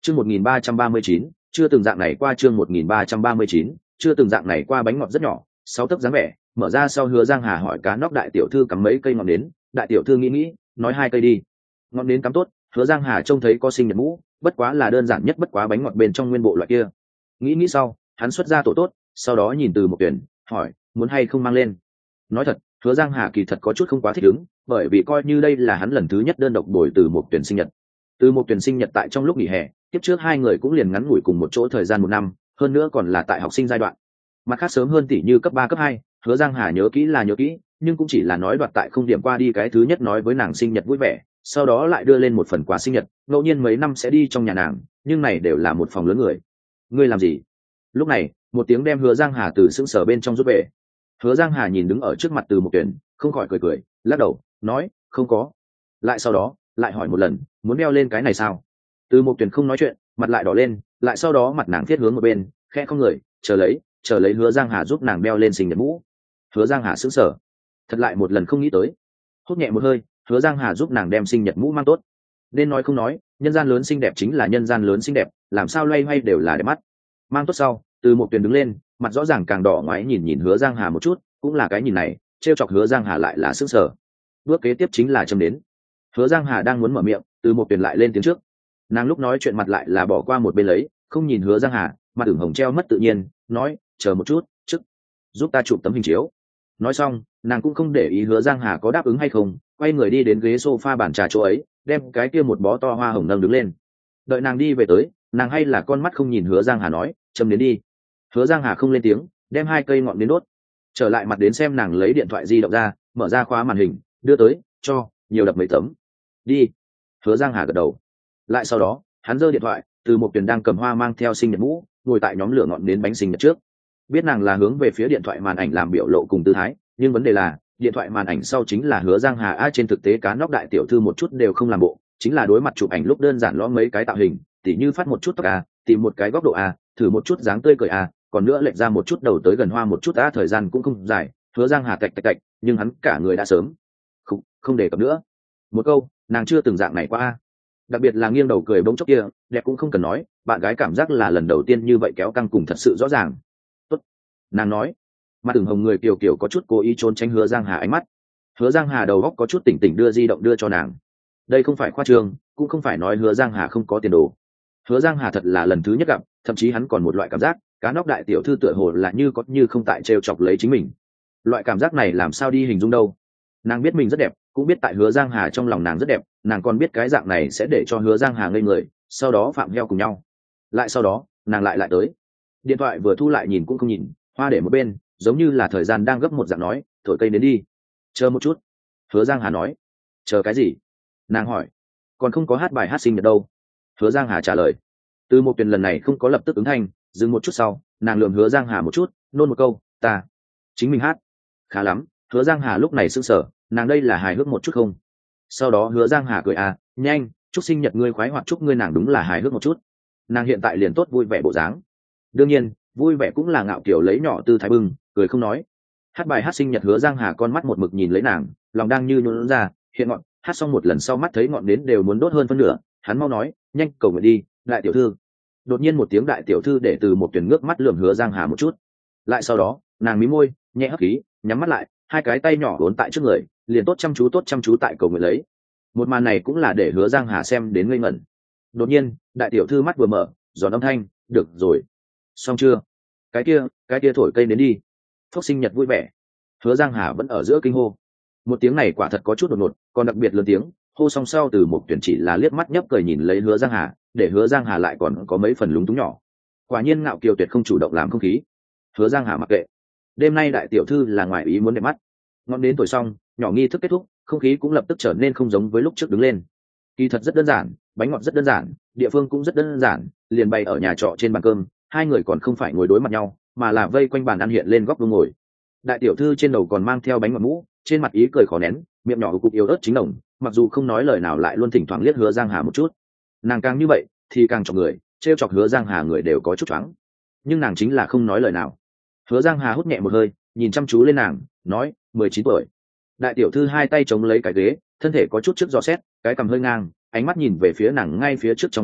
Chương 1339, chưa từng dạng này qua. Chương 1339, chưa từng dạng này qua. Bánh ngọt rất nhỏ, 6 tấc dáng vẻ, mở ra sau Hứa Giang Hà hỏi cá nóc đại tiểu thư cắm mấy cây ngọn nến. Đại tiểu thư nghĩ, nói 2 cây đi. Ngọn nến cắm tốt. Hứa Giang Hà trông thấy có sinh nhật mũ, bất quá là đơn giản nhất bất quá bánh ngọt bên trong nguyên bộ loại kia. Nghĩ sau, hắn xuất ra tổ tốt, sau đó nhìn Từ Mộc Tuyển, hỏi, muốn hay không mang lên. Nói thật, Hứa Giang Hà kỳ thật có chút không quá thích ứng, bởi vì coi như đây là hắn lần thứ nhất đơn độc bồi Từ Mộc Tuyển sinh nhật. Từ Mộc Tuyển sinh nhật tại trong lúc nghỉ hè, tiếp trước 2 người cũng liền ngắn ngủi cùng một chỗ thời gian 1 năm, hơn nữa còn là tại học sinh giai đoạn. Mặt khác sớm hơn tỷ như cấp 3 cấp 2, Hứa Giang Hà nhớ kỹ là nhớ kỹ, nhưng cũng chỉ là nói đoạt tại không điểm qua đi cái thứ nhất nói với nàng sinh nhật vui vẻ, sau đó lại đưa lên một phần quà sinh nhật, ngẫu nhiên mấy năm sẽ đi trong nhà nàng, nhưng này đều là một phòng lớn người. Ngươi làm gì? Lúc này, một tiếng đem Hứa Giang Hà từ sững sờ bên trong rút về. Hứa Giang Hà nhìn đứng ở trước mặt Từ Mộc Tuyển, không khỏi cười, lắc đầu, nói, không có. Lại sau đó, lại hỏi một lần, muốn đeo lên cái này sao? Từ Mộc Tuyển không nói chuyện, mặt lại đỏ lên, lại sau đó mặt nàng thiết hướng một bên, khẽ không người, chờ lấy Hứa Giang Hà giúp nàng đeo lên sinh nhật mũ. Hứa Giang Hà sững sờ, thật lại một lần không nghĩ tới. Hút nhẹ một hơi, Hứa Giang Hà giúp nàng đem sinh nhật mũ mang tốt. Nên nói không nói, nhân gian lớn xinh đẹp chính là nhân gian lớn xinh đẹp, làm sao loay hoay đều là đẹp mắt. Mang tốt sau, Từ Mộc Tuyển đứng lên, mặt rõ ràng càng đỏ ngoái nhìn Hứa Giang Hà một chút, cũng là cái nhìn này, trêu chọc Hứa Giang Hà lại là sững sờ. Bước kế tiếp chính là châm đến. Hứa Giang Hà đang muốn mở miệng, Từ Mộc Tuyển lại lên tiếng trước. Nàng lúc nói chuyện mặt lại là bỏ qua một bên lấy, không nhìn Hứa Giang Hà, mặt ửng hồng treo mất tự nhiên, nói, chờ một chút, giúp ta chụp tấm hình chiếu. Nói xong, nàng cũng không để ý Hứa Giang Hà có đáp ứng hay không, quay người đi đến ghế sofa bàn trà chỗ ấy, đem cái kia một bó to hoa hồng nâng đứng lên. Đợi nàng đi về tới, nàng hay là con mắt không nhìn Hứa Giang Hà nói, châm đến đi. Hứa Giang Hà không lên tiếng, đem 2 cây ngọn đến đốt. Trở lại mặt đến xem nàng lấy điện thoại di động ra, mở ra khóa màn hình, đưa tới, cho, nhiều đập mấy tấm. Đi. Hứa Giang Hà gật đầu. Lại sau đó, hắn giơ điện thoại, Từ Mộc Tuyển đang cầm hoa mang theo sinh nhật mũ, ngồi tại nhóm lửa ngọn đến bánh sinh nhật trước. Biết nàng là hướng về phía điện thoại màn ảnh làm biểu lộ cùng tư thái, nhưng vấn đề là, điện thoại màn ảnh sau chính là Hứa Giang Hà trên thực tế cá nóc đại tiểu thư một chút đều không làm bộ, chính là đối mặt chụp ảnh lúc đơn giản lõm mấy cái tạo hình, tỉ như phát một chút tóc tìm một cái góc độ thử một chút dáng tươi cười còn nữa lệch ra một chút đầu tới gần hoa một chút thời gian cũng không dài. Hứa Giang Hà tạch, nhưng hắn cả người đã sớm không đề cập nữa. Một câu, nàng chưa từng dạng này qua đặc biệt là nghiêng đầu cười bỗng chốc kia, đẹp cũng không cần nói, bạn gái cảm giác là lần đầu tiên như vậy kéo căng cùng thật sự rõ ràng. Tốt, nàng nói. Mặt ửng hồng người kiều có chút cố ý trốn tránh Hứa Giang Hà ánh mắt. Hứa Giang Hà đầu góc có chút tỉnh đưa di động đưa cho nàng. Đây không phải khoa trương, cũng không phải nói Hứa Giang Hà không có tiền đồ. Hứa Giang Hà thật là lần thứ nhất gặp, thậm chí hắn còn một loại cảm giác, cá nóc đại tiểu thư tựa hồ là như có như không tại trêu chọc lấy chính mình. Loại cảm giác này làm sao đi hình dung đâu. Nàng biết mình rất đẹp, cũng biết tại Hứa Giang Hà trong lòng nàng rất đẹp, nàng còn biết cái dạng này sẽ để cho Hứa Giang Hà ngây người, sau đó phạm heo cùng nhau. Lại sau đó, nàng lại tới. Điện thoại vừa thu lại nhìn cũng không nhìn, hoa để một bên, giống như là thời gian đang gấp một dạng nói, thổi cây đến đi. Chờ một chút. Hứa Giang Hà nói. Chờ cái gì? Nàng hỏi. Còn không có hát bài hát sinh nhật đâu. Hứa Giang Hà trả lời. Từ Mộc Tuyển lần này không có lập tức ứng thanh, dừng một chút sau, nàng lườm Hứa Giang Hà một chút, nôn một câu, ta chính mình hát. Khá lắm. Hứa Giang Hà lúc này sững sờ, nàng đây là hài hước một chút không? Sau đó Hứa Giang Hà cười nhanh, chúc sinh nhật ngươi khoái hoạt, chúc ngươi, nàng đúng là hài hước một chút. Nàng hiện tại liền tốt vui vẻ bộ dáng. Đương nhiên, vui vẻ cũng là ngạo kiểu lấy nhỏ tư thái bưng, cười không nói. Hát bài hát sinh nhật Hứa Giang Hà con mắt một mực nhìn lấy nàng, lòng đang như nhún ra, hiện ngọn, hát xong một lần sau mắt thấy ngọn nến đều muốn đốt hơn phân nửa, hắn mau nói, nhanh cầu nguyện đi, đại tiểu thư. Đột nhiên một tiếng đại tiểu thư để Từ Một Tuyển ngước mắt lườm Hứa Giang Hà một chút. Lại sau đó, nàng mí môi, nhẹ hấp khí, nhắm mắt lại, 2 cái tay nhỏ uốn tại trước người, liền tốt chăm chú tại cầu nguyện lấy. Một màn này cũng là để Hứa Giang Hà xem đến ngây ngẩn. Đột nhiên, đại tiểu thư mắt vừa mở, giòn âm thanh, được rồi, xong chưa? Cái kia thổi cây đến đi. Phúc sinh nhật vui vẻ. Hứa Giang Hà vẫn ở giữa kinh hô. Một tiếng này quả thật có chút đột ngột, còn đặc biệt lớn tiếng, hô xong sau Từ Một Tuyển chỉ là liếc mắt nhấp cười nhìn lấy Hứa Giang Hà, để Hứa Giang Hà lại còn có mấy phần lúng túng nhỏ. Quả nhiên ngạo kiều tuyệt không chủ động làm không khí. Hứa Giang Hà mặc kệ. Đêm nay đại tiểu thư là ngoài ý muốn đẹp mắt. Ngọn đến tuổi xong, nhỏ nghi thức kết thúc, không khí cũng lập tức trở nên không giống với lúc trước đứng lên. Kỳ thật rất đơn giản, bánh ngọt rất đơn giản, địa phương cũng rất đơn giản, liền bày ở nhà trọ trên bàn cơm, 2 người còn không phải ngồi đối mặt nhau, mà là vây quanh bàn ăn hiện lên góc vuông ngồi. Đại tiểu thư trên đầu còn mang theo bánh ngọt mũ, trên mặt ý cười khó nén, miệng nhỏ cục yếu ớt chính đồng, mặc dù không nói lời nào lại luôn thỉnh thoảng liếc Hứa Giang Hà một chút. Nàng càng như vậy thì càng chọc người, trêu chọc Hứa Giang Hà người đều có chút choáng. Nhưng nàng chính là không nói lời nào. Hứa Giang Hà hút nhẹ một hơi, nhìn chăm chú lên nàng, nói, 19 tuổi. Đại tiểu thư 2 tay chống lấy cái ghế, thân thể có chút trước giò xét, cái cằm hơi ngang, ánh mắt nhìn về phía nàng ngay phía trước trong phòng bếp,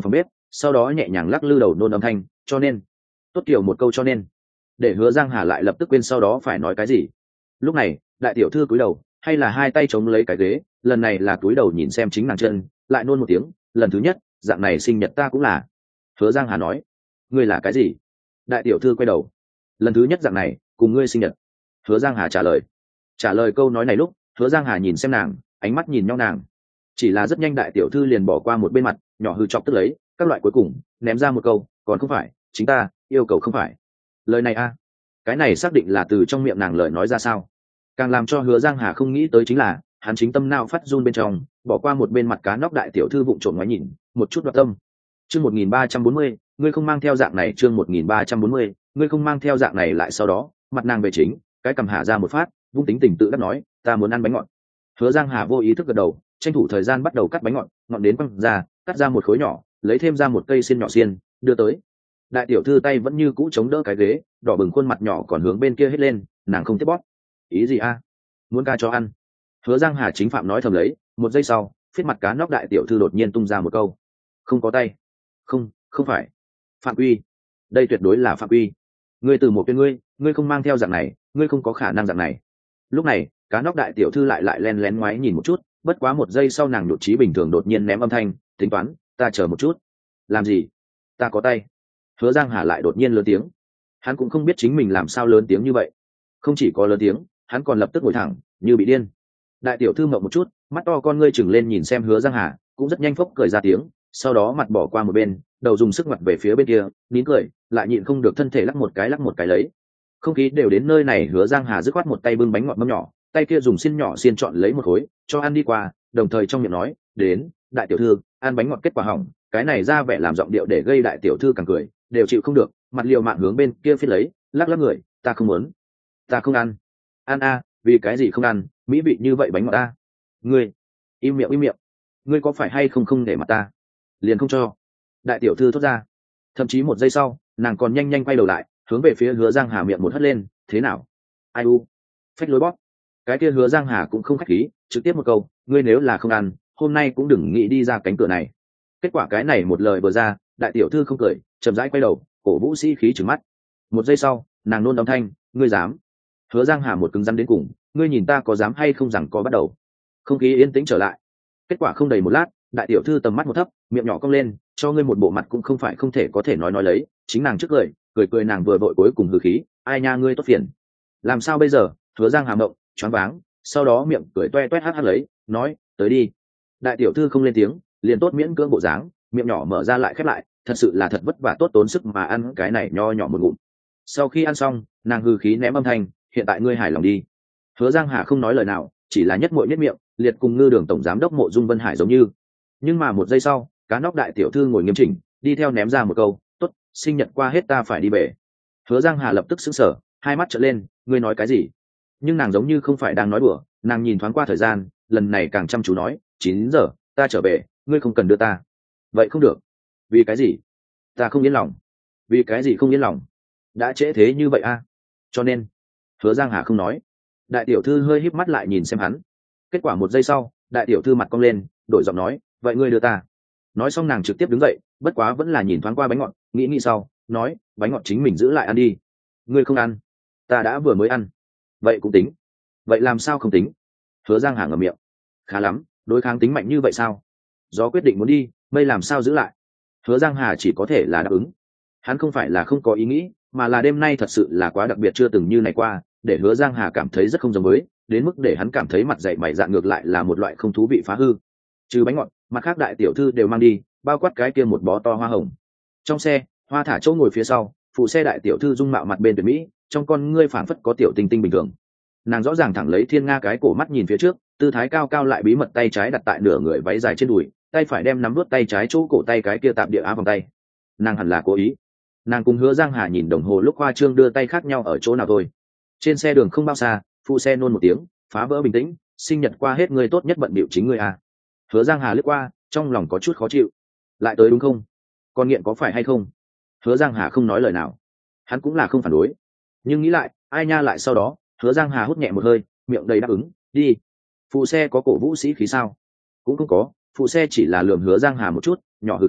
sau đó nhẹ nhàng lắc lư đầu nôn âm thanh, cho nên tốt kiểu một câu cho nên, để Hứa Giang Hà lại lập tức quên sau đó phải nói cái gì. Lúc này đại tiểu thư cúi đầu, hay là hai tay chống lấy cái ghế, lần này là cúi đầu nhìn xem chính nàng chân, lại nôn một tiếng, lần thứ nhất dạng này sinh nhật ta cũng là. Hứa Giang Hà nói, ngươi là cái gì? Đại tiểu thư quay đầu, lần thứ nhất dạng này cùng ngươi sinh nhật. Hứa Giang Hà trả lời câu nói này lúc, Hứa Giang Hà nhìn xem nàng, ánh mắt nhìn nhau nàng, chỉ là rất nhanh đại tiểu thư liền bỏ qua một bên mặt nhỏ hư chọc tức lấy các loại, cuối cùng ném ra một câu, còn không phải chính ta yêu cầu không phải. Lời này a, cái này xác định là từ trong miệng nàng lời nói ra sao? Càng làm cho Hứa Giang Hà không nghĩ tới chính là hắn chính tâm nào phát run bên trong, bỏ qua một bên mặt cá nóc đại tiểu thư vụng trộm ngoái nhìn một chút đoạt tâm. Chương 1340, ngươi không mang theo dạng này, chương 1340, ngươi không mang theo dạng này. Lại sau đó mặt nàng về chính, cái cầm hạ ra một phát, vung tính tình tự đắc nói, ta muốn ăn bánh ngọt. Hứa Giang Hà vô ý thức gật đầu, tranh thủ thời gian bắt đầu cắt bánh ngọt, ngọn đến quăng ra, cắt ra một khối nhỏ, lấy thêm ra một cây xiên nhỏ xiên, đưa tới. Đại tiểu thư tay vẫn như cũ chống đỡ cái ghế, đỏ bừng khuôn mặt nhỏ còn hướng bên kia hết lên, nàng không tiếp bóp. Ý gì a? Muốn ca cho ăn? Hứa Giang Hà chính phạm nói thầm lấy, một giây sau, phiết mặt cá nóc đại tiểu thư đột nhiên tung ra một câu, không có tay. Không phải phạm quy, đây tuyệt đối là phạm quy. Ngươi từ một bên ngươi không mang theo dạng này, ngươi không có khả năng dạng này. Lúc này cá nóc đại tiểu thư lại len lén ngoái nhìn một chút, bất quá một giây sau nàng nhụt chí bình thường đột nhiên ném âm thanh, tính toán, ta chờ một chút. Làm gì? Ta có tay. Hứa Giang Hà lại đột nhiên lớn tiếng, hắn cũng không biết chính mình làm sao lớn tiếng như vậy, không chỉ có lớn tiếng, hắn còn lập tức ngồi thẳng như bị điên. Đại tiểu thư mộng một chút, mắt to con ngươi chừng lên nhìn xem Hứa Giang Hà, cũng rất nhanh phốc cười ra tiếng, sau đó mặt bỏ qua một bên, đầu dùng sức mặt về phía bên kia, nín cười, lại nhịn không được thân thể lắc một cái lấy. Không khí đều đến nơi này, Hứa Giang Hà dứt khoát một tay bưng bánh ngọt mâm nhỏ, tay kia dùng xiên nhỏ xiên chọn lấy một khối cho ăn đi qua, đồng thời trong miệng nói, đến đại tiểu thư ăn bánh ngọt kết quả hỏng. Cái này ra vẻ làm giọng điệu để gây đại tiểu thư càng cười, đều chịu không được, mặt liều mạng hướng bên kia phiết lấy, lắc lắc người, ta không muốn, ta không ăn. Ăn a, vì cái gì không ăn, mỹ vị như vậy bánh ngọt a. Ngươi im miệng, ngươi có phải hay không để mặt ta liền không cho. Đại tiểu thư thốt ra, thậm chí một giây sau nàng còn nhanh quay đầu lại, hướng về phía Hứa Giang Hà miệng một hất lên, thế nào? Ai u, phách lối bóp. Cái kia Hứa Giang Hà cũng không khách khí, trực tiếp một câu, ngươi nếu là không ăn, hôm nay cũng đừng nghĩ đi ra cánh cửa này. Kết quả cái này một lời vừa ra, đại tiểu thư không cười, chậm rãi quay đầu, cổ vũ sĩ khí trừng mắt. Một giây sau nàng nôn âm thanh, ngươi dám? Hứa Giang Hà một cứng rắn đến cùng, ngươi nhìn ta có dám hay không rằng có bắt đầu. Không khí yên tĩnh trở lại. Kết quả không đầy một lát, đại tiểu thư tầm mắt một thấp, miệng nhỏ cong lên, cho ngươi một bộ mặt cũng không phải không thể có thể nói lấy, chính nàng trước cười nàng vừa vội cuối cùng hừ khí, ai nha ngươi tốt phiền. Làm sao bây giờ? Hứa Giang Hà mộng choáng váng, sau đó miệng cười toe toét hát lấy, nói, tới đi. Đại tiểu thư không lên tiếng, liền tốt miễn cưỡng bộ dáng, miệng nhỏ mở ra lại khép lại, thật sự là thật vất vả tốt tốn sức mà ăn cái này nho nhỏ một ngụm. Sau khi ăn xong, nàng hừ khí ném âm thanh, hiện tại ngươi hài lòng đi. Hứa Giang Hà không nói lời nào, chỉ là nhất muội nhất miệng, liệt cùng Ngư Đường tổng giám đốc Mộ Dung Vân Hải giống như. Nhưng mà một giây sau, cá nóc đại tiểu thư ngồi nghiêm chỉnh, đi theo ném ra một câu, tốt, sinh nhật qua hết ta phải đi về. Hứa Giang Hà lập tức sững sờ, hai mắt trợn lên, ngươi nói cái gì? Nhưng nàng giống như không phải đang nói đùa, nàng nhìn thoáng qua thời gian, lần này càng chăm chú nói, 9 giờ ta trở về, ngươi không cần đưa ta. Vậy không được. Vì cái gì? Ta không yên lòng. Vì cái gì không yên lòng? Đã trễ thế như vậy a. Cho nên Hứa Giang Hà không nói. Đại tiểu thư hơi híp mắt lại nhìn xem hắn. Kết quả một giây sau, đại tiểu thư mặt cong lên, đổi giọng nói, vậy ngươi đưa ta. Nói xong nàng trực tiếp đứng dậy, bất quá vẫn là nhìn thoáng qua bánh ngọt, nghĩ sau, nói, bánh ngọt chính mình giữ lại ăn đi. Ngươi không ăn, ta đã vừa mới ăn. Vậy cũng tính. Vậy làm sao không tính? Hứa Giang Hà ngậm miệng. Khá lắm, đối kháng tính mạnh như vậy sao? Gió quyết định muốn đi, mây làm sao giữ lại? Hứa Giang Hà chỉ có thể là đáp ứng. Hắn không phải là không có ý nghĩ, mà là đêm nay thật sự là quá đặc biệt, chưa từng như này qua, để Hứa Giang Hà cảm thấy rất không giống với, đến mức để hắn cảm thấy mặt dày mày dạn ngược lại là một loại không thú vị phá hư. Trừ bánh ngọt, mặt khác đại tiểu thư đều mang đi, bao quát cái kia một bó to hoa hồng. Trong xe, Hoa thả chỗ ngồi phía sau, phụ xe đại tiểu thư dung mạo mặt bên tuyệt mỹ, trong con ngươi phảng phất có tiểu tinh tinh bình thường. Nàng rõ ràng thẳng lấy thiên nga cái cổ mắt nhìn phía trước, tư thái cao cao lại bí mật, tay trái đặt tại nửa người váy dài trên đùi, tay phải đem nắm vuốt tay trái chỗ cổ tay cái kia tạm địa á vòng tay. Nàng hẳn là cố ý. Nàng cùng Hứa Giang Hà nhìn đồng hồ lúc Hoa Trương đưa tay khác nhau ở chỗ nào thôi. Trên xe đường không bao xa, phụ xe nôn một tiếng, phá vỡ bình tĩnh, sinh nhật qua hết, ngươi tốt nhất bận bịu chính ngươi à. Hứa Giang Hà lướt qua, trong lòng có chút khó chịu. Lại tới đúng không? Con nghiện có phải hay không? Hứa Giang Hà không nói lời nào. Hắn cũng là không phản đối, nhưng nghĩ lại, ai nha lại sau đó, Hứa Giang Hà hút nhẹ một hơi, miệng đầy đáp ứng, đi. Phụ xe có cổ vũ sĩ khí sao? Cũng không có, phụ xe chỉ là lườm Hứa Giang Hà một chút, nhỏ hừ khí,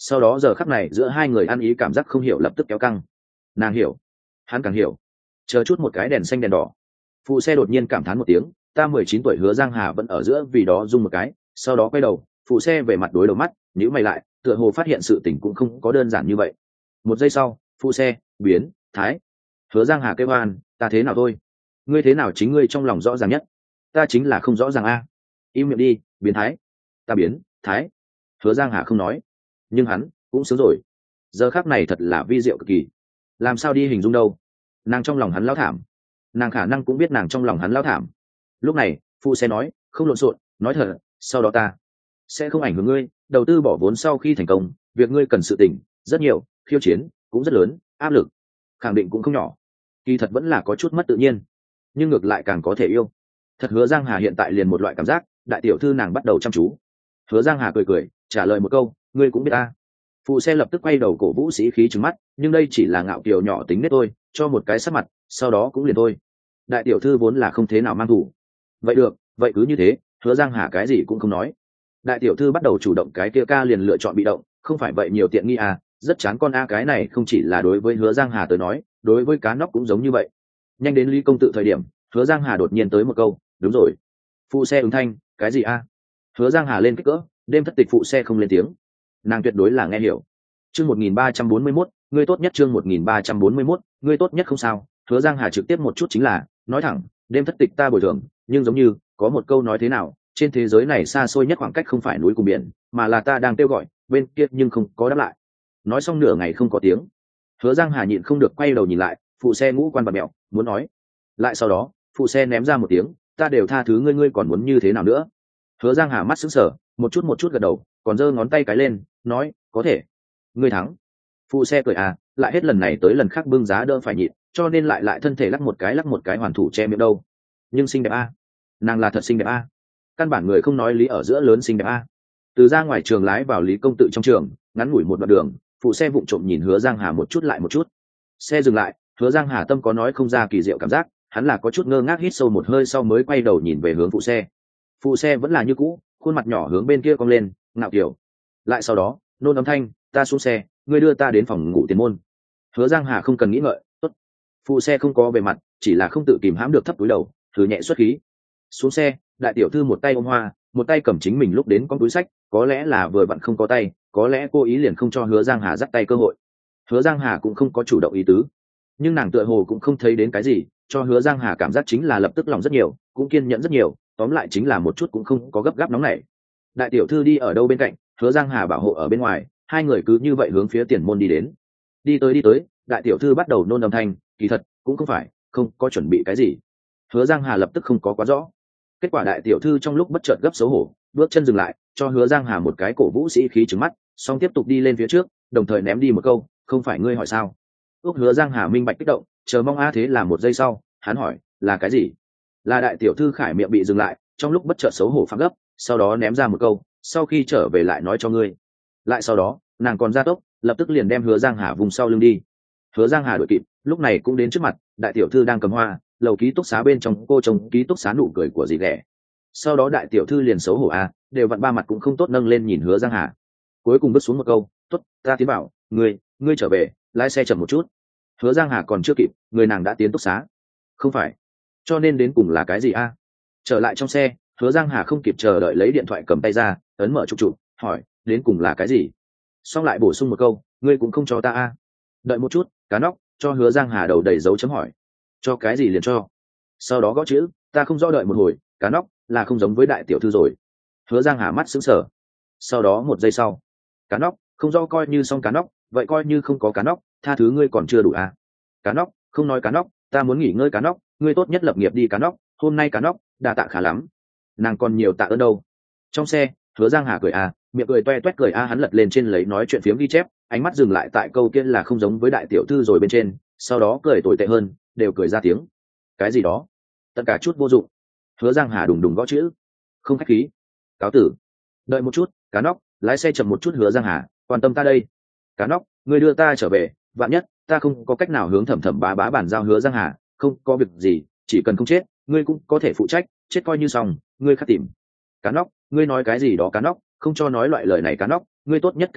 Sau đó giờ khắc này giữa hai người ăn ý cảm giác không hiểu lập tức kéo căng. Nàng hiểu, hắn càng hiểu. Chờ chút một cái đèn xanh đèn đỏ, phụ xe đột nhiên cảm thán một tiếng, ta 19 tuổi. Hứa Giang Hà vẫn ở giữa vì đó rung một cái, sau đó quay đầu, phụ xe về mặt đối đầu mắt, nhíu mày lại, tựa hồ phát hiện sự tình cũng không có đơn giản như vậy. Một giây sau, phụ xe biến thái. Hứa Giang Hà kêu oan, ta thế nào thôi, ngươi thế nào chính ngươi trong lòng rõ ràng nhất. Ta chính là không rõ ràng a. Im miệng đi, biến thái. Ta biến thái. Hứa Giang Hà không nói, nhưng hắn cũng sướng rồi. Giờ khắc này thật là vi diệu cực kỳ. Làm sao đi hình dung đâu. Nàng trong lòng hắn lao thảm, nàng khả năng cũng biết nàng trong lòng hắn lao thảm. Lúc này phụ xe nói, không lộn xộn, nói thật, sau đó ta sẽ không ảnh hưởng ngươi. Đầu tư bỏ vốn sau khi thành công, việc ngươi cần sự tỉnh rất nhiều, khiêu chiến cũng rất lớn, áp lực khẳng định cũng không nhỏ. Kỳ thật vẫn là có chút mất tự nhiên, nhưng ngược lại càng có thể yêu. Thật Hứa Giang Hà hiện tại liền một loại cảm giác, đại tiểu thư nàng bắt đầu chăm chú. Hứa Giang Hà cười cười trả lời một câu, ngươi cũng biết ta. Phụ xe lập tức quay đầu cổ vũ sĩ khí trừng mắt, nhưng đây chỉ là ngạo kiều nhỏ tính nết thôi, cho một cái sắc mặt, sau đó cũng liền thôi. Đại tiểu thư vốn là không thế nào mang thủ. Vậy được, vậy cứ như thế. Hứa Giang Hà cái gì cũng không nói. Đại tiểu thư bắt đầu chủ động, cái kia ca liền lựa chọn bị động, không phải vậy nhiều tiện nghi à, rất chán con a. Cái này không chỉ là đối với Hứa Giang Hà tới nói, đối với cá nóc cũng giống như vậy. Nhanh đến Lý công tự thời điểm, Hứa Giang Hà đột nhiên tới một câu, đúng rồi. Phụ xe ứng thanh, cái gì a? Hứa Giang Hà lên kích cỡ, đêm thất tịch phụ xe không lên tiếng. Nàng tuyệt đối là nghe hiểu. Chương 1341, ngươi tốt nhất. Chương 1341, ngươi tốt nhất. Không sao. Hứa Giang Hà trực tiếp một chút chính là nói thẳng, đêm thất tịch ta bồi thường, nhưng giống như có một câu nói thế nào, trên thế giới này xa xôi nhất khoảng cách không phải núi cùng biển, mà là ta đang kêu gọi bên kia nhưng không có đáp lại. Nói xong nửa ngày không có tiếng. Hứa Giang Hà nhịn không được quay đầu nhìn lại, phụ xe ngũ quan bạt mẹo, muốn nói lại, sau đó phụ xe ném ra một tiếng, ta đều tha thứ ngươi, ngươi còn muốn như thế nào nữa. Hứa Giang Hà mắt sững sờ, một chút gật đầu, còn giơ ngón tay cái lên, nói có thể, ngươi thắng. Phụ xe cười à, lại hết lần này tới lần khác bưng giá đỡ phải nhịn, cho nên lại thân thể lắc một cái hoàn thủ che miệng đâu. Nhưng xinh đẹp a, nàng là thật xinh đẹp a, căn bản người không nói lý ở giữa lớn xinh đẹp a. Từ ra ngoài trường lái vào Lý công tự trong trường, ngắn ngủi một đoạn đường, phụ xe vụng trộm nhìn Hứa Giang Hà một chút lại một chút. Xe dừng lại, Hứa Giang Hà tâm có nói không ra kỳ diệu cảm giác, hắn là có chút ngơ ngác, hít sâu một hơi sau mới quay đầu nhìn về hướng phụ xe. Phụ xe vẫn là như cũ, khuôn mặt nhỏ hướng bên kia cong lên, ngạo kiểu. Lại sau đó nôn âm thanh, ta xuống xe, ngươi đưa ta đến phòng ngủ tiền môn. Hứa Giang Hà không cần nghĩ ngợi, tốt. Phụ xe không có bề mặt, chỉ là không tự kìm hãm được thấp túi đầu, thử nhẹ xuất khí. Xuống xe, đại tiểu thư một tay ôm hoa, một tay cầm chính mình lúc đến con túi sách, có lẽ là vừa vặn không có tay, có lẽ cô ý liền không cho Hứa Giang Hà dắt tay cơ hội. Hứa Giang Hà cũng không có chủ động ý tứ, nhưng nàng tựa hồ cũng không thấy đến cái gì, cho Hứa Giang Hà cảm giác chính là lập tức lòng rất nhiều, cũng kiên nhẫn rất nhiều, tóm lại chính là một chút cũng không có gấp gáp nóng nảy. Đại tiểu thư đi ở đâu bên cạnh, Hứa Giang Hà bảo hộ ở bên ngoài, hai người cứ như vậy hướng phía tiền môn đi đến. Đi tới, đại tiểu thư bắt đầu nôn âm thanh, kỳ thật cũng không phải không có chuẩn bị cái gì. Hứa Giang Hà lập tức không có quá rõ. Kết quả đại tiểu thư trong lúc bất chợt gấp xấu hổ, bước chân dừng lại, cho Hứa Giang Hà một cái cổ vũ sĩ khí trừng mắt, xong tiếp tục đi lên phía trước, đồng thời ném đi một câu, không phải ngươi hỏi sao. Ước Hứa Giang Hà minh bạch kích động, chờ mong a. Thế là một giây sau, hắn hỏi, là cái gì? Là đại tiểu thư khải miệng bị dừng lại, trong lúc bất chợt xấu hổ phang gấp, sau đó ném ra một câu, sau khi trở về lại nói cho ngươi. Lại sau đó nàng còn ra tốc, lập tức liền đem Hứa Giang Hà vùng sau lưng đi. Hứa Giang Hà đuổi kịp, lúc này cũng đến trước mặt, đại tiểu thư đang cầm hoa, lầu ký túc xá bên trong cô chồng ký túc xá nụ cười của dì ghẻ. Sau đó đại tiểu thư liền xấu hổ a, đều vặn ba mặt cũng không tốt, nâng lên nhìn Hứa Giang Hà, cuối cùng bước xuống một câu, tốt, ta tiến bảo, ngươi trở về, lái xe chậm một chút. Hứa Giang Hà còn chưa kịp, người nàng đã tiến túc xá. Không phải, cho nên đến cùng là cái gì a? Trở lại trong xe, Hứa Giang Hà không kịp chờ đợi lấy điện thoại cầm tay ra, ấn mở chụp, hỏi, đến cùng là cái gì? Xong lại bổ sung một câu, ngươi cũng không cho ta a. Đợi một chút, cá nóc, cho Hứa Giang Hà đầu đầy dấu chấm hỏi. Cho cái gì liền cho. Sau đó gõ chữ, ta không rõ. Đợi một hồi, cá nóc là không giống với đại tiểu thư rồi. Hứa Giang Hà mắt sững sờ. Sau đó một giây sau, cá nóc, không rõ coi như xong cá nóc, vậy coi như không có cá nóc, tha thứ ngươi còn chưa đủ à. Cá nóc, không nói cá nóc, ta muốn nghỉ ngơi cá nóc, ngươi tốt nhất lập nghiệp đi cá nóc, hôm nay cá nóc đà tạ khá lắm. Nàng còn nhiều tạ ơn đâu. Trong xe, Hứa Giang Hà cười à, miệng cười toe toét cười a. Hắn lật lên trên lấy nói chuyện phiếm ghi chép, ánh mắt dừng lại tại câu kia là không giống với đại tiểu thư rồi bên trên, sau đó cười tồi tệ hơn, đều cười ra tiếng. Cái gì đó, tất cả chút vô dụng. Hứa Giang Hà đùng đùng gõ chữ, không khách khí, cáo tử. Đợi một chút, cá nóc, lái xe chậm một chút. Hứa Giang Hà, quan tâm ta đây. Cá nóc, ngươi đưa ta trở về, vạn nhất ta không có cách nào hướng thẩm thẩm bá bá bàn giao. Hứa Giang Hà, không có việc gì, chỉ cần không chết, ngươi cũng có thể phụ trách, chết coi như xong, ngươi khắc tìm. Cá nóc, ngươi nói cái gì đó. Cá nóc, không cho nói loại lời này. Cá nóc, ngươi tốt nhất. Cá nóc,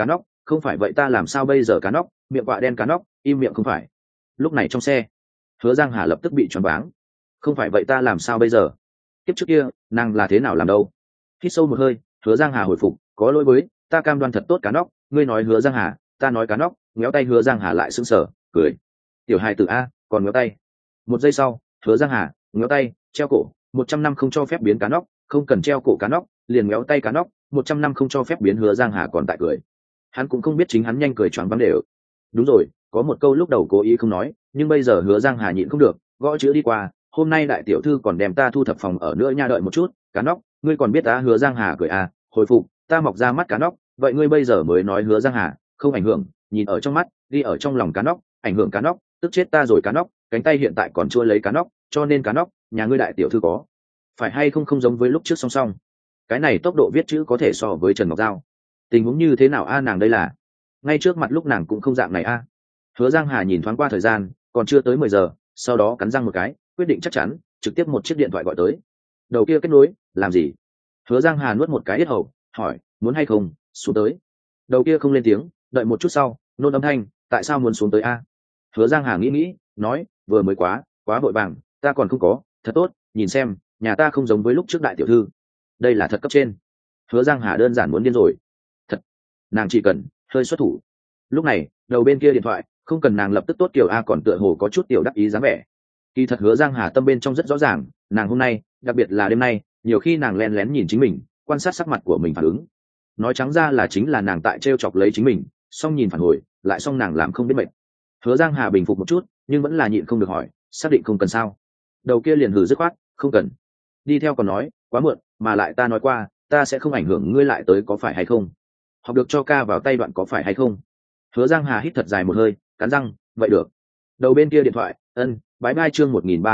không phải vậy ta làm sao bây giờ cá nóc, miệng quạ đen cá nóc, im miệng không phải. Lúc này trong xe, Hứa Giang Hà lập tức bị choáng váng. Không phải vậy ta làm sao bây giờ? Kiếp trước kia, nàng là thế nào làm đâu? Hít sâu một hơi, Hứa Giang Hà hồi phục, có lỗi với, ta cam đoan thật tốt cá nóc, ngươi nói Hứa Giang Hà, ta nói cá nóc, méo tay Hứa Giang Hà lại sững sờ, cười. Tiểu hài tử a, còn méo tay. Một giây sau, Hứa Giang Hà, méo tay, treo cổ, 100 năm không cho phép biến cá nóc, không cần treo cổ cá nóc, liền méo tay cá nóc, 100 năm không cho phép biến. Hứa Giang Hà còn tại cười. Hắn cũng không biết chính hắn nhanh cười choáng váng đều. Đúng rồi, có một câu lúc đầu cố ý không nói, nhưng bây giờ Hứa Giang Hà nhịn không được, gõ chữ đi qua, hôm nay đại tiểu thư còn đem ta thu thập phòng ở nữa nha, đợi một chút, cá nóc, ngươi còn biết ta. Hứa Giang Hà cười à, hồi phục, ta mọc ra mắt cá nóc, vậy ngươi bây giờ mới nói Hứa Giang Hà, không ảnh hưởng, nhìn ở trong mắt, đi ở trong lòng cá nóc, ảnh hưởng cá nóc, tức chết ta rồi cá nóc, cánh tay hiện tại còn chưa lấy cá nóc, cho nên cá nóc, nhà ngươi đại tiểu thư có phải hay không không giống với lúc trước song song. Cái này tốc độ viết chữ có thể so với Trần Ngọc Giao. Tình huống như thế nào a, nàng đây là ngay trước mặt lúc nàng cũng không dạng này a. Hứa Giang Hà nhìn thoáng qua thời gian, còn chưa tới 10 giờ, sau đó cắn răng một cái, quyết định chắc chắn, trực tiếp một chiếc điện thoại gọi tới. Đầu kia kết nối, làm gì? Hứa Giang Hà nuốt một cái yết hầu, hỏi, muốn hay không, xuống tới. Đầu kia không lên tiếng, đợi một chút sau, nôn âm thanh, tại sao muốn xuống tới a? Hứa Giang Hà nghĩ, nói, vừa mới quá vội vàng, ta còn không có, thật tốt, nhìn xem, nhà ta không giống với lúc trước đại tiểu thư. Đây là thật cấp trên. Hứa Giang Hà đơn giản muốn điên rồi. Thật, nàng chỉ cần hơi xuất thủ. Lúc này, đầu bên kia điện thoại, không cần nàng lập tức tốt kiểu a còn tựa hồ có chút tiểu đắc ý dáng vẻ. Kỳ thật Hứa Giang Hà tâm bên trong rất rõ ràng, nàng hôm nay, đặc biệt là đêm nay, nhiều khi nàng lén lén nhìn chính mình, quan sát sắc mặt của mình phản ứng. Nói trắng ra là chính là nàng tại trêu chọc lấy chính mình, xong nhìn phản hồi, lại xong nàng làm không biết mệt. Hứa Giang Hà bình phục một chút, nhưng vẫn là nhịn không được hỏi, xác định không cần sao? Đầu kia liền hừ dứt khoát, không cần. Đi theo còn nói, quá muộn, mà lại ta nói qua, ta sẽ không ảnh hưởng ngươi lại tới, có phải hay không? Học được cho ca vào tay đoạn, có phải hay không? Hứa Giang Hà hít thật dài một hơi, cắn răng, vậy được. Đầu bên kia điện thoại, bái bai. Chương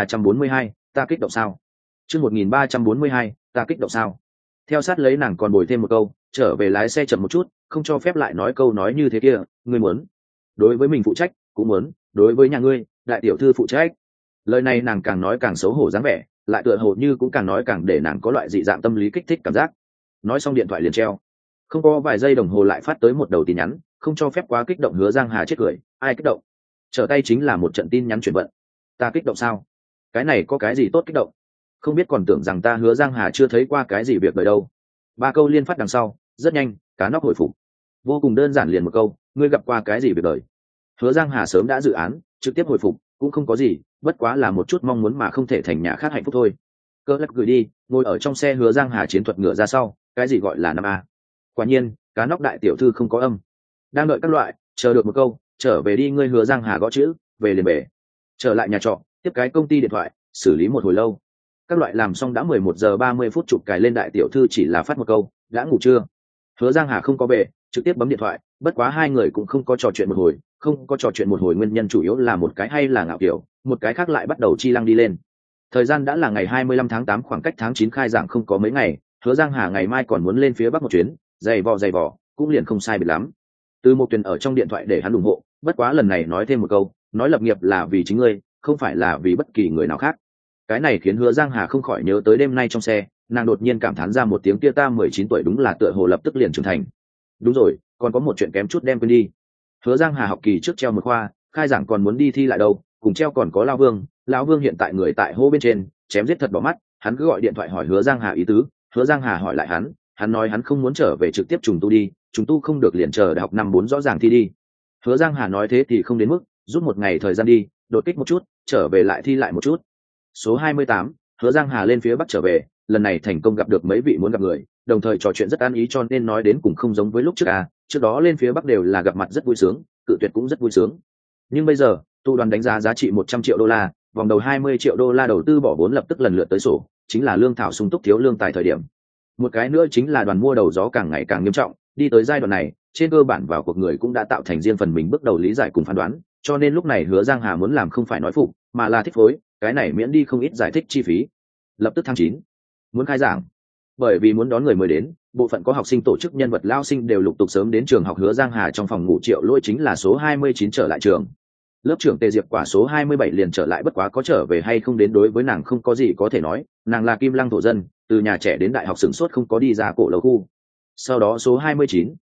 1342, ta kích động sao? Chương 1342, ta kích động sao? Theo sát lấy nàng còn bồi thêm một câu, trở về lái xe chậm một chút, không cho phép lại nói câu nói như thế kia, ngươi muốn đối với mình phụ trách, cũng muốn đối với nhà ngươi đại tiểu thư phụ trách. Lời này nàng càng nói càng xấu hổ dáng vẻ, lại tựa hồ như cũng càng nói càng để nàng có loại dị dạng tâm lý kích thích cảm giác. Nói xong điện thoại liền treo. Không có vài giây đồng hồ lại phát tới một đầu tin nhắn, không cho phép quá kích động. Hứa Giang Hà chết cười, ai kích động? Trở tay chính là một trận tin nhắn chuyển vận. Ta kích động sao? Cái này có cái gì tốt kích động? Không biết còn tưởng rằng ta Hứa Giang Hà chưa thấy qua cái gì việc đời đâu. 3 câu liên phát đằng sau, rất nhanh, cá nóc hồi phục. Vô cùng đơn giản liền một câu, ngươi gặp qua cái gì việc đời? Hứa Giang Hà sớm đã dự án, trực tiếp hồi phục, cũng không có gì, bất quá là một chút mong muốn mà không thể thành nhà khác hạnh phúc thôi. Cỡ lắc gửi đi, ngồi ở trong xe Hứa Giang Hà chiến thuật ngựa ra sau, cái gì gọi là 5A? Quả nhiên, cá nóc đại tiểu thư không có âm. Đang đợi các loại, chờ được một câu, trở về đi. Ngươi Hứa Giang Hà gõ chữ, về liền bể. Trở lại nhà trọ, tiếp cái công ty điện thoại, xử lý một hồi lâu. Các loại làm xong đã 11 giờ 30 phút, chụp cài lên đại tiểu thư chỉ là phát một câu, đã ngủ chưa? Hứa Giang Hà không có về, trực tiếp bấm điện thoại, bất quá hai người cũng không có trò chuyện một hồi, không có trò chuyện một hồi nguyên nhân chủ yếu là một cái hay là ngạo kiểu, một cái khác lại bắt đầu chi lăng đi lên. Thời gian đã là ngày 25 tháng 8, khoảng cách tháng 9 khai giảng không có mấy ngày, Hứa Giang Hà ngày mai còn muốn lên phía Bắc một chuyến, dày vò, cũng liền không sai biệt lắm. Từ một tuyển ở trong điện thoại để hắn ủng hộ, bất quá lần này nói thêm một câu, nói lập nghiệp là vì chính ngươi, không phải là vì bất kỳ người nào khác. Cái này khiến Hứa Giang Hà không khỏi nhớ tới đêm nay trong xe, nàng đột nhiên cảm thán ra một tiếng, kia ta 19 tuổi đúng là tựa hồ lập tức liền trưởng thành. Đúng rồi, còn có một chuyện kém chút đem quên đi. Hứa Giang Hà học kỳ trước treo một khoa, khai giảng còn muốn đi thi lại đâu, cùng treo còn có lão Vương hiện tại người tại hô bên trên, chém giết thật bỏ mắt, hắn cứ gọi điện thoại hỏi Hứa Giang Hà ý tứ, Hứa Giang Hà hỏi lại hắn nói hắn không muốn trở về trực tiếp trùng tu đi, trùng tu không được liền chờ đại học năm 4 rõ ràng thi đi. Hứa Giang Hà nói thế thì không đến mức, rút một ngày thời gian đi, đột kích một chút, trở về lại thi lại một chút. Số 28, Hứa Giang Hà lên phía Bắc trở về, lần này thành công gặp được mấy vị muốn gặp người, đồng thời trò chuyện rất an ý, cho nên nói đến cùng không giống với lúc trước trước đó lên phía Bắc đều là gặp mặt rất vui sướng, cự tuyệt cũng rất vui sướng. Nhưng bây giờ, tu đoàn đánh giá giá trị 100 triệu đô la, vòng đầu 20 triệu đô la đầu tư bỏ vốn lập tức lần lượt tới sổ, chính là lương thảo sung túc thiếu lương tài thời điểm. Một cái nữa chính là đoàn mua đầu gió càng ngày càng nghiêm trọng, đi tới giai đoạn này, trên cơ bản vào cuộc người cũng đã tạo thành riêng phần mình bước đầu lý giải cùng phán đoán, cho nên lúc này Hứa Giang Hà muốn làm không phải nói phục, mà là thích phối, cái này miễn đi không ít giải thích chi phí. Lập tức tháng 9, muốn khai giảng. Bởi vì muốn đón người mới đến, bộ phận có học sinh tổ chức nhân vật lao sinh đều lục tục sớm đến trường học. Hứa Giang Hà trong phòng ngủ Triệu Lỗi chính là số 29 trở lại trường. Lớp trưởng Tề Diệp Quả số 27 liền trở lại, bất quá có trở về hay không đến đối với nàng không có gì có thể nói, nàng là Kim Lăng thổ dân, từ nhà trẻ đến đại học sửng sốt không có đi ra cổ lầu khu. Sau đó số 29,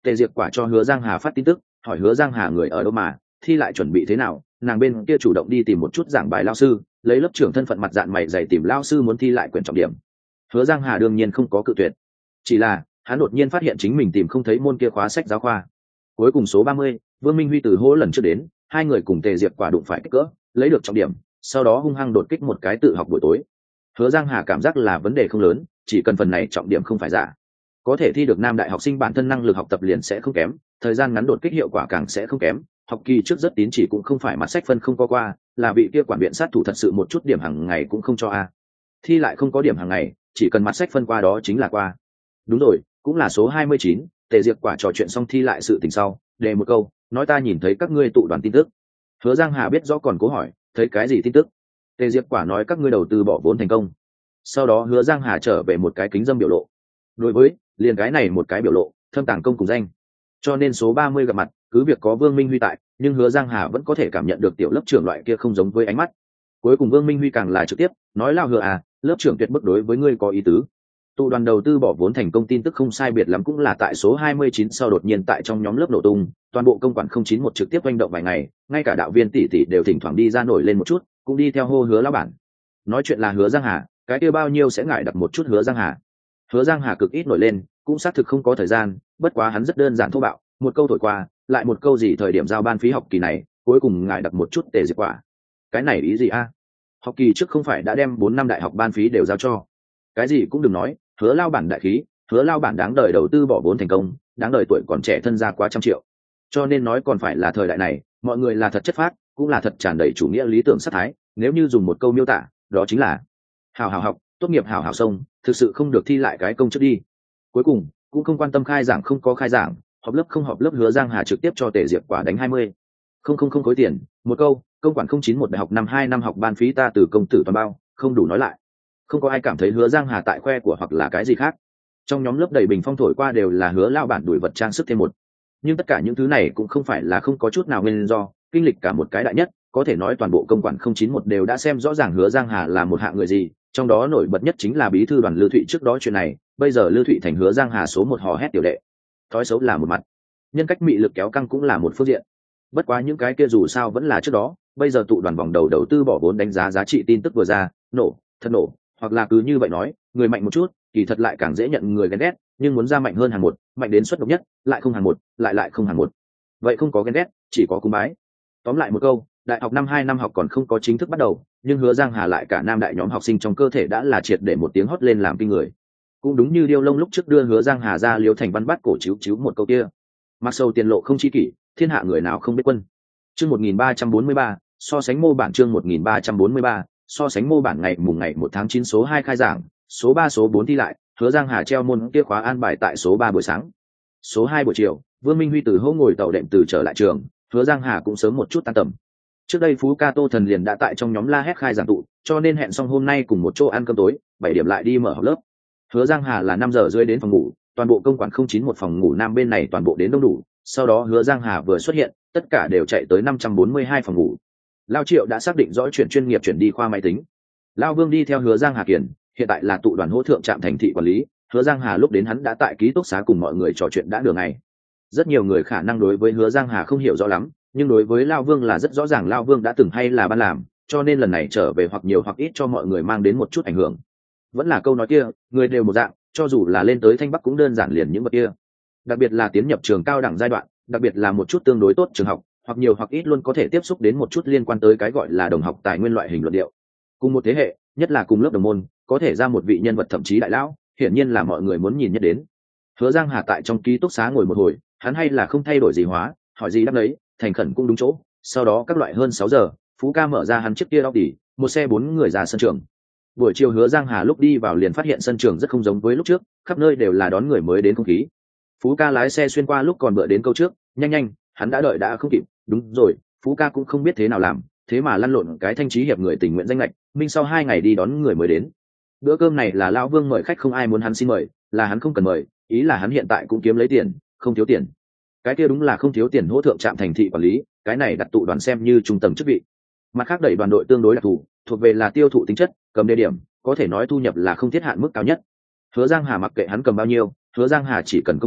Tề Diệp Quả cho Hứa Giang Hà phát tin tức, hỏi Hứa Giang Hà người ở đâu mà thi lại chuẩn bị thế nào. Nàng bên kia chủ động đi tìm một chút giảng bài lao sư, lấy lớp trưởng thân phận mặt dạn mày dày tìm lao sư muốn thi lại quyển trọng điểm. Hứa Giang Hà đương nhiên không có cự tuyệt, chỉ là hắn đột nhiên phát hiện chính mình tìm không thấy môn kia khóa sách giáo khoa. Cuối cùng số 30, Vương Minh Huy từ hỗ lần trước đến, hai người cùng Tề Diệp Quả đụng phải kích cỡ, lấy được trọng điểm, sau đó hung hăng đột kích một cái tự học buổi tối. Hứa Giang Hà cảm giác là vấn đề không lớn, chỉ cần phần này trọng điểm không phải giả, có thể thi được nam đại học sinh bản thân năng lực học tập liền sẽ không kém, thời gian ngắn đột kích hiệu quả càng sẽ không kém. Học kỳ trước rất tín chỉ cũng không phải mặt sách phân không có qua, là vị kia quản viện sát thủ thật sự một chút điểm hàng ngày cũng không cho a. Thi lại không có điểm hàng ngày, chỉ cần mặt sách phân qua đó chính là qua. Đúng rồi, cũng là số 29, Tề Diệp Quả trò chuyện xong thi lại sự tình sau, đề một câu, nói ta nhìn thấy các ngươi tụ đoàn tin tức. Hứa Giang Hà biết rõ còn cố hỏi, thấy cái gì tin tức? Tề Diệp Quả nói các ngươi đầu tư bỏ vốn thành công. Sau đó Hứa Giang Hà trở về một cái kính dâm biểu lộ. Đối với, liền cái này một cái biểu lộ, thâm tàng công cùng danh. Cho nên số 30 gặp mặt, cứ việc có Vương Minh Huy tại, nhưng Hứa Giang Hà vẫn có thể cảm nhận được tiểu lớp trưởng loại kia không giống với ánh mắt. Cuối cùng Vương Minh Huy càng là trực tiếp, nói lao Hứa à, lớp trưởng tuyệt bức đối với ngươi có ý tứ. Tụ đoàn đầu tư bỏ vốn thành công tin tức không sai biệt lắm cũng là tại số 29 sau đột nhiên tại trong nhóm lớp nổ tung, toàn bộ công quản 091 trực tiếp hành động vài ngày, ngay cả đạo viên tỷ tỷ đều thỉnh thoảng đi ra nổi lên một chút, cũng đi theo hô Hứa lão bản. Nói chuyện là Hứa Giang Hà, cái kia bao nhiêu sẽ ngại đặt một chút Hứa Giang Hà. Hứa Giang Hà cực ít nổi lên, cũng xác thực không có thời gian, bất quá hắn rất đơn giản thô bạo, một câu thổi qua, lại một câu gì thời điểm giao ban phí học kỳ này, cuối cùng ngại đặt một chút Tề Diệp Quả. Cái này ý gì a? Học kỳ trước không phải đã đem 4 năm đại học ban phí đều giao cho. Cái gì cũng đừng nói, Hứa lao bản đại khí, Hứa lao bản đáng đời đầu tư bỏ vốn thành công, đáng đời tuổi còn trẻ thân gia quá trăm triệu. Cho nên nói còn phải là thời đại này, mọi người là thật chất phác, cũng là thật tràn đầy chủ nghĩa lý tưởng sát thái, nếu như dùng một câu miêu tả, đó chính là hào hào học, tốt nghiệp hào hào sông, thực sự không được thi lại cái công chức đi. Cuối cùng cũng không quan tâm khai giảng không có khai giảng, họp lớp không họp lớp, Hứa Giang Hà trực tiếp cho Tề Diệp Quả đánh 20. Không khối tiền, một câu, công quản 091 đại học năm 2 năm học ban phí ta từ công tử toàn bao, không đủ nói lại. Không có ai cảm thấy Hứa Giang Hà tại khoe của hoặc là cái gì khác. Trong nhóm lớp đầy bình phong thổi qua đều là Hứa lao bản đuổi vật trang sức thêm một. Nhưng tất cả những thứ này cũng không phải là không có chút nào nguyên do, kinh lịch cả một cái đại nhất, có thể nói toàn bộ công quản 091 đều đã xem rõ ràng Hứa Giang Hà là một hạng người gì, trong đó nổi bật nhất chính là bí thư đoàn Lưu Thụy trước đó chuyện này, bây giờ Lưu Thụy thành Hứa Giang Hà số 1 hò hét tiểu đệ. Thói xấu là một mặt, nhân cách mị lực kéo căng cũng là một phương diện. Bất quá những cái kia dù sao vẫn là trước đó, bây giờ tụ đoàn vòng đầu đầu tư bỏ vốn đánh giá giá trị tin tức vừa ra, nổ, thật nổ, hoặc là cứ như vậy nói, người mạnh một chút, kỳ thật lại càng dễ nhận người ghen ghét, nhưng muốn ra mạnh hơn hàng một, mạnh đến xuất độc nhất, lại không hàng một, lại không hàng một. Vậy không có ghen ghét, chỉ có cúng bái. Tóm lại một câu, đại học năm 2 năm học còn không có chính thức bắt đầu, nhưng Hứa Giang Hà lại cả nam đại nhóm học sinh trong cơ thể đã là triệt để một tiếng hót lên làm kinh người. Cũng đúng như Điêu Lông lúc trước đưa Hứa Giang Hà ra Liễu Thành Văn bắt cổ chiếu một câu kia. Mặc sâu tiền lộ không chi kỷ, thiên hạ người nào không biết quân. Chương 1343, so sánh mô bản chương 1343, so sánh mô bản ngày 1 tháng 9 số 2 khai giảng, số 3 số 4 thi lại, Hứa Giang Hà treo môn kia khóa an bài tại số 3 buổi sáng. Số 2 buổi chiều, Vương Minh Huy từ hô ngồi tàu đệm từ trở lại trường, Hứa Giang Hà cũng sớm một chút tan tầm. Trước đây Phú Ca Tô Thần liền đã tại trong nhóm la hét khai giảng tụ, cho nên hẹn xong hôm nay cùng một chỗ ăn cơm tối, 7 điểm lại đi mở học lớp. Hứa Giang Hà là 5 giờ rưỡi đến phòng ngủ, toàn bộ công quản 091 phòng ngủ nam bên này toàn bộ đến đông đủ, sau đó Hứa Giang Hà vừa xuất hiện, tất cả đều chạy tới 542 phòng ngủ. Lao Triệu đã xác định rõ chuyển chuyên nghiệp chuyển đi khoa máy tính. Lao Vương đi theo Hứa Giang Hà Kiền, hiện tại là tụ đoàn hỗ thượng trạm thành thị quản lý, Hứa Giang Hà lúc đến hắn đã tại ký túc xá cùng mọi người trò chuyện đã nửa ngày. Rất nhiều người khả năng đối với Hứa Giang Hà không hiểu rõ lắm, nhưng đối với Lao Vương là rất rõ ràng, Lao Vương đã từng hay là ban làm, cho nên lần này trở về hoặc nhiều hoặc ít cho mọi người mang đến một chút ảnh hưởng. Vẫn là câu nói kia, người đều một dạng, cho dù là lên tới Thanh Bắc cũng đơn giản liền những vật kia. Đặc biệt là tiến nhập trường cao đẳng giai đoạn, đặc biệt là một chút tương đối tốt trường học, hoặc nhiều hoặc ít luôn có thể tiếp xúc đến một chút liên quan tới cái gọi là đồng học tài nguyên loại hình luận điệu. Cùng một thế hệ, nhất là cùng lớp đồng môn, có thể ra một vị nhân vật thậm chí đại lão, hiển nhiên là mọi người muốn nhìn nhất đến. Hứa Giang Hà tại trong ký túc xá ngồi một hồi, hắn hay là không thay đổi gì hóa, hỏi gì đáp đấy, thành khẩn cũng đúng chỗ. Sau đó các loại hơn 6 giờ, Phú Ca mở ra hắn chiếc kia Audi, một xe 4 người ra sân trường. Buổi chiều Hứa Giang Hà lúc đi vào liền phát hiện sân trường rất không giống với lúc trước, khắp nơi đều là đón người mới đến không khí. Phú Ca lái xe xuyên qua lúc còn bựa đến câu trước, nhanh, hắn đã đợi đã không kịp. Đúng rồi, Phú Ca cũng không biết thế nào làm, thế mà lăn lộn cái thanh trí hiệp người tình nguyện danh lệch, minh sau 2 ngày đi đón người mới đến. Bữa cơm này là Lão Vương mời khách, không ai muốn hắn xin mời, là hắn không cần mời, ý là hắn hiện tại cũng kiếm lấy tiền, không thiếu tiền. Cái kia đúng là không thiếu tiền, hỗ thượng trạm thành thị quản lý, cái này đặt tụ đoàn xem như trung tầng chức vị. Mặt khác đẩy đoàn đội tương đối đặc thù, thuộc về là tiêu thụ tính chất, cầm đề điểm, có thể nói thu nhập là không thiết hạn mức cao nhất. Hứa Giang Hà mặc kệ hắn cầm bao nhiêu, Hứa Giang Hà chỉ cần công trạng,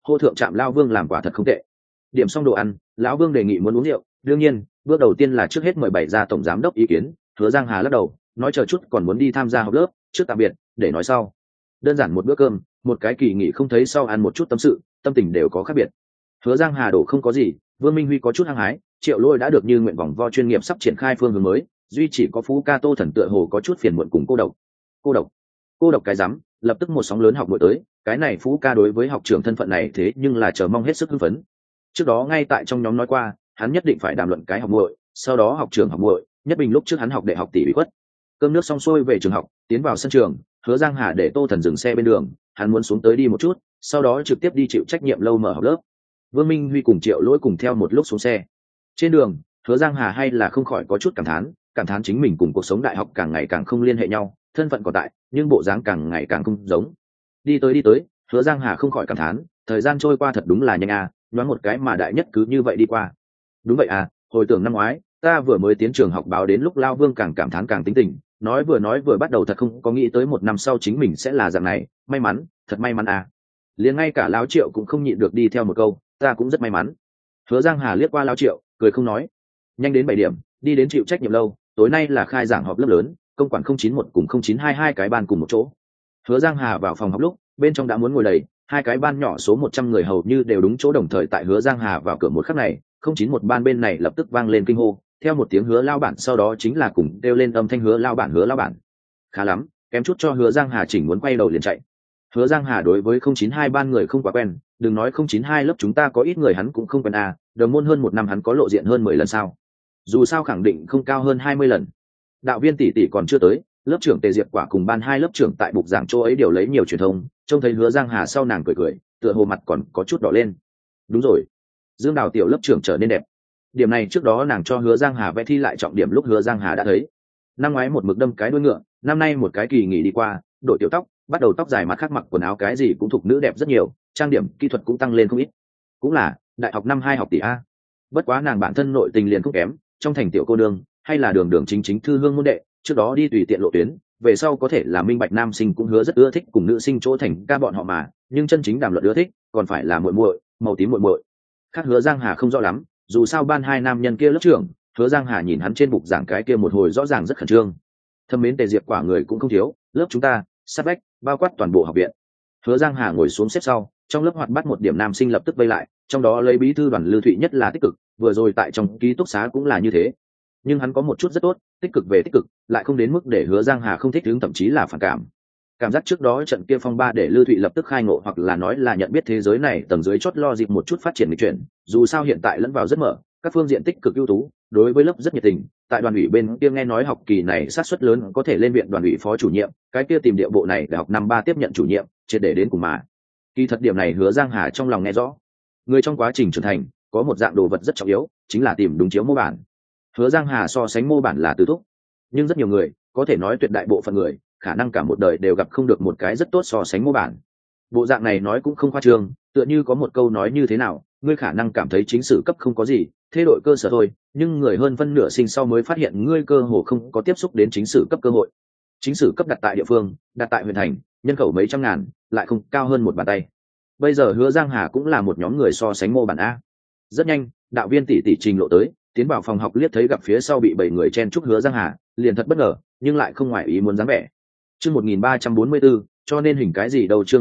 hô thượng trạm lao vương làm quả thật không tệ. Điểm xong đồ ăn, lão vương đề nghị muốn uống rượu, đương nhiên bước đầu tiên là trước hết mời bày ra tổng giám đốc ý kiến. Hứa Giang Hà lắc đầu nói chờ chút còn muốn đi tham gia học lớp, trước tạm biệt để nói sau. Đơn giản một bữa cơm, một cái kỳ nghỉ không thấy sau ăn một chút tâm sự, tâm tình đều có khác biệt. Hứa Giang Hà đổ không có gì, Vương Minh Huy có chút hăng hái, Triệu Lôi đã được như nguyện vòng vo chuyên nghiệp sắp triển khai phương hướng mới, duy chỉ có Phú Ca Tô Thần tựa hồ có chút phiền muộn cùng cô độc. Cô độc cái rắm, lập tức một sóng lớn học muội tới, cái này Phú Ca đối với học trưởng thân phận này thế nhưng là chờ mong hết sức hưng phấn. Trước đó ngay tại trong nhóm nói qua, hắn nhất định phải đàm luận cái học muội, sau đó học trưởng học muội, nhất bình lúc trước hắn học đại học tỷ bị khuất. Cơm nước xong xuôi về trường học, tiến vào sân trường, Hứa Giang Hà để Tô Thần dừng xe bên đường, hắn muốn xuống tới đi một chút, sau đó trực tiếp đi chịu trách nhiệm lâu mở học lớp. Vương Minh Huy cùng Triệu Lỗi cùng theo một lúc xuống xe. Trên đường, Hứa Giang Hà hay là không khỏi có chút cảm thán chính mình cùng cuộc sống đại học càng ngày càng không liên hệ nhau, thân phận còn tại, nhưng bộ dáng càng ngày càng không giống. Đi tới, Hứa Giang Hà không khỏi cảm thán, thời gian trôi qua thật đúng là nhanh à, nhoáng một cái mà đại nhất cứ như vậy đi qua. Đúng vậy à, hồi tưởng năm ngoái, ta vừa mới tiến trường học báo đến lúc Lao Vương càng cảm thán càng tính tình, nói vừa bắt đầu thật không có nghĩ tới một năm sau chính mình sẽ là dạng này, may mắn, thật may mắn à. Liền ngay cả Lão Triệu cũng không nhịn được đi theo một câu, ta cũng rất may mắn. Hứa Giang Hà liếc qua Lão Triệu, cười không nói. Nhanh đến 7 điểm, đi đến chịu trách nhiệm lâu, tối nay là khai giảng họp lớp lớn, công quản 091 cùng 0922 cái ban cùng một chỗ. Hứa Giang Hà vào phòng học lúc, bên trong đã muốn ngồi đầy, hai cái ban nhỏ số 100 người hầu như đều đúng chỗ đồng thời tại Hứa Giang Hà vào cửa một khắc này, 091 ban bên này lập tức vang lên kinh hô, theo một tiếng Hứa lao bản sau đó chính là cùng kêu lên âm thanh Hứa lao bản. Khá lắm, kém chút cho Hứa Giang Hà chỉnh muốn quay đầu liền chạy. Hứa Giang Hà đối với 092 ban người không quá quen, đừng nói 092 lớp chúng ta có ít người hắn cũng không quen à, đồng môn hơn một năm hắn có lộ diện hơn 10 lần sao. Dù sao khẳng định không cao hơn 20 lần. Đạo viên tỷ tỷ còn chưa tới, lớp trưởng Tề Diệp Quả cùng ban hai lớp trưởng tại bục giảng chỗ ấy đều lấy nhiều truyền thông, trông thấy Hứa Giang Hà sau nàng cười, tựa hồ mặt còn có chút đỏ lên. Đúng rồi, Dương Đào tiểu lớp trưởng trở nên đẹp. Điểm này trước đó nàng cho Hứa Giang Hà vẽ thi lại trọng điểm lúc Hứa Giang Hà đã thấy. Năm ngoái một mực đâm cái đuôi ngựa, năm nay một cái kỳ nghỉ đi qua, đổi tiểu tóc, bắt đầu tóc dài mặt khác mặc quần áo cái gì cũng thuộc nữ đẹp rất nhiều, trang điểm kỹ thuật cũng tăng lên không ít. Cũng là đại học năm 2 học tỷ a. Bất quá nàng bản thân nội tình liền không kém, trong thành tiểu cô nương, hay là đường chính thư hương môn đệ, trước đó đi tùy tiện lộ tuyến, về sau có thể là minh bạch nam sinh cũng hứa rất ưa thích cùng nữ sinh chỗ thành ca bọn họ mà, nhưng chân chính đàm luận ưa thích, còn phải là muội muội, màu tím muội muội. Khác Hứa Giang Hà không rõ lắm, dù sao ban hai nam nhân kia lớp trưởng, Hứa Giang Hà nhìn hắn trên bục giảng cái kia một hồi rõ ràng rất khẩn trương. Thâm mến Tề Diệp Quả người cũng không thiếu, lớp chúng ta, sát vách, bao quát toàn bộ học viện. Hứa Giang Hà ngồi xuống xếp sau, trong lớp hoạt bắt một điểm nam sinh lập tức vây lại, trong đó lấy bí thư đoàn Lưu Thụy nhất là tích cực, vừa rồi tại trong ký túc xá cũng là như thế. Nhưng hắn có một chút rất tốt, tích cực về tích cực, lại không đến mức để Hứa Giang Hà không thích ứng thậm chí là phản cảm. Cảm giác trước đó trận kia phong ba để Lưu Thụy lập tức khai ngộ hoặc là nói là nhận biết thế giới này tầng dưới chót lo dịp một chút phát triển lịch chuyển, dù sao hiện tại lẫn vào rất mở, các phương diện tích cực ưu tú, đối với lớp rất nhiệt tình. Tại đoàn ủy bên kia nghe nói học kỳ này sát suất lớn có thể lên viện đoàn ủy phó chủ nhiệm, cái kia tìm địa bộ này để học năm 3 tiếp nhận chủ nhiệm, triệt để đến cùng mà. Kỳ thật điểm này Hứa Giang Hà trong lòng nghe rõ. Người trong quá trình trưởng thành, có một dạng đồ vật rất trọng yếu, chính là tìm đúng chiếu mô bản. Hứa Giang Hà so sánh mô bản là từ thúc, nhưng rất nhiều người, có thể nói tuyệt đại bộ phận người, khả năng cả một đời đều gặp không được một cái rất tốt so sánh mô bản. Bộ dạng này nói cũng không khoa trương, tựa như có một câu nói như thế nào, ngươi khả năng cảm thấy chính sử cấp không có gì, thế đội cơ sở thôi, nhưng người hơn phân nửa sinh sau mới phát hiện ngươi cơ hồ không có tiếp xúc đến chính sử cấp cơ hội. Chính sử cấp đặt tại địa phương, đặt tại huyện thành, nhân khẩu mấy trăm ngàn, lại không cao hơn một bàn tay. Bây giờ Hứa Giang Hà cũng là một nhóm người so sánh mô bản a. Rất nhanh, đạo viên tỷ trình lộ tới, tiến vào phòng học liếc thấy gặp phía sau bị 7 người chen chúc Hứa Giang Hà, liền thật bất ngờ, nhưng lại không ngoài ý muốn dáng vẻ. Chương 1344, cho nên hình cái gì đâu chương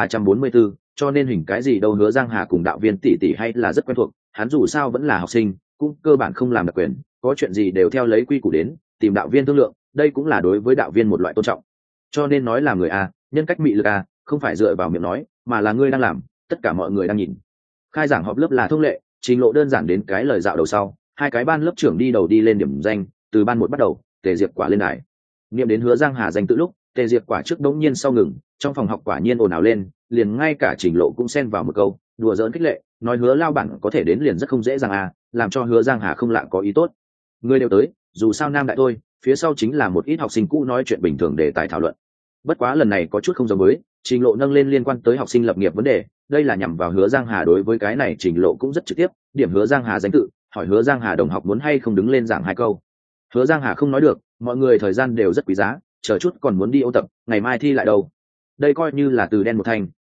1344, cho nên hình cái gì đâu Hứa Giang Hà cùng đạo viên tỷ hay là rất quen thuộc, hắn dù sao vẫn là học sinh, cũng cơ bản không làm đặc quyền, có chuyện gì đều theo lấy quy củ đến, tìm đạo viên thương lượng, đây cũng là đối với đạo viên một loại tôn trọng. Cho nên nói là người a, nhân cách mị lực a, không phải dựa vào miệng nói, mà là ngươi đang làm, tất cả mọi người đang nhìn. Khai giảng họp lớp là thông lệ, trình lộ đơn giản đến cái lời dạo đầu sau, hai cái ban lớp trưởng đi đầu đi lên điểm danh, từ ban 1 bắt đầu, Tề Diệp Quả lên đài. Niệm đến Hứa Giang Hà danh tự lúc, Tề Diệp Quả trước đống nhiên sau ngừng, trong phòng học quả nhiên ồn ào lên, liền ngay cả trình lộ cũng xen vào một câu, đùa giỡn khích lệ, nói Hứa lao bản có thể đến liền rất không dễ dàng à, làm cho Hứa Giang Hà không lạ có ý tốt. Người đều tới, dù sao nam đại thôi, phía sau chính là một ít học sinh cũ nói chuyện bình thường để tài thảo luận. Bất quá lần này có chút không giống với, trình lộ nâng lên liên quan tới học sinh lập nghiệp vấn đề, đây là nhằm vào Hứa Giang Hà, đối với cái này trình lộ cũng rất trực tiếp, điểm Hứa Giang Hà danh tự, hỏi Hứa Giang Hà đồng học muốn hay không đứng lên giảng 2 câu. Hứa Giang Hà không nói được, mọi người thời gian đều rất quý giá, chờ chút còn muốn đi ôn tập, ngày mai thi lại đâu. Đây coi như là từ đen một thành,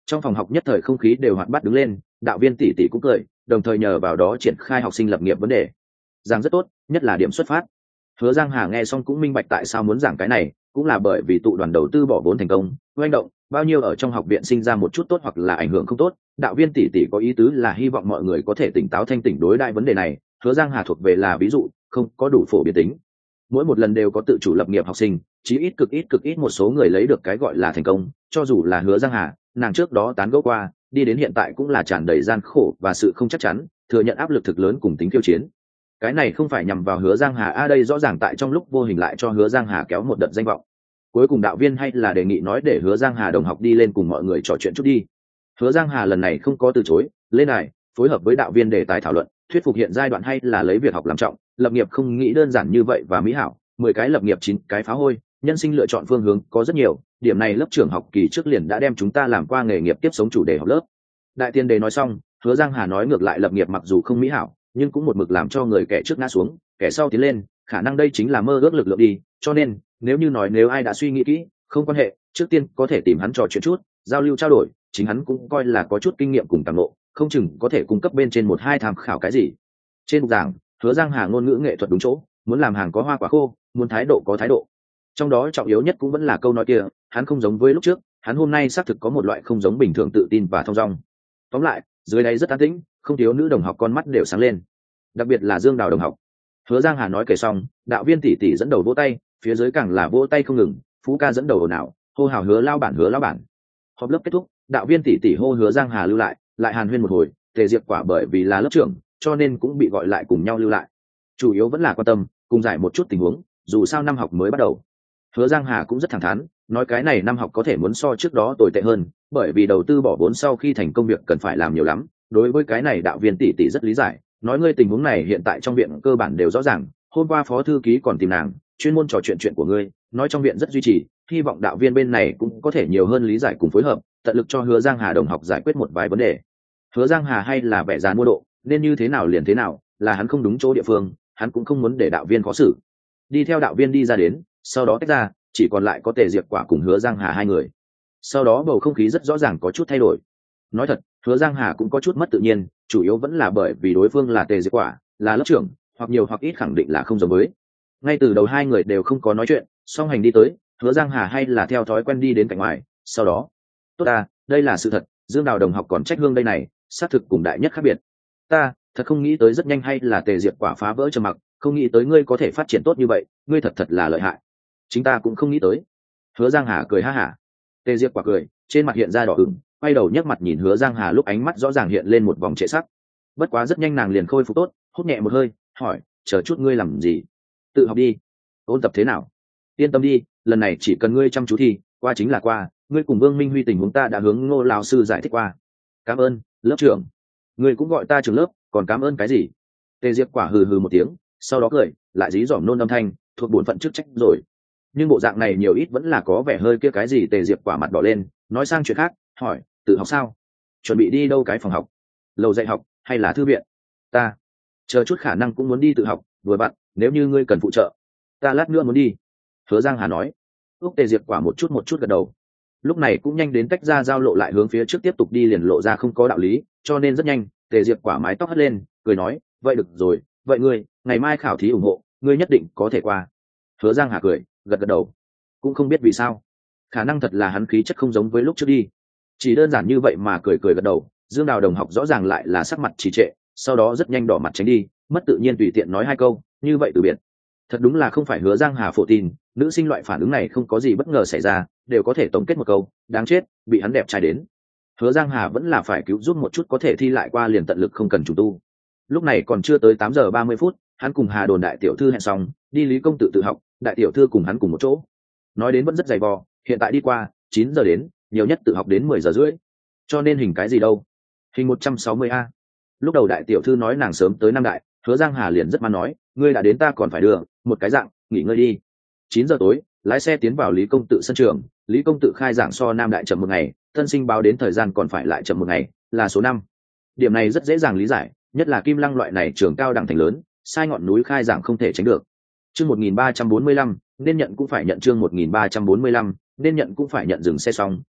Trong phòng học nhất thời không khí đều hoạt bát đứng lên, đạo viên tỷ tỷ cũng cười, đồng thời nhờ vào đó triển khai học sinh lập nghiệp vấn đề. Giảng rất tốt, nhất là điểm xuất phát. Hứa Giang Hà nghe xong cũng minh bạch tại sao muốn giảng cái này, cũng là bởi vì tụ đoàn đầu tư bỏ vốn thành công, oanh động, bao nhiêu ở trong học viện sinh ra một chút tốt hoặc là ảnh hưởng không tốt. Đạo viên tỷ tỷ có ý tứ là hy vọng mọi người có thể tỉnh táo thanh tỉnh đối đại vấn đề này. Hứa Giang Hà thuộc về là ví dụ, không có đủ phổ biến tính. Mỗi một lần đều có tự chủ lập nghiệp học sinh, chí ít cực ít một số người lấy được cái gọi là thành công, cho dù là Hứa Giang Hà, nàng trước đó tán gẫu qua, đi đến hiện tại cũng là tràn đầy gian khổ và sự không chắc chắn, thừa nhận áp lực thực lớn cùng tính khiêu chiến. Cái này không phải nhằm vào Hứa Giang Hà, đây rõ ràng tại trong lúc vô hình lại cho Hứa Giang Hà kéo một đợt danh vọng. Cuối cùng đạo viên hay là đề nghị nói để Hứa Giang Hà đồng học đi lên cùng mọi người trò chuyện chút đi. Hứa Giang Hà lần này không có từ chối, lên này phối hợp với đạo viên đề tài thảo luận, thuyết phục hiện giai đoạn hay là lấy việc học làm trọng, lập nghiệp không nghĩ đơn giản như vậy và mỹ hảo, 10 cái lập nghiệp 9 cái phá hôi, nhân sinh lựa chọn phương hướng có rất nhiều, điểm này lớp trưởng học kỳ trước liền đã đem chúng ta làm qua nghề nghiệp tiếp sống chủ đề học lớp. Đại tiên đề nói xong, Hứa Giang Hà nói ngược lại lập nghiệp mặc dù không mỹ hảo, nhưng cũng một mực làm cho người kẻ trước ngã xuống, kẻ sau tiến lên, khả năng đây chính là mơ ước lực lượng đi, cho nên nếu ai đã suy nghĩ kỹ, không quan hệ, trước tiên có thể tìm hắn trò chuyện chút, giao lưu trao đổi, chính hắn cũng coi là có chút kinh nghiệm cùng tàng ngộ, không chừng có thể cung cấp bên trên 1-2 tham khảo cái gì. Trên bục giảng, Hứa Giang Hà ngôn ngữ nghệ thuật đúng chỗ, muốn làm hàng có hoa quả khô, muốn thái độ có thái độ. Trong đó trọng yếu nhất cũng vẫn là câu nói kia, hắn không giống với lúc trước, hắn hôm nay xác thực có một loại không giống bình thường tự tin và thông dong. Tóm lại, dưới đây rất an tĩnh, không thiếu nữ đồng học con mắt đều sáng lên, đặc biệt là Dương Đào đồng học. Hứa Giang Hà nói kể xong, đạo viên tỷ tỷ dẫn đầu vỗ tay, phía dưới càng là vỗ tay không ngừng, Phú ca dẫn đầu ồn ào, hô hào Hứa lão bản. Họp lớp kết thúc, đạo viên tỷ tỷ hô Hứa Giang Hà lưu lại, lại hàn huyên một hồi, Tề Diệp Quả bởi vì là lớp trưởng, cho nên cũng bị gọi lại cùng nhau lưu lại. Chủ yếu vẫn là quan tâm, cùng giải một chút tình huống, dù sao năm học mới bắt đầu. Hứa Giang Hà cũng rất thẳng thắn, nói cái này năm học có thể muốn so trước đó tồi tệ hơn, bởi vì đầu tư bỏ vốn sau khi thành công việc cần phải làm nhiều lắm. Đối với cái này đạo viên tỷ tỷ rất lý giải, nói ngươi tình huống này hiện tại trong viện cơ bản đều rõ ràng, hôm qua phó thư ký còn tìm nàng, chuyên môn trò chuyện của ngươi, nói trong viện rất duy trì, hy vọng đạo viên bên này cũng có thể nhiều hơn lý giải cùng phối hợp, tận lực cho Hứa Giang Hà đồng học giải quyết một vài vấn đề. Hứa Giang Hà hay là vẻ dàn mua độ, nên như thế nào liền thế nào, là hắn không đúng chỗ địa phương, hắn cũng không muốn để đạo viên khó xử. Đi theo đạo viên đi ra đến, sau đó tách ra, chỉ còn lại có Tề Diệp Quả cùng Hứa Giang Hà hai người. Sau đó bầu không khí rất rõ ràng có chút thay đổi. Nói thật, Hứa Giang Hà cũng có chút mất tự nhiên, chủ yếu vẫn là bởi vì đối phương là Tề Diệp Quả, là lớp trưởng, hoặc nhiều hoặc ít khẳng định là không giống với. Ngay từ đầu hai người đều không có nói chuyện, song hành đi tới, Hứa Giang Hà hay là theo thói quen đi đến cạnh ngoài, sau đó, tốt ta, đây là sự thật, Dương Đào đồng học còn trách hương đây này, xác thực cùng đại nhất khác biệt. Ta thật không nghĩ tới rất nhanh hay là Tề Diệp Quả phá vỡ trầm mặc, không nghĩ tới ngươi có thể phát triển tốt như vậy, ngươi thật là lợi hại. Chính ta cũng không nghĩ tới. Hứa Giang Hà cười ha hả. Tề Diệp Quả cười, trên mặt hiện ra đỏ ửng, quay đầu nhấc mặt nhìn Hứa Giang Hà, lúc ánh mắt rõ ràng hiện lên một vòng trệ sắc. Bất quá rất nhanh nàng liền khôi phục tốt, hút nhẹ một hơi, hỏi, chờ chút ngươi làm gì? Tự học đi. Ôn tập thế nào? Yên tâm đi, lần này chỉ cần ngươi chăm chú thi, qua chính là qua, ngươi cùng Vương Minh Huy tình huống ta đã hướng Ngô lão sư giải thích qua. Cảm ơn, lớp trưởng. Ngươi cũng gọi ta trưởng lớp, còn cảm ơn cái gì? Tề Diệp Quả hừ hừ một tiếng, sau đó cười, lại dí dỏm nôn âm thanh, thuộc bổn phận chức trách rồi. Nhưng bộ dạng này nhiều ít vẫn là có vẻ hơi kia cái gì. Tề Diệp Quả mặt đỏ lên, nói sang chuyện khác, hỏi, tự học sao? Chuẩn bị đi đâu cái phòng học? Lầu dạy học hay là thư viện? Ta chờ chút khả năng cũng muốn đi tự học, vừa bạn, nếu như ngươi cần phụ trợ, ta lát nữa muốn đi. Hứa Giang Hà nói. Úc Tề Diệp Quả một chút gật đầu. Lúc này cũng nhanh đến tách ra giao lộ lại hướng phía trước tiếp tục đi, liền lộ ra không có đạo lý, cho nên rất nhanh Tề Diệp Quả mái tóc hất lên, cười nói, vậy được rồi, vậy ngươi ngày mai khảo thí ủng hộ, ngươi nhất định có thể qua. Hứa Giang Hà cười, gật đầu. Cũng không biết vì sao, khả năng thật là hắn khí chất không giống với lúc trước đi, chỉ đơn giản như vậy mà cười gật đầu. Dương Đào đồng học rõ ràng lại là sắc mặt trì trệ, sau đó rất nhanh đỏ mặt tránh đi, mất tự nhiên tùy tiện nói hai câu, như vậy từ biệt. Thật đúng là không phải Hứa Giang Hà phổ tin, nữ sinh loại phản ứng này không có gì bất ngờ xảy ra, đều có thể tổng kết một câu, đáng chết, bị hắn đẹp trai đến. Hứa Giang Hà vẫn là phải cứu giúp một chút, có thể thi lại qua liền tận lực không cần trùng tu. Lúc này còn chưa tới 8:30, hắn cùng Hà Đồn đại tiểu thư hẹn xong, đi Lý Công Tự tự học, đại tiểu thư cùng hắn cùng một chỗ. Nói đến vẫn rất dày vò, hiện tại đi qua, 9 giờ đến, nhiều nhất tự học đến 10 giờ rưỡi. Cho nên hình cái gì đâu? Hình 160A. Lúc đầu đại tiểu thư nói nàng sớm tới Nam Đại, Hứa Giang Hà liền rất man nói, ngươi đã đến ta còn phải đưa, một cái dạng, nghỉ ngơi đi. 9 giờ tối, lái xe tiến vào Lý Công Tự sân trường, Lý Công Tự khai giảng so Nam Đại chậm một ngày, tân sinh báo đến thời gian còn phải lại chậm một ngày, là số 5. Điểm này rất dễ dàng lý giải, nhất là Kim Lăng loại này trường cao đẳng thành lớn, sai ngọn núi khai giảng không thể tránh được. Chương 1345, nên nhận cũng phải nhận, chương 1345, nên nhận cũng phải nhận. Dừng xe xong,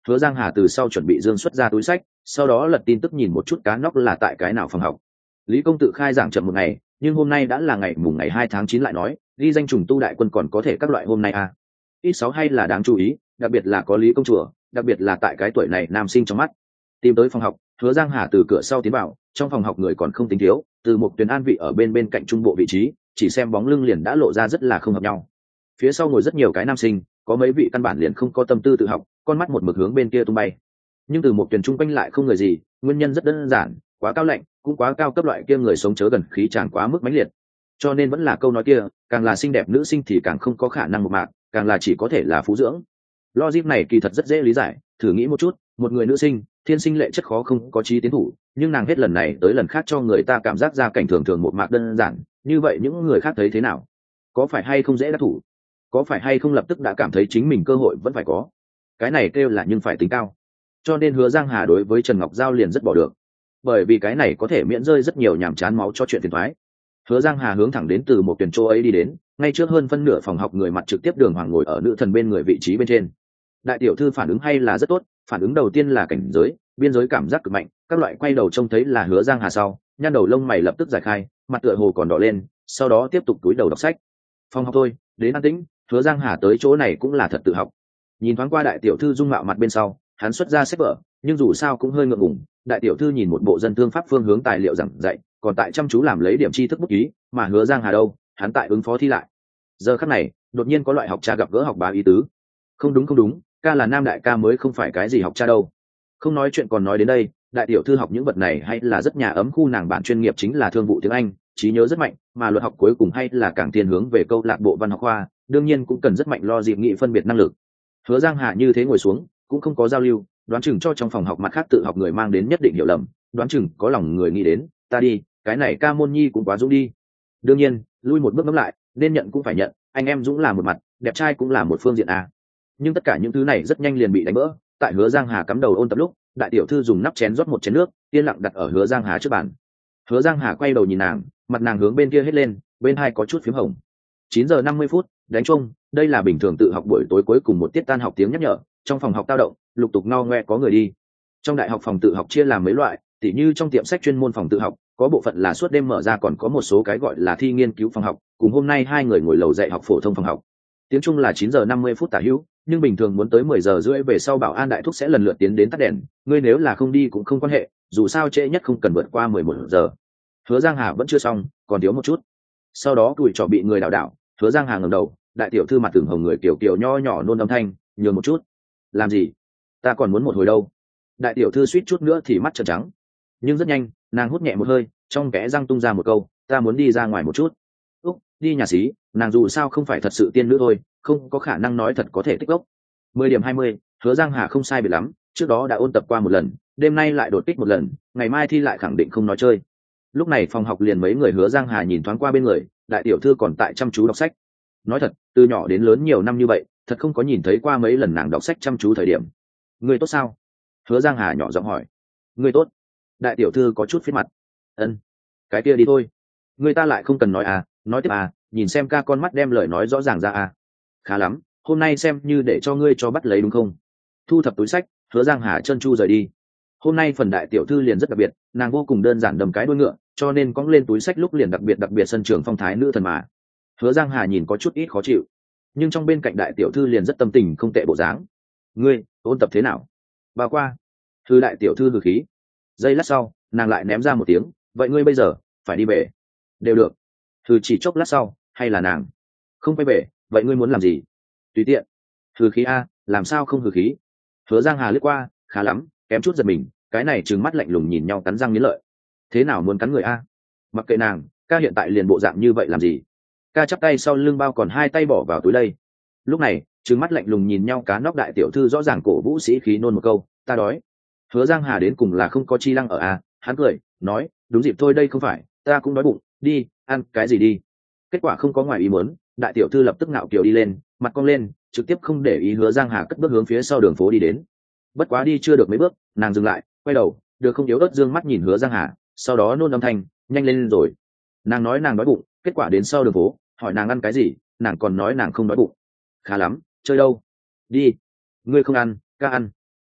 Hứa Giang Hà từ sau chuẩn bị dương xuất ra túi sách, sau đó lật tin tức nhìn một chút cá nóc là tại cái nào phòng học. Lý công tự khai giảng chậm một ngày, nhưng hôm nay đã là ngày mùng ngày 2 tháng 9 lại nói ghi danh trùng tu đại quân còn có thể các loại hôm nay à. Ít 6 hay là đáng chú ý, đặc biệt là có Lý công chùa, đặc biệt là tại cái tuổi này nam sinh trong mắt. Tìm tới phòng học, Hứa Giang Hà từ cửa sau tiến vào, trong phòng học người còn không tính thiếu, từ một tuyến an vị ở bên cạnh trung bộ vị trí, chỉ xem bóng lưng liền đã lộ ra rất là không hợp nhau. Phía sau ngồi rất nhiều cái nam sinh, có mấy vị căn bản liền không có tâm tư tự học, con mắt một mực hướng bên kia tung bay. Nhưng từ một tuyến trung quanh lại không người gì, nguyên nhân rất đơn giản, quá cao lạnh, cũng quá cao cấp loại kia người sống chớ gần khí tràn quá mức mãnh liệt. Cho nên vẫn là câu nói kia, càng là xinh đẹp nữ sinh thì càng không có khả năng một mạc, càng là chỉ có thể là phú dưỡng. Logic này kỳ thật rất dễ lý giải, thử nghĩ một chút, một người nữ sinh, thiên sinh lệ chất khó không có trí tiến thủ, nhưng nàng hết lần này tới lần khác cho người ta cảm giác ra cảnh thường thường một mạc đơn giản, như vậy những người khác thấy thế nào? Có phải hay không dễ đắc thủ? Có phải hay không lập tức đã cảm thấy chính mình cơ hội vẫn phải có? Cái này kêu là nhưng phải tính cao. Cho nên Hứa Giang Hà đối với Trần Ngọc Giao liền rất bỏ được, bởi vì cái này có thể miễn rơi rất nhiều nhàm chán máu cho chuyện phiền toái. Hứa Giang Hà hướng thẳng đến từ một tuyển chỗ ấy đi đến, ngay trước hơn phân nửa phòng học người mặt trực tiếp đường hoàng ngồi ở nữ thần bên người vị trí bên trên. Đại tiểu thư phản ứng hay là rất tốt, phản ứng đầu tiên là cảnh giới, biên giới cảm giác cực mạnh, các loại quay đầu trông thấy là Hứa Giang Hà sau, nhăn đầu lông mày lập tức giải khai, mặt tựa hồ còn đỏ lên, sau đó tiếp tục cúi đầu đọc sách. Phòng học thôi, đến an tĩnh, Hứa Giang Hà tới chỗ này cũng là thật tự học. Nhìn thoáng qua đại tiểu thư dung mạo mặt bên sau, hắn xuất ra sách vở, nhưng dù sao cũng hơi ngượng ngùng. Đại tiểu thư nhìn một bộ dân thương pháp phương hướng tài liệu giảng dạy, còn tại chăm chú làm lấy điểm tri thức bút ký, mà Hứa Giang Hà đâu, hắn tại ứng phó thi lại. Giờ khắc này, đột nhiên có loại học cha gặp gỡ học bá ý tứ. Không đúng, ca là nam đại ca mới không phải cái gì học cha đâu. Không nói chuyện còn nói đến đây, đại tiểu thư học những vật này hay là rất nhà ấm, khu nàng bản chuyên nghiệp chính là thương vụ tiếng Anh, trí nhớ rất mạnh, mà luật học cuối cùng hay là càng thiên hướng về câu lạc bộ văn học khoa, đương nhiên cũng cần rất mạnh lo dịp nghị phân biệt năng lực. Hứa Giang Hà như thế ngồi xuống, cũng không có giao lưu, đoán chừng cho trong phòng học mặt khác tự học người mang đến nhất định hiểu lầm, đoán chừng có lòng người nghĩ đến, ta đi, cái này ca môn nhi cũng quá dũng đi. Đương nhiên, lui một bước ngẫm lại, nên nhận cũng phải nhận, anh em dũng là một mặt, đẹp trai cũng là một phương diện à. Nhưng tất cả những thứ này rất nhanh liền bị đánh vỡ. Tại Hứa Giang Hà cắm đầu ôn tập lúc, đại tiểu thư dùng nắp chén rót một chén nước, yên lặng đặt ở Hứa Giang Hà trước bàn. Hứa Giang Hà quay đầu nhìn nàng, mặt nàng hướng bên kia hết lên, bên hai có chút phím hồng. 9 giờ 50 phút, đánh chuông, đây là bình thường tự học buổi tối cuối cùng một tiết tan học tiếng nhắc nhở. Trong phòng học tao động, lục tục ngao ngoe có người đi. Trong đại học phòng tự học chia làm mấy loại, tỉ như trong tiệm sách chuyên môn phòng tự học, có bộ phận là suốt đêm mở ra, còn có một số cái gọi là thi nghiên cứu phòng học, cùng hôm nay hai người ngồi lầu dạy học phổ thông phòng học. Tiếng Trung là 9 giờ 50 phút tả hữu, nhưng bình thường muốn tới 10 giờ rưỡi về sau bảo an đại thúc sẽ lần lượt tiến đến tắt đèn, ngươi nếu là không đi cũng không quan hệ, dù sao trễ nhất không cần vượt qua 11 giờ. Hứa Giang Hà vẫn chưa xong, còn thiếu một chút. Sau đó tuổi trò bị người đảo đảo, Hứa Giang Hà ngẩng đầu, đại tiểu thư mặt tưởng hồng người kiểu kiểu nho nhỏ nôn âm thanh, nhường một chút. Làm gì? Ta còn muốn một hồi đâu. Đại tiểu thư suýt chút nữa thì mắt trợn trắng. Nhưng rất nhanh, nàng hút nhẹ một hơi, trong kẽ răng tung ra một câu, ta muốn đi ra ngoài một chút. Úc, đi nhà xí, nàng dù sao không phải thật sự tiên nữ thôi, không có khả năng nói thật có thể tích gốc. 10:20, Hứa Giang Hà không sai biệt lắm, trước đó đã ôn tập qua một lần, đêm nay lại đột kích một lần, ngày mai thi lại khẳng định không nói chơi. Lúc này phòng học liền mấy người. Hứa Giang Hà nhìn thoáng qua bên người, đại tiểu thư còn tại chăm chú đọc sách. Nói thật, từ nhỏ đến lớn nhiều năm như vậy, thật không có nhìn thấy qua mấy lần nàng đọc sách chăm chú thời điểm. Người tốt sao? Hứa Giang Hà nhỏ giọng hỏi. Người tốt. Đại tiểu thư có chút phết mặt. Ân, cái kia đi thôi. Người ta lại không cần nói à, nói tiếp à, nhìn xem ca con mắt đem lời nói rõ ràng ra à. Khá lắm, hôm nay xem như để cho ngươi cho bắt lấy đúng không? Thu thập túi sách, Hứa Giang Hà trơn tru rời đi. Hôm nay phần đại tiểu thư liền rất đặc biệt, nàng vô cùng đơn giản đầm cái đuôi ngựa, cho nên cõng lên túi sách lúc liền đặc biệt sân trường phong thái nữ thần mà. Hứa Giang Hà nhìn có chút ít khó chịu, nhưng trong bên cạnh đại tiểu thư liền rất tâm tình không tệ bộ dáng. Ngươi ôn tập thế nào? Bà qua. Thư đại tiểu thư hừ khí. Giây lát sau, nàng lại ném ra một tiếng, vậy ngươi bây giờ phải đi về. Đều được. Thư chỉ chốc lát sau, hay là nàng không quay về, vậy ngươi muốn làm gì? Tùy tiện. Hừ khí a, làm sao không hừ khí? Hứa Giang Hà lướt qua, khá lắm, kém chút giật mình, cái này trừng mắt lạnh lùng nhìn nhau cắn răng nghiến lợi. Thế nào muốn cắn người a? Mặc kệ nàng, ca hiện tại liền bộ dạng như vậy làm gì? Ca chắp tay sau lưng bao còn hai tay bỏ vào túi đây. Lúc này, trừng mắt lạnh lùng nhìn nhau cá nóc đại tiểu thư rõ ràng cổ vũ sĩ khí nôn một câu, ta đói. Hứa Giang Hà đến cùng là không có chi lăng ở a, hắn cười, nói, đúng dịp thôi đây không phải, ta cũng đói bụng, đi, ăn cái gì đi. Kết quả không có ngoài ý muốn, đại tiểu thư lập tức ngạo kiều đi lên, mặt cong lên, trực tiếp không để ý Hứa Giang Hà cất bước hướng phía sau đường phố đi đến. Bất quá đi chưa được mấy bước, nàng dừng lại, quay đầu, được không yếu ớt dương mắt nhìn Hứa Giang Hà, sau đó nôn âm thanh, nhanh lên rồi. Nàng nói nàng đói bụng, kết quả đến sau đường phố, hỏi nàng ăn cái gì, nàng còn nói nàng không đói bụng. Khá lắm, chơi đâu? Đi. Ngươi không ăn, ca ăn.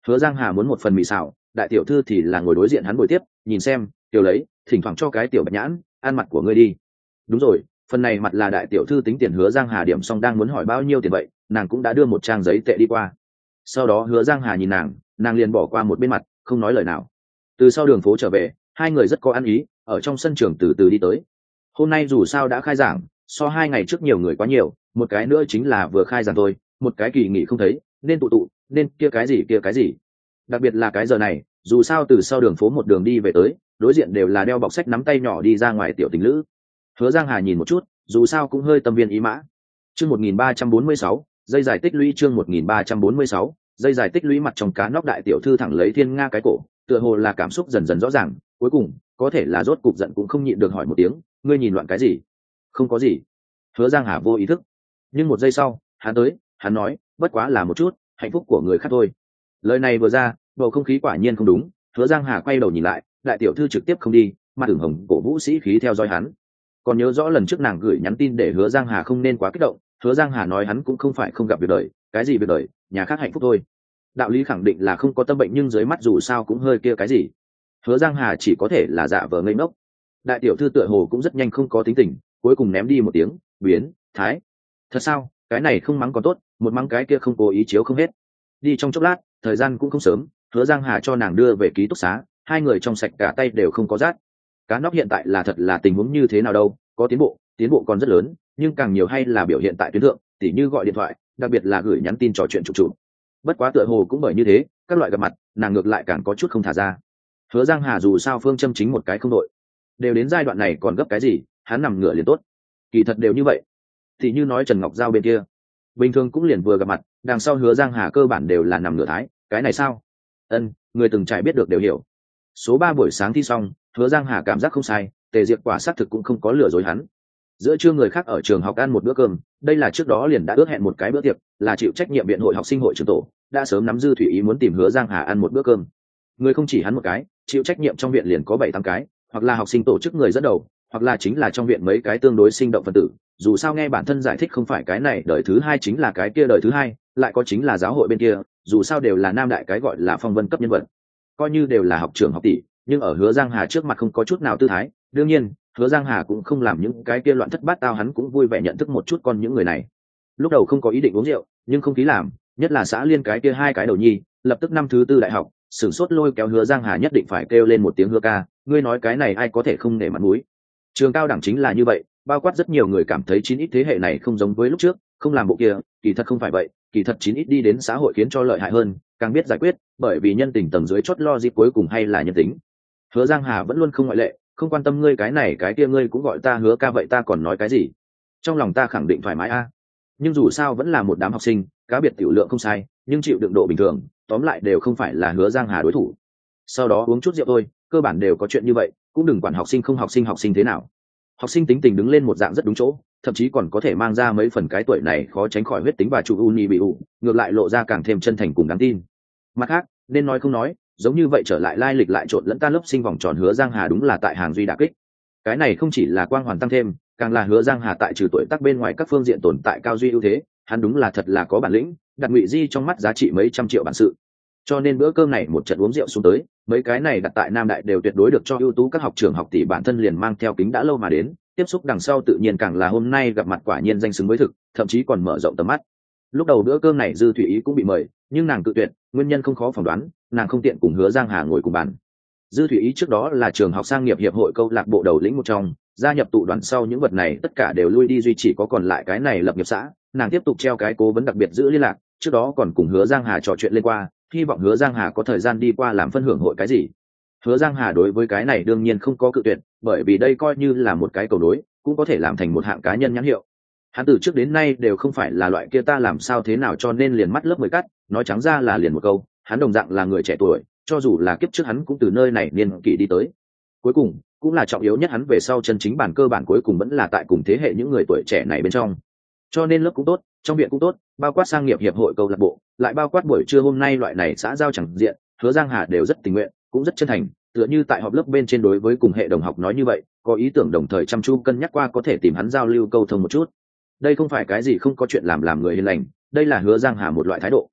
Hứa Giang Hà muốn một phần mì xào, đại tiểu thư thì là ngồi đối diện hắn ngồi tiếp, nhìn xem, tiểu lấy, thỉnh thoảng cho cái tiểu bạch nhãn, ăn mặt của ngươi đi. Đúng rồi, phần này mặt là đại tiểu thư tính tiền. Hứa Giang Hà điểm xong đang muốn hỏi bao nhiêu tiền vậy, nàng cũng đã đưa một trang giấy tệ đi qua. Sau đó Hứa Giang Hà nhìn nàng liền bỏ qua một bên mặt, không nói lời nào. Từ sau đường phố trở về, hai người rất có ăn ý, ở trong sân trường từ từ đi tới. Hôm nay dù sao đã khai giảng, so 2 ngày trước nhiều người quá nhiều, một cái nữa chính là vừa khai giảng thôi, một cái kỳ nghỉ không thấy, nên tụ, nên kia cái gì. Đặc biệt là cái giờ này, dù sao từ sau đường phố một đường đi về tới, đối diện đều là đeo bọc sách nắm tay nhỏ đi ra ngoài tiểu tình lữ. Hứa Giang Hà nhìn một chút, dù sao cũng hơi tâm viên ý mã. Chương 1346, dây dài tích lũy. Chương 1346, dây dài tích lũy. Mặt trong cá nóc đại tiểu thư thẳng lấy Thiên Nga cái cổ, tựa hồ là cảm xúc dần dần rõ ràng, cuối cùng có thể là rốt cục giận cũng không nhịn được hỏi một tiếng, ngươi nhìn loạn cái gì? Không có gì. Hứa Giang Hà vô ý thức, nhưng một giây sau hắn nói, bất quá là một chút hạnh phúc của người khác thôi. Lời này vừa ra, bầu không khí quả nhiên không đúng. Hứa Giang Hà quay đầu nhìn lại, đại tiểu thư trực tiếp không đi, mà ửng hồng cổ vũ sĩ khí theo dõi hắn. Còn nhớ rõ lần trước nàng gửi nhắn tin để Hứa Giang Hà không nên quá kích động, Hứa Giang Hà nói hắn cũng không phải không gặp việc đời, cái gì việc đời, nhà khác hạnh phúc thôi. Đạo lý khẳng định là không có tâm bệnh, nhưng dưới mắt dù sao cũng hơi kia cái gì. Hứa Giang Hà chỉ có thể là giả vờ ngây ngốc. Đại tiểu thư tựa hồ cũng rất nhanh không có tính tình, cuối cùng ném đi một tiếng biến thái. Thật sao? Cái này không mắng còn tốt, một mắng cái kia không cố ý chiếu không hết. Đi trong chốc lát, thời gian cũng không sớm, Hứa Giang Hà cho nàng đưa về ký túc xá, hai người trong sạch cả tay đều không có rát. Cá nóc hiện tại là thật là tình huống như thế nào đâu, có tiến bộ còn rất lớn, nhưng càng nhiều hay là biểu hiện tại tuyến thượng, tỉ như gọi điện thoại, đặc biệt là gửi nhắn tin trò chuyện chụp. Bất quá tựa hồ cũng bởi như thế, các loại gặp mặt, nàng ngược lại càng có chút không thả ra. Hứa Giang Hà dù sao phương châm chính một cái không đội, đều đến giai đoạn này còn gấp cái gì, hắn nằm ngửa liền tốt. Kỳ thật đều như vậy. Thì như nói Trần Ngọc Giao bên kia, bình thường cũng liền vừa gặp mặt, đằng sau Hứa Giang Hà cơ bản đều là nằm ngửa thái, cái này sao? Người từng trải biết được đều hiểu. Số 3 buổi sáng thi xong, Hứa Giang Hà cảm giác không sai, Tề Diệp quả xác thực cũng không có lừa dối hắn. Giữa trưa người khác ở trường học ăn một bữa cơm, đây là trước đó liền đã ước hẹn một cái bữa tiệc, là chịu trách nhiệm viện hội học sinh hội trưởng tổ, đã sớm nắm dư thủy ý muốn tìm Hứa Giang Hà ăn một bữa cơm. Người không chỉ hắn một cái, chịu trách nhiệm trong viện liền có 7-8 cái, hoặc là học sinh tổ chức người dẫn đầu, hoặc là chính là trong viện mấy cái tương đối sinh động phân tử. Dù sao nghe bản thân giải thích không phải cái này đời thứ hai chính là cái kia đời thứ hai, lại có chính là giáo hội bên kia, dù sao đều là nam đại cái gọi là phong vân cấp nhân vật, coi như đều là học trưởng học tỷ, nhưng ở Hứa Giang Hà trước mặt không có chút nào tư thái. Đương nhiên Hứa Giang Hà cũng không làm những cái kia loạn thất bát tao, hắn cũng vui vẻ nhận thức một chút con những người này. Lúc đầu không có ý định uống rượu, nhưng không khí làm, nhất là xã liên cái kia hai cái đầu nhi, lập tức năm thứ tư đại học, sửng sốt lôi kéo Hứa Giang Hà nhất định phải kêu lên một tiếng Hứa ca, ngươi nói cái này ai có thể không nể mặt mũi. Trường cao đẳng chính là như vậy, bao quát rất nhiều người cảm thấy 9x thế hệ này không giống với lúc trước, không làm bộ kia, kỳ thật không phải vậy, kỳ thật 9x đi đến xã hội khiến cho lợi hại hơn, càng biết giải quyết, bởi vì nhân tình tầng dưới chót lo gì cuối cùng hay là nhân tính. Hứa Giang Hà vẫn luôn không ngoại lệ, không quan tâm ngươi cái này cái kia, ngươi cũng gọi ta Hứa ca vậy ta còn nói cái gì? Trong lòng ta khẳng định thoải mái a. Nhưng dù sao vẫn là một đám học sinh, cá biệt tiểu lượng không sai, nhưng chịu đựng độ bình thường, tóm lại đều không phải là Hứa Giang Hà đối thủ. Sau đó uống chút rượu thôi, cơ bản đều có chuyện như vậy, cũng đừng quản học sinh không học sinh thế nào. Học sinh tính tình đứng lên một dạng rất đúng chỗ, thậm chí còn có thể mang ra mấy phần cái tuổi này khó tránh khỏi huyết tính và chủ uni bị ủ, ngược lại lộ ra càng thêm chân thành cùng đáng tin. Mặt khác, nên nói không nói, giống như vậy trở lại lai lịch lại trộn lẫn tan lớp sinh vòng tròn, Hứa Giang Hà đúng là tại hàng duy đả kích. Cái này không chỉ là quang hoàn tăng thêm, càng là Hứa Giang Hà tại trừ tuổi tác bên ngoài các phương diện tồn tại cao duy ưu thế, hắn đúng là thật là có bản lĩnh, đặt Ngụy Di trong mắt giá trị mấy trăm triệu bản sự. Cho nên bữa cơm này một trận uống rượu xuống tới, mấy cái này đặt tại Nam Đại đều tuyệt đối được cho ưu tú các học trưởng học tỷ bản thân liền mang theo kính đã lâu mà đến, tiếp xúc đằng sau tự nhiên càng là hôm nay gặp mặt quả nhiên danh xứng với thực, thậm chí còn mở rộng tầm mắt. Lúc đầu bữa cơm này Dư Thủy Ý cũng bị mời, nhưng nàng cự tuyệt, nguyên nhân không khó phỏng đoán, nàng không tiện cùng Hứa Giang Hà ngồi cùng bàn. Dư Thủy Ý trước đó là trường học sang nghiệp hiệp hội câu lạc bộ đầu lĩnh một trong, gia nhập tụ đoàn sau những vật này tất cả đều lui đi, duy chỉ có còn lại cái này lập nghiệp xã, nàng tiếp tục treo cái cố vấn đặc biệt giữ liên lạc, trước đó còn cùng Hứa Giang Hà trò chuyện lên qua, hy vọng Hứa Giang Hà có thời gian đi qua làm phân hưởng hội cái gì. Hứa Giang Hà đối với cái này đương nhiên không có cự tuyệt, bởi vì đây coi như là một cái cầu nối, cũng có thể làm thành một hạng cá nhân nhãn hiệu. Hắn từ trước đến nay đều không phải là loại kia ta làm sao thế nào cho nên liền mắt lớp mới cắt, nói trắng ra là liền một câu, hắn đồng dạng là người trẻ tuổi, cho dù là kiếp trước hắn cũng từ nơi này niên kỷ đi tới. Cuối cùng, cũng là trọng yếu nhất, hắn về sau chân chính bản cơ bản cuối cùng vẫn là tại cùng thế hệ những người tuổi trẻ này bên trong. Cho nên lớp cũng tốt, trong viện cũng tốt, bao quát sang nghiệp hiệp hội câu lạc bộ, lại bao quát buổi trưa hôm nay loại này xã giao chẳng diện, Hứa Giang Hà đều rất tình nguyện, cũng rất chân thành, tựa như tại họp lớp bên trên đối với cùng hệ đồng học nói như vậy, có ý tưởng đồng thời chăm chú cân nhắc qua có thể tìm hắn giao lưu câu thông một chút. Đây không phải cái gì không có chuyện làm người hiền lành, đây là Hứa Giang Hà một loại thái độ.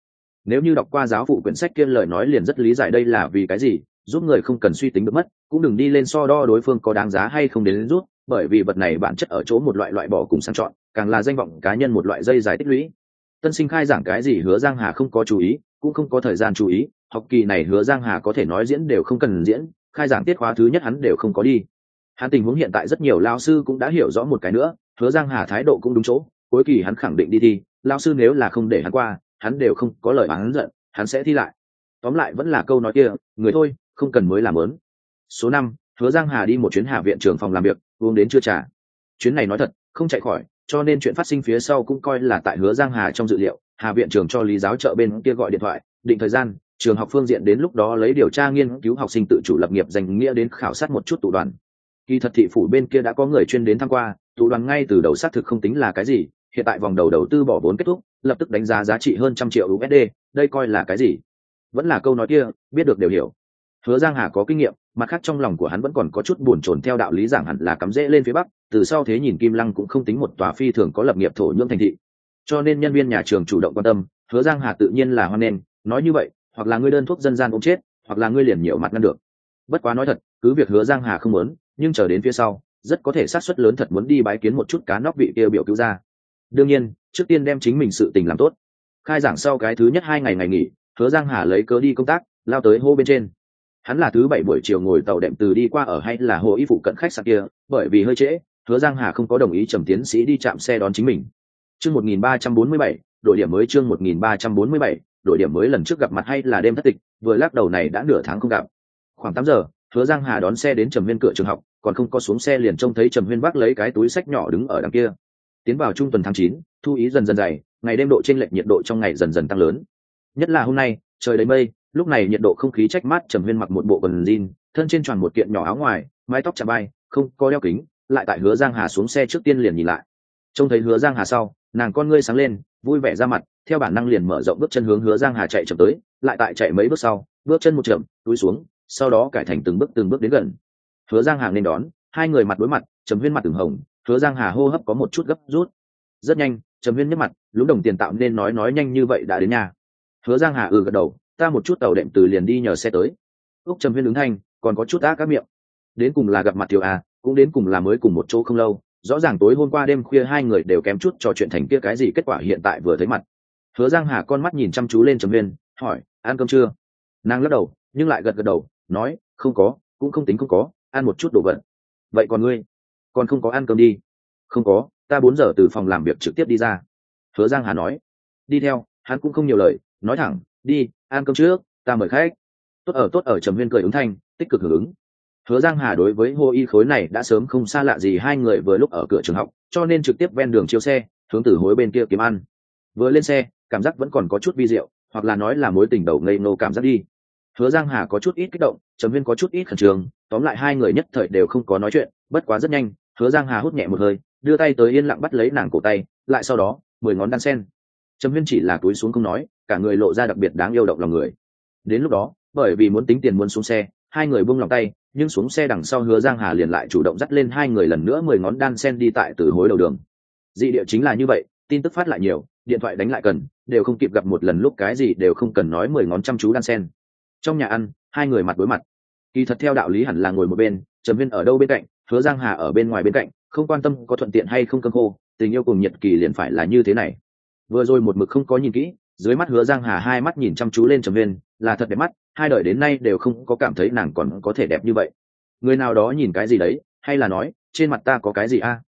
Nếu như đọc qua giáo phụ quyển sách kia lời nói liền rất lý giải đây là vì cái gì, giúp người không cần suy tính được mất, cũng đừng đi lên so đo đối phương có đáng giá hay không đến rút, bởi vì vật này bản chất ở chỗ một loại bỏ cùng sang chọn, càng là danh vọng cá nhân một loại dây dài tích lũy. Tân sinh khai giảng cái gì Hứa Giang Hà không có chú ý, cũng không có thời gian chú ý, học kỳ này Hứa Giang Hà có thể nói diễn đều không cần diễn, khai giảng tiết khóa thứ nhất hắn đều không có đi. Hắn tình huống hiện tại rất nhiều lao sư cũng đã hiểu rõ một cái nữa, Hứa Giang Hà thái độ cũng đúng chỗ, cuối kỳ hắn khẳng định đi thi, lao sư nếu là không để hắn qua, hắn đều không có lời hắn giận, hắn sẽ thi lại. Tóm lại vẫn là câu nói kia, người thôi, không cần mới làm ớn. Số 5, Hứa Giang Hà đi một chuyến Hà viện trưởng phòng làm việc, uống đến chưa trà. Chuyến này nói thật, không chạy khỏi, cho nên chuyện phát sinh phía sau cũng coi là tại Hứa Giang Hà trong dự liệu. Hà viện trưởng cho Lý giáo trợ bên kia gọi điện thoại, định thời gian, trường học phương diện đến lúc đó lấy điều tra nghiên cứu học sinh tự chủ lập nghiệp danh nghĩa đến khảo sát một chút tụ đoàn. Kỳ thật thị phủ bên kia đã có người chuyên đến tham qua, tụ đoàn ngay từ đầu xác thực không tính là cái gì, hiện tại vòng đầu tư bỏ vốn kết thúc, lập tức đánh giá giá trị hơn 100 triệu USD, đây coi là cái gì? Vẫn là câu nói kia, biết được đều hiểu. Hứa Giang Hà có kinh nghiệm, mặt khác trong lòng của hắn vẫn còn có chút buồn chồn theo đạo lý giảng hẳn là cắm rễ lên phía bắc, từ sau thế nhìn Kim Lăng cũng không tính một tòa phi thường có lập nghiệp thổ nhưỡng thành thị. Cho nên nhân viên nhà trường chủ động quan tâm, Hứa Giang Hà tự nhiên là hoan nghênh, nói như vậy, hoặc là ngươi đơn thuốc dân gian ôm chết, hoặc là ngươi liền nhiều mặt ngăn được. Bất quá nói thật, cứ việc Hứa Giang Hà không muốn, nhưng chờ đến phía sau, rất có thể xác suất lớn thật muốn đi bái kiến một chút cá nóc vị kia biểu cứu ra. Đương nhiên, trước tiên đem chính mình sự tình làm tốt. Khai giảng sau cái thứ nhất 2 ngày nghỉ, Hứa Giang Hà lấy cớ đi công tác, lao tới hô bên trên. Hắn là thứ 7 buổi chiều ngồi tàu đệm từ đi qua ở hay là hồ y phụ cận khách sạn kia, bởi vì hơi trễ, Hứa Giang Hà không có đồng ý Trầm tiến sĩ đi chạm xe đón chính mình. Chương 1347, đổi điểm mới chương 1347, đổi điểm mới lần trước gặp mặt hay là đêm thất tịch, vừa lắc đầu này đã nửa tháng không gặp. Khoảng 8 giờ, Hứa Giang Hà đón xe đến Trầm Huyên cửa trường học, còn không có xuống xe liền trông thấy Trầm Huyên vác lấy cái túi xách nhỏ đứng ở đằng kia. Tiến vào trung tuần tháng 9, thu ý dần dần dày, ngày đêm độ chênh lệch nhiệt độ trong ngày dần dần tăng lớn. Nhất là hôm nay, trời đầy mây, lúc này nhiệt độ không khí trách mát. Trầm Huyên mặc một bộ quần jean, thân trên tròn một kiện nhỏ áo ngoài, mái tóc chạm bay, không có đeo kính, lại tại Hứa Giang Hà xuống xe trước tiên liền nhìn lại. Trông thấy Hứa Giang Hà sau, nàng con ngươi sáng lên, vui vẻ ra mặt, theo bản năng liền mở rộng bước chân hướng Hứa Giang Hà chạy chậm tới, lại tại chạy mấy bước sau, bước chân một chậm, cúi xuống, sau đó cải thành từng bước đến gần. Hứa Giang Hà nên đón, hai người mặt đối mặt, Trầm Huyên mặt ửng hồng, Hứa Giang Hà hô hấp có một chút gấp rút. Rất nhanh, Trầm Huyên nhếch mặt, lúng đồng tiền tạo nên nói nhanh như vậy đã đến nhà. Hứa Giang Hà gật đầu, ta một chút tàu đệm từ liền đi nhờ xe tới. Úc Trầm Huyên ứng thanh, còn có chút ác các miệng. Đến cùng là gặp mặt tiểu cũng đến cùng là mới cùng một chỗ không lâu, rõ ràng tối hôm qua đêm khuya hai người đều kém chút trò chuyện thành kia cái gì kết quả hiện tại vừa thấy mặt. Hứa Giang Hà con mắt nhìn chăm chú lên Trầm Huyên, hỏi, ăn cơm chưa? Nàng lắc đầu, nhưng lại gật đầu, nói, không có, cũng không tính không có, ăn một chút đồ vật. Vậy còn ngươi, còn không có ăn cơm đi? Không có, ta 4 giờ từ phòng làm việc trực tiếp đi ra. Hứa Giang Hà nói. Đi theo, hắn cũng không nhiều lời, nói thẳng, đi, ăn cơm trước, ta mời khách. Tốt ở Trầm Huyên cười ứng thanh, tích cực hưởng ứng. Hứa Giang Hà đối với Hồ Y khối này đã sớm không xa lạ gì, hai người vừa lúc ở cửa trường học, cho nên trực tiếp ven đường chiếu xe, hướng Tử Hối bên kia kiếm ăn. Vừa lên xe, cảm giác vẫn còn có chút vi diệu, hoặc là nói là mối tình đầu ngây ngô cảm giác đi. Hứa Giang Hà có chút ít kích động, Trầm Huyên có chút ít khẩn trương, tóm lại hai người nhất thời đều không có nói chuyện, bất quá rất nhanh, Hứa Giang Hà hút nhẹ một hơi, đưa tay tới yên lặng bắt lấy nàng cổ tay, lại sau đó, 10 ngón đan sen. Trầm Huyên chỉ là cúi xuống không nói, cả người lộ ra đặc biệt đáng yêu động lòng người. Đến lúc đó, bởi vì muốn tính tiền muốn xuống xe, hai người buông lòng tay, nhưng xuống xe đằng sau Hứa Giang Hà liền lại chủ động dắt lên hai người lần nữa 10 ngón đan sen đi tại Tử Hối đầu đường. Dị địa chính là như vậy, tin tức phát lại nhiều, điện thoại đánh lại cần, đều không kịp gặp một lần lúc cái gì đều không cần nói 10 ngón chăm chú đan sen. Trong nhà ăn, hai người mặt đối mặt. Kỳ thật theo đạo lý hẳn là ngồi một bên, Trầm Huyên ở đâu bên cạnh, Hứa Giang Hà ở bên ngoài bên cạnh, không quan tâm có thuận tiện hay không cơm khô, tình yêu cùng nhiệt kỳ liền phải là như thế này. Vừa rồi một mực không có nhìn kỹ, dưới mắt Hứa Giang Hà hai mắt nhìn chăm chú lên Trầm Huyên, là thật đẹp mắt, hai đời đến nay đều không có cảm thấy nàng còn có thể đẹp như vậy. Người nào đó nhìn cái gì đấy, hay là nói, trên mặt ta có cái gì a?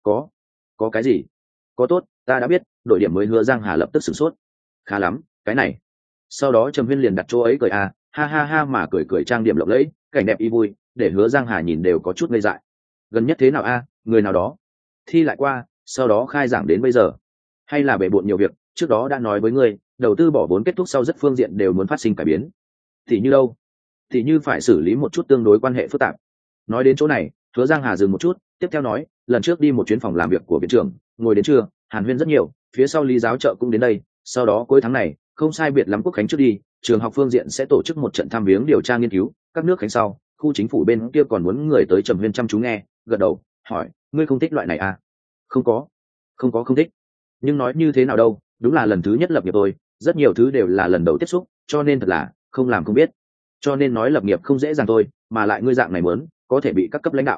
Có cái gì? Có tốt, ta đã biết, đổi điểm mới. Hứa Giang Hà lập tức sửng sốt. Khá lắm, cái này. Sau đó Trầm Huyên liền đặt chỗ ấy cười ha ha mà cười trang điểm lộng lẫy, cảnh đẹp y vui, để Hứa Giang Hà nhìn đều có chút ngây dại. Gần nhất thế nào người nào đó thi lại qua, sau đó khai giảng đến bây giờ, hay là bề bộn nhiều việc, trước đó đã nói với ngươi, đầu tư bỏ vốn kết thúc sau rất phương diện đều muốn phát sinh cải biến. Thì như đâu? Thì như phải xử lý một chút tương đối quan hệ phức tạp. Nói đến chỗ này, Hứa Giang Hà dừng một chút, tiếp theo nói, lần trước đi một chuyến phòng làm việc của viện trưởng, ngồi đến trưa, hàn huyên rất nhiều, phía sau Lý giáo trợ cũng đến đây, sau đó cuối tháng này, không sai biệt lắm Quốc khánh trước đi, trường học phương diện sẽ tổ chức một trận thăm viếng điều tra nghiên cứu, các nước khánh sau, khu chính phủ bên kia còn muốn người tới. Trầm Huyên chăm chú nghe, gật đầu, hỏi, ngươi không thích loại này Không có không thích. Nhưng nói như thế nào đâu, đúng là lần thứ nhất lập nghiệp tôi, rất nhiều thứ đều là lần đầu tiếp xúc, cho nên thật là không làm không biết. Cho nên nói lập nghiệp không dễ dàng thôi, mà lại ngươi dạng này muốn có thể bị các cấp lãnh đạo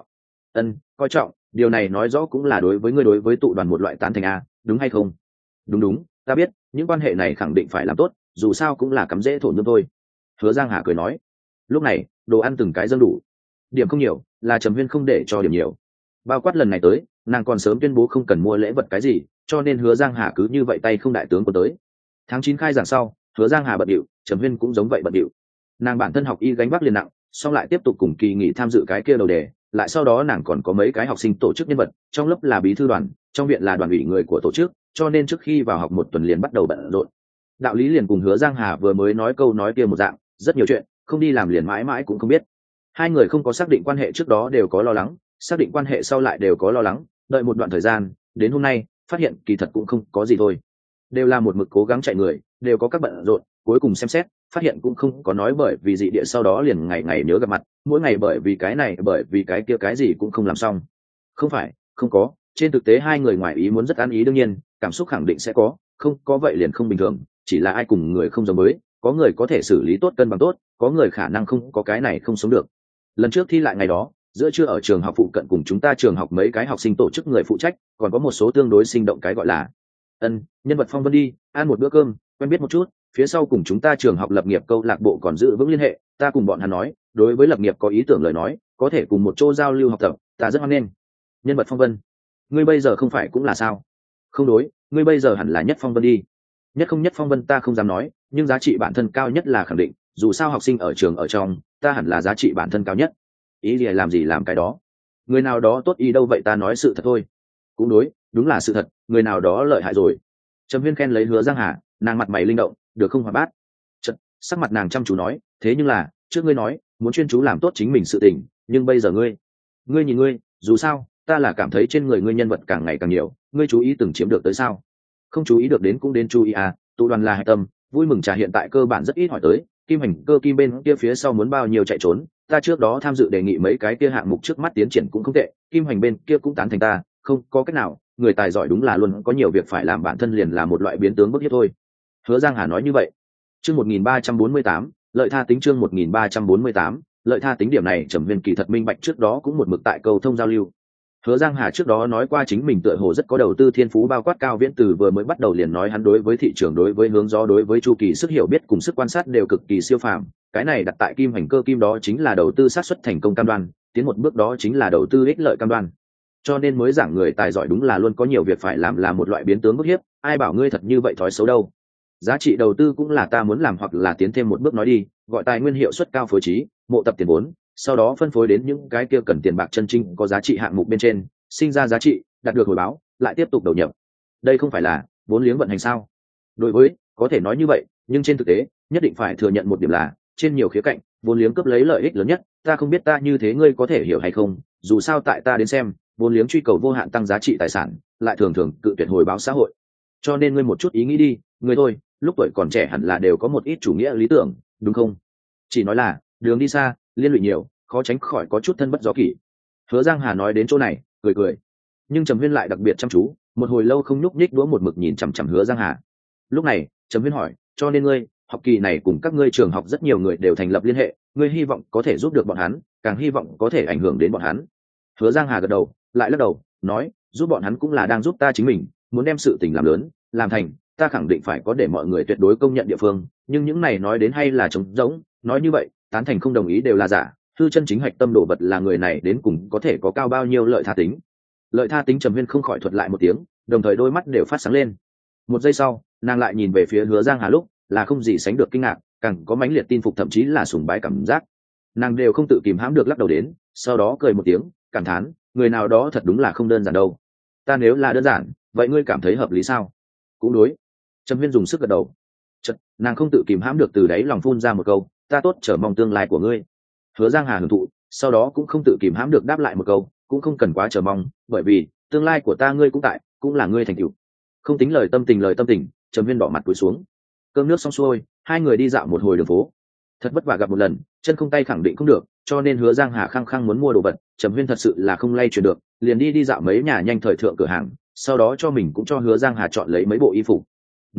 coi trọng, điều này nói rõ cũng là đối với ngươi đối với tụ đoàn một loại tán thành a, đúng hay không? Đúng, ta biết, những quan hệ này khẳng định phải làm tốt, dù sao cũng là cắm dễ thổ nhưỡng thôi. Hứa Giang Hà cười nói. Lúc này đồ ăn từng cái dâng đủ, điểm không nhiều, là Trầm Huyên không để cho điểm nhiều. Bao quát lần này tới, nàng còn sớm tuyên bố không cần mua lễ vật cái gì, cho nên Hứa Giang Hà cứ như vậy tay không đại tướng có tới. Tháng 9 khai giảng sau, Hứa Giang Hà bận điệu, Trầm Huyên cũng giống vậy bận điệu. Nàng bản thân học y gánh vác liền nặng, xong lại tiếp tục cùng kỳ nghỉ tham dự cái kia đầu đề, lại sau đó nàng còn có mấy cái học sinh tổ chức nhân vật, trong lớp là bí thư đoàn, trong viện là đoàn ủy người của tổ chức, cho nên trước khi vào học một tuần liền bắt đầu bận rộn. Đạo lý liền cùng Hứa Giang Hà vừa mới nói câu nói kia một dạng, rất nhiều chuyện không đi làm liền mãi mãi cũng không biết. Hai người không có xác định quan hệ trước đó đều có lo lắng, xác định quan hệ sau lại đều có lo lắng, đợi một đoạn thời gian đến hôm nay phát hiện kỳ thật cũng không có gì thôi, đều là một mực cố gắng chạy người, đều có các bận rộn, cuối cùng xem xét phát hiện cũng không có nói bởi vì dị địa sau đó liền ngày ngày nhớ gặp mặt, mỗi ngày bởi vì cái này bởi vì cái kia cái gì cũng không làm xong. Không phải không có, trên thực tế hai người ngoài ý muốn rất ăn ý, đương nhiên cảm xúc khẳng định sẽ có, không có vậy liền không bình thường, chỉ là ai cùng người không giống mới, có người có thể xử lý tốt cân bằng tốt, có người khả năng không có cái này không sống được. Lần trước thi lại ngày đó giữa trưa ở trường học phụ cận cùng chúng ta trường học mấy cái học sinh tổ chức người phụ trách, còn có một số tương đối sinh động cái gọi là nhân vật phong vân đi ăn một bữa cơm quen biết một chút, phía sau cùng chúng ta trường học lập nghiệp câu lạc bộ còn giữ vững liên hệ, ta cùng bọn hắn nói đối với lập nghiệp có ý tưởng lời nói có thể cùng một chỗ giao lưu học tập, ta rất hoan nghênh. Nhân vật phong vân, ngươi bây giờ không phải cũng là sao? Không đối, ngươi bây giờ hẳn là nhất phong vân đi. Nhất không nhất phong vân ta không dám nói, nhưng giá trị bản thân cao nhất là khẳng định, dù sao học sinh ở trường ở trong ta hẳn là giá trị bản thân cao nhất. Ý gì làm gì làm cái đó, người nào đó tốt ý đâu vậy, ta nói sự thật thôi. Cũng đối, đúng là sự thật, người nào đó lợi hại rồi. Trầm Huyên khen lấy Hứa Giang Hà, nàng mặt mày linh động, được không Hoạt Bát? Chật, sắc mặt nàng chăm chú nói, thế nhưng là trước ngươi nói muốn chuyên chú làm tốt chính mình sự tình, nhưng bây giờ ngươi nhìn ngươi, dù sao ta là cảm thấy trên người ngươi nhân vật càng ngày càng nhiều, ngươi chú ý từng chiếm được tới sao? Không chú ý được đến cũng đến chú ý à, tụ đoàn là hạch tâm, vui mừng trà hiện tại cơ bản rất ít hỏi tới, kim hành cơ kim bên kia phía sau muốn bao nhiêu chạy trốn, ta trước đó tham dự đề nghị mấy cái kia hạng mục trước mắt tiến triển cũng không tệ, kim hành bên kia cũng tán thành ta, không có cách nào, người tài giỏi đúng là luôn có nhiều việc phải làm, bản thân liền là một loại biến tướng bức hiếp thôi. Hứa Giang Hà nói như vậy. Chương 1348, lợi tha tính, chương 1348, lợi tha tính, điểm này Trầm Viên kỳ thật minh bạch trước đó cũng một mực tại cầu thông giao lưu. Hứa Giang Hà trước đó nói qua chính mình tựa hồ rất có đầu tư thiên phú, bao quát Cao Viễn Từ vừa mới bắt đầu liền nói hắn đối với thị trường, đối với hướng gió, đối với chu kỳ sức hiểu biết cùng sức quan sát đều cực kỳ siêu phàm, cái này đặt tại kim hành cơ kim đó chính là đầu tư xác suất thành công cam đoan, tiến một bước đó chính là đầu tư ích lợi cam đoan. Cho nên mới giảng người tài giỏi đúng là luôn có nhiều việc phải làm, là một loại biến tướng bức hiếp, ai bảo ngươi thật như vậy thói xấu đâu. Giá trị đầu tư cũng là ta muốn làm, hoặc là tiến thêm một bước nói đi, gọi tài nguyên hiệu suất cao phối trí, mộ tập tiền vốn, sau đó phân phối đến những cái kia cần tiền bạc chân chính có giá trị hạng mục bên trên, sinh ra giá trị, đạt được hồi báo, lại tiếp tục đầu nhập. Đây không phải là vốn liếng vận hành sao? Đối với có thể nói như vậy, nhưng trên thực tế nhất định phải thừa nhận một điểm là trên nhiều khía cạnh vốn liếng cướp lấy lợi ích lớn nhất. Ta không biết ta như thế ngươi có thể hiểu hay không, dù sao tại ta đến xem vốn liếng truy cầu vô hạn tăng giá trị tài sản, lại thường thường cự tuyệt hồi báo xã hội. Cho nên ngươi một chút ý nghĩ đi, người thôi lúc tuổi còn trẻ hẳn là đều có một ít chủ nghĩa lý tưởng, đúng không? Chỉ nói là đường đi xa, liên lụy nhiều, khó tránh khỏi có chút thân bất do kỷ. Hứa Giang Hà nói đến chỗ này cười cười, nhưng Trầm Huyên lại đặc biệt chăm chú, một hồi lâu không nhúc nhích đũa, một mực nhìn chằm chằm Hứa Giang Hà. Lúc này Trầm Huyên hỏi, cho nên ngươi học kỳ này cùng các ngươi trường học rất nhiều người đều thành lập liên hệ, ngươi hy vọng có thể giúp được bọn hắn, càng hy vọng có thể ảnh hưởng đến bọn hắn. Hứa Giang Hà gật đầu, lại lắc đầu, nói, giúp bọn hắn cũng là đang giúp ta chính mình, muốn đem sự tình làm lớn, làm thành, ta khẳng định phải có để mọi người tuyệt đối công nhận địa phương, nhưng những này nói đến hay là trống rỗng, nói như vậy, tán thành không đồng ý đều là giả, hư chân chính hạch tâm đồ vật là người này đến cùng có thể có cao bao nhiêu lợi tha tính. Lợi tha tính, Trầm Huyên không khỏi thuật lại một tiếng, đồng thời đôi mắt đều phát sáng lên. Một giây sau, nàng lại nhìn về phía Hứa Giang Hà, lúc là không gì sánh được kinh ngạc, càng có mãnh liệt tin phục, thậm chí là sùng bái cảm giác. Nàng đều không tự kìm hãm được lắc đầu đến, sau đó cười một tiếng, cảm thán, người nào đó thật đúng là không đơn giản đâu. Ta nếu là đơn giản, vậy ngươi cảm thấy hợp lý sao? Cũng đối. Trầm Huyên dùng sức gật đầu. Chật, nàng không tự kìm hãm được từ đáy lòng phun ra một câu, ta tốt chờ mong tương lai của ngươi. Hứa Giang Hà hưởng thụ, sau đó cũng không tự kìm hãm được đáp lại một câu, cũng không cần quá chờ mong, bởi vì tương lai của ta ngươi cũng tại, cũng là ngươi thành tựu. Không tính lời tâm tình, Trầm Huyên đỏ mặt cúi xuống. Cơm nước xong xuôi, hai người đi dạo một hồi đường phố. Thật vất vả gặp một lần, chân không tay khẳng định không được, cho nên Hứa Giang Hà khăng khăng muốn mua đồ vật, Trầm Huyên thật sự là không lay chuyển được, liền đi dạo mấy nhà nhanh thời thượng cửa hàng, sau đó cho mình cũng cho Hứa Giang Hà chọn lấy mấy bộ y phục. Nói thật,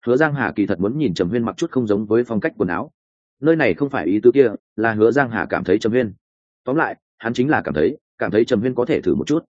Hứa Giang Hà kỳ thật muốn nhìn Trầm Huyên mặc chút không giống với phong cách quần áo. Nơi này không phải ý tứ kia, là Hứa Giang Hà cảm thấy Trầm Huyên. Tóm lại, hắn chính là cảm thấy Trầm Huyên có thể thử một chút.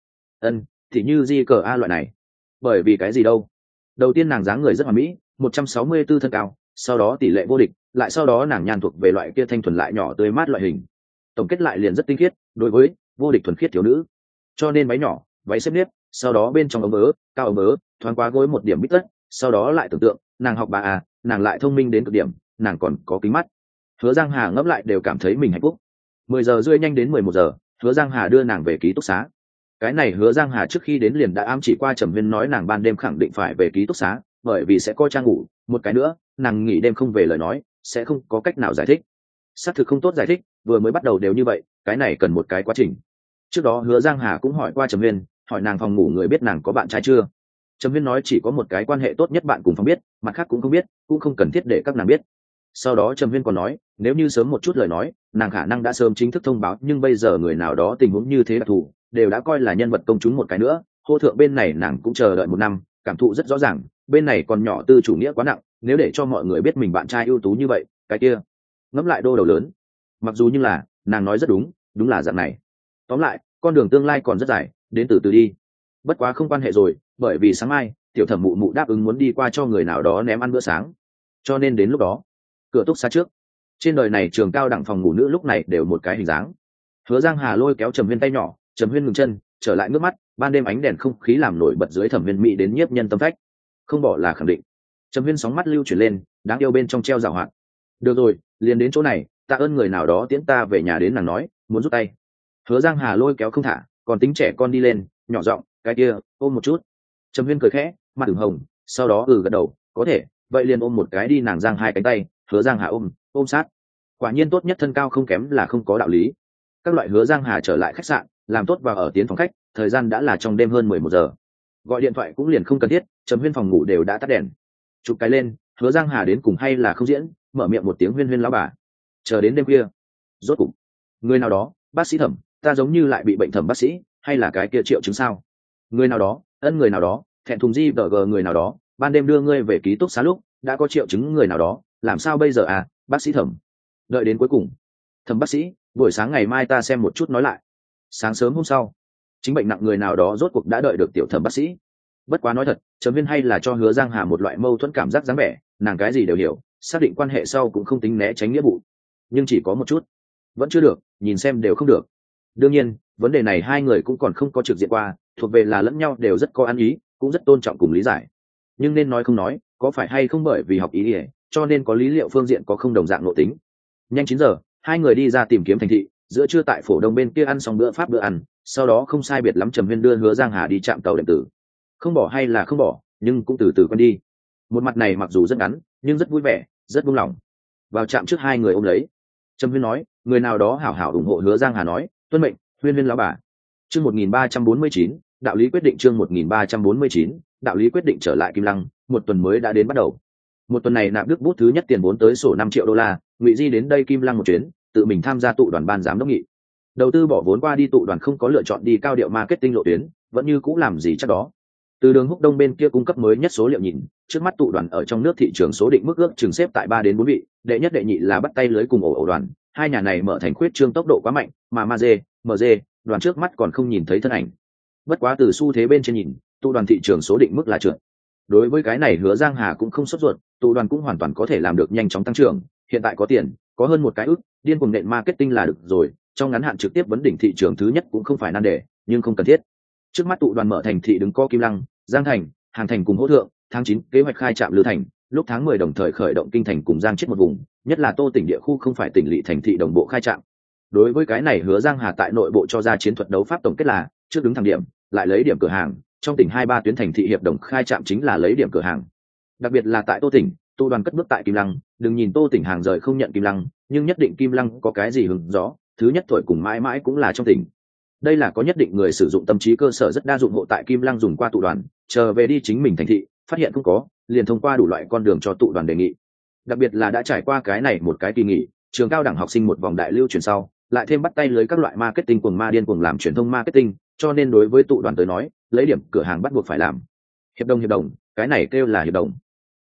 Thì như di cờ a loại này. Bởi vì cái gì đâu? Đầu tiên nàng dáng người rất hoàn mỹ, 164 thân cao, sau đó tỷ lệ vô địch, lại sau đó nàng nhan thuộc về loại kia thanh thuần lại nhỏ tươi mát loại hình. Tổng kết lại liền rất tinh khiết, đối với vô địch thuần khiết thiếu nữ. Cho nên váy nhỏ, váy xếp nếp, sau đó bên trong ống ớ, cao ống ớ, thoáng quá gối một điểm bít tất, sau đó lại tưởng tượng, nàng học bà à, nàng lại thông minh đến cực điểm, nàng còn có kính mắt. Hứa Giang Hà ngẫm lại đều cảm thấy mình hạnh phúc. 10 giờ rưỡi nhanh đến 11 giờ, Hứa Giang Hà đưa nàng về ký túc xá. Cái này Hứa Giang Hà trước khi đến liền đã ám chỉ qua Trầm Huyên nói nàng ban đêm khẳng định phải về ký túc xá, bởi vì sẽ có trang ngủ, một cái nữa, nàng nghỉ đêm không về lời nói, sẽ không có cách nào giải thích. Xác thực không tốt giải thích, vừa mới bắt đầu đều như vậy, cái này cần một cái quá trình. Trước đó Hứa Giang Hà cũng hỏi qua Trầm Huyên, hỏi nàng phòng ngủ người biết nàng có bạn trai chưa. Trầm Huyên nói chỉ có một cái quan hệ tốt nhất bạn cùng phòng biết, mặt khác cũng không biết, cũng không cần thiết để các nàng biết. Sau đó Trầm Huyên còn nói, nếu như sớm một chút lời nói, nàng khả năng đã sớm chính thức thông báo, nhưng bây giờ người nào đó tình huống như thế đặc thù, đều đã coi là nhân vật công chúng một cái nữa. Hô thượng bên này nàng cũng chờ đợi 1 năm, cảm thụ rất rõ ràng, bên này còn nhỏ tư chủ nghĩa quá nặng, nếu để cho mọi người biết mình bạn trai ưu tú như vậy, cái kia, ngẫm lại đô đầu lớn. Mặc dù như là, nàng nói rất đúng, đúng là dạng này. Tóm lại, con đường tương lai còn rất dài, đến từ từ đi. Bất quá không quan hệ rồi, bởi vì sáng mai, tiểu thẩm mụ mụ đáp ứng muốn đi qua cho người nào đó ném ăn bữa sáng. Cho nên đến lúc đó, cửa túc xá trước, trên đời này trường cao đẳng phòng ngủ nữ lúc này đều một cái hình dáng. Hứa Giang Hà lôi kéo Trầm Huyên tay nhỏ, Trầm Huyên ngừng chân, trở lại nước mắt, ban đêm ánh đèn không khí làm nổi bật dưới Thẩm Huyên mỹ đến nhiếp nhân tâm phách. Không bỏ là khẳng định. Trầm Huyên sóng mắt lưu chuyển lên, đáng yêu bên trong treo giảo hoạt. Được rồi, liền đến chỗ này, tạ ơn người nào đó tiễn ta về nhà đến, nàng nói muốn rút tay. Hứa Giang Hà lôi kéo không thả, còn tính trẻ con đi lên, nhỏ giọng, cái kia, ôm một chút. Trầm Huyên cười khẽ, mặt ửng hồng, sau đó gật đầu, có thể, vậy liền ôm một cái đi. Nàng giang hai cánh tay, Hứa Giang Hà ôm sát. Quả nhiên tốt nhất thân cao không kém là không có đạo lý. Các loại Hứa Giang Hà trở lại khách sạn, làm tốt vào ở tiến phòng khách, thời gian đã là trong đêm hơn 11 giờ. Gọi điện thoại cũng liền không cần thiết, Trầm Huyên phòng ngủ đều đã tắt đèn. Chụp cái lên, Hứa Giang Hà đến cùng hay là không diễn, mở miệng một tiếng Huyên Huyên lão bà. Chờ đến đêm khuya, rốt cục, người nào đó, bác sĩ Thẩm, ta giống như lại bị bệnh Thẩm bác sĩ, hay là cái kia triệu chứng sao? Người nào đó, người nào đó, thẹn thùng di vờ gờ người nào đó, ban đêm đưa ngươi về ký túc xá lúc đã có triệu chứng người nào đó, làm sao bây giờ à, bác sĩ Thẩm? Đợi đến cuối cùng, Thẩm bác sĩ, buổi sáng ngày mai ta xem một chút nói lại. Sáng sớm hôm sau, chính bệnh nặng người nào đó rốt cuộc đã đợi được tiểu Thẩm bác sĩ. Bất quá nói thật, Trầm Huyên hay là cho Hứa Giang Hà một loại mâu thuẫn cảm giác dáng vẻ, nàng cái gì đều hiểu, xác định quan hệ sau cũng không tính né tránh nghĩa vụ, nhưng chỉ có một chút, vẫn chưa được, nhìn xem đều không được. Đương nhiên, vấn đề này hai người cũng còn không có trực diện qua, thuộc về là lẫn nhau đều rất có ăn ý, cũng rất tôn trọng cùng lý giải. Nhưng nên nói không nói, có phải hay không bởi vì học ý ỉa, cho nên có lý liệu phương diện có không đồng dạng nội tính. Nhanh 9 giờ, hai người đi ra tìm kiếm thành thị, giữa trưa tại Phổ Đông bên kia ăn xong bữa Pháp bữa ăn, sau đó không sai biệt lắm Trầm Huyên đưa Hứa Giang Hà đi trạm tàu điện tử. Không bỏ hay là không bỏ, nhưng cũng từ từ quen đi. Một mặt này mặc dù rất ngắn, nhưng rất vui vẻ, rất buông lỏng. Vào trạm trước hai người ôm lấy. Trầm Huyên nói, người nào đó hảo hảo ủng hộ Hứa Giang Hà nói, tuân mệnh, Huyên Huyên lão bà. Chương 1349, đạo lý quyết định. Chương 1349, đạo lý quyết định. Trở lại Kim Lăng, một tuần mới đã đến bắt đầu. Một tuần này nạp Đức bút thứ nhất tiền vốn tới sổ 5 triệu đô la, Ngụy Di đến đây Kim Lăng một chuyến, tự mình tham gia tụ đoàn ban giám đốc nghị. Đầu tư bỏ vốn qua đi tụ đoàn không có lựa chọn đi cao điệu marketing lộ tuyến, vẫn như cũ làm gì chắc đó. Từ Đường Húc Đông bên kia cung cấp mới nhất số liệu nhìn, trước mắt tụ đoàn ở trong nước thị trường số định mức ước chừng xếp tại 3 đến 4 vị, đệ nhất đệ nhị là bắt tay lưới cùng ổ đoàn, hai nhà này mở thành khuyết trương tốc độ quá mạnh, mà MG, đoàn trước mắt còn không nhìn thấy thân ảnh. Bất quá từ xu thế bên trên nhìn, tụ đoàn thị trường số định mức là trượt. Đối với cái này Hứa Giang Hà cũng không sốt ruột, tụ đoàn cũng hoàn toàn có thể làm được nhanh chóng tăng trưởng, hiện tại có tiền, có hơn một cái ức, điên cuồng nện marketing là được rồi, trong ngắn hạn trực tiếp vấn đỉnh thị trường thứ nhất cũng không phải nan đề, nhưng không cần thiết. Trước mắt tụ đoàn mở thành thị đứng co Kim Lăng, Giang Thành, Hàng Thành cùng Hỗ Thượng, tháng 9 kế hoạch khai trạm Lư Thành, lúc tháng 10 đồng thời khởi động Kinh Thành cùng Giang Chiết một vùng, nhất là Tô tỉnh địa khu không phải tỉnh lỵ thành thị đồng bộ khai trạm. Đối với cái này Hứa Giang Hà tại nội bộ cho ra chiến thuật đấu pháp tổng kết là, trước đứng thẳng điểm, lại lấy điểm cửa hàng, trong tỉnh 2-3 tuyến thành thị hiệp đồng khai trạm chính là lấy điểm cửa hàng. Đặc biệt là tại Tô tỉnh, tụ đoàn cất bước tại Kim Lăng, đừng nhìn Tô tỉnh hàng rời không nhận Kim Lăng, nhưng nhất định Kim Lăng có cái gì hứng gió, thứ nhất thổi cùng mãi mãi cũng là trong tỉnh. Đây là có nhất định người sử dụng tâm trí cơ sở rất đa dụng hộ tại Kim Lăng dùng qua tụ đoàn, chờ về đi chính mình thành thị, phát hiện không có, liền thông qua đủ loại con đường cho tụ đoàn đề nghị. Đặc biệt là đã trải qua cái này một cái kỳ nghỉ, trường cao đẳng học sinh một vòng đại lưu chuyển sau, lại thêm bắt tay lưới các loại marketing cuồng ma điên cuồng làm truyền thông marketing, cho nên đối với tụ đoàn tới nói, lấy điểm cửa hàng bắt buộc phải làm. Hiệp đồng, cái này kêu là hiệp đồng.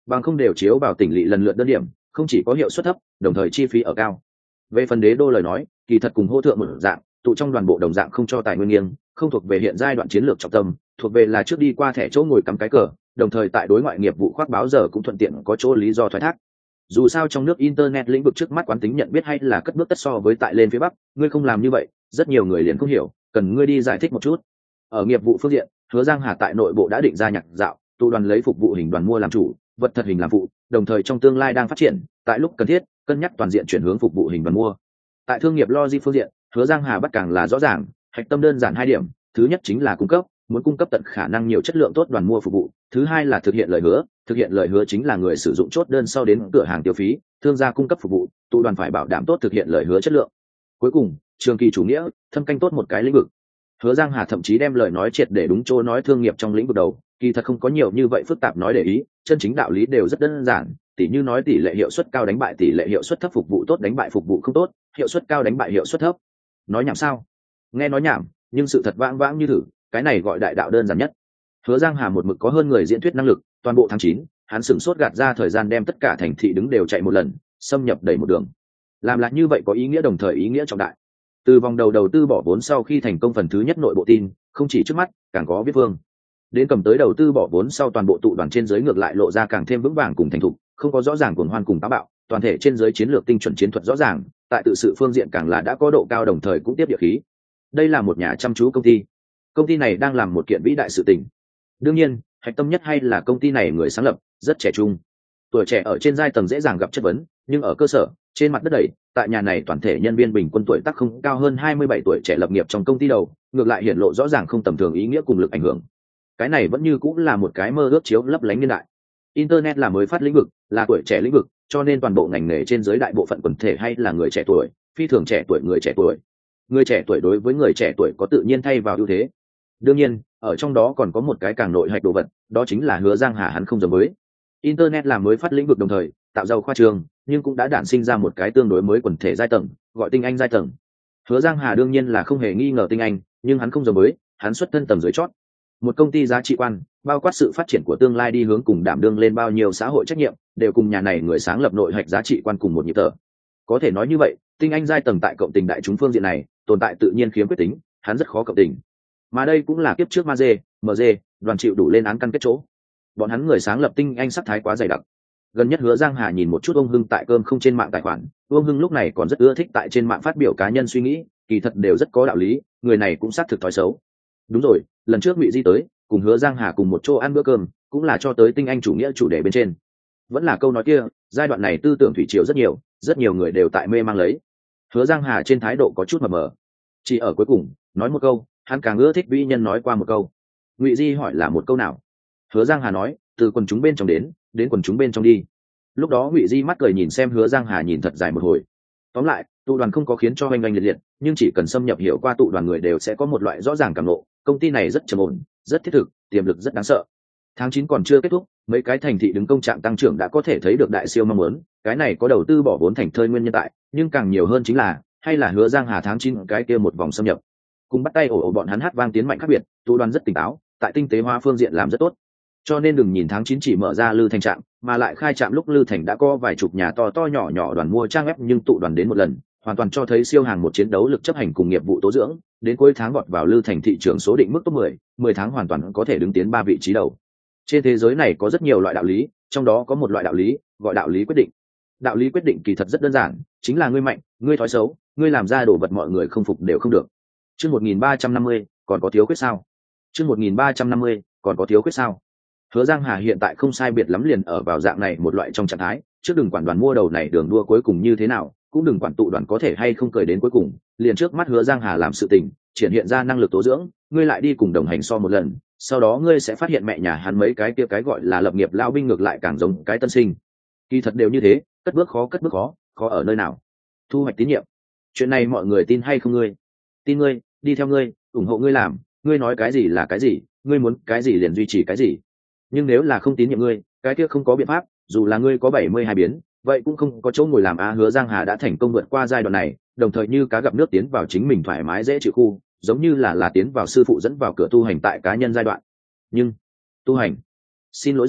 bằng không đều chiếu vào tỉnh lỵ lần lượt đơn điểm, không chỉ có hiệu suất thấp, đồng thời chi phí ở cao. Về phần đế đô lời nói, kỳ thật cùng hô thượng một dạng, tụ trong đoàn bộ đồng dạng không cho tài nguyên nghiêng, không thuộc về hiện giai đoạn chiến lược trọng tâm, thuộc về là trước đi qua thẻ chỗ ngồi cắm cái cờ, đồng thời tại đối ngoại nghiệp vụ khoác báo giờ cũng thuận tiện có chỗ lý do thoái thác. Dù sao trong nước internet lĩnh vực trước mắt quán tính nhận biết hay là cất bước tất so với tại lên phía bắc, ngươi không làm như vậy, rất nhiều người liền không hiểu, cần ngươi đi giải thích một chút. Ở nghiệp vụ phương diện, Hứa Giang Hà tại nội bộ đã định ra nhạc dạo, tụ đoàn lấy phục vụ hình đoàn mua làm chủ, vật thật hình làm phụ, đồng thời trong tương lai đang phát triển, tại lúc cần thiết, cân nhắc toàn diện chuyển hướng phục vụ hình đoàn mua. Tại thương nghiệp logic phương diện, Hứa Giang Hà bắt càng là rõ ràng, hạch tâm đơn giản hai điểm, thứ nhất chính là cung cấp, muốn cung cấp tận khả năng nhiều chất lượng tốt đoàn mua phục vụ, thứ hai là thực hiện lời hứa chính là người sử dụng chốt đơn sau đến cửa hàng tiêu phí, thương gia cung cấp phục vụ, tụ đoàn phải bảo đảm tốt thực hiện lời hứa chất lượng. Cuối cùng, trường kỳ chủ nghĩa, thâm canh tốt một cái lĩnh vực. Hứa Giang Hà thậm chí đem lời nói triệt để đúng chỗ nói thương nghiệp trong lĩnh vực đầu, kỳ thật không có nhiều như vậy phức tạp nói để ý, chân chính đạo lý đều rất đơn giản, tỉ như nói tỷ lệ hiệu suất cao đánh bại tỷ lệ hiệu suất thấp, phục vụ tốt đánh bại phục vụ không tốt, hiệu suất cao đánh bại hiệu suất thấp. Nói nhảm sao? Nghe nói nhảm, nhưng sự thật vãng vãng như thử, cái này gọi đại đạo đơn giản nhất. Hứa Giang Hà một mực có hơn người diễn thuyết năng lực, toàn bộ tháng 9, hắn sửng sốt gạt ra thời gian đem tất cả thành thị đứng đều chạy một lần, xâm nhập đầy một đường. Làm lại như vậy có ý nghĩa đồng thời ý nghĩa trọng đại. Từ vòng đầu tư bỏ vốn sau khi thành công phần thứ nhất nội bộ tin, không chỉ trước mắt, càng có viết vương. Đến cầm tới đầu tư bỏ vốn sau toàn bộ tụ đoàn trên dưới ngược lại lộ ra càng thêm vững vàng cùng thành thục, không có rõ ràng cuồng hoan cùng táo bạo, toàn thể trên dưới chiến lược tinh chuẩn chiến thuật rõ ràng, tại tự sự phương diện càng là đã có độ cao đồng thời cũng tiếp địa khí. Đây là một nhà chăm chú công ty. Công ty này đang làm một kiện vĩ đại sự tình. Đương nhiên, hạch tâm nhất hay là công ty này người sáng lập rất trẻ trung. Tuổi trẻ ở trên giai tầng dễ dàng gặp chất vấn, nhưng ở cơ sở, trên mặt đất đẩy, tại nhà này toàn thể nhân viên bình quân tuổi tác không cao hơn 27 tuổi trẻ lập nghiệp trong công ty đầu, ngược lại hiển lộ rõ ràng không tầm thường ý nghĩa cùng lực ảnh hưởng. Cái này vẫn như cũng là một cái mơ ước chiếu lấp lánh niên đại. Internet là mới phát lĩnh vực, là tuổi trẻ lĩnh vực, cho nên toàn bộ ngành nghề trên dưới đại bộ phận quần thể hay là người trẻ tuổi, phi thường trẻ tuổi người trẻ tuổi. Người trẻ tuổi đối với người trẻ tuổi có tự nhiên thay vào ưu thế. Đương nhiên, ở trong đó còn có một cái càng nội hạch đồ vật, đó chính là Hứa Giang Hà hắn không giống với. Internet là mới phát lĩnh vực đồng thời tạo giàu khoa trường, nhưng cũng đã đản sinh ra một cái tương đối mới quần thể giai tầng, gọi tinh anh giai tầng. Hứa Giang Hà đương nhiên là không hề nghi ngờ tinh anh, nhưng hắn không giống với, hắn xuất thân tầng dưới chót. Một công ty giá trị quan, bao quát sự phát triển của tương lai đi hướng cùng đảm đương lên bao nhiêu xã hội trách nhiệm, đều cùng nhà này người sáng lập nội hạch giá trị quan cùng một nhịp thở. Có thể nói như vậy, tinh anh giai tầng tại cộng tình đại chúng phương diện này, tồn tại tự nhiên khiếm khuyết tính, hắn rất khó cộng tình. Mà đây cũng là kiếp trước MG, đoàn chịu đủ lên án căn kết chỗ. Bọn hắn người sáng lập tinh anh sắc thái quá dày đặc. Gần nhất Hứa Giang Hà nhìn một chút ông Hưng tại cơm không trên mạng tài khoản, ông Hưng lúc này còn rất ưa thích tại trên mạng phát biểu cá nhân suy nghĩ, kỳ thật đều rất có đạo lý, người này cũng xác thực thói xấu. Đúng rồi, lần trước Ngụy Di tới, cùng Hứa Giang Hà cùng một chỗ ăn bữa cơm, cũng là cho tới tinh anh chủ nghĩa chủ đề bên trên. Vẫn là câu nói kia, giai đoạn này tư tưởng thủy triều rất nhiều người đều tại mê mang lấy. Hứa Giang Hà trên thái độ có chút mờ mờ. Chỉ ở cuối cùng, nói một câu, hắn càng ưa thích vĩ nhân nói qua một câu. Ngụy Di hỏi là một câu nào? Hứa Giang Hà nói, từ quần chúng bên trong đến quần chúng bên trong đi. Lúc đó Ngụy Di mắt cười nhìn xem Hứa Giang Hà nhìn thật dài một hồi. Tóm lại, tụ đoàn không có khiến cho oanh oanh liệt liệt, nhưng chỉ cần xâm nhập hiểu qua tụ đoàn người đều sẽ có một loại rõ ràng cảm ngộ, công ty này rất trầm ổn, rất thiết thực, tiềm lực rất đáng sợ. Tháng 9 còn chưa kết thúc, mấy cái thành thị đứng công trạng tăng trưởng đã có thể thấy được đại siêu mong muốn, cái này có đầu tư bỏ vốn thành thơi nguyên nhân tại, nhưng càng nhiều hơn chính là, hay là Hứa Giang Hà tháng 9 cái kia một vòng xâm nhập. Cùng bắt tay ổ bọn hắn hát vang tiến mạnh khác biệt, tụ đoàn rất tỉnh táo, tại tinh tế hóa phương diện làm rất tốt. Cho nên đừng nhìn tháng 9 chỉ mở ra Lư Thành trạm, mà lại khai trạm lúc Lư Thành đã có vài chục nhà to to nhỏ nhỏ đoàn mua trang web, nhưng tụ đoàn đến một lần, hoàn toàn cho thấy siêu hàng một chiến đấu lực chấp hành cùng nghiệp vụ tố dưỡng, đến cuối tháng vọt vào Lư Thành thị trường số định mức top 10 tháng hoàn toàn có thể đứng tiến 3 vị trí đầu. Trên thế giới này có rất nhiều loại đạo lý, trong đó có một loại đạo lý, gọi đạo lý quyết định. Đạo lý quyết định kỳ thật rất đơn giản, chính là ngươi mạnh, ngươi thói xấu, ngươi làm ra đồ vật mọi người không phục đều không được. Chương 1350, còn có thiếu khuyết sao? Chương 1350, còn có thiếu khuyết sao? Hứa Giang Hà hiện tại không sai biệt lắm liền ở vào dạng này một loại trong trạng thái, trước đừng quản đoàn mua đầu này đường đua cuối cùng như thế nào, cũng đừng quản tụ đoàn có thể hay không cười đến cuối cùng, liền trước mắt Hứa Giang Hà làm sự tình, triển hiện ra năng lực tố dưỡng, ngươi lại đi cùng đồng hành so một lần, sau đó ngươi sẽ phát hiện mẹ nhà hắn mấy cái kia cái gọi là lập nghiệp lao binh ngược lại càng giống cái tân sinh. Kỳ thật đều như thế, cất bước khó, khó ở nơi nào? Thu hoạch tín nhiệm. Chuyện này mọi người tin hay không ngươi? Tin ngươi, đi theo ngươi, ủng hộ ngươi làm, ngươi nói cái gì là cái gì, ngươi muốn cái gì liền duy trì cái gì. Nhưng nếu là không tín nhiệm ngươi, cái kia không có biện pháp, dù là ngươi có 72 biến, vậy cũng không có chỗ ngồi làm. Hứa Giang Hà đã thành công vượt qua giai đoạn này, đồng thời như cá gặp nước tiến vào chính mình thoải mái dễ chịu khu, giống như là tiến vào sư phụ dẫn vào cửa tu hành tại cá nhân giai đoạn. Nhưng tu hành, xin lỗi rồi,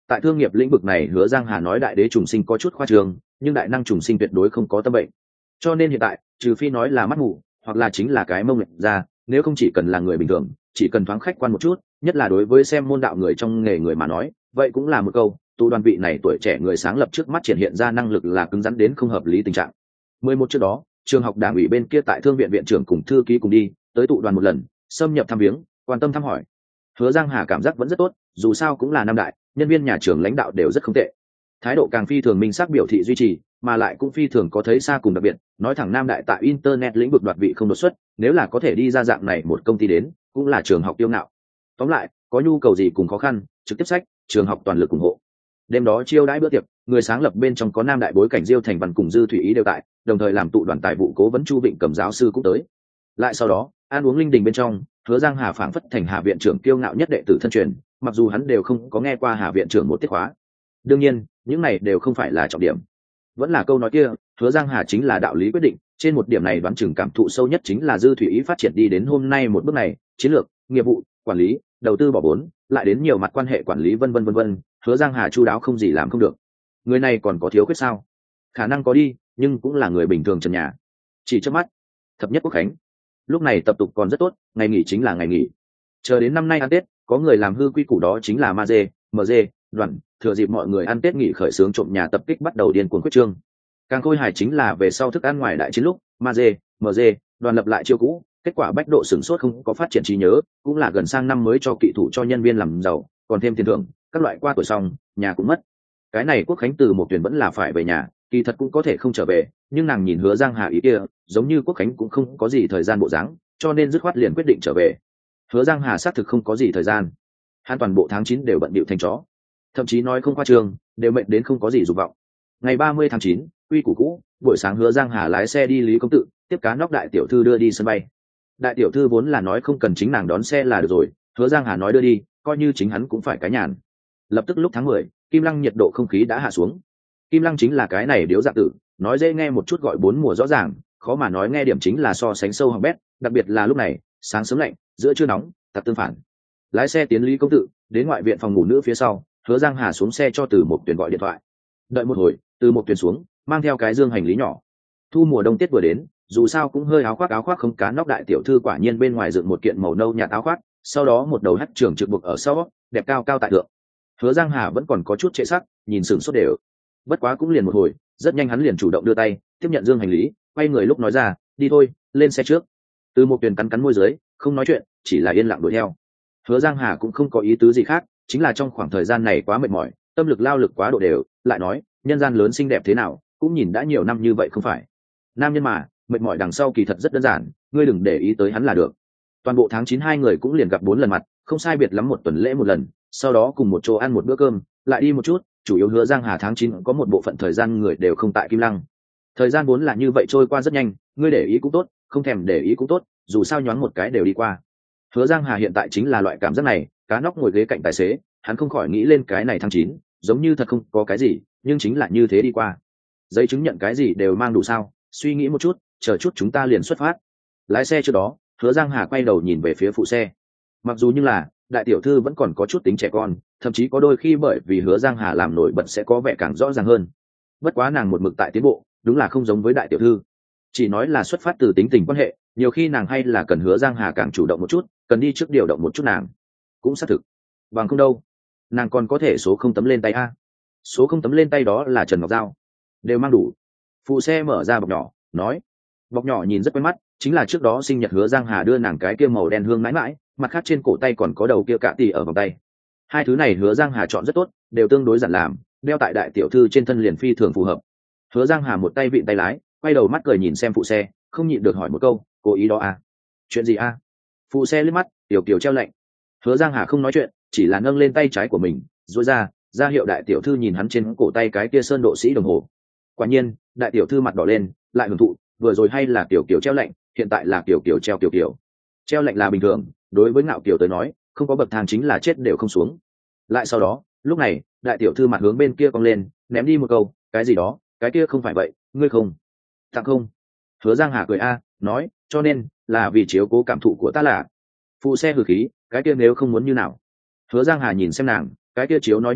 tại thương nghiệp lĩnh vực này Hứa Giang Hà nói đại đế trùng sinh có chút khoa trương, nhưng đại năng trùng sinh tuyệt đối không có tâm bệnh. Cho nên hiện tại trừ phi nói là mắt mù hoặc là chính là cái mông lệch ra, nếu không chỉ cần là người bình thường, chỉ cần thoáng khách quan một chút, nhất là đối với xem môn đạo người trong nghề người mà nói, vậy cũng là một câu tụ đoàn vị này tuổi trẻ người sáng lập trước mắt triển hiện ra năng lực là cứng rắn đến không hợp lý tình trạng. 11 trước đó trường học đảng ủy bên kia tại thương viện viện trưởng cùng thư ký cùng đi tới tụ đoàn một lần, xâm nhập thăm viếng, quan tâm thăm hỏi. Hứa Giang Hà cảm giác vẫn rất tốt, dù sao cũng là nam đại, nhân viên nhà trường lãnh đạo đều rất không tệ, thái độ càng phi thường minh xác biểu thị duy trì, mà lại cũng phi thường có thấy xa cùng đặc biệt, nói thẳng nam đại tại internet lĩnh vực đoạt vị không đột xuất, nếu là có thể đi ra dạng này một công ty đến, cũng là trường học yêu ngạo. Tóm lại, có nhu cầu gì cùng khó khăn, trực tiếp sách, trường học toàn lực ủng hộ. Đêm đó chiêu đãi bữa tiệc, người sáng lập bên trong có nam đại bối cảnh Diêu Thành Văn cùng Dư Thủy Ý đều tại, đồng thời làm tụ đoàn tài vụ cố vấn Chu Vịnh Cầm giáo sư cũng tới. Lại sau đó, ăn uống linh đình bên trong, Hứa Giang Hà phảng phất thành Hà viện trưởng kiêu ngạo nhất đệ tử thân truyền, mặc dù hắn đều không có nghe qua Hà viện trưởng một tiết khóa. Đương nhiên, những này đều không phải là trọng điểm. Vẫn là câu nói kia, Hứa Giang Hà chính là đạo lý quyết định, trên một điểm này đoán chừng cảm thụ sâu nhất chính là Dư Thủy Ý phát triển đi đến hôm nay một bước này, chiến lược, nghiệp vụ, quản lý, đầu tư bỏ vốn, lại đến nhiều mặt quan hệ quản lý vân vân, Hứa Giang Hà chu đáo không gì làm không được. Người này còn có thiếu khuyết sao? Khả năng có đi, nhưng cũng là người bình thường trần nhà. Chỉ trước mắt, thập nhất quốc khánh. Lúc này tập tục còn rất tốt, ngày nghỉ chính là ngày nghỉ. Chờ đến năm nay ăn Tết, có người làm hư quy củ đó chính là ma dê, mg, đoàn, thừa dịp mọi người ăn Tết nghỉ khởi xướng trộm nhà tập kích bắt đầu điên cuồng quyết trương. Càng khôi hài chính là về sau thức ăn ngoài đại chiến lúc, ma dê, mg, đoàn lập lại chiêu cũ, kết quả bách độ sửng sốt không có phát triển trí nhớ, cũng là gần sang năm mới cho kỵ thủ cho nhân viên làm giàu, còn thêm tiền thưởng, các loại qua tuổi xong, nhà cũng mất. Cái này quốc khánh từ một tuyển vẫn là phải về nhà, kỳ thật cũng có thể không trở về, nhưng nàng nhìn Hứa Giang Hà ý kia, giống như quốc khánh cũng không có gì thời gian bộ dáng, cho nên dứt khoát liền quyết định trở về. Hứa Giang Hà xác thực không có gì thời gian, hắn toàn bộ tháng 9 đều bận bịu thành chó, thậm chí nói không khoa trương, đều mệt đến không có gì dục vọng. Ngày 30 tháng 9, quy củ cũ, buổi sáng Hứa Giang Hà lái xe đi Lý Công Tự, tiếp cá nóc đại tiểu thư đưa đi sân bay. Đại tiểu thư vốn là nói không cần chính nàng đón xe là được rồi, Hứa Giang Hà nói đưa đi, coi như chính hắn cũng phải cái nhàn. Lập tức lúc tháng 10, Kim Lăng nhiệt độ không khí đã hạ xuống. Kim Lăng chính là cái này điếu dạng tử, nói dễ nghe một chút gọi bốn mùa rõ ràng, khó mà nói nghe điểm chính là so sánh sâu hỏng bét, đặc biệt là lúc này, sáng sớm lạnh, giữa trưa nóng, tặc tương phản. Lái xe tiến Lý Công Tự, đến ngoại viện phòng ngủ nữ phía sau, Hứa Giang Hà xuống xe cho Từ Mục Tuyền gọi điện thoại. Đợi một hồi, Từ Mục Tuyền xuống, mang theo cái dương hành lý nhỏ. Thu mùa đông tiết vừa đến, dù sao cũng hơi áo khoác không cá nóc đại tiểu thư quả nhiên bên ngoài dựng một kiện màu nâu nhạt áo khoác, sau đó một đầu hắt trường trực buộc ở sau, đẹp cao cao tại thượng. Hứa Giang Hà vẫn còn có chút trệ sắc, nhìn sửng sốt đều. Bất quá cũng liền một hồi, rất nhanh hắn liền chủ động đưa tay tiếp nhận dương hành lý, quay người lúc nói ra, đi thôi, lên xe trước. Từ Một Tuyền cắn môi dưới, không nói chuyện, chỉ là yên lặng đuổi theo. Hứa Giang Hà cũng không có ý tứ gì khác, chính là trong khoảng thời gian này quá mệt mỏi, tâm lực lao lực quá độ đều, lại nói, nhân gian lớn xinh đẹp thế nào, cũng nhìn đã nhiều năm như vậy không phải. Nam nhân mà, mệt mỏi đằng sau kỳ thật rất đơn giản, ngươi đừng để ý tới hắn là được. Toàn bộ tháng 9 hai người cũng liền gặp 4 lần mặt, không sai biệt lắm một tuần lễ một lần, sau đó cùng một chỗ ăn một bữa cơm, lại đi một chút, chủ yếu Hứa Giang Hà tháng 9 có một bộ phận thời gian người đều không tại Kim Lăng. Thời gian vốn là như vậy trôi qua rất nhanh, ngươi để ý cũng tốt, không thèm để ý cũng tốt, dù sao nhoáng một cái đều đi qua. Hứa Giang Hà hiện tại chính là loại cảm giác này, cá nóc ngồi ghế cạnh tài xế, hắn không khỏi nghĩ lên cái này tháng 9, giống như thật không có cái gì, nhưng chính là như thế đi qua. Giấy chứng nhận cái gì đều mang đủ sao? Suy nghĩ một chút, chờ chút chúng ta liền xuất phát. Lái xe trước đó, Hứa Giang Hà quay đầu nhìn về phía phụ xe. Mặc dù như là đại tiểu thư vẫn còn có chút tính trẻ con, thậm chí có đôi khi bởi vì Hứa Giang Hà làm nổi bật sẽ có vẻ càng rõ ràng hơn. Bất quá nàng một mực tại tiến bộ, đúng là không giống với đại tiểu thư. Chỉ nói là xuất phát từ tính tình quan hệ, nhiều khi nàng hay là cần Hứa Giang Hà càng chủ động một chút, cần đi trước điều động một chút nàng. Cũng xác thực. Bằng không đâu, nàng còn có thể số không tấm lên tay a. Số không tấm lên tay đó là Trần Ngọc Giao. Đều mang đủ. Phụ xe mở ra bọc nhỏ, nói. Bọc nhỏ nhìn rất quen mắt, chính là trước đó sinh nhật Hứa Giang Hà đưa nàng cái kia màu đen hương mãi mãi, mặt khác trên cổ tay còn có đầu kia cạ tì ở vòng tay. Hai thứ này Hứa Giang Hà chọn rất tốt, đều tương đối giản làm, đeo tại đại tiểu thư trên thân liền phi thường phù hợp. Hứa Giang Hà một tay vịn tay lái, quay đầu mắt cười nhìn xem phụ xe, không nhịn được hỏi một câu, cố ý đó à? Chuyện gì à? Phụ xe liếc mắt, tiểu kiều treo lạnh. Hứa Giang Hà không nói chuyện, chỉ là nâng lên tay trái của mình, duỗi ra hiệu đại tiểu thư nhìn hắn trên cổ tay cái kia sơn độ sĩ đồng hồ. Quả nhiên, đại tiểu thư mặt đỏ lên, lại hưởng thụ, vừa rồi hay là tiểu kiều treo lạnh, hiện tại là tiểu kiều treo tiểu kiều. Treo lạnh là bình thường, đối với ngạo kiều tới nói, không có bậc thang chính là chết đều không xuống. Lại sau đó, lúc này, đại tiểu thư mặt hướng bên kia cong lên, ném đi một câu, cái gì đó, cái kia không phải vậy, ngươi không tặng không? Hứa Giang Hà cười nói, cho nên là vì chiếu cố cảm thụ của ta là. Phụ xe hừ khí, cái kia nếu không muốn như nào? Hứa Giang Hà nhìn xem nàng, cái kia chiếu nói như vậy,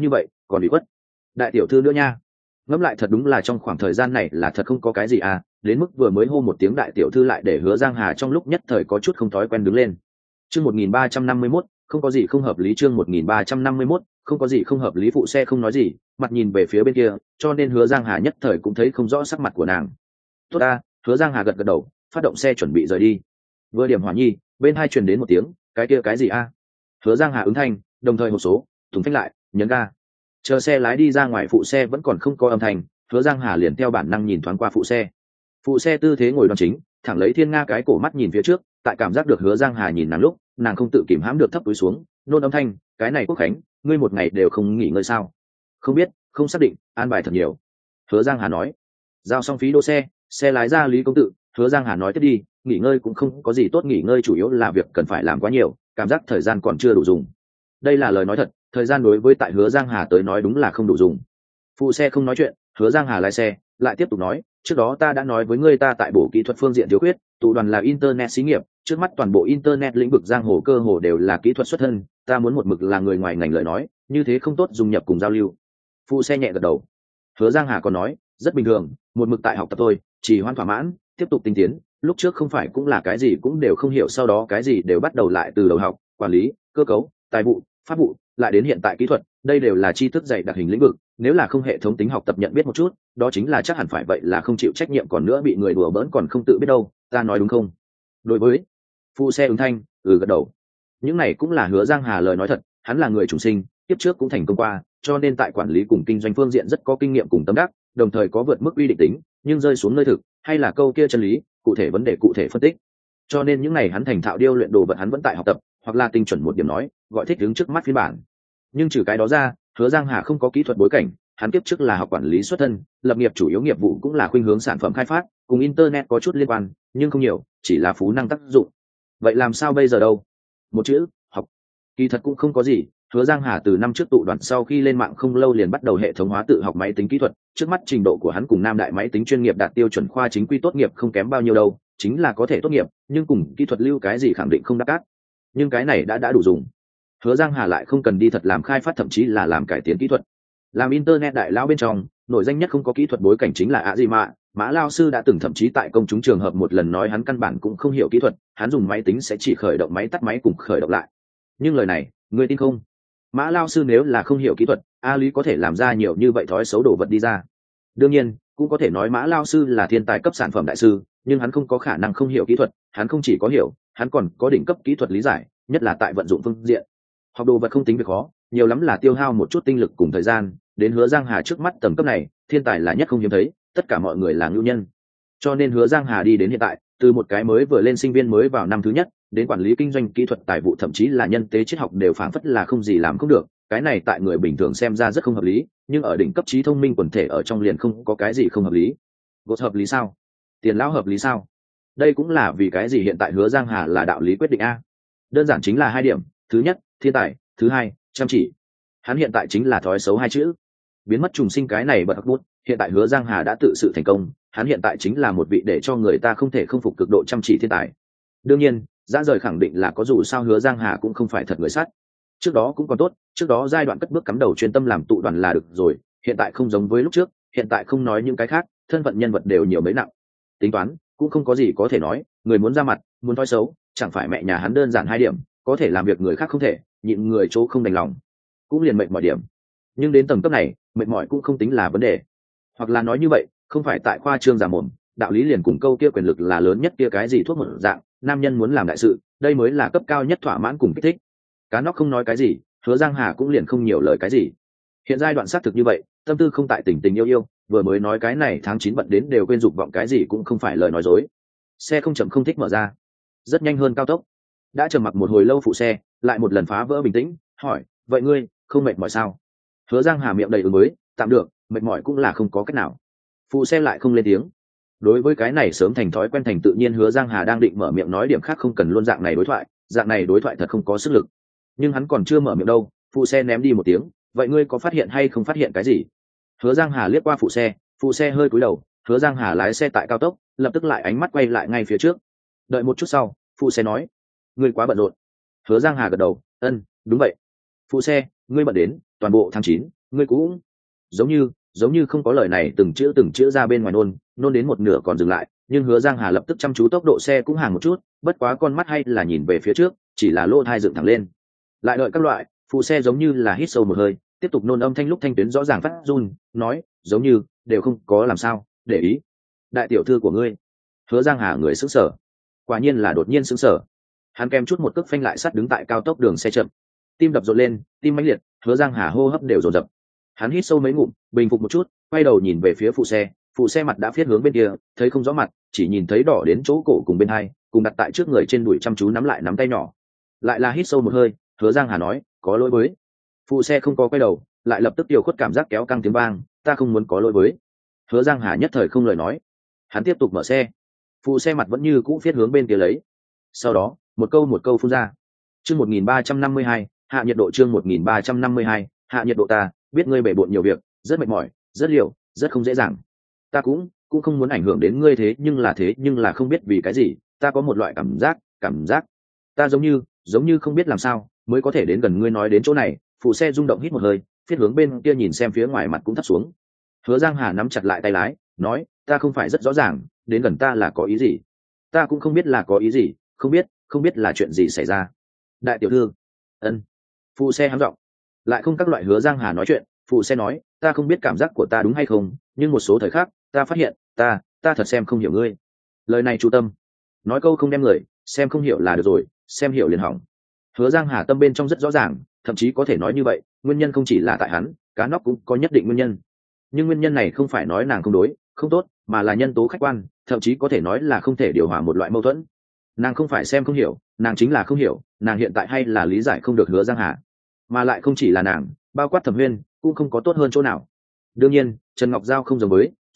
còn bị khuất đại tiểu thư nữa nha. Ngẫm lại thật đúng là trong khoảng thời gian này là thật không có cái gì à, đến mức vừa mới hô một tiếng đại tiểu thư lại để Hứa Giang Hà trong lúc nhất thời có chút không thói quen đứng lên. Chương 1351, không có gì không hợp lý. Chương 1351, không có gì không hợp lý. Phụ xe không nói gì, mặt nhìn về phía bên kia, cho nên Hứa Giang Hà nhất thời cũng thấy không rõ sắc mặt của nàng. Tốt a, Hứa Giang Hà gật gật đầu, phát động xe chuẩn bị rời đi. Vừa điểm hỏa nhi, bên hai truyền đến một tiếng, cái kia cái gì a? Hứa Giang Hà ứng thanh, đồng thời hộp số, thùng phanh lại, nhấn ga. Chờ xe lái đi ra ngoài, phụ xe vẫn còn không có âm thanh, Hứa Giang Hà liền theo bản năng nhìn thoáng qua phụ xe. Phụ xe tư thế ngồi đoan chính, thẳng lấy thiên nga cái cổ mắt nhìn phía trước, tại cảm giác được Hứa Giang Hà nhìn nàng lúc, nàng không tự kìm hãm được thấp túi xuống, nôn âm thanh, cái này Quốc Khánh, ngươi một ngày đều không nghỉ ngơi sao? Không biết, không xác định, an bài thật nhiều. Hứa Giang Hà nói. Giao xong phí đỗ xe, xe lái ra Lý Công Tự, Hứa Giang Hà nói tiếp đi, nghỉ ngơi cũng không có gì tốt nghỉ ngơi, chủ yếu là việc cần phải làm quá nhiều, cảm giác thời gian còn chưa đủ dùng. Đây là lời nói thật, thời gian đối với tại Hứa Giang Hà tới nói đúng là không đủ dùng. Phụ xe không nói chuyện, Hứa Giang Hà lái xe lại tiếp tục nói, trước đó ta đã nói với ngươi ta tại bộ kỹ thuật phương diện thiếu khuyết, tụ đoàn là internet xí nghiệp, trước mắt toàn bộ internet lĩnh vực giang hồ cơ hồ đều là kỹ thuật xuất thân, ta muốn một mực là người ngoài ngành lời nói, như thế không tốt dung nhập cùng giao lưu. Phụ xe nhẹ gật đầu. Hứa Giang Hà còn nói, rất bình thường, một mực tại học tập thôi, chỉ hoan thỏa mãn, tiếp tục tinh tiến, lúc trước không phải cũng là cái gì cũng đều không hiểu, sau đó cái gì đều bắt đầu lại từ đầu học, quản lý, cơ cấu, tài vụ, pháp vụ, lại đến hiện tại kỹ thuật, đây đều là tri thức dày đặc hình lĩnh vực, nếu là không hệ thống tính học tập nhận biết một chút, đó chính là chắc hẳn phải vậy là không chịu trách nhiệm, còn nữa bị người đùa bỡn còn không tự biết đâu, ta nói đúng không? Đối với phụ xe ứng thanh, gật đầu. Những này cũng là Hứa Giang Hà lời nói thật, hắn là người chủ sinh, tiếp trước cũng thành công qua, cho nên tại quản lý cùng kinh doanh phương diện rất có kinh nghiệm cùng tâm đắc, đồng thời có vượt mức uy định tính, nhưng rơi xuống nơi thực, hay là câu kia chân lý, cụ thể vấn đề cụ thể phân tích. Cho nên những này hắn thành thạo điêu luyện đồ vật hắn vẫn tại học tập, hoặc là tinh chuẩn một điểm nói, gọi thích đứng trước mắt phiên bản. Nhưng trừ cái đó ra, Hứa Giang Hà không có kỹ thuật bối cảnh, hắn tiếp trước là học quản lý xuất thân, lập nghiệp chủ yếu nghiệp vụ cũng là khuynh hướng sản phẩm khai phát, cùng internet có chút liên quan, nhưng không nhiều, chỉ là phú năng tác dụng. Vậy làm sao bây giờ đâu? Một chữ, học. Kỳ thật cũng không có gì, Hứa Giang Hà từ năm trước tụ đoàn sau khi lên mạng không lâu liền bắt đầu hệ thống hóa tự học máy tính kỹ thuật, trước mắt trình độ của hắn cùng Nam Đại máy tính chuyên nghiệp đạt tiêu chuẩn khoa chính quy tốt nghiệp không kém bao nhiêu đâu, chính là có thể tốt nghiệp, nhưng cùng kỹ thuật lưu cái gì khẳng định không đáp cát. Nhưng cái này đã đủ dùng. Hứa Giang Hà lại không cần đi thật làm khai phát, thậm chí là làm cải tiến kỹ thuật. Làm internet đại lão bên trong, nổi danh nhất không có kỹ thuật bối cảnh chính là A Di Mã Lao sư đã từng thậm chí tại công chúng trường hợp một lần nói hắn căn bản cũng không hiểu kỹ thuật, hắn dùng máy tính sẽ chỉ khởi động máy tắt máy cùng khởi động lại. Nhưng lời này, ngươi tin không? Mã Lao sư nếu là không hiểu kỹ thuật, A Lý có thể làm ra nhiều như vậy thói xấu đồ vật đi ra. Đương nhiên, cũng có thể nói Mã Lao sư là thiên tài cấp sản phẩm đại sư, nhưng hắn không có khả năng không hiểu kỹ thuật, hắn không chỉ có hiểu, hắn còn có đỉnh cấp kỹ thuật lý giải, nhất là tại vận dụng phương diện. Học đồ vật không tính việc khó, nhiều lắm là tiêu hao một chút tinh lực cùng thời gian, đến Hứa Giang Hà trước mắt tầm cấp này, thiên tài là nhất không hiếm thấy, tất cả mọi người là ngưu nhân. Cho nên Hứa Giang Hà đi đến hiện tại, từ một cái mới vừa lên sinh viên mới vào năm thứ nhất, đến quản lý kinh doanh kỹ thuật tài vụ thậm chí là nhân tế triết học đều phảng phất là không gì làm không được, cái này tại người bình thường xem ra rất không hợp lý, nhưng ở đỉnh cấp trí thông minh quần thể ở trong liền không có cái gì không hợp lý. Gột hợp lý sao? Tiền lão hợp lý sao? Đây cũng là vì cái gì hiện tại Hứa Giang Hà là đạo lý quyết định a. Đơn giản chính là hai điểm, thứ nhất, thiên tài, thứ hai, chăm chỉ. Hắn hiện tại chính là thói xấu hai chữ. Biến mất trùng sinh cái này bật bút, hiện tại Hứa Giang Hà đã tự sự thành công, hắn hiện tại chính là một vị để cho người ta không thể không phục cực độ chăm chỉ thiên tài. Đương nhiên, giã rời khẳng định là có, dù sao Hứa Giang Hà cũng không phải thật người sát. Trước đó cũng còn tốt, trước đó giai đoạn cất bước cắm đầu chuyên tâm làm tụ đoàn là được rồi, hiện tại không giống với lúc trước, hiện tại không nói những cái khác, thân phận nhân vật đều nhiều mấy nặng. Tính toán, cũng không có gì có thể nói, người muốn ra mặt, muốn thói xấu, chẳng phải mẹ nhà hắn đơn giản hai điểm, có thể làm việc người khác không thể, nhịn người chỗ không đành lòng, cũng liền mệt mọi điểm. Nhưng đến tầng cấp này, mệt mỏi cũng không tính là vấn đề. Hoặc là nói như vậy, không phải tại khoa trương giả mồm, đạo lý liền cùng câu kia quyền lực là lớn nhất kia cái gì thuốc một dạng, nam nhân muốn làm đại sự, đây mới là cấp cao nhất thỏa mãn cùng kích thích. Cá nóc không nói cái gì, Hứa Giang Hà cũng liền không nhiều lời cái gì. Hiện giai đoạn xác thực như vậy, tâm tư không tại tình tình yêu yêu, vừa mới nói cái này tháng 9 bận đến đều quên dục vọng cái gì cũng không phải lời nói dối. Xe không chậm không thích mở ra, rất nhanh hơn cao tốc. Đã trầm mặc một hồi lâu, phụ xe lại một lần phá vỡ bình tĩnh, hỏi, vậy ngươi không mệt mỏi sao? Hứa Giang Hà miệng đầy mới, tạm được, mệt mỏi cũng là không có cách nào. Phụ xe lại không lên tiếng. Đối với cái này sớm thành thói quen thành tự nhiên, Hứa Giang Hà đang định mở miệng nói điểm khác, không cần luôn dạng này đối thoại thật không có sức lực. Nhưng hắn còn chưa mở miệng đâu, phụ xe ném đi một tiếng, vậy ngươi có phát hiện hay không phát hiện cái gì? Hứa Giang Hà liếc qua phụ xe hơi cúi đầu. Hứa Giang Hà lái xe tại cao tốc, lập tức lại ánh mắt quay lại ngay phía trước. Đợi một chút sau, phụ xe nói, ngươi quá bận rộn. Hứa Giang Hà gật đầu, đúng vậy. Phụ xe, ngươi bận đến toàn bộ tháng 9, ngươi cũng giống như không có lời này từng chữ ra bên ngoài nôn đến một nửa còn dừng lại, nhưng Hứa Giang Hà lập tức chăm chú tốc độ xe cũng hàng một chút, bất quá con mắt hay là nhìn về phía trước, chỉ là lỗ tai dựng thẳng lên. Lại đợi các loại, phụ xe giống như là hít sâu một hơi, tiếp tục nôn âm thanh lúc thanh tuyến rõ ràng phát run, nói, giống như đều không có làm sao, để ý. Đại tiểu thư của ngươi. Hứa Giang Hà người sững sờ. Quả nhiên là đột nhiên sững sờ. Hắn kèm chút một cước phanh lại sắt đứng tại cao tốc đường xe chậm. Tim đập rộn lên, tim mãnh liệt, Hứa Giang Hà hô hấp đều dồn dập. Hắn hít sâu mấy ngụm, bình phục một chút, quay đầu nhìn về phía phụ xe mặt đã phiết hướng bên kia, thấy không rõ mặt, chỉ nhìn thấy đỏ đến chỗ cổ cùng bên hai, cùng đặt tại trước người trên đùi chăm chú nắm lại nắm tay nhỏ. Lại là hít sâu một hơi, Hứa Giang Hà nói, có lỗi với. Phụ xe không có quay đầu, lại lập tức điều khuất cảm giác kéo căng tiếng vang, ta không muốn có lỗi với. Hứa Giang Hà nhất thời không lời nói. Hắn tiếp tục mở xe. Phụ xe mặt vẫn như cũ phiết hướng bên kia lấy. Sau đó, một câu phun ra. Chương 1352, hạ nhiệt độ chương 1352, hạ nhiệt độ ta, biết ngươi bể bộn nhiều việc, rất mệt mỏi, rất liều, rất không dễ dàng. Ta cũng không muốn ảnh hưởng đến ngươi thế nhưng là không biết vì cái gì, ta có một loại cảm giác. Ta giống như không biết làm sao, mới có thể đến gần ngươi nói đến chỗ này, phụ xe rung động hít một hơi, phiết hướng bên kia nhìn xem phía ngoài mặt cũng thấp xuống. Hứa Giang Hà nắm chặt lại tay lái, nói, ta không phải rất rõ ràng, đến gần ta là có ý gì. Ta cũng không biết là có ý gì, không biết là chuyện gì xảy ra. Đại tiểu thư. Ân. Phụ xe hắng giọng. Lại không các loại Hứa Giang Hà nói chuyện, phụ xe nói, ta không biết cảm giác của ta đúng hay không, nhưng một số thời khắc, ta phát hiện, ta thật xem không hiểu ngươi. Lời này chú tâm. Nói câu không đem người, xem không hiểu là được rồi, xem hiểu liền hỏng. Hứa Giang Hà tâm bên trong rất rõ ràng, thậm chí có thể nói như vậy, nguyên nhân không chỉ là tại hắn, cá nóc cũng có nhất định nguyên nhân. Nhưng nguyên nhân này không phải nói nàng không đối, không tốt, mà là nhân tố khách quan, thậm chí có thể nói là không thể điều hòa một loại mâu thuẫn. Nàng không phải xem không hiểu, nàng chính là không hiểu, nàng hiện tại hay là lý giải không được Hứa Giang Hà. Mà lại không chỉ là nàng, bao quát Thẩm Huyên cũng không có tốt hơn chỗ nào. Đương nhiên, Trần Ngọc Giao không giống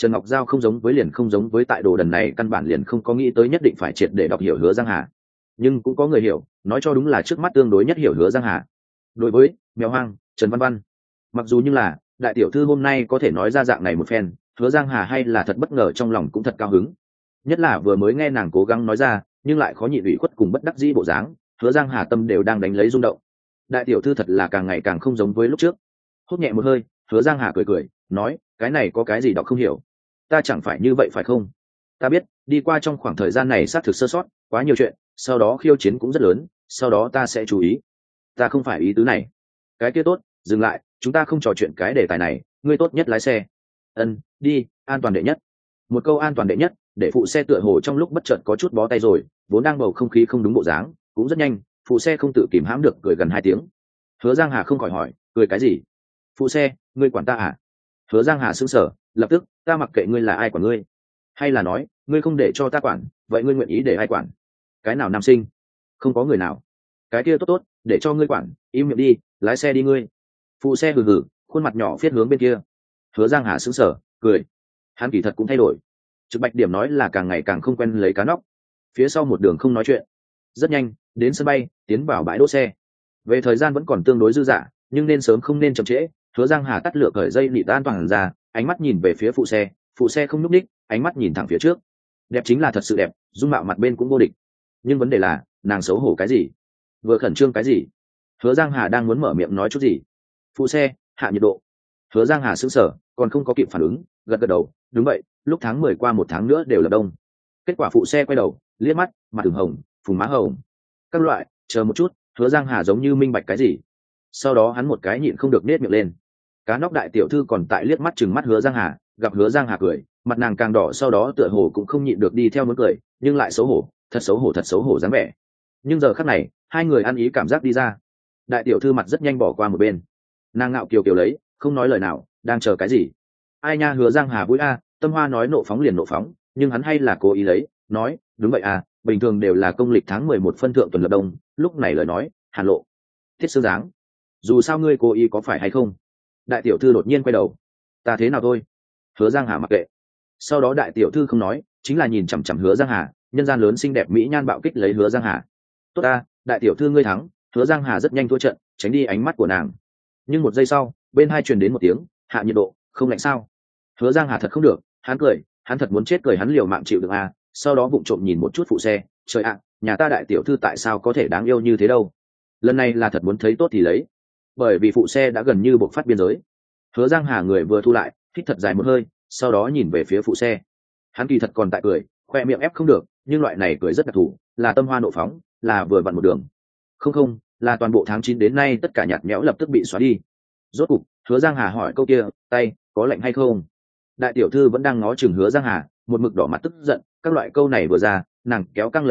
với liền không giống với tại đồ đần này căn bản liền không có nghĩ tới nhất định phải triệt để đọc hiểu Hứa Giang Hà. Nhưng cũng có người hiểu, nói cho đúng là trước mắt tương đối nhất hiểu Hứa Giang Hà. Đối với Mèo Hoang, Trần Văn Văn, mặc dù như là đại tiểu thư hôm nay có thể nói ra dạng này một phen, Hứa Giang Hà hay là thật bất ngờ, trong lòng cũng thật cao hứng. Nhất là vừa mới nghe nàng cố gắng nói ra, nhưng lại khó nhịn ủy khuất cùng bất đắc dĩ bộ dáng, Hứa Giang Hà tâm đều đang đánh lấy rung động. Đại tiểu thư thật là càng ngày càng không giống với lúc trước. Hút nhẹ một hơi, Hứa Giang Hà cười nói, cái này có cái gì đọc không hiểu, ta chẳng phải như vậy phải không? Ta biết, đi qua trong khoảng thời gian này xác thực sơ sót quá nhiều chuyện, sau đó khiêu chiến cũng rất lớn, sau đó ta sẽ chú ý. Ta không phải ý tứ này. Cái kia tốt, dừng lại, chúng ta không trò chuyện cái đề tài này, ngươi tốt nhất lái xe. Ân, đi, an toàn đệ nhất. Một câu an toàn đệ nhất, để phụ xe tựa hồ trong lúc bất chợt có chút bó tay rồi, vốn đang bầu không khí không đúng bộ dáng, cũng rất nhanh, phụ xe không tự kìm hãm được cười gần 2 tiếng. Hứa Giang Hà không khỏi hỏi, cười cái gì? Phụ xe, ngươi quản ta à? Hứa Giang Hà sững sờ, lập tức, ta mặc kệ ngươi là ai quản ngươi, hay là nói, ngươi không để cho ta quản, vậy ngươi nguyện ý để ai quản? Cái nào nam sinh? Không có người nào. Cái kia tốt, để cho ngươi quản, im miệng đi, lái xe đi ngươi. Phụ xe hừ hừ, khuôn mặt nhỏ phiết hướng bên kia. Hứa Giang Hà sững sờ, cười. Hắn kỳ thật cũng thay đổi. Trực bạch điểm nói là càng ngày càng không quen lấy cá nóc. Phía sau một đường không nói chuyện. Rất nhanh, đến sân bay, tiến vào bãi đỗ xe. Về thời gian vẫn còn tương đối dư dả, nhưng nên sớm không nên chậm trễ. Hứa Giang Hà tắt lửa cởi dây nịt an toàn ra, ánh mắt nhìn về phía phụ xe không nhúc nhích, ánh mắt nhìn thẳng phía trước. Đẹp chính là thật sự đẹp, dung mạo mặt bên cũng vô địch. Nhưng vấn đề là, nàng xấu hổ cái gì? Vừa khẩn trương cái gì? Hứa Giang Hà đang muốn mở miệng nói chút gì. Phụ xe, hạ nhiệt độ. Hứa Giang Hà sững sờ, còn không có kịp phản ứng, gật đầu, đúng vậy, lúc tháng 10 qua 1 tháng nữa đều là đông. Kết quả phụ xe quay đầu, liếc mắt, mặt ửng hồng, phùng má hồng. Các loại, chờ một chút, Hứa Giang Hà giống như minh bạch cái gì. Sau đó hắn một cái nhịn không được nết miệng lên. Cá nóc đại tiểu thư còn tại liếc mắt chừng mắt Hứa Giang Hà, gặp Hứa Giang Hà cười, mặt nàng càng đỏ, sau đó tựa hồ cũng không nhịn được đi theo muốn cười, nhưng lại xấu hổ, thật xấu hổ dáng vẻ. Nhưng giờ khắc này, hai người ăn ý cảm giác đi ra. Đại tiểu thư mặt rất nhanh bỏ qua một bên, nàng ngạo kiều lấy, không nói lời nào, đang chờ cái gì? Ai nha, Hứa Giang Hà vui a, tâm hoa nói nộ phóng liền nộ phóng, nhưng hắn hay là cố ý lấy, nói, đúng vậy à, bình thường đều là công lịch tháng 11 phân thượng tuần lập đông, lúc này lời nói, hàn lộ, thiết sương dáng. Dù sao ngươi cố ý có phải hay không? Đại tiểu thư đột nhiên quay đầu, ta thế nào thôi? Hứa Giang Hà mặc kệ. Sau đó đại tiểu thư không nói, chính là nhìn chằm chằm Hứa Giang Hà, nhân gian lớn xinh đẹp mỹ nhan bạo kích lấy Hứa Giang Hà. Tốt ta, đại tiểu thư ngươi thắng. Hứa Giang Hà rất nhanh thua trận, tránh đi ánh mắt của nàng. Nhưng một giây sau, bên hai truyền đến một tiếng, hạ nhiệt độ, không lạnh sao? Hứa Giang Hà thật không được, hắn cười, hắn thật muốn chết cười, hắn liều mạng chịu được à? Sau đó vụng trộm nhìn một chút phụ xe, trời ạ, nhà ta đại tiểu thư tại sao có thể đáng yêu như thế đâu? Lần này là thật muốn thấy tốt thì lấy, bởi vì phụ xe đã gần như buộc phát biên giới. Hứa Giang Hà người vừa thu lại, hít thật dài một hơi, sau đó nhìn về phía phụ xe. Hắn kỳ thật còn tại cười, khoe miệng ép không được, nhưng loại này cười rất đặc thù, là tâm hoa nộ phóng, là vừa vặn một đường. Không, là toàn bộ tháng 9 đến nay tất cả nhạt nhẽo lập tức bị xóa đi. Rốt cục, Hứa Giang Hà hỏi câu kia, tay có lạnh hay không? Đại tiểu thư vẫn đang ngó chừng Hứa Giang Hà, một mực đỏ mặt tức giận, các loại câu này vừa ra, nàng kéo căng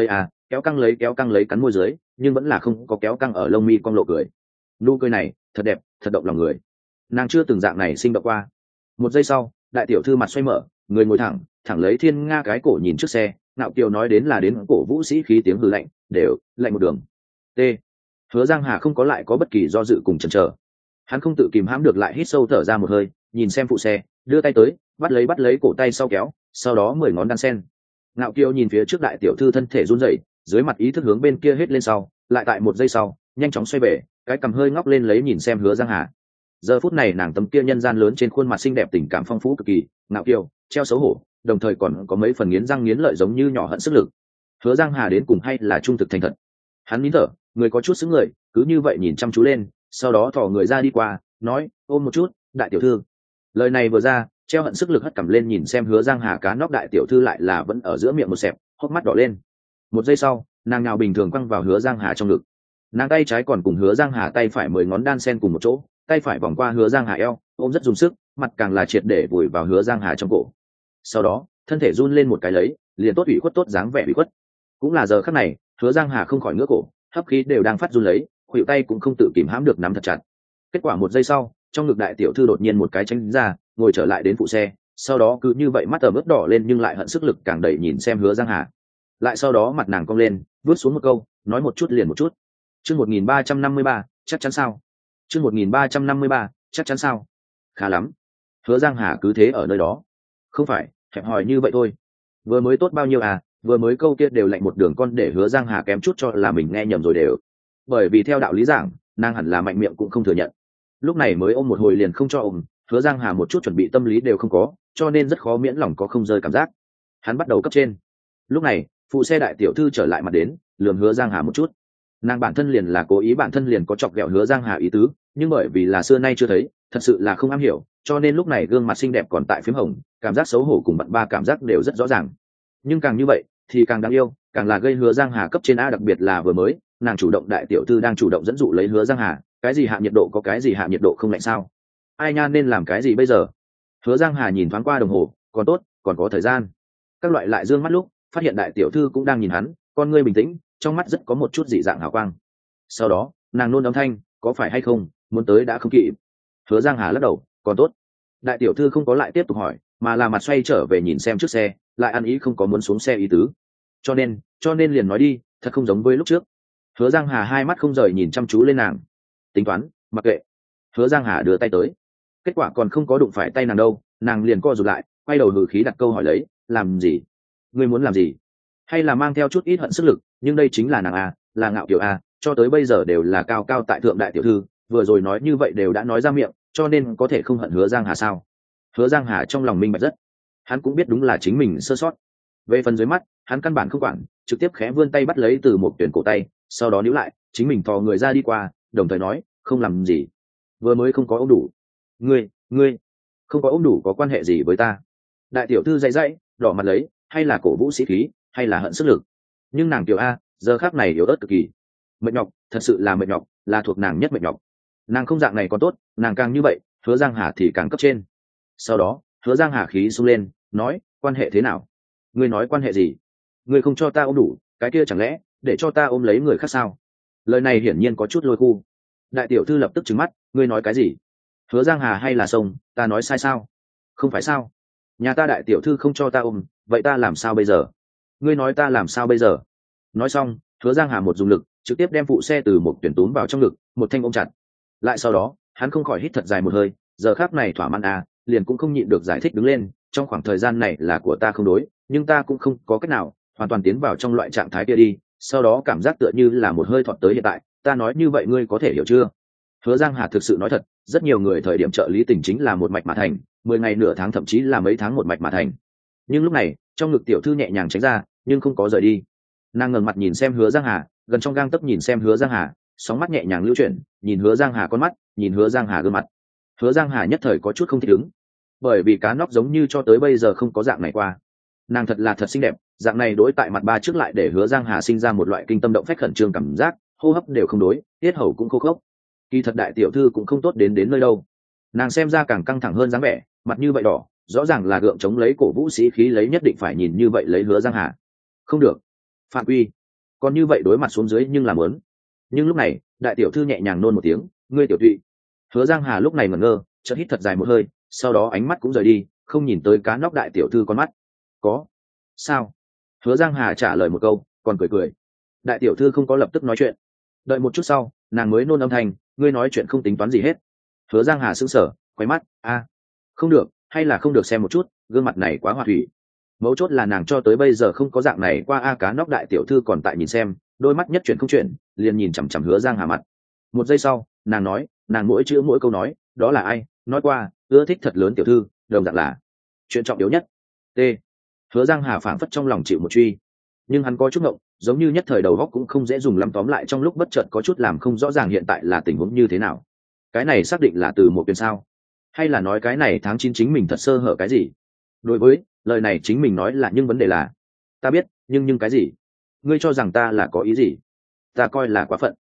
lấy cắn môi dưới, nhưng vẫn là không có kéo căng ở lông mi cong lộ cười. Nụ cười này, thật đẹp, thật động lòng người. Nàng chưa từng dạng này sinh động qua. Một giây sau, đại tiểu thư mặt xoay mở, người ngồi thẳng, thẳng lấy thiên nga cái cổ nhìn trước xe, ngạo kiều nói đến là đến cổ vũ sĩ khí tiếng hừ lạnh, đều lạnh một đường. T. Hứa Giang Hà không có lại có bất kỳ do dự cùng chần chờ. Hắn không tự kìm hãm được lại hít sâu thở ra một hơi, nhìn xem phụ xe, đưa tay tới, bắt lấy cổ tay sau kéo, sau đó 10 ngón đan sen. Ngạo kiều nhìn phía trước đại tiểu thư thân thể run rẩy, dưới mặt ý thức hướng bên kia hết lên sau, lại tại một giây sau, nhanh chóng xoay về, cái cằm hơi ngóc lên lấy nhìn xem Hứa Giang Hà. Giờ phút này nàng tấm kia nhân gian lớn trên khuôn mặt xinh đẹp tình cảm phong phú cực kỳ, ngạo kiều, treo xấu hổ, đồng thời còn có mấy phần nghiến răng nghiến lợi giống như nhỏ hận sức lực. Hứa Giang Hà đến cùng hay là trung thực thành thật. Hắn nín thở, người có chút sững người, cứ như vậy nhìn chăm chú lên, sau đó thò người ra đi qua, nói, ôm một chút, đại tiểu thư. Lời này vừa ra, treo hận sức lực hất cằm lên nhìn xem Hứa Giang Hà cá nóc đại tiểu thư lại là vẫn ở giữa miệng một xẹp, hốc mắt đỏ lên. Một giây sau, nàng nào bình thường quăng vào Hứa Giang Hà trong ngực. Nàng tay trái còn cùng Hứa Giang Hà tay phải 10 ngón đan sen cùng một chỗ, tay phải vòng qua Hứa Giang Hà eo, ôm rất dùng sức, mặt càng là triệt để vùi vào Hứa Giang Hà trong cổ. Sau đó, thân thể run lên một cái lấy, liền tốt ủy khuất tốt dáng vẻ ủy khuất. Cũng là giờ khắc này, Hứa Giang Hà không khỏi ngửa cổ, hấp khí đều đang phát run lấy, khuỷu tay cũng không tự kìm hãm được nắm thật chặt. Kết quả một giây sau, trong ngực đại tiểu thư đột nhiên một cái tránh ra, ngồi trở lại đến phụ xe, sau đó cứ như vậy mắt ẩm ướt đỏ lên nhưng lại hận sức lực càng đẩy nhìn xem Hứa Giang Hà. Lại sau đó mặt nàng cong lên, vứt xuống một câu, nói một chút liền một chút. Chương 1353, chắc chắn sao? Chương 1353, chắc chắn sao? Khá lắm. Hứa Giang Hà cứ thế ở nơi đó. Không phải, hẹp hòi như vậy thôi. Vừa mới tốt bao nhiêu à, vừa mới câu kia đều lạnh một đường con để Hứa Giang Hà kém chút cho là mình nghe nhầm rồi đều. Bởi vì theo đạo lý giảng, nàng hẳn là mạnh miệng cũng không thừa nhận. Lúc này mới ôm một hồi liền không cho ôm, Hứa Giang Hà một chút chuẩn bị tâm lý đều không có, cho nên rất khó miễn lòng có không rơi cảm giác. Hắn bắt đầu cấp trên. Lúc này, phụ xe đại tiểu thư trở lại mặt đến, lườm Hứa Giang Hà một chút. Nàng bản thân liền là cố ý, bản thân liền có chọc ghẹo Hứa Giang Hà ý tứ, nhưng bởi vì là xưa nay chưa thấy, thật sự là không am hiểu, cho nên lúc này gương mặt xinh đẹp còn tại phím hồng, cảm giác xấu hổ cùng bận ba cảm giác đều rất rõ ràng. Nhưng càng như vậy thì càng đáng yêu, càng là gây Hứa Giang Hà cấp trên a, đặc biệt là vừa mới nàng chủ động, đại tiểu thư đang chủ động dẫn dụ lấy Hứa Giang Hà, cái gì hạ nhiệt độ có cái gì hạ nhiệt độ không lạnh sao? Ai nha, nên làm cái gì bây giờ? Hứa Giang Hà nhìn thoáng qua đồng hồ, còn tốt, còn có thời gian. Các loại lại dương mắt lúc, phát hiện đại tiểu thư cũng đang nhìn hắn, con ngươi bình tĩnh, trong mắt rất có một chút dị dạng hào quang. Sau đó, nàng nôn âm thanh, có phải hay không, muốn tới đã không kịp. Hứa Giang Hà lắc đầu, còn tốt. Đại tiểu thư không có lại tiếp tục hỏi, mà là mặt xoay trở về nhìn xem trước xe, lại ăn ý không có muốn xuống xe ý tứ. Cho nên liền nói đi, thật không giống với lúc trước. Hứa Giang Hà hai mắt không rời nhìn chăm chú lên nàng. Tính toán, mặc kệ. Hứa Giang Hà đưa tay tới. Kết quả còn không có đụng phải tay nàng đâu, nàng liền co rụt lại, quay đầu hừ khí đặt câu hỏi lấy, làm gì? Ngươi muốn làm gì? Hay là mang theo chút ít hận sức lực, nhưng đây chính là nàng a, là ngạo kiều a, cho tới bây giờ đều là cao cao tại thượng đại tiểu thư, vừa rồi nói như vậy đều đã nói ra miệng, cho nên có thể không hận Hứa Giang Hà sao? Hứa Giang Hà trong lòng minh bạch rất, hắn cũng biết đúng là chính mình sơ sót. Về phần dưới mắt, hắn căn bản không quản, trực tiếp khẽ vươn tay bắt lấy từ một tuyển cổ tay, sau đó níu lại, chính mình thò người ra đi qua, đồng thời nói, không làm gì, vừa mới không có ôm đủ. Ngươi không có ôm đủ có quan hệ gì với ta? Đại tiểu thư dậy đỏ mặt lấy, hay là cổ vũ sĩ khí, hay là hận sức lực? Nhưng nàng tiểu a, giờ khác này yếu ớt cực kỳ, mệt nhọc, thật sự là mệt nhọc, là thuộc nàng nhất mệt nhọc. Nàng không dạng này còn tốt, nàng càng như vậy, Hứa Giang Hà thì càng cấp trên. Sau đó, Hứa Giang Hà khí sung lên, nói, quan hệ thế nào? Ngươi nói quan hệ gì? Ngươi không cho ta ôm đủ, cái kia chẳng lẽ để cho ta ôm lấy người khác sao? Lời này hiển nhiên có chút lôi khu. Đại tiểu thư lập tức trừng mắt, ngươi nói cái gì? Hứa Giang Hà hay là sông, ta nói sai sao? Không phải sao? Nhà ta đại tiểu thư không cho ta ôm, vậy ta làm sao bây giờ? Ngươi nói ta làm sao bây giờ? Nói xong, Hứa Giang Hà một dùng lực, trực tiếp đem phụ xe từ một tuyển túm vào trong ngực, một thanh ôm chặt. Lại sau đó, hắn không khỏi hít thật dài một hơi, giờ khắc này thỏa mãn à, liền cũng không nhịn được giải thích đứng lên, trong khoảng thời gian này là của ta không đối, nhưng ta cũng không có cách nào, hoàn toàn tiến vào trong loại trạng thái kia đi, sau đó cảm giác tựa như là một hơi thọt tới hiện tại, ta nói như vậy ngươi có thể hiểu chưa? Hứa Giang Hà thực sự nói thật, rất nhiều người thời điểm trợ lý tình chính là một mạch mà thành, 10 ngày nửa tháng thậm chí là mấy tháng một mạch mà thành. Nhưng lúc này, trong ngực tiểu thư nhẹ nhàng tránh ra, nhưng không có rời đi. Nàng ngẩng mặt nhìn xem Hứa Giang Hà, gần trong gang tấc nhìn xem Hứa Giang Hà, sóng mắt nhẹ nhàng lưu chuyển, nhìn Hứa Giang Hà con mắt, nhìn Hứa Giang Hà gương mặt. Hứa Giang Hà nhất thời có chút không thích ứng, bởi vì cá nóc giống như cho tới bây giờ không có dạng này qua. Nàng thật là thật xinh đẹp, dạng này đối tại mặt ba trước lại để Hứa Giang Hà sinh ra một loại kinh tâm động phách khẩn trương cảm giác, hô hấp đều không đối, tiết hầu cũng khô khốc. Kỳ thật đại tiểu thư cũng không tốt đến nơi đâu. Nàng xem ra càng căng thẳng hơn dáng vẻ, mặt như vậy đỏ, rõ ràng là gượng chống lấy cổ vũ sĩ khí lấy nhất định phải nhìn như vậy lấy Hứa Giang Hà. Không được, phạm quy. Còn như vậy đối mặt xuống dưới nhưng làm muốn. Nhưng lúc này, đại tiểu thư nhẹ nhàng nôn một tiếng, ngươi tiểu thụy. Hứa Giang Hà lúc này ngẩn ngơ, chợt hít thật dài một hơi, sau đó ánh mắt cũng rời đi, không nhìn tới cá nóc đại tiểu thư con mắt. Có. Sao? Hứa Giang Hà trả lời một câu, còn cười cười. Đại tiểu thư không có lập tức nói chuyện. Đợi một chút sau, nàng mới nôn âm thanh, ngươi nói chuyện không tính toán gì hết. Hứa Giang Hà sững sờ, quay mắt, không được, hay là không được xem một chút, gương mặt này quá hòa thủy. Mấu chốt là nàng cho tới bây giờ không có dạng này qua cá nóc đại tiểu thư còn tại nhìn xem, đôi mắt nhất chuyển không chuyển, liền nhìn chằm chằm Hứa Giang Hà mặt. Một giây sau, nàng nói, nàng mỗi chữ mỗi câu nói, đó là ai, nói qua, ưa thích thật lớn tiểu thư, đồng dạng là chuyện trọng yếu nhất. T. Hứa Giang Hà phảng phất trong lòng chịu một truy, nhưng hắn có chút ngộng, giống như nhất thời đầu óc cũng không dễ dùng lắm, tóm lại trong lúc bất chợt có chút làm không rõ ràng hiện tại là tình huống như thế nào. Cái này xác định là từ một bên sao, hay là nói cái này tháng 9 chính mình thật sơ hở cái gì? Đối với lời này chính mình nói là, nhưng vấn đề là ta biết, nhưng cái gì? Ngươi cho rằng ta là có ý gì? Ta coi là quá phận.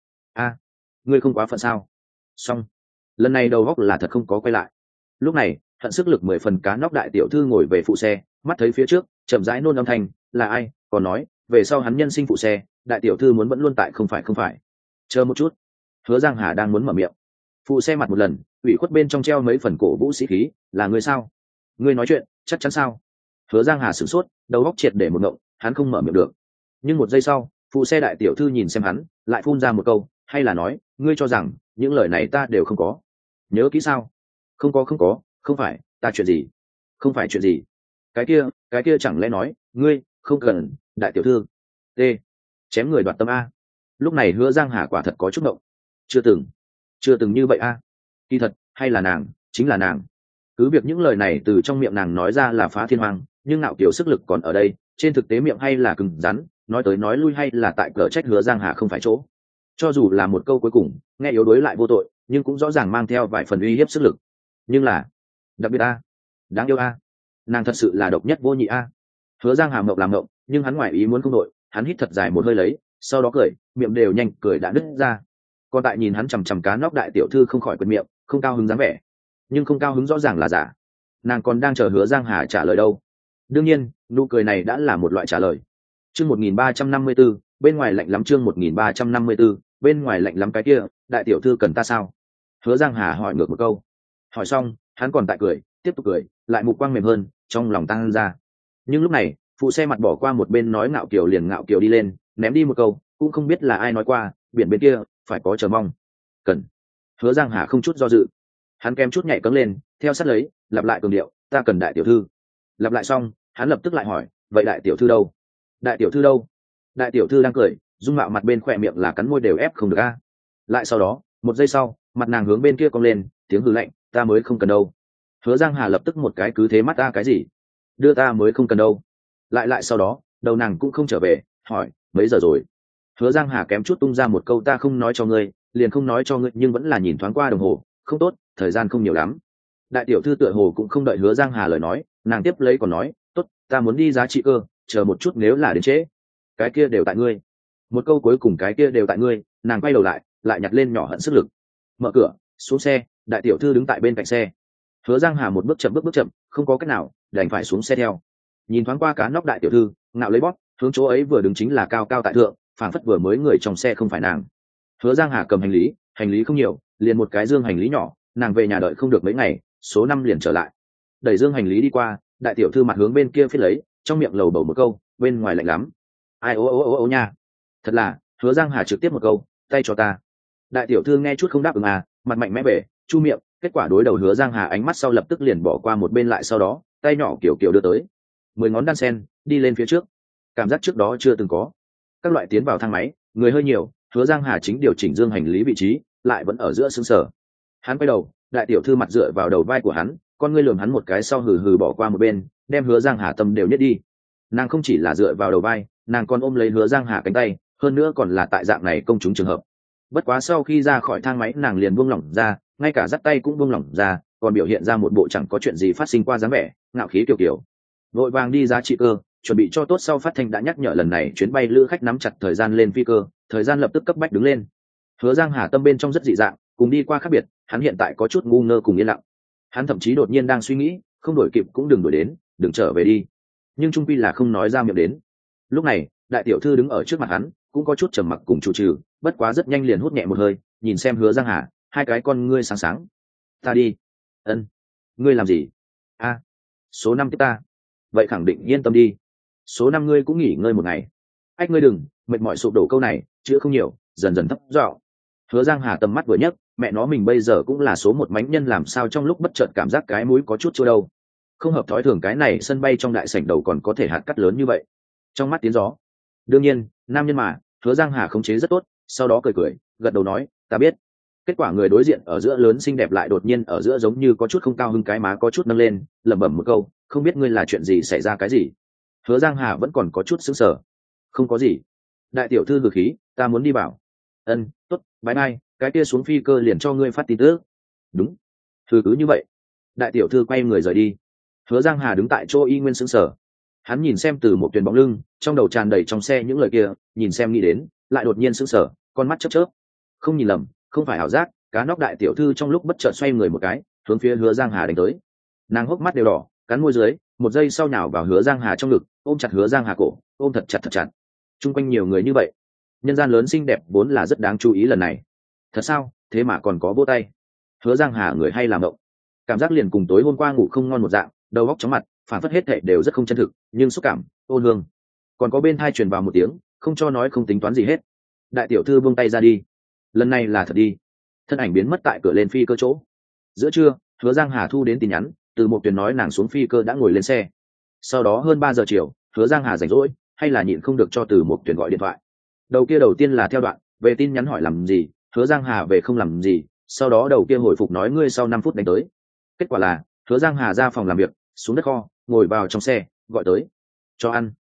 Ngươi không quá phận sao? Xong, lần này đầu óc là thật không có quay lại. Lúc này, hận sức lực 10 phần cá nóc đại tiểu thư ngồi về phụ xe, mắt thấy phía trước, chậm rãi nôn âm thanh, là ai? Còn nói, về sau hắn nhân sinh phụ xe, đại tiểu thư muốn vẫn luôn tại không phải. Chờ một chút. Hứa Giang Hà đang muốn mở miệng. Phụ xe mặt một lần, ủy khuất bên trong treo mấy phần cổ vũ sĩ khí, là ngươi sao? Ngươi nói chuyện, chắc chắn sao? Hứa Giang Hà sửng sốt, đầu óc triệt để một ngộng, hắn không mở miệng được. Nhưng một giây sau, phụ xe đại tiểu thư nhìn xem hắn, lại phun ra một câu, hay là nói, ngươi cho rằng những lời này ta đều không có? Nhớ kỹ sao? Không có, không phải, ta chuyện gì? Không phải chuyện gì? Cái kia chẳng lẽ nói, ngươi không cần, đại tiểu thư. T. Chém người đoạt tâm a. Lúc này Hứa Giang Hà quả thật có chút ngộng. Chưa từng như vậy a. Kỳ thật, hay là nàng, chính là nàng. Cứ việc những lời này từ trong miệng nàng nói ra là phá thiên hoang, nhưng nạo kiểu sức lực còn ở đây, trên thực tế miệng hay là cứng rắn, nói tới nói lui hay là tại cờ trách Hứa Giang Hà không phải chỗ. Cho dù là một câu cuối cùng, nghe yếu đuối lại vô tội, nhưng cũng rõ ràng mang theo vài phần uy hiếp sức lực. Nhưng là, đặc biệt a, đáng yêu a, nàng thật sự là độc nhất vô nhị a. Hứa Giang Hà mộng làm mộng, nhưng hắn ngoài ý muốn không đội, hắn hít thật dài một hơi lấy, sau đó cười, miệng đều nhanh cười đã nứt ra. Còn tại nhìn hắn chằm chằm cá nóc đại tiểu thư không khỏi quệt miệng, không cao hứng dáng vẻ. Nhưng không cao hứng rõ ràng là giả. Nàng còn đang chờ Hứa Giang Hà trả lời đâu. Đương nhiên, nụ cười này đã là một loại trả lời. Chương 1354, bên ngoài lạnh lắm. Chương 1354, bên ngoài lạnh lắm. Cái kia, đại tiểu thư cần ta sao? Hứa Giang Hà hỏi ngược một câu. Hỏi xong, hắn còn tại cười, tiếp tục cười, lại mục quang mềm hơn, trong lòng tăng ra. Nhưng lúc này, phụ xe mặt bỏ qua một bên nói ngạo kiều liền ngạo kiều đi lên, ném đi một câu, cũng không biết là ai nói qua, biển bên kia phải có chờ mong. Cần. Hứa Giang Hà không chút do dự, hắn kém chút nhảy cẫng lên, theo sát lấy, lặp lại cường điệu, ta cần đại tiểu thư. Lặp lại xong, hắn lập tức lại hỏi, vậy đại tiểu thư đâu? Đại tiểu thư đâu? Đại tiểu thư đang cười, dung mạo mặt bên khỏe miệng là cắn môi đều ép không được a. Lại sau đó, một giây sau, mặt nàng hướng bên kia cong lên, tiếng hừ lạnh, ta mới không cần đâu. Hứa Giang Hà lập tức một cái cứ thế mắt ta cái gì? Đưa ta mới không cần đâu. Lại sau đó, đầu nàng cũng không trở về, hỏi, mấy giờ rồi? Hứa Giang Hà kém chút tung ra một câu, ta không nói cho ngươi, liền không nói cho ngươi, nhưng vẫn là nhìn thoáng qua đồng hồ, không tốt, thời gian không nhiều lắm. Đại tiểu thư tựa hồ cũng không đợi Hứa Giang Hà lời nói, nàng tiếp lấy còn nói, tốt, ta muốn đi giá trị cơ, chờ một chút nếu là đến trễ. Cái kia đều tại ngươi. Một câu cuối cùng cái kia đều tại ngươi, nàng quay đầu lại nhặt lên nhỏ hận sức lực. Mở cửa, xuống xe, đại tiểu thư đứng tại bên cạnh xe. Hứa Giang Hà một bước chậm, không có cách nào, đành phải xuống xe theo. Nhìn thoáng qua cá nóc đại tiểu thư, ngạo lấy bóp, hướng chỗ ấy vừa đứng chính là cao cao tại thượng, phảng phất vừa mới người trong xe không phải nàng. Hứa Giang Hà cầm hành lý không nhiều, liền một cái dương hành lý nhỏ, nàng về nhà đợi không được mấy ngày, số 5 liền trở lại. Đẩy dương hành lý đi qua, đại tiểu thư mặt hướng bên kia phiết lấy, trong miệng lầu bầu một câu, bên ngoài lạnh lắm. Ai ô nha. Thật là, Hứa Giang Hà trực tiếp một câu, tay cho ta. Đại tiểu thư nghe chút không đáp ứng mặt mạnh mẽ bể, chu miệng, kết quả đối đầu Hứa Giang Hà ánh mắt sau lập tức liền bỏ qua một bên, lại sau đó, tay nhỏ kiểu đưa tới. 10 ngón đan sen, đi lên phía trước. Cảm giác trước đó chưa từng có. Các loại tiến vào thang máy, người hơi nhiều, Hứa Giang Hà chính điều chỉnh dương hành lý vị trí, lại vẫn ở giữa xương sở. Hắn quay đầu, đại tiểu thư mặt dựa vào đầu vai của hắn, con ngươi lườm hắn một cái sau hừ hừ bỏ qua một bên, đem Hứa Giang Hà tâm đều nhất đi. Nàng không chỉ là dựa vào đầu vai, nàng còn ôm lấy Hứa Giang Hà cánh tay, hơn nữa còn là tại dạng này công chúng trường hợp. Bất quá sau khi ra khỏi thang máy nàng liền buông lỏng ra, ngay cả dắt tay cũng buông lỏng ra, còn biểu hiện ra một bộ chẳng có chuyện gì phát sinh qua dáng vẻ ngạo khí kiểu kiểu. Vội vàng đi ra trị cơ, chuẩn bị cho tốt sau phát thanh đã nhắc nhở lần này chuyến bay lữ khách nắm chặt thời gian lên phi cơ, thời gian lập tức cấp bách đứng lên. Hứa Giang Hà tâm bên trong rất dị dạng, cùng đi qua khác biệt, hắn hiện tại có chút ngu ngơ cùng yên lặng. Hắn thậm chí đột nhiên đang suy nghĩ, không đổi kịp cũng đừng đuổi đến, đừng trở về đi. Nhưng trung quy là không nói ra miệng đến. Lúc này, đại tiểu thư đứng ở trước mặt hắn, cũng có chút trầm mặc cùng chủ trừ, bất quá rất nhanh liền hút nhẹ một hơi, nhìn xem Hứa Giang Hà, hai cái con ngươi sáng sáng. Ta đi. Ân. Ngươi làm gì? A. Số 5 tiếp ta. Vậy khẳng định yên tâm đi. Số 5 ngươi cũng nghỉ ngơi một ngày. Ách ngươi đừng, mệt mỏi sụp đổ câu này, chữa không nhiều, dần dần thấp giọng. Hứa Giang Hà tầm mắt vừa nhấc, mẹ nó mình bây giờ cũng là số một mánh nhân, làm sao trong lúc bất chợt cảm giác cái mũi có chút chua đâu. Không hợp thói thường, cái này sân bay trong đại sảnh đầu còn có thể hạt cắt lớn như vậy. Trong mắt tiếng gió. Đương nhiên, nam nhân mà, Hứa Giang Hà khống chế rất tốt, sau đó cười cười, gật đầu nói, ta biết. Kết quả người đối diện ở giữa lớn xinh đẹp lại đột nhiên ở giữa giống như có chút không cao hứng, cái má có chút nâng lên, lẩm bẩm một câu, không biết ngươi là chuyện gì xảy ra cái gì. Hứa Giang Hà vẫn còn có chút sững sờ. Không có gì. Đại tiểu thư hừ khí, ta muốn đi bảo. Ân, tốt, bye bye, cái kia xuống phi cơ liền cho ngươi phát tin tức. Đúng. Thư cứ như vậy. Đại tiểu thư quay người rời đi. Hứa Giang Hà đứng tại chỗ y nguyên sững sờ. Hắn nhìn xem từ một tuyến bóng lưng, trong đầu tràn đầy trong xe những lời kia, nhìn xem nghĩ đến, lại đột nhiên sững sờ, con mắt chớp chớp. Không nhìn lầm, không phải ảo giác, cá nóc đại tiểu thư trong lúc bất chợt xoay người một cái, hướng phía Hứa Giang Hà đánh tới. Nàng hốc mắt đều đỏ, cắn môi dưới, một giây sau nhào vào Hứa Giang Hà trong ngực, ôm chặt Hứa Giang Hà cổ, ôm thật chặt. Trung quanh nhiều người như vậy, nhân gian lớn xinh đẹp vốn là rất đáng chú ý lần này. Thật sao? Thế mà còn có vỗ tay. Hứa Giang Hà người hay làm động, cảm giác liền cùng tối hôm qua ngủ không ngon một dạng, đầu óc chóng mặt, phản phất hết thảy đều rất không chân thực, nhưng xúc cảm, ôn hương. Còn có bên thai truyền vào một tiếng, không cho nói không tính toán gì hết. Đại tiểu thư buông tay ra đi. Lần này là thật đi. Thân ảnh biến mất tại cửa lên phi cơ chỗ. Giữa trưa, Hứa Giang Hà thu đến tin nhắn, từ một tuyển nói nàng xuống phi cơ đã ngồi lên xe. Sau đó hơn 3 giờ chiều, Hứa Giang Hà rảnh rỗi, hay là nhịn không được cho từ một tuyển gọi điện thoại. Đầu kia đầu tiên là theo đoạn, về tin nhắn hỏi làm gì, Hứa Giang Hà về không làm gì, sau đó đầu kia hồi phục nói ngươi sau 5 phút đánh tới. Kết quả là, Hứa Giang Hà ra phòng làm việc, xuống đất kho, ngồi vào trong xe, gọi tới. Cho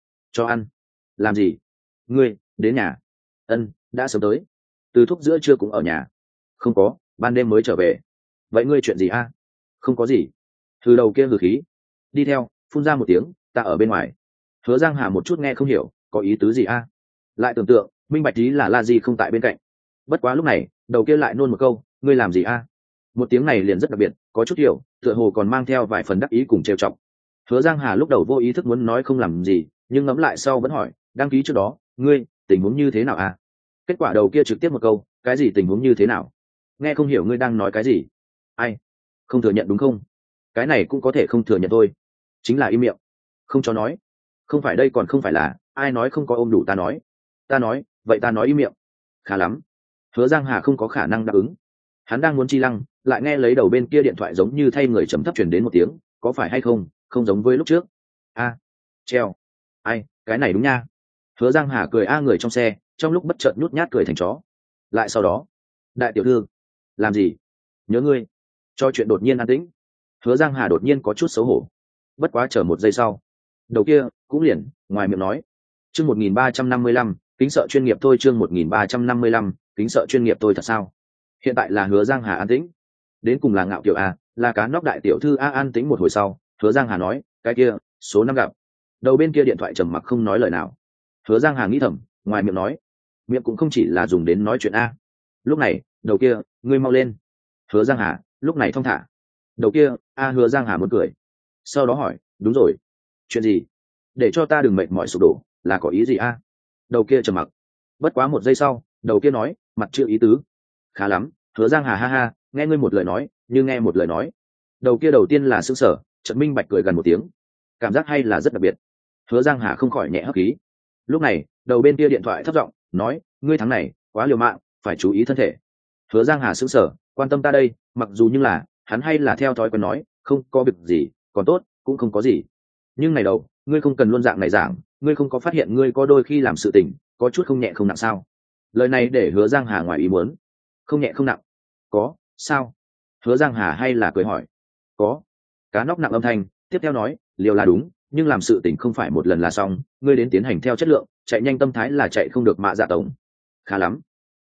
ăn. Làm gì? Ngươi, đến nhà. Ân, đã sớm tới. Từ thúc giữa trưa cũng ở nhà. Không có, ban đêm mới trở về. Vậy ngươi chuyện gì a? Không có gì. Từ đầu kia hừ khí. Đi theo, phun ra một tiếng, ta ở bên ngoài. Hứa Giang Hà một chút nghe không hiểu, có ý tứ gì a? Lại tưởng tượng, minh bạch ý là La Di không tại bên cạnh. Bất quá lúc này, đầu kia lại nôn một câu, ngươi làm gì a? Một tiếng này liền rất đặc biệt, có chút hiểu, tựa hồ còn mang theo vài phần đắc ý cùng trêu chọc. Hứa Giang Hà lúc đầu vô ý thức muốn nói không làm gì, nhưng ngẫm lại sau vẫn hỏi, đăng ký trước đó, ngươi, tình huống như thế nào a? Kết quả đầu kia trực tiếp một câu, cái gì tình huống như thế nào? Nghe không hiểu ngươi đang nói cái gì. Ai? Không thừa nhận đúng không? Cái này cũng có thể không thừa nhận thôi. Chính là im miệng. Không cho nói. Không phải đây còn không phải là, ai nói không có ôm đủ ta nói. Ta nói, vậy ta nói im miệng. Khá lắm. Hứa Giang Hà không có khả năng đáp ứng. Hắn đang muốn chi lăng, lại nghe lấy đầu bên kia điện thoại giống như thay người trầm thấp truyền đến một tiếng, có phải hay không, không giống với lúc trước. A, treo. Ai, cái này đúng nha. Hứa Giang Hà cười người trong xe, trong lúc bất chợt nhút nhát cười thành chó. Lại sau đó, đại tiểu thư, làm gì? Nhớ ngươi. Cho chuyện đột nhiên an tĩnh. Hứa Giang Hà đột nhiên có chút xấu hổ. Bất quá chờ một giây sau, đầu kia cũng liền ngoài miệng nói. Chương 1355, kính sợ chuyên nghiệp thôi. Chương 1355, kính sợ chuyên nghiệp thôi. Thật sao? Hiện tại là Hứa Giang Hà an tĩnh. Đến cùng là ngạo kiểu a, là cá nóc đại tiểu thư a. An tĩnh một hồi sau, Hứa Giang Hà nói, cái kia, số 5 gặp. Đầu bên kia điện thoại trầm mặc không nói lời nào. Hứa Giang Hà nghĩ thầm, ngoài miệng nói, miệng cũng không chỉ là dùng đến nói chuyện a. Lúc này, đầu kia, ngươi mau lên. Hứa Giang Hà lúc này thong thả. Đầu kia, Hứa Giang Hà muốn cười. Sau đó hỏi, đúng rồi. Chuyện gì? Để cho ta đừng mệt mỏi sụp đổ, là có ý gì a? Đầu kia trầm mặc. Bất quá một giây sau, đầu kia nói, mặt chưa ý tứ. Khá lắm. Hứa Giang Hà ha ha, nghe ngươi một lời nói, như nghe một lời nói. Đầu kia đầu tiên là sững sờ, chợt minh bạch cười gần một tiếng. Cảm giác hay là rất đặc biệt. Hứa Giang Hà không khỏi nhẹ hấp khí. Lúc này, đầu bên kia điện thoại thấp giọng nói, ngươi tháng này quá liều mạng, phải chú ý thân thể. Hứa Giang Hà sững sờ, quan tâm ta đây, mặc dù nhưng là hắn hay là theo thói quen nói, không có việc gì, còn tốt, cũng không có gì. Nhưng này đâu, ngươi không cần luôn dạng này giảng, ngươi không có phát hiện ngươi có đôi khi làm sự tình có chút không nhẹ không nặng sao? Lời này để Hứa Giang Hà ngoài ý muốn. Không nhẹ không nặng? Có, sao? Hứa Giang Hà hay là cười hỏi. Có. Cá nóc nặng âm thanh, tiếp theo nói, liều là đúng, nhưng làm sự tình không phải một lần là xong, ngươi đến tiến hành theo chất lượng, chạy nhanh tâm thái là chạy không được mạ dạ tổng. Khá lắm.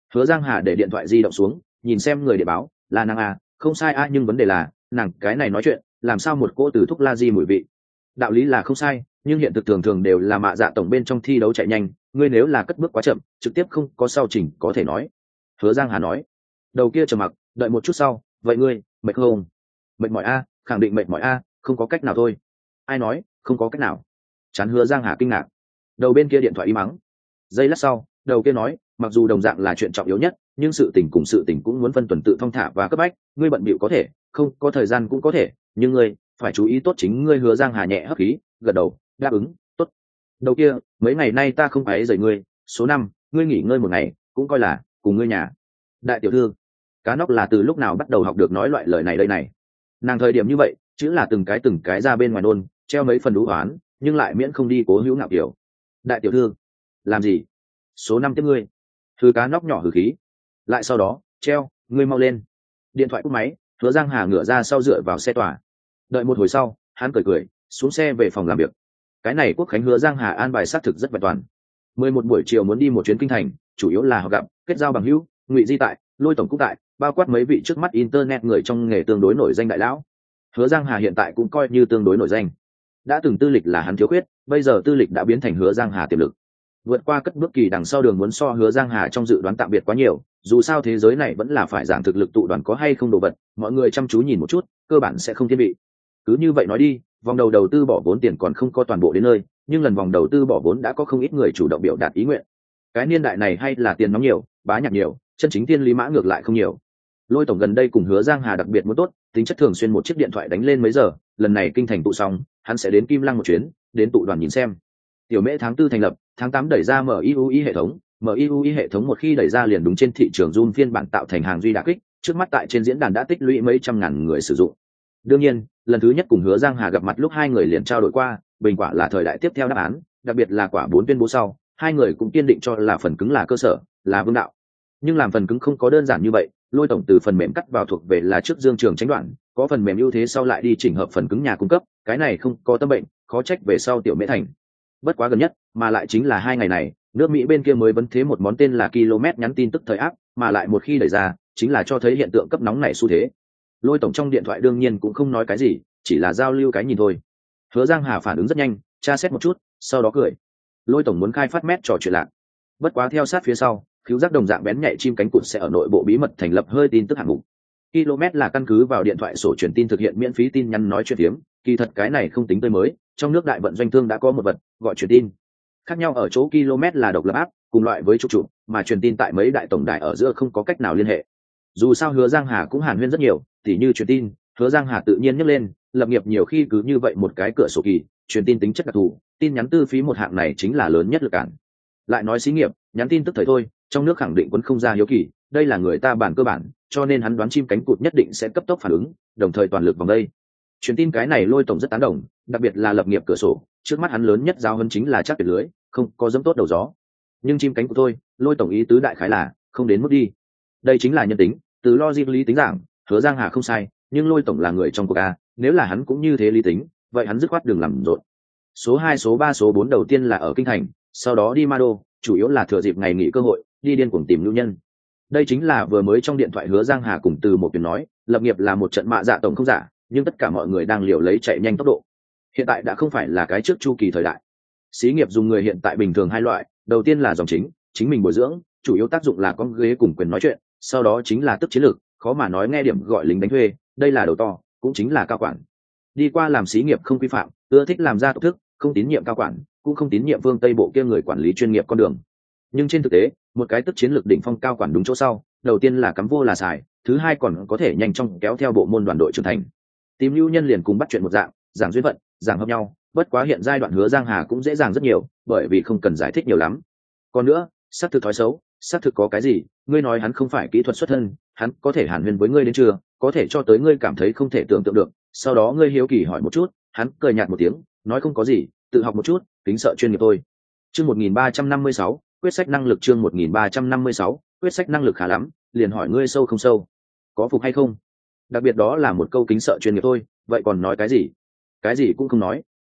Hứa Giang Hà để điện thoại di động xuống, nhìn xem người điện báo, là nàng à, không sai a, nhưng vấn đề là nàng cái này nói chuyện làm sao một cô từ thuốc la di mùi vị. Đạo lý là không sai, nhưng hiện thực thường thường đều là mạ dạ tổng bên trong thi đấu chạy nhanh, ngươi nếu là cất bước quá chậm trực tiếp không có sau trình có thể nói. Hứa Giang Hà nói. Đầu kia trầm mặc, đợi một chút sau, vậy ngươi mệt không? Mệt mỏi a, khẳng định mệt mỏi a, không có cách nào thôi. Ai nói không có cách nào? Chán. Hứa Giang Hà kinh ngạc. Đầu bên kia điện thoại im mắng. Giây lát sau, đầu kia nói, mặc dù đồng dạng là chuyện trọng yếu nhất, nhưng sự tình cùng sự tình cũng muốn phân tuần tự thong thả và cấp bách, ngươi bận bịu có thể, không có thời gian cũng có thể, nhưng ngươi phải chú ý tốt chính ngươi. Hứa Giang Hà nhẹ hấp khí, gật đầu, đáp ứng, tốt. Đầu kia, mấy ngày nay ta không phải rời ngươi, số 5, ngươi nghỉ ngơi một ngày, cũng coi là cùng ngươi nhà. Đại tiểu thư, cá nóc là từ lúc nào bắt đầu học được nói loại lời này đây này? Nàng thời điểm như vậy, chữ là từng cái ra bên ngoài nôn, treo mấy phần đú oán, nhưng lại miễn không đi cố hữu ngạo kiểu. Đại tiểu thư, làm gì? Số 5 tiếp ngươi. Thứ cá nóc nhỏ hừ khí. Lại sau đó, treo, ngươi mau lên. Điện thoại cúp máy, Hứa Giang Hà ngửa ra sau dựa vào xe tòa. Đợi một hồi sau, hắn cười xuống xe về phòng làm việc. Cái này Quốc Khánh Hứa Giang Hà an bài xác thực rất vẹn toàn. 11 buổi chiều muốn đi một chuyến kinh thành, chủ yếu là họ gặp, kết giao bằng hữu, Ngụy Di tại, Lôi tổng cũng tại, bao quát mấy vị trước mắt internet người trong nghề tương đối nổi danh đại lão. Hứa Giang Hà hiện tại cũng coi như tương đối nổi danh. Đã từng tư lịch là hắn thiếu khuyết, bây giờ tư lịch đã biến thành Hứa Giang Hà tiềm lực. Vượt qua cất bước kỳ đằng sau đường muốn so Hứa Giang Hà trong dự đoán tạm biệt quá nhiều, dù sao thế giới này vẫn là phải giảng thực lực tụ đoàn có hay không đồ vật, mọi người chăm chú nhìn một chút, cơ bản sẽ không thiên vị. Cứ như vậy nói đi, vòng đầu tư bỏ vốn tiền còn không có toàn bộ đến nơi, nhưng lần vòng đầu tư bỏ vốn đã có không ít người chủ động biểu đạt ý nguyện. Cái niên đại này hay là tiền nóng nhiều, bá nhạc nhiều, chân chính tiên lý mã ngược lại không nhiều. Lôi tổng gần đây cùng Hứa Giang Hà đặc biệt muốn tốt, tính chất thường xuyên một chiếc điện thoại đánh lên mấy giờ, lần này kinh thành tụ xong, hắn sẽ đến Kim Lăng một chuyến, đến tụ đoàn nhìn xem. Tiểu Mễ tháng 4 thành lập, tháng 8 đẩy ra MIUI hệ thống, MIUI hệ thống một khi đẩy ra liền đúng trên thị trường Jun phiên bản tạo thành hàng duy đả kích, trước mắt tại trên diễn đàn đã tích lũy mấy trăm ngàn người sử dụng. Đương nhiên, lần thứ nhất cùng Hứa Giang Hà gặp mặt lúc hai người liền trao đổi qua, bình quả là thời đại tiếp theo đáp án, đặc biệt là quả 4 tuyên bố sau, hai người cũng kiên định cho là phần cứng là cơ sở, là vương đạo. Nhưng làm phần cứng không có đơn giản như vậy, Lôi tổng từ phần mềm cắt vào thuộc về là trước Dương Trường tránh đoạn, có phần mềm ưu thế sau lại đi chỉnh hợp phần cứng nhà cung cấp, cái này không có tâm bệnh, khó trách về sau Tiểu Mễ thành. Bất quá gần nhất, mà lại chính là hai ngày này, nước Mỹ bên kia mới vấn thế một món tên là km nhắn tin tức thời áp, mà lại một khi đẩy ra, chính là cho thấy hiện tượng cấp nóng này xu thế. Lôi tổng trong điện thoại đương nhiên cũng không nói cái gì, chỉ là giao lưu cái nhìn thôi. Hứa Giang Hà phản ứng rất nhanh, tra xét một chút, sau đó cười. Lôi tổng muốn khai phát mét trò chuyện lạc. Bất quá theo sát phía sau, khiếu giác đồng dạng bén nhạy chim cánh cụt sẽ ở nội bộ bí mật thành lập hơi tin tức hạng mục. Km là căn cứ vào điện thoại sổ truyền tin thực hiện miễn phí tin nhắn nói chuyện phiếm, kỳ thật cái này không tính tới mới, trong nước đại vận doanh thương đã có một vật gọi truyền tin. Khác nhau ở chỗ km là độc lập áp, cùng loại với trục trụ, mà truyền tin tại mấy đại tổng đài ở giữa không có cách nào liên hệ. Dù sao Hứa Giang Hà cũng hàn huyên rất nhiều, tỉ như truyền tin, Hứa Giang Hà tự nhiên nhắc lên, lập nghiệp nhiều khi cứ như vậy một cái cửa sổ kỳ, truyền tin tính chất đặc thù, tin nhắn tư phí một hạng này chính là lớn nhất lực cản. Lại nói xí nghiệp, nhắn tin tức thời thôi, trong nước khẳng định vẫn không ra hiếu kỳ, đây là người ta bản cơ bản, cho nên hắn đoán chim cánh cụt nhất định sẽ cấp tốc phản ứng, đồng thời toàn lực vào đây. Truyền tin cái này Lôi tổng rất tán đồng, đặc biệt là lập nghiệp cửa sổ, trước mắt hắn lớn nhất giao hơn chính là chắc tuyệt lưới, không có dẫm tốt đầu gió. Nhưng chim cánh cụt thôi, Lôi tổng ý tứ đại khái là không đến mức đi. Đây chính là nhân tính, từ logic lý tính giảng, Hứa Giang Hà không sai, nhưng Lôi tổng là người trong cuộc a, nếu là hắn cũng như thế lý tính, vậy hắn dứt khoát đừng làm rộn. Số 2, số 3, số 4 đầu tiên là ở kinh thành, sau đó đi Ma Đô, chủ yếu là thừa dịp ngày nghỉ cơ hội, đi điên cuồng tìm lưu nhân. Đây chính là vừa mới trong điện thoại Hứa Giang Hà cùng từ một tuyển nói, lập nghiệp là một trận mạ dạ tổng không giả, nhưng tất cả mọi người đang liều lấy chạy nhanh tốc độ. Hiện tại đã không phải là cái trước chu kỳ thời đại. Xí nghiệp dùng người hiện tại bình thường hai loại, đầu tiên là dòng chính mình bồi dưỡng, chủ yếu tác dụng là con ghế cùng quyền nói chuyện, sau đó chính là tức chiến lược, khó mà nói nghe điểm gọi lính đánh thuê, đây là đầu to, cũng chính là cao quản. Đi qua làm xí nghiệp không quy phạm, ưa thích làm ra tổ thức, không tín nhiệm cao quản, cũng không tín nhiệm phương Tây bộ kia người quản lý chuyên nghiệp con đường. Nhưng trên thực tế, một cái tức chiến lược đỉnh phong cao quản đúng chỗ sau, đầu tiên là cắm vô là xài, thứ hai còn có thể nhanh chóng kéo theo bộ môn đoàn đội trưởng thành. Tìm lưu nhân liền cùng bắt chuyện một dạng, giảng duyên phận, giảng hợp nhau, bất quá hiện giai đoạn Hứa Giang Hà cũng dễ dàng rất nhiều, bởi vì không cần giải thích nhiều lắm. Còn nữa, xác thực thói xấu, xác thực có cái gì, ngươi nói hắn không phải kỹ thuật xuất thân, hắn có thể hàn huyên với ngươi đến chưa, có thể cho tới ngươi cảm thấy không thể tưởng tượng được, sau đó ngươi hiếu kỳ hỏi một chút, hắn cười nhạt một tiếng, nói không có gì, tự học một chút, tính sợ chuyên nghiệp thôi. Chương 1356, quyết sách năng lực. Chương 1356, quyết sách năng lực khá lắm, liền hỏi ngươi sâu không sâu, có phục hay không. Đặc biệt đó là một câu kính sợ chuyên nghiệp thôi, vậy còn nói cái gì? Cái gì cũng không nói.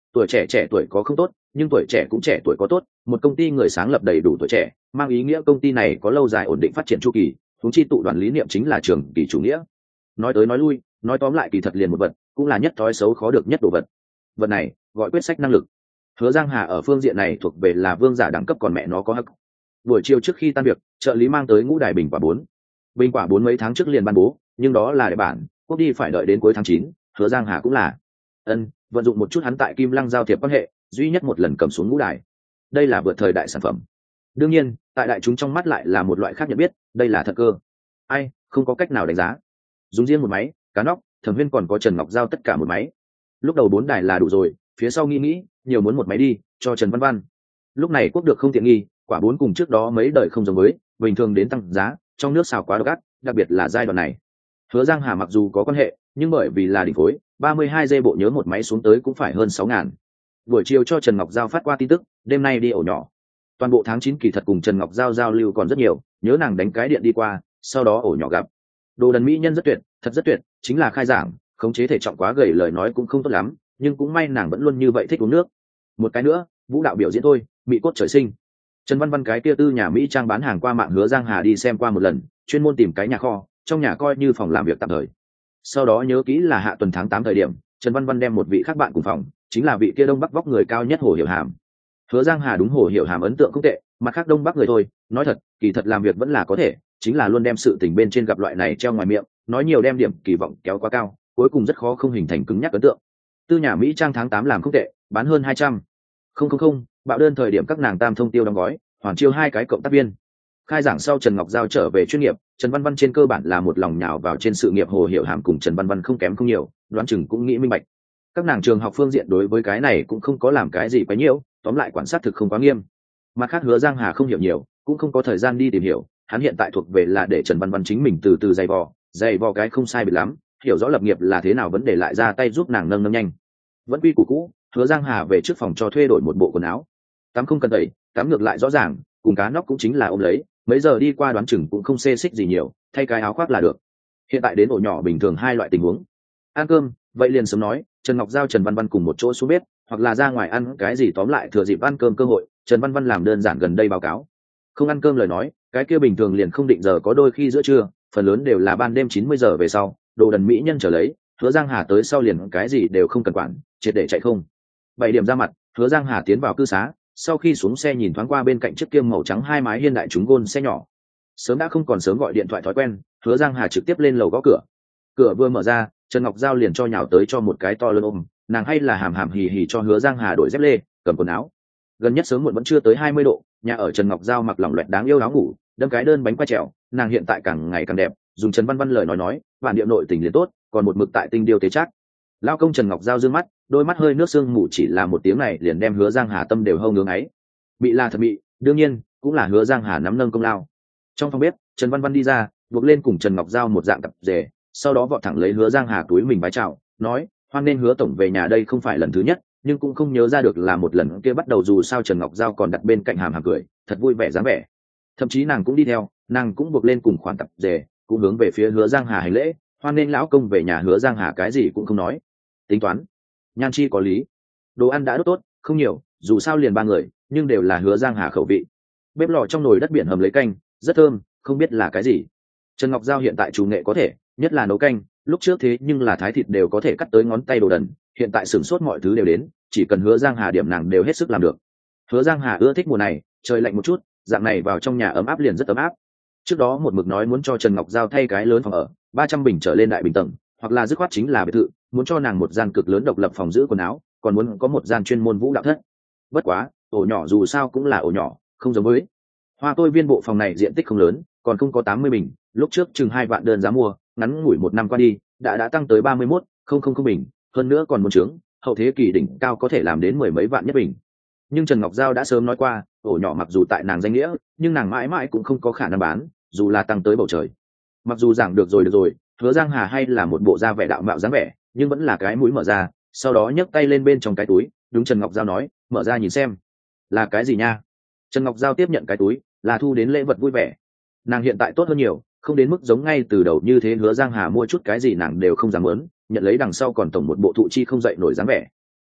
tuổi trẻ trẻ tuổi có không tốt, nhưng tuổi trẻ cũng trẻ tuổi có tốt. Một công ty người sáng lập đầy đủ tuổi trẻ, mang ý nghĩa công ty này có lâu dài ổn định phát triển chu kỳ. Huống chi tụ đoàn lý niệm chính là trường kỳ chủ nghĩa. Nói tới nói lui, nói tóm lại kỳ thật liền một vật, cũng là nhất thói xấu khó được nhất đồ vật. Vật này gọi quyết sách năng lực. Hứa Giang Hà ở phương diện này thuộc về là vương giả đẳng cấp, còn mẹ nó có hắc. Buổi chiều trước khi tan việc, trợ lý mang tới ngũ đài bình quả 4. Bình quả 4 mấy tháng trước liền ban bố, nhưng đó là đại bản, quốc đi phải đợi đến cuối tháng 9. Hứa Giang Hà cũng là vận dụng một chút hắn tại Kim Lăng giao thiệp quan hệ, duy nhất một lần cầm xuống ngũ đài. Đây là vượt thời đại sản phẩm. Đương nhiên, tại đại chúng trong mắt lại là một loại khác nhận biết, đây là thật cơ. Ai, không có cách nào đánh giá. Dùng riêng một máy, Cá Nóc, Thẩm Huyên còn có Trần Ngọc Giao tất cả một máy. Lúc đầu 4 đài là đủ rồi, phía sau nghĩ, nhiều muốn một máy đi, cho Trần Văn Văn. Lúc này quốc được không tiện nghi, quả 4 cùng trước đó mấy đời không giống với, bình thường đến tăng giá, trong nước xào quá độc ác, đặc biệt là giai đoạn này. Hứa Giang Hà mặc dù có quan hệ, nhưng bởi vì là đỉnh phối, 32 dê bộ nhớ một máy xuống tới cũng phải hơn 6.000. Buổi chiều cho Trần Ngọc Giao phát qua tin tức, đêm nay đi ổ nhỏ. Toàn bộ tháng 9 kỳ thật cùng Trần Ngọc Giao giao lưu còn rất nhiều, nhớ nàng đánh cái điện đi qua, sau đó ổ nhỏ gặp. Đồ đần mỹ nhân rất tuyệt, thật rất tuyệt, chính là khai giảng, khống chế thể trọng quá gầy, lời nói cũng không tốt lắm, nhưng cũng may nàng vẫn luôn như vậy thích uống nước. Một cái nữa, vũ đạo biểu diễn thôi, mỹ cốt trời sinh. Trần Văn Văn cái kia tư nhà Mỹ trang bán hàng qua mạng Hứa Giang Hà đi xem qua một lần, chuyên môn tìm cái nhà kho, trong nhà coi như phòng làm việc tạm thời. Sau đó nhớ kỹ là hạ tuần tháng 8 thời điểm, Trần Văn Văn đem một vị khác bạn cùng phòng, chính là vị kia Đông Bắc vóc người cao nhất Hồ Hiểu Hàm. Hứa Giang Hà đúng Hồ Hiểu Hàm ấn tượng không tệ, mặt khác Đông Bắc người thôi, nói thật, kỳ thật làm việc vẫn là có thể, chính là luôn đem sự tình bên trên gặp loại này treo ngoài miệng, nói nhiều đem điểm kỳ vọng kéo quá cao, cuối cùng rất khó không hình thành cứng nhắc ấn tượng. Tư nhà Mỹ trang tháng 8 làm không tệ, bán hơn 200. Không, bạo đơn thời điểm các nàng tam thông tiêu đóng gói, hoàn chiêu 2 cái cộng tác viên. Khai giảng sau Trần Ngọc Giao trở về chuyên nghiệp, Trần Văn Văn trên cơ bản là một lòng nhào vào trên sự nghiệp. Hồ Hiểu Hàm cùng Trần Văn Văn không kém không nhiều, đoán chừng cũng nghĩ minh bạch. Các nàng trường học phương diện đối với cái này cũng không có làm cái gì quá nhiều, tóm lại quản sát thực không quá nghiêm. Mặt khác Hứa Giang Hà không hiểu nhiều, cũng không có thời gian đi tìm hiểu, hắn hiện tại thuộc về là để Trần Văn Văn chính mình từ từ dày vò cái không sai biệt lắm, hiểu rõ lập nghiệp là thế nào, vấn đề lại ra tay giúp nàng nâng nhanh. Vẫn quy củ cũ, Hứa Giang Hà về trước phòng cho thuê đổi một bộ quần áo. Tắm không cần tẩy, tắm ngược lại rõ ràng, cùng Cá Nóc cũng chính là ôm lấy, mấy giờ đi qua đoán chừng cũng không xê xích gì nhiều, thay cái áo khoác là được. Hiện tại đến ổ nhỏ bình thường 2 loại tình huống. Ăn cơm, vậy liền sớm nói, Trần Ngọc Giao Trần Văn Văn cùng một chỗ xuống bếp, hoặc là ra ngoài ăn cái gì, tóm lại thừa dịp ăn cơm cơ hội, Trần Văn Văn làm đơn giản gần đây báo cáo. Không ăn cơm lời nói, cái kia bình thường liền không định giờ, có đôi khi giữa trưa, phần lớn đều là ban đêm 90 giờ về sau, đồ đần mỹ nhân trở lấy, Hứa Giang Hà tới sau liền cái gì đều không cần quản, triệt để chạy không. 7 điểm ra mặt, Hứa Giang Hà tiến vào cư xá, sau khi xuống xe nhìn thoáng qua bên cạnh chiếc kiêm màu trắng 2 mái hiên đại chúng gôn xe nhỏ. Sớm đã không còn sớm gọi điện thoại thói quen, Hứa Giang Hà trực tiếp lên lầu gõ cửa. Cửa vừa mở ra, Trần Ngọc Giao liền cho nhào tới cho một cái to lớn ôm, nàng hay là hàm hì hì cho Hứa Giang Hà đổi dép lê, cầm quần áo. Gần nhất sớm muộn vẫn chưa tới 20 độ, nhà ở Trần Ngọc Giao mặc lỏng loẹt đáng yêu áo ngủ, đâm cái đơn bánh qua trèo, nàng hiện tại càng ngày càng đẹp, dùng Trần Văn Văn lời nói, bản điệu nội tình liền tốt, còn một mực tại tinh điêu tế chắc. Lao công Trần Ngọc Giao dương mắt, đôi mắt hơi nước sương mù, chỉ là một tiếng này liền đem Hứa Giang Hà tâm đều hông ngưỡng ấy. Bị là thật bị, đương nhiên cũng là Hứa Giang Hà nắm nâng công lao. Trong phòng bếp, Trần Văn Văn đi ra, buộc lên cùng Trần Ngọc Giao một dạng tập rể, sau đó vọt thẳng lấy Hứa Giang Hà túi mình bái chào, nói, hoan nên Hứa tổng về nhà, đây không phải lần thứ nhất, nhưng cũng không nhớ ra được là một lần kia bắt đầu, dù sao Trần Ngọc Giao còn đặt bên cạnh hàm cười, thật vui vẻ dáng vẻ. Thậm chí nàng cũng đi theo, nàng cũng buộc lên cùng khoản tập rể, cũng hướng về phía Hứa Giang Hà hành lễ, hoan nên lão công về nhà. Hứa Giang Hà cái gì cũng không nói, tính toán nhan chi có lý. Đồ ăn đã đốt tốt, không nhiều, dù sao liền 3 người, nhưng đều là Hứa Giang Hà khẩu vị. Bếp lò trong nồi đất biển hầm lấy canh, rất thơm, không biết là cái gì. Trần Ngọc Giao hiện tại chủ nghệ có thể, nhất là nấu canh, lúc trước thế nhưng là thái thịt đều có thể cắt tới ngón tay đồ đần, hiện tại sửng sốt mọi thứ đều đến, chỉ cần Hứa Giang Hà điểm nàng đều hết sức làm được. Hứa Giang Hà ưa thích mùa này, trời lạnh một chút, dạng này vào trong nhà ấm áp liền rất ấm áp. Trước đó một mực nói muốn cho Trần Ngọc Giao thay cái lớn phòng ở, 300 bình trở lên đại bình tầng, hoặc là dứt khoát chính là biệt thự, muốn cho nàng một gian cực lớn độc lập phòng giữ quần áo, còn muốn có một gian chuyên môn vũ đạo thất. Bất quá, ổ nhỏ dù sao cũng là ổ nhỏ, không giống với Hoa Tôi Viên bộ phòng này diện tích không lớn, còn không có 80 bình, lúc trước chừng 2 vạn đơn giá mua, ngắn ngủi 1 năm qua đi, đã tăng tới 31,000 bình, hơn nữa còn muốn trướng, hậu thế kỷ đỉnh cao có thể làm đến 10 mấy vạn nhất bình. Nhưng Trần Ngọc Giao đã sớm nói qua, ổ nhỏ mặc dù tại nàng danh nghĩa, nhưng nàng mãi mãi cũng không có khả năng bán, dù là tăng tới bầu trời. Mặc dù giảng được rồi, Hứa Giang Hà hay là một bộ da vẻ đạo mạo dáng vẻ, nhưng vẫn là cái mũi mở ra, sau đó nhấc tay lên bên trong cái túi, đúng Trần Ngọc Giao nói, mở ra nhìn xem. Là cái gì nha? Trần Ngọc Giao tiếp nhận cái túi, là thu đến lễ vật vui vẻ. Nàng hiện tại tốt hơn nhiều, không đến mức giống ngay từ đầu như thế. Hứa Giang Hà mua chút cái gì nàng đều không dám muốn, nhận lấy đằng sau còn tổng một bộ thụ chi không dậy nổi dáng vẻ.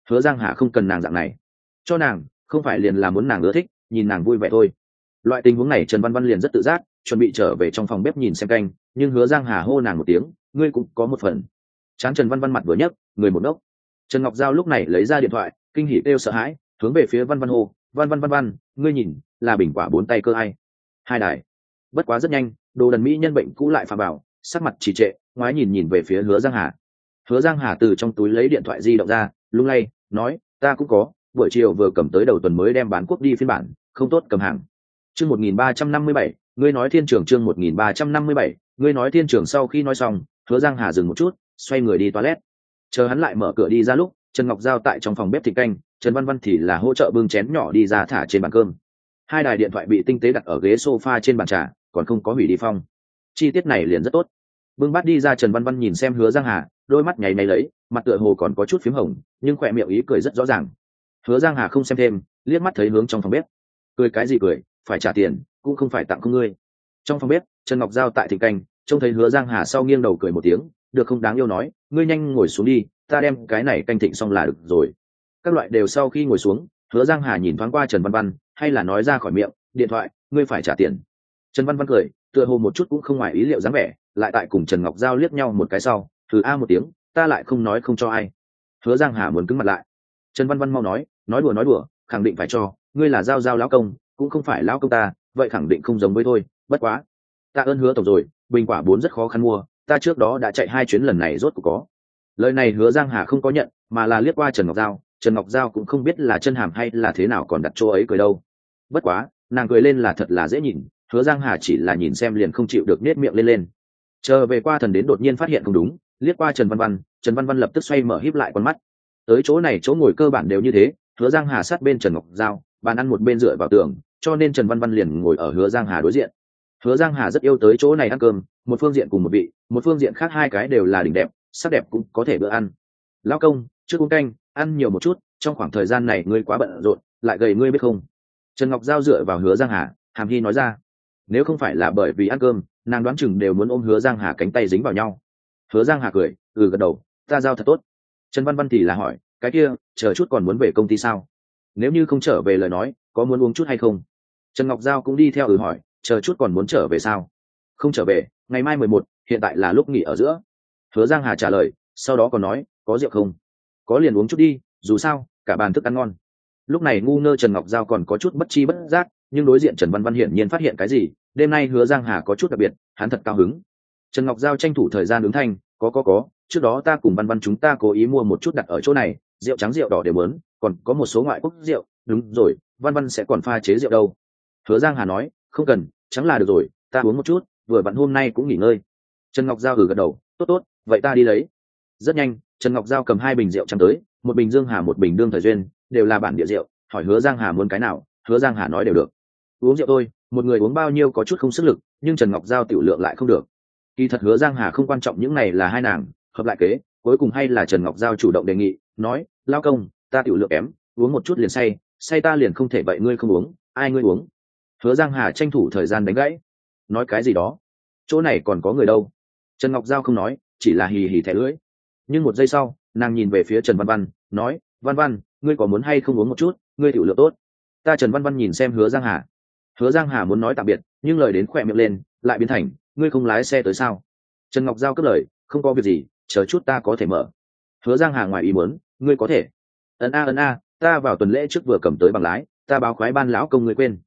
Hứa Giang Hà không cần nàng dạng này, cho nàng không phải liền là muốn nàng ưa thích, nhìn nàng vui vẻ thôi. Loại tình huống này Trần Văn Văn liền rất tự giác, chuẩn bị trở về trong phòng bếp nhìn xem canh, nhưng Hứa Giang Hà hô nàng một tiếng, ngươi cũng có một phần. Tráng Trần Văn Văn mặt vừa nhấc, người một đốc. Trần Ngọc Giao lúc này lấy ra điện thoại, kinh hỉ kêu sợ hãi, hướng về phía Văn Văn hô, Văn, ngươi nhìn, là bình quả 4 tay cơ ai? Hai đài. Bất quá rất nhanh, đồ đần mỹ nhân bệnh cũ lại phạm bảo, sắc mặt trì trệ, ngoái nhìn về phía Hứa Giang Hà. Hứa Giang Hà từ trong túi lấy điện thoại di động ra, lung lay, nói, ta cũng có, buổi chiều vừa cầm tới đầu tuần mới đem bán quốc đi phiên bản, không tốt cầm hàng. Chương 1357, ngươi nói thiên trưởng. Chương 1357, ngươi nói thiên trưởng. Sau khi nói xong, Hứa Giang Hà dừng một chút, xoay người đi toilet. Chờ hắn lại mở cửa đi ra lúc, Trần Ngọc Giao tại trong phòng bếp thịt canh, Trần Văn Văn thì là hỗ trợ bưng chén nhỏ đi ra thả trên bàn cơm. Hai đài điện thoại bị tinh tế đặt ở ghế sofa trên bàn trà, còn không có hủy đi phong. Chi tiết này liền rất tốt. Bưng bát đi ra, Trần Văn Văn nhìn xem Hứa Giang Hà, đôi mắt nháy máy lấy, mặt tựa hồ còn có chút phím hồng, nhưng khỏe miệng ý cười rất rõ ràng. Hứa Giang Hà không xem thêm, liếc mắt thấy hướng trong phòng bếp. Cười cái gì cười, phải trả tiền, cũng không phải tặng không ngươi. Trong phòng bếp, Trần Ngọc Giao tại thịt canh, trông thấy Hứa Giang Hà sau nghiêng đầu cười một tiếng, được không đáng yêu nói, ngươi nhanh ngồi xuống đi, ta đem cái này canh thịnh xong là được rồi. Các loại đều sau khi ngồi xuống, Hứa Giang Hà nhìn thoáng qua Trần Văn Văn, hay là nói ra khỏi miệng, điện thoại, ngươi phải trả tiền. Trần Văn Văn cười, tựa hồ một chút cũng không ngoài ý liệu dáng vẻ, lại tại cùng Trần Ngọc Giao liếc nhau một cái sau, thử a một tiếng, ta lại không nói không cho ai. Hứa Giang Hà muốn cứng mặt lại. Trần Văn Văn mau nói đùa, khẳng định phải cho, ngươi là Giao lão công, cũng không phải lão công ta, vậy khẳng định không giống với thôi, bất quá. Ta ơn Hứa tổng rồi, bình quả 4 rất khó khăn mua, ta trước đó đã chạy 2 chuyến, lần này rốt cuộc có. Lời này Hứa Giang Hà không có nhận, mà là liếc qua Trần Ngọc Giao, Trần Ngọc Giao cũng không biết là chân hàm hay là thế nào còn đặt chỗ ấy cười đâu. Bất quá, nàng cười lên là thật là dễ nhìn, Hứa Giang Hà chỉ là nhìn xem liền không chịu được nết miệng lên. Chờ về qua thần đến đột nhiên phát hiện không đúng, liếc qua Trần Văn Văn lập tức xoay mở híp lại con mắt. Tới chỗ này chỗ ngồi cơ bản đều như thế, Hứa Giang Hà sát bên Trần Ngọc Giao, bàn ăn một bên dựa vào tường, cho nên Trần Văn Văn liền ngồi ở Hứa Giang Hà đối diện. Hứa Giang Hà rất yêu tới chỗ này ăn cơm, một phương diện cùng một vị, một phương diện khác hai cái đều là đỉnh đẹp, sắc đẹp cũng có thể bữa ăn. Lão công, trước uống canh, ăn nhiều một chút, trong khoảng thời gian này ngươi quá bận rộn, lại gầy ngươi biết không? Trần Ngọc Giao dựa vào Hứa Giang Hà, hàm hi nói ra. Nếu không phải là bởi vì ăn cơm, nàng đoán chừng đều muốn ôm Hứa Giang Hà cánh tay dính vào nhau. Hứa Giang Hà cười, gật đầu, ta Giao thật tốt. Trần Văn Văn thì là hỏi, cái kia, chờ chút còn muốn về công ty sao? Nếu như không trở về lời nói, có muốn uống chút hay không? Trần Ngọc Giao cũng đi theo hỏi, chờ chút còn muốn trở về sao? Không trở về, ngày mai 11, hiện tại là lúc nghỉ ở giữa. Hứa Giang Hà trả lời, sau đó còn nói, có rượu không? Có liền uống chút đi, dù sao, cả bàn thức ăn ngon. Lúc này ngu ngơ Trần Ngọc Giao còn có chút bất chi bất giác, nhưng đối diện Trần Văn Văn hiển nhiên phát hiện cái gì, đêm nay Hứa Giang Hà có chút đặc biệt, hắn thật cao hứng. Trần Ngọc Giao tranh thủ thời gian ứng thanh, có, trước đó ta cùng Văn Văn chúng ta cố ý mua một chút đặt ở chỗ này, rượu trắng rượu đỏ đều muốn, còn có một số ngoại quốc rượu, đúng rồi, Văn Văn sẽ còn pha chế rượu đâu. Hứa Giang Hà nói, không cần, trắng là được rồi, ta uống một chút, vừa vặn hôm nay cũng nghỉ ngơi. Trần Ngọc Giao gật đầu, tốt, vậy ta đi lấy. Rất nhanh, Trần Ngọc Giao cầm 2 bình rượu trắng tới, một bình Dương Hà, một bình Đương Thời Duyên, đều là bản địa rượu, hỏi Hứa Giang Hà muốn cái nào, Hứa Giang Hà nói đều được. Uống rượu thôi, một người uống bao nhiêu có chút không sức lực, nhưng Trần Ngọc Giao tiểu lượng lại không được. Kỳ thật Hứa Giang Hà không quan trọng những này là hai nàng hợp lại kế, cuối cùng hay là Trần Ngọc Giao chủ động đề nghị, nói, lao công, ta tiểu lượng kém, uống một chút liền say ta liền không thể, vậy ngươi không uống, ai ngươi uống? Hứa Giang Hà tranh thủ thời gian đánh gãy, nói cái gì đó, chỗ này còn có người đâu. Trần Ngọc Giao không nói, chỉ là hì hì thẻ lưỡi. Nhưng một giây sau, nàng nhìn về phía Trần Văn Văn, nói, Văn, ngươi có muốn hay không uống một chút, ngươi tiểu lượng tốt. Ta Trần Văn Văn nhìn xem Hứa Giang Hà. Hứa Giang Hà muốn nói tạm biệt, nhưng lời đến khỏe miệng lên, lại biến thành, ngươi không lái xe tới sao? Trần Ngọc Giao cất lời, không có việc gì, chờ chút ta có thể mở. Hứa Giang Hà ngoài ý muốn, ngươi có thể. Ấn a, ta vào tuần lễ trước vừa cầm tới bằng lái, ta báo khoái ban lão công ngươi quên.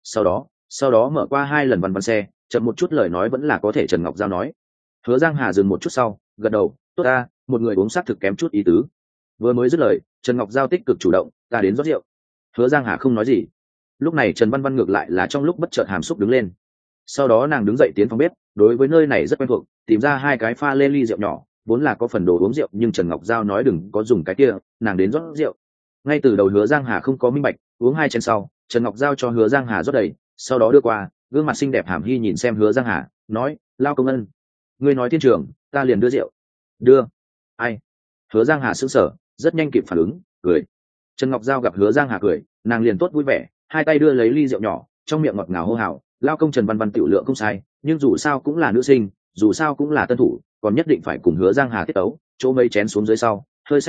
Sau đó mở qua 2 lần Văn Văn xe, chậm một chút lời nói vẫn là có thể. Trần Ngọc Giao nói. Hứa Giang Hà dừng một chút sau, gật đầu, tốt ta, một người uống xác thực kém chút ý tứ. Vừa mới dứt lời, Trần Ngọc Giao tích cực chủ động, ta đến rót rượu. Hứa Giang Hà không nói gì. Lúc này Trần Văn Văn ngược lại là trong lúc bất chợt hàm xúc đứng lên. Sau đó nàng đứng dậy tiến phòng bếp, đối với nơi này rất quen thuộc, tìm ra 2 cái pha lê ly rượu nhỏ, vốn là có phần đồ uống rượu nhưng Trần Ngọc Giao nói đừng có dùng cái kia, nàng đến rót rượu. Ngay từ đầu Hứa Giang Hà không có minh bạch, uống 2 chén sau, Trần Ngọc Giao cho Hứa Giang Hà rót đầy, sau đó đưa qua, gương mặt xinh đẹp hàm hi nhìn xem Hứa Giang Hà, nói, lao công ân, ngươi nói thiên trưởng, ta liền đưa rượu. Đưa? Ai? Hứa Giang Hà sững sờ, rất nhanh kịp phản ứng, cười. Trần Ngọc Giao gặp Hứa Giang Hà cười, nàng liền tốt vui vẻ, 2 tay đưa lấy ly rượu nhỏ, trong miệng ngọt ngào hô hào, lao công Trần Văn Văn tiểu lượng không sai, nhưng dù sao cũng là nữ sinh, dù sao cũng là tân thủ, còn nhất định phải cùng Hứa Giang Hà tiết tấu, chỗ mấy chén xuống dưới sau, hơi say rượu,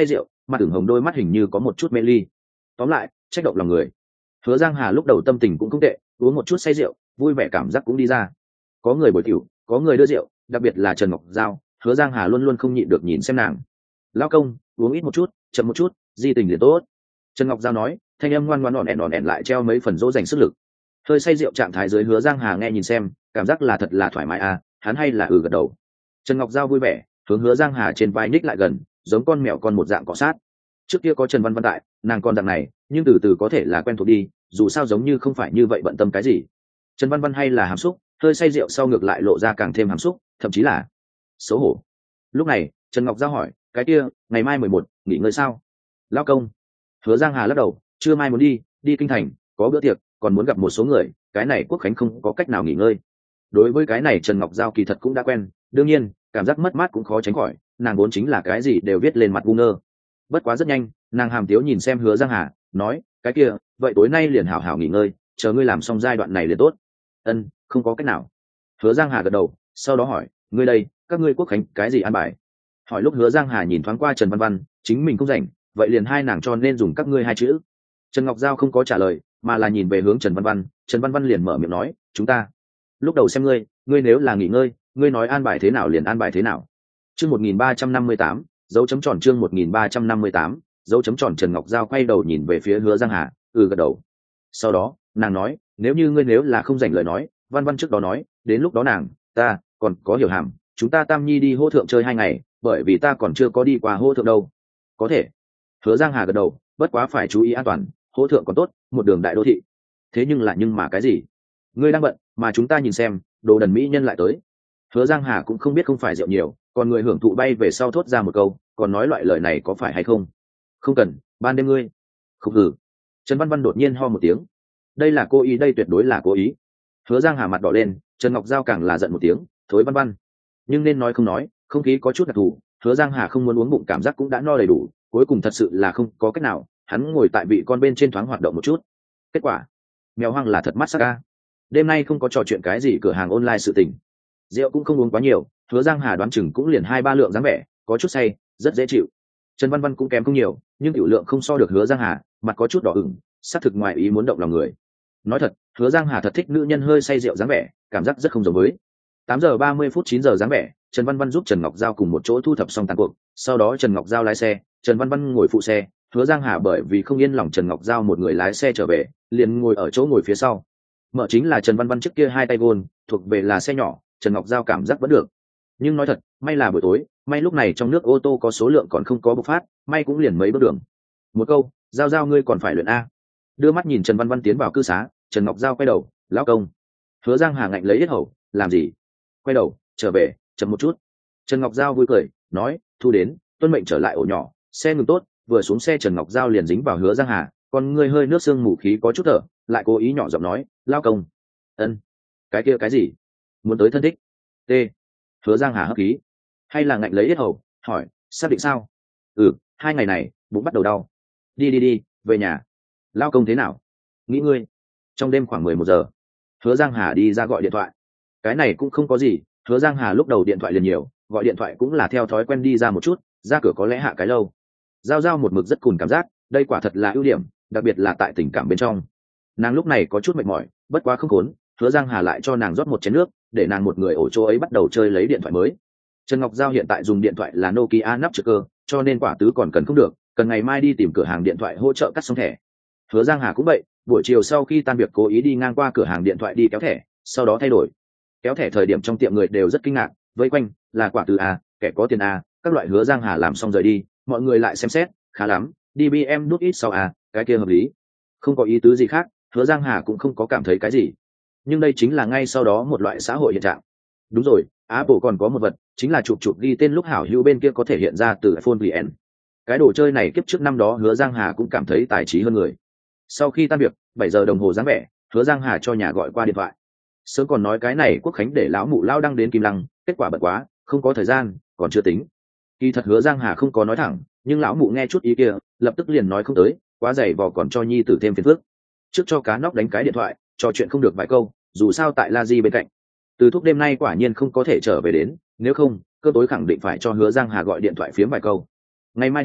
mặt ửng hồng đôi mắt hình như có một chút mê ly. Tóm lại trách động lòng người. Hứa Giang Hà lúc đầu tâm tình cũng không tệ, uống một chút say rượu, vui vẻ cảm giác cũng đi ra. Có người bồi tiểu, có người đưa rượu, đặc biệt là Trần Ngọc Giao, Hứa Giang Hà luôn luôn không nhịn được nhìn xem nàng. Lão công, uống ít một chút, chậm một chút, di tình liền tốt. Trần Ngọc Giao nói, thanh âm ngoan ngoãn ỏn ẻn lại treo mấy phần dỗ dành sức lực. Hơi say rượu trạng thái dưới Hứa Giang Hà nghe nhìn xem, cảm giác là thật là thoải mái à, hắn hay là gật đầu. Trần Ngọc Giao vui vẻ, hướng Hứa Giang Hà trên vai ních lại gần, giống con mèo con một dạng cọ sát. Trước kia có Trần Văn Văn tại, nàng còn dạng này, nhưng từ từ có thể là quen thuộc đi, dù sao giống như không phải như vậy bận tâm cái gì. Trần Văn Văn hay là hàm xúc, hơi say rượu sau ngược lại lộ ra càng thêm hàm xúc, thậm chí là xấu hổ. Lúc này Trần Ngọc Giao hỏi, cái kia ngày mai 11, nghỉ ngơi sao? Lão công. Hứa Giang Hà lắc đầu, chưa mai muốn đi kinh thành, có bữa tiệc, còn muốn gặp một số người, cái này Quốc khánh không có cách nào nghỉ ngơi. Đối với cái này Trần Ngọc Giao kỳ thật cũng đã quen, đương nhiên cảm giác mất mát cũng khó tránh khỏi, nàng vốn chính là cái gì đều viết lên mặt ngu ngơ. Bất quá rất nhanh, nàng hàm tiếu nhìn xem Hứa Giang Hà, nói, cái kia vậy tối nay liền hảo hảo nghỉ ngơi, chờ ngươi làm xong giai đoạn này liền tốt. Ân, không có cách nào. Hứa Giang Hà gật đầu, sau đó hỏi, ngươi đây, các ngươi Quốc khánh cái gì an bài? Hỏi lúc Hứa Giang Hà nhìn thoáng qua Trần Văn Văn, chính mình không rảnh, vậy liền hai nàng cho nên dùng các ngươi hai chữ. Trần Ngọc Giao không có trả lời, mà là nhìn về hướng Trần Văn Văn, Trần Văn Văn liền mở miệng nói, chúng ta lúc đầu xem ngươi nếu là nghỉ ngơi, ngươi nói an bài thế nào liền an bài thế nào. Chương 1358, dấu chấm tròn chương 1358, dấu chấm tròn. Trần Ngọc Giao quay đầu nhìn về phía Hứa Giang Hà, gật đầu. Sau đó, nàng nói, nếu là không rảnh lời nói, Văn Văn trước đó nói, đến lúc đó nàng, ta, còn có Hiểu Hàm, chúng ta Tam Nhi đi Hô Thượng chơi 2 ngày, bởi vì ta còn chưa có đi qua Hô Thượng đâu. Có thể. Hứa Giang Hà gật đầu, bất quá phải chú ý an toàn, Hô Thượng còn tốt, một đường đại đô thị. Thế nhưng mà cái gì? Ngươi đang bận, mà chúng ta nhìn xem, đồ đần mỹ nhân lại tới. Hứa Giang Hà cũng không biết không phải rượu nhiều, còn người hưởng thụ bay về sau thốt ra một câu, còn nói loại lời này có phải hay không? Không cần, ban đêm ngươi. Không hử. Trần Văn Văn đột nhiên ho một tiếng. Đây là cố ý, đây tuyệt đối là cố ý. Hứa Giang Hà mặt đỏ lên, Trần Ngọc Giao càng là giận một tiếng, thối Văn Văn. Nhưng nên nói không nói, không khí có chút đặc thù, Hứa Giang Hà không muốn uống bụng cảm giác cũng đã no đầy đủ, cuối cùng thật sự là không có cách nào, hắn ngồi tại vị con bên trên thoáng hoạt động một chút. Kết quả, mèo hoang là thật mắt sắc ca. Đêm nay không có trò chuyện cái gì cửa hàng online sự tình, rượu cũng không uống quá nhiều, Hứa Giang Hà đoán chừng cũng liền 2-3 lượng dáng vẻ, có chút say, rất dễ chịu. Trần Văn Văn cũng kém không nhiều, nhưng tiểu lượng không so được Hứa Giang Hà, mặt có chút đỏ ửng, xác thực ngoài ý muốn động lòng người. Nói thật, Hứa Giang Hà thật thích nữ nhân hơi say rượu dáng vẻ, cảm giác rất không giống với. 8:30 9 giờ dáng vẻ, Trần Văn Văn giúp Trần Ngọc Giao cùng một chỗ thu thập xong tàn cuộc, sau đó Trần Ngọc Giao lái xe, Trần Văn Văn ngồi phụ xe, Hứa Giang Hà bởi vì không yên lòng Trần Ngọc Giao một người lái xe trở về, liền ngồi ở chỗ ngồi phía sau. Mở chính là Trần Văn Văn trước kia hai tay gôn, thuộc về là xe nhỏ, Trần Ngọc Giao cảm giác vẫn được. Nhưng nói thật, may là buổi tối, may lúc này trong nước ô tô có số lượng còn không có bộc phát, may cũng liền mấy bước đường. Một câu, Giao ngươi còn phải luyện a. Đưa mắt nhìn Trần Văn Văn tiến vào cư xá, Trần Ngọc Giao quay đầu, lão công. Hứa Giang Hà ngạnh lấy yết hầu, làm gì? Quay đầu, trở về, chậm một chút. Trần Ngọc Giao vui cười, nói, thu đến, tuân mệnh trở lại ổ nhỏ, xe ngừng tốt. Vừa xuống xe Trần Ngọc Giao liền dính vào Hứa Giang Hà, còn người hơi nước sương mù khí có chút thở, lại cố ý nhỏ giọng nói, lao công. Ân. Cái kia cái gì? Muốn tới thân thích? T. Hứa Giang Hà hấp khí, hay là ngạnh lấy yết hầu, hỏi, xác định sao? 2 ngày này bụng bắt đầu đau. Đi về nhà. Lao công thế nào? Nghĩ ngươi. Trong đêm khoảng 11 giờ, Hứa Giang Hà đi ra gọi điện thoại. Cái này cũng không có gì, Hứa Giang Hà lúc đầu điện thoại liền nhiều, gọi điện thoại cũng là theo thói quen đi ra một chút, ra cửa có lẽ hạ cái lâu. Giao một mực rất cùn cảm giác, đây quả thật là ưu điểm, đặc biệt là tại tình cảm bên trong. Nàng lúc này có chút mệt mỏi, bất quá không khốn, Hứa Giang Hà lại cho nàng rót một chén nước, để nàng một người ở chỗ ấy bắt đầu chơi lấy điện thoại mới. Trần Ngọc Giao hiện tại dùng điện thoại là Nokia nắp trực cơ, cho nên quả tứ còn cần không được, cần ngày mai đi tìm cửa hàng điện thoại hỗ trợ cắt xong thẻ. Hứa Giang Hà cũng vậy, buổi chiều sau khi tan việc cố ý đi ngang qua cửa hàng điện thoại đi kéo thẻ, sau đó thay đổi. Kéo thẻ thời điểm trong tiệm người đều rất kinh ngạc, vây quanh, là quả tứ a, kẻ có tiền a, các loại. Hứa Giang Hà làm xong rời đi, mọi người lại xem xét, khá lắm, đi BM nút ít sau a, cái kia hợp lý. Không có ý tứ gì khác, Hứa Giang Hà cũng không có cảm thấy cái gì. Nhưng đây chính là ngay sau đó một loại xã hội hiện trạng. Đúng rồi, Apple còn có một vật, chính là chụp ghi tên lúc hảo hữu bên kia có thể hiện ra từ iPhone VN. Cái đồ chơi này kiếp trước năm đó Hứa Giang Hà cũng cảm thấy tài trí hơn người. Sau khi tan việc, 7 giờ đồng hồ dáng vẻ, Hứa Giang Hà cho nhà gọi qua điện thoại. Sớm còn nói cái này Quốc khánh để lão mụ lao đăng đến Kim Lăng, kết quả bận quá, không có thời gian, còn chưa tính. Kỳ thật Hứa Giang Hà không có nói thẳng, nhưng lão mụ nghe chút ý kia, lập tức liền nói không tới, quá dày vò còn cho nhi tử thêm phiền phức. Trước cho cá nóc đánh cái điện thoại, trò chuyện không được vài câu, dù sao tại La Di bên cạnh. Từ thúc đêm nay quả nhiên không có thể trở về đến, nếu không, cơ tối khẳng định phải cho Hứa Giang Hà gọi điện thoại phiếm vài câu. Ngày mai đi,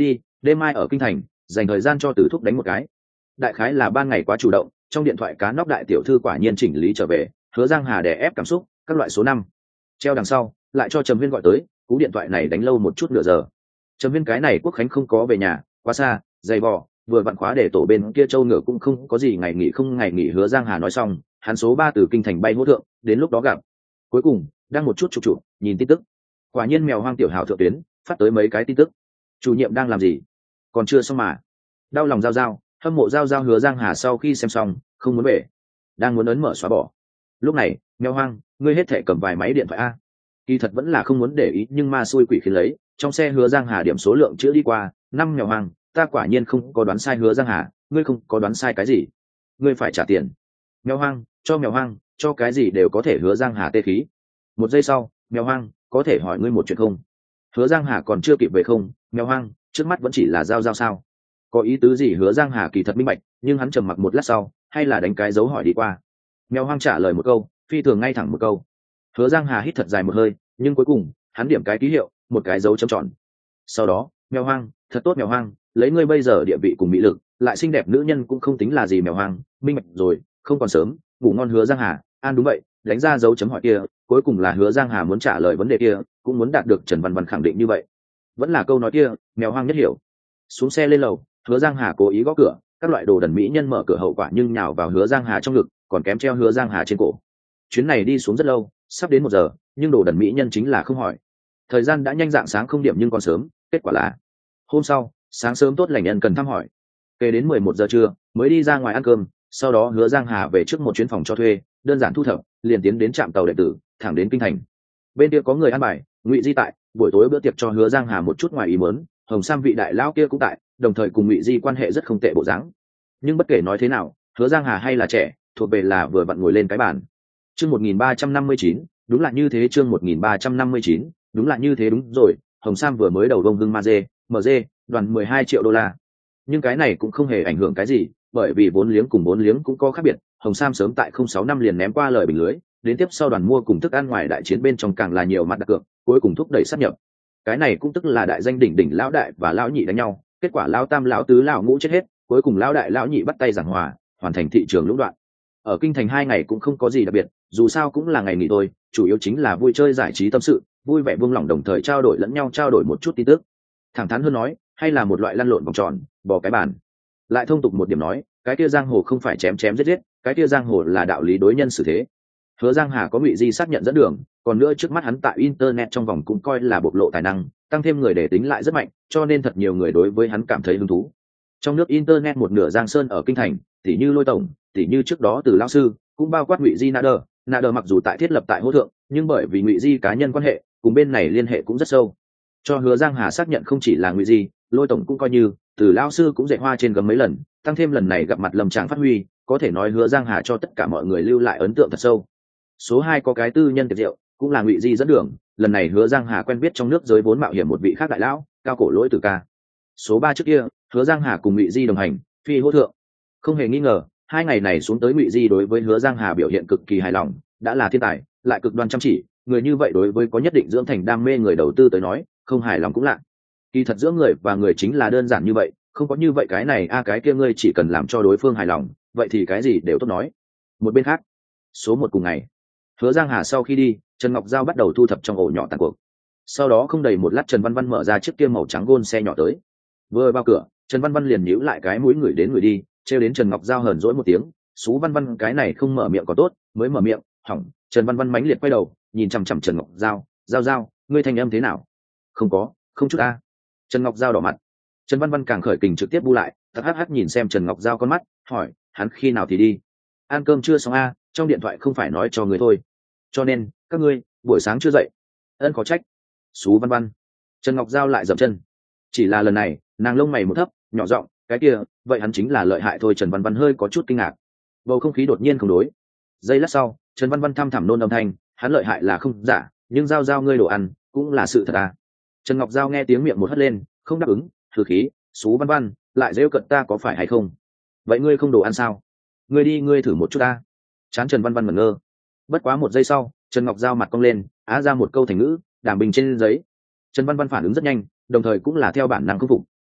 đêm mai ở kinh thành dành thời gian cho Tử Thúc đánh một cái. Đại khái là ban ngày quá chủ động, trong điện thoại cá nóc đại tiểu thư quả nhiên chỉnh lý trở về. Hứa Giang Hà đè ép cảm xúc, các loại số 5 treo đằng sau, lại cho Trầm Viên gọi tới. Cú điện thoại này đánh lâu một chút nửa giờ. Trầm Viên cái này Quốc khánh không có về nhà, quá xa, dày vò, vừa vặn khóa để tổ bên kia châu ngựa cũng không có gì ngày nghỉ không ngày nghỉ. Hứa Giang Hà nói xong, hắn số 3 từ kinh thành bay Hỗ Thượng, đến lúc đó gặp. Cuối cùng đang một chút chụp nhìn tin tức, quả nhiên Mèo Hoang tiểu hào thượng tuyến phát tới mấy cái tin tức. Chủ nhiệm đang làm gì? Còn chưa xong mà. Đau lòng giao giao, hâm mộ giao giao. Hứa Giang Hà sau khi xem xong không muốn về, đang muốn ấn mở xóa bỏ. Lúc này Mèo Hoang, ngươi hết thể cầm vài máy điện thoại a. Kỳ thật vẫn là không muốn để ý, nhưng ma xui quỷ khiến lấy. Trong xe Hứa Giang Hà điểm số lượng chữa đi qua 5. Mèo Hoang, ta quả nhiên không có đoán sai. Hứa Giang Hà, ngươi không có đoán sai cái gì, ngươi phải trả tiền. Mèo Hoang, cho Mèo Hoang, cho cái gì đều có thể. Hứa Giang Hà tê khí. Một giây sau, Mèo Hoang, có thể hỏi ngươi một chuyện không? Hứa Giang Hà còn chưa kịp về không. Mèo Hoang, trước mắt vẫn chỉ là giao giao sao? Có ý tứ gì? Hứa Giang Hà kỳ thật minh bạch, nhưng hắn trầm mặc một lát sau, hay là đánh cái dấu hỏi đi qua. Mèo Hoang trả lời một câu, phi thường ngay thẳng một câu. Hứa Giang Hà hít thật dài một hơi, nhưng cuối cùng hắn điểm cái ký hiệu, một cái dấu chấm tròn. Sau đó, Mèo Hoang, thật tốt Mèo Hoang, lấy ngươi bây giờ địa vị cùng mỹ lực, lại xinh đẹp nữ nhân cũng không tính là gì. Mèo Hoang, minh bạch rồi, không còn sớm, ngủ ngon. Hứa Giang Hà, an đúng vậy, đánh ra dấu chấm hỏi kia, cuối cùng là Hứa Giang Hà muốn trả lời vấn đề kia, cũng muốn đạt được Trần Văn Văn khẳng định như vậy. Vẫn là câu nói kia, Mèo Hoang nhất hiểu. Xuống xe lên lầu, Hứa Giang Hà cố ý gõ cửa, các loại đồ đần mỹ nhân mở cửa hậu quả nhưng nhào vào Hứa Giang Hà trong ngực, còn kém treo Hứa Giang Hà trên cổ. Chuyến này đi xuống rất lâu, sắp đến 1 giờ, nhưng đồ đần mỹ nhân chính là không hỏi. Thời gian đã nhanh rạng sáng không điểm nhưng còn sớm, kết quả là hôm sau sáng sớm tốt lành nhân cần thăm hỏi. Kể đến 11 giờ trưa mới đi ra ngoài ăn cơm. Sau đó Hứa Giang Hà về trước một chuyến phòng cho thuê, đơn giản thu thập, liền tiến đến trạm tàu điện tử, thẳng đến kinh thành. Bên kia có người ăn bài, Ngụy Di tại, buổi tối bữa tiệc cho Hứa Giang Hà một chút ngoài ý muốn, Hồng Sam vị đại lão kia cũng tại, đồng thời cùng Ngụy Di quan hệ rất không tệ bộ dáng. Nhưng bất kể nói thế nào, Hứa Giang Hà hay là trẻ, thuộc về là vừa vặn ngồi lên cái bàn. Chương 1359, đúng là như thế. Chương 1359, đúng là như thế. Đúng rồi, Hồng Sam vừa mới đầu bông hưng MZ, đoàn 12 triệu đô la. Nhưng cái này cũng không hề ảnh hưởng cái gì, bởi vì vốn liếng cùng vốn liếng cũng có khác biệt. Hồng Sam sớm tại 06 năm liền ném qua lời bình lưới, đến tiếp sau đoàn mua cùng thức ăn ngoài đại chiến bên trong càng là nhiều mặt đặt cược, cuối cùng thúc đẩy sát nhập. Cái này cũng tức là đại danh đỉnh đỉnh lão đại và lão nhị đánh nhau, kết quả lão tam lão tứ lão ngũ chết hết, cuối cùng lão đại lão nhị bắt tay giảng hòa, hoàn thành thị trường lũng đoạn. Ở kinh thành 2 ngày cũng không có gì đặc biệt, dù sao cũng là ngày nghỉ thôi, chủ yếu chính là vui chơi giải trí tâm sự, vui vẻ buông lỏng, đồng thời trao đổi lẫn nhau, trao đổi một chút tin tức. Thẳng thắn hơn nói, hay là một loại lăn lộn vòng tròn, bỏ cái bàn. Lại thông tục một điểm nói, cái kia giang hồ không phải chém chém giết giết, cái kia giang hồ là đạo lý đối nhân xử thế. Hứa Giang Hà có Ngụy Di xác nhận dẫn đường, còn nữa trước mắt hắn tại internet trong vòng cũng coi là bộc lộ tài năng, tăng thêm người để tính lại rất mạnh, cho nên thật nhiều người đối với hắn cảm thấy hứng thú. Trong nước internet một nửa giang sơn ở kinh thành, tỉ như Lôi tổng, tỉ như trước đó Từ lão sư, cũng bao quát Ngụy Di Nader mặc dù tại thiết lập tại Hỗ Thượng, nhưng bởi vì Ngụy Di cá nhân quan hệ, cùng bên này liên hệ cũng rất sâu. Cho Hứa Giang Hà xác nhận không chỉ là Ngụy Di, Lôi tổng cũng coi như, Từ lão sư cũng dạy hoa trên gấm mấy lần, tăng thêm lần này gặp mặt Lâm Tràng phát huy, có thể nói Hứa Giang Hà cho tất cả mọi người lưu lại ấn tượng thật sâu. Số 2 có cái tư nhân tiệc rượu, cũng là Ngụy Di dẫn đường, lần này Hứa Giang Hà quen biết trong nước giới vốn mạo hiểm một vị khác đại lão, Cao Cổ Lỗi Tử ca. Số 3 trước kia, Hứa Giang Hà cùng Ngụy Di đồng hành, phi Hỗ Thượng. Không hề nghi ngờ, 2 ngày này xuống tới Ngụy Di đối với Hứa Giang Hà biểu hiện cực kỳ hài lòng, đã là thiên tài, lại cực đoan chăm chỉ, người như vậy đối với có nhất định dưỡng thành đam mê người đầu tư tới nói, không hài lòng cũng lạ. Kỳ thật giữa người và người chính là đơn giản như vậy, không có như vậy cái này cái kia, ngươi chỉ cần làm cho đối phương hài lòng, vậy thì cái gì đều tốt nói. Một bên khác, số 1 cùng ngày, Hứa Giang Hà sau khi đi, Trần Ngọc Giao bắt đầu thu thập trong ổ nhỏ tàn cuộc. Sau đó không đầy một lát Trần Văn Văn mở ra chiếc kia màu trắng gôn xe nhỏ tới. Vừa vào cửa, Trần Văn Văn liền nhíu lại cái mũi người đến người đi, trêu đến Trần Ngọc Giao hờn dỗi một tiếng, "Sú Văn Văn cái này không mở miệng có tốt, mới mở miệng, hỏng." Trần Văn Văn mãnh liệt quay đầu, nhìn chằm chằm Trần Ngọc Giao, "Giao, ngươi thanh âm thế nào?" "Không có, không chút a." Trần Ngọc Giao đỏ mặt. Trần Văn Văn càng khởi kình trực tiếp bu lại, hắc nhìn xem Trần Ngọc Giao con mắt, hỏi, "Hắn khi nào thì đi? Ăn cơm chưa xong a? Trong điện thoại không phải nói cho người thôi. Cho nên, các ngươi buổi sáng chưa dậy." "Ân có trách." "Sú Văn Văn." Trần Ngọc Giao lại dậm chân. Chỉ là lần này, nàng lông mày một thấp, nhỏ giọng, "Cái kia, vậy hắn chính là lợi hại thôi." Trần Văn Văn hơi có chút kinh ngạc. Bầu không khí đột nhiên không đối. Giây lát sau, Trần Văn Văn thăm thẳm nôn âm thanh, "Hắn lợi hại là không giả, nhưng Giao ngươi đồ ăn cũng là sự thật à?" Trần Ngọc Giao nghe tiếng miệng một hất lên, không đáp ứng, "Thử khí, Sú Văn Văn, lại rêu cận ta có phải hay không? Vậy ngươi không đồ ăn sao? Ngươi đi ngươi thử một chút ta." Chán Trần Văn Văn ngẩn ngơ. Bất quá một giây sau, Trần Ngọc Giao mặt cong lên, á ra một câu thành ngữ, "Đảm bình trên giấy." Trần Văn Văn phản ứng rất nhanh, đồng thời cũng là theo bản năng khâm phục,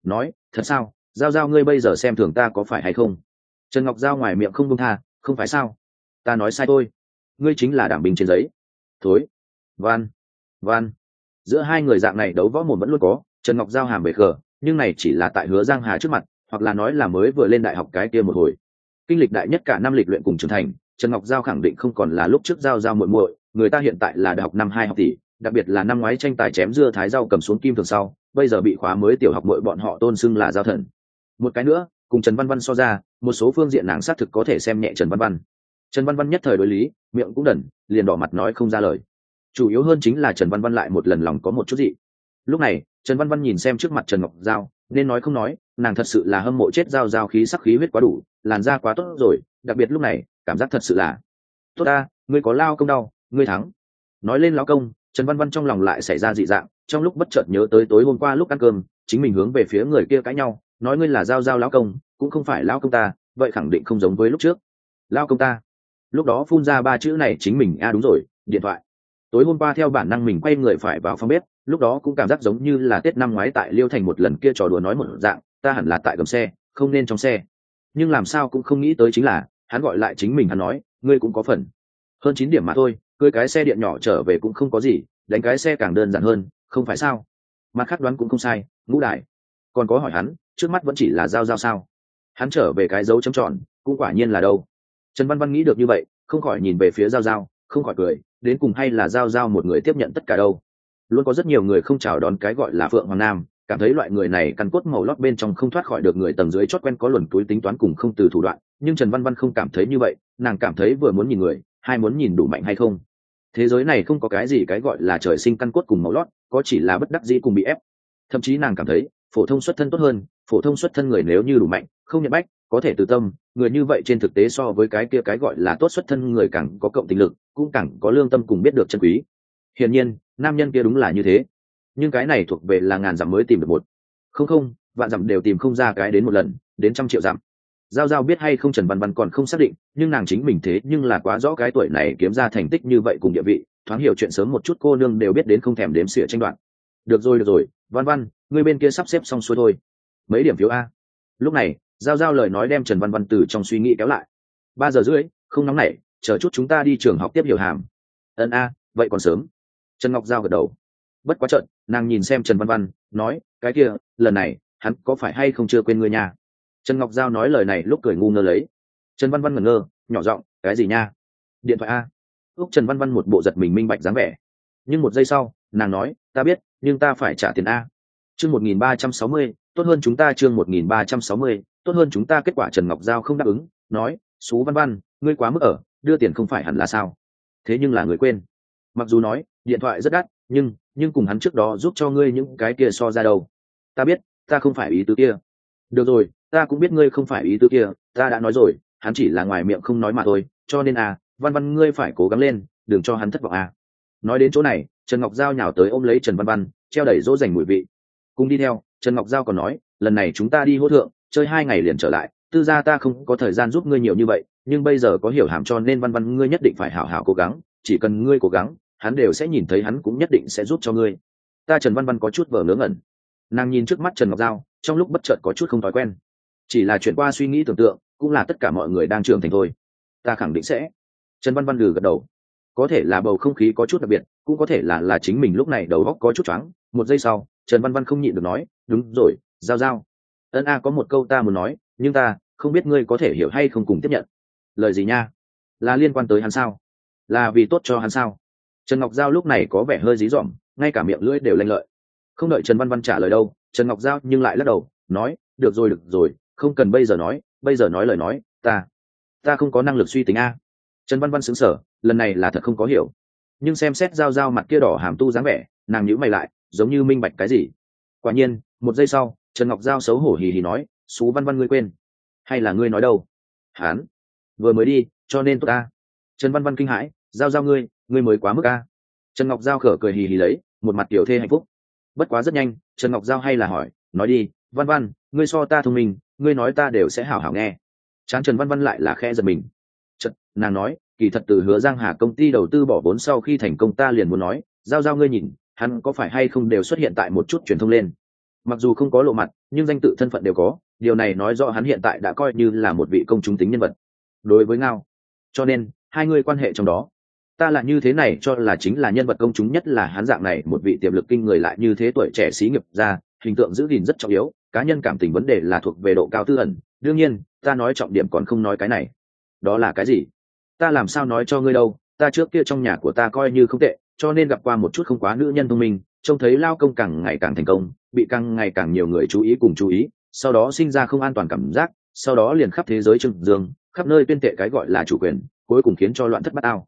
nói thật sao, giao giao ngươi bây giờ xem thường ta có phải hay không? Trần Ngọc Giao ngoài miệng không buông tha, không phải sao, ta nói sai thôi, ngươi chính là đảm bình trên giấy. Thối. Van. Van. Giữa hai người dạng này đấu võ mồm vẫn luôn có, Trần Ngọc Giao hàm bể khờ, nhưng này chỉ là tại Hứa Giang Hà trước mặt, hoặc là nói là mới vừa lên đại học cái kia một hồi. Kinh lịch đại nhất cả năm lịch luyện cùng trưởng thành, Trần Ngọc Giao khẳng định không còn là lúc trước giao giao muội muội, người ta hiện tại là đại học năm 2 học tỷ, đặc biệt là năm ngoái tranh tài chém dưa thái rau cầm xuống kim thường sau, bây giờ bị khóa mới tiểu học muội bọn họ tôn xưng là giao thần. Một cái nữa, cùng Trần Văn Văn so ra, một số phương diện nàng xác thực có thể xem nhẹ Trần Văn Văn. Trần Văn Văn nhất thời đối lý, miệng cũng đần, liền đỏ mặt nói không ra lời. Chủ yếu hơn chính là Trần Văn Văn lại một lần lòng có một chút gì. Lúc này, Trần Văn Văn nhìn xem trước mặt Trần Ngọc Giao, nên nói không nói, nàng thật sự là hâm mộ chết giao giao khí sắc khí huyết quá đủ, làn da quá tốt rồi, đặc biệt lúc này, cảm giác thật sự là tốt ta, ngươi có lao công đau, ngươi thắng. Nói lên lao công, Trần Văn Văn trong lòng lại xảy ra dị dạng, trong lúc bất chợt nhớ tới tối hôm qua lúc ăn cơm, chính mình hướng về phía người kia cãi nhau, nói ngươi là giao giao lão công, cũng không phải lão công ta, vậy khẳng định không giống với lúc trước. Lao công ta. Lúc đó phun ra ba chữ này chính mình đúng rồi, điện thoại. Tối hôm qua theo bản năng mình quay người phải vào phòng bếp, lúc đó cũng cảm giác giống như là Tết năm ngoái tại Liêu Thành một lần kia trò đùa nói một dạng, ta hẳn là tại gầm xe, không nên trong xe. Nhưng làm sao cũng không nghĩ tới chính là, hắn gọi lại chính mình, hắn nói, ngươi cũng có phần. Hơn 9 điểm mà thôi, cưới cái xe điện nhỏ trở về cũng không có gì, đánh cái xe càng đơn giản hơn, không phải sao? Mặt khác đoán cũng không sai, ngũ đại. Còn có hỏi hắn, trước mắt vẫn chỉ là giao giao sao? Hắn trở về cái dấu chấm tròn, cũng quả nhiên là đâu. Trần Văn Văn nghĩ được như vậy, không khỏi nhìn về phía giao giao, không khỏi cười, đến cùng hay là giao giao một người tiếp nhận tất cả đâu. Luôn có rất nhiều người không chào đón cái gọi là Phượng Hoàng Nam, cảm thấy loại người này căn cốt màu lót bên trong không thoát khỏi được người tầng dưới chót quen có luồn túi tính toán cùng không từ thủ đoạn, nhưng Trần Văn Văn không cảm thấy như vậy, nàng cảm thấy vừa muốn nhìn người, hai muốn nhìn đủ mạnh hay không. Thế giới này không có cái gì cái gọi là trời sinh căn cốt cùng màu lót, có chỉ là bất đắc dĩ cùng bị ép. Thậm chí nàng cảm thấy phổ thông xuất thân tốt hơn, phổ thông xuất thân người nếu như đủ mạnh, không nhận bách, có thể từ tâm, người như vậy trên thực tế so với cái kia cái gọi là tốt xuất thân người càng có cộng tình lực, cũng càng có lương tâm cùng biết được chân quý. Hiển nhiên, nam nhân kia đúng là như thế, nhưng cái này thuộc về là ngàn dặm mới tìm được một, không, vạn dặm đều tìm không ra cái đến một lần, đến 100 triệu dặm. Giao giao biết hay không Trần Văn Văn còn không xác định, nhưng nàng chính mình thế nhưng là quá rõ cái tuổi này kiếm ra thành tích như vậy cùng địa vị, thoáng hiểu chuyện sớm một chút cô nương đều biết đến không thèm đếm xỉa tranh đoạt. Được rồi, Văn Văn, ngươi bên kia sắp xếp xong xuôi thôi. Mấy điểm phiếu a? Lúc này, giao giao lời nói đem Trần Văn Văn từ trong suy nghĩ kéo lại. 3:30, không nóng nảy, chờ chút chúng ta đi trường học tiếp hiểu hàm. Vậy còn sớm. Trần Ngọc Giao gật đầu. Bất quá trận, nàng nhìn xem Trần Văn Văn, nói, cái kia, lần này, hắn có phải hay không chưa quên ngươi nha? Trần Ngọc Giao nói lời này lúc cười ngu ngơ lấy. Trần Văn Văn ngẩn ngơ, nhỏ giọng, cái gì nha? Điện thoại a? Úc Trần Văn Văn một bộ giật mình minh bạch dáng vẻ. Nhưng một giây sau, nàng nói, ta biết, nhưng ta phải trả tiền a. Chương 1360, tốt hơn chúng ta chương 1360, tốt hơn chúng ta. Kết quả Trần Ngọc Giao không đáp ứng, nói, Sú Văn Văn, ngươi quá mức ở, đưa tiền không phải hẳn là sao? Thế nhưng là người quên. Mặc dù nói, điện thoại rất đắt, nhưng cùng hắn trước đó giúp cho ngươi những cái kia so ra đâu. Ta biết, ta không phải ý tứ kia. Được rồi, ta cũng biết ngươi không phải ý tứ kia, ta đã nói rồi, hắn chỉ là ngoài miệng không nói mà thôi, cho nên Văn Văn ngươi phải cố gắng lên, đừng cho hắn thất vọng Nói đến chỗ này, Trần Ngọc Giao nhào tới ôm lấy Trần Văn Văn, treo đẩy dỗ dành mùi vị. Cùng đi theo, Trần Ngọc Giao còn nói, lần này chúng ta đi hỗ thượng, chơi 2 ngày liền trở lại, tư gia ta không có thời gian giúp ngươi nhiều như vậy, nhưng bây giờ có hiểu hàm cho nên Văn Văn ngươi nhất định phải hảo hảo cố gắng, chỉ cần ngươi cố gắng, hắn đều sẽ nhìn thấy, hắn cũng nhất định sẽ giúp cho ngươi. Ta Trần Văn Văn có chút vờ ngớ ngẩn, nàng nhìn trước mắt Trần Ngọc Giao, trong lúc bất chợt có chút không thói quen. Chỉ là chuyện qua suy nghĩ tưởng tượng, cũng là tất cả mọi người đang trưởng thành thôi. Ta khẳng định sẽ. Trần Văn Văn gật đầu. Có thể là bầu không khí có chút đặc biệt, cũng có thể là chính mình lúc này đầu óc có chút choáng. Một giây sau, Trần Văn Văn không nhịn được nói, đúng rồi, Giao Giao. Có một câu ta muốn nói, nhưng ta không biết ngươi có thể hiểu hay không cùng tiếp nhận. Lời gì nha? Là liên quan tới hắn sao? Là vì tốt cho hắn sao? Trần Ngọc Giao lúc này có vẻ hơi dí dỏm, ngay cả miệng lưỡi đều lanh lợi. Không đợi Trần Văn Văn trả lời đâu, Trần Ngọc Giao nhưng lại lắc đầu, nói, được rồi, không cần bây giờ nói lời nói, ta không có năng lực suy tính Trần Văn Văn sững sờ, lần này là thật không có hiểu. Nhưng xem xét Giao Giao mặt kia đỏ hàm tu dáng vẻ, nàng nhíu mày lại, giống như minh bạch cái gì. Quả nhiên, một giây sau, Trần Ngọc Giao xấu hổ hì hì nói, Sú Văn Văn ngươi quên, hay là ngươi nói đâu? Hán, vừa mới đi, cho nên tốt ta. Trần Văn Văn kinh hãi, Giao Giao ngươi mới quá mức Trần Ngọc Giao khở cười hì hì lấy, một mặt tiểu thê hạnh phúc. Bất quá rất nhanh, Trần Ngọc Giao hay là hỏi, nói đi, Văn Văn, ngươi so ta thông minh, ngươi nói ta đều sẽ hảo hảo nghe. Trán Trần Văn Văn lại là khẽ giật mình. Nàng nói, kỳ thật từ Hứa Giang Hà công ty đầu tư bỏ vốn sau khi thành công ta liền muốn nói, Giao Giao ngươi nhìn, hắn có phải hay không đều xuất hiện tại một chút truyền thông lên. mặc dù không có lộ mặt nhưng danh tự thân phận đều có, điều này nói rõ hắn hiện tại đã coi như là một vị công chúng tính nhân vật đối với Ngao. Cho nên hai người quan hệ trong đó, ta là như thế này cho là chính là nhân vật công chúng, nhất là hắn dạng này một vị tiềm lực kinh người lại như thế tuổi trẻ xí nghiệp ra, hình tượng giữ gìn rất trọng yếu, cá nhân cảm tình vấn đề là thuộc về độ cao tư ẩn. Đương nhiên ta nói trọng điểm còn không nói cái này. Đó là cái gì? Ta làm sao nói cho ngươi đâu, ta trước kia trong nhà của ta coi như không tệ, cho nên gặp qua một chút không quá nữ nhân thông minh, trông thấy lao công càng ngày càng thành công, bị càng ngày càng nhiều người chú ý cùng chú ý, sau đó sinh ra không an toàn cảm giác, sau đó liền khắp thế giới trưng dương, khắp nơi tuyên tệ cái gọi là chủ quyền, cuối cùng khiến cho loạn thất bát ao.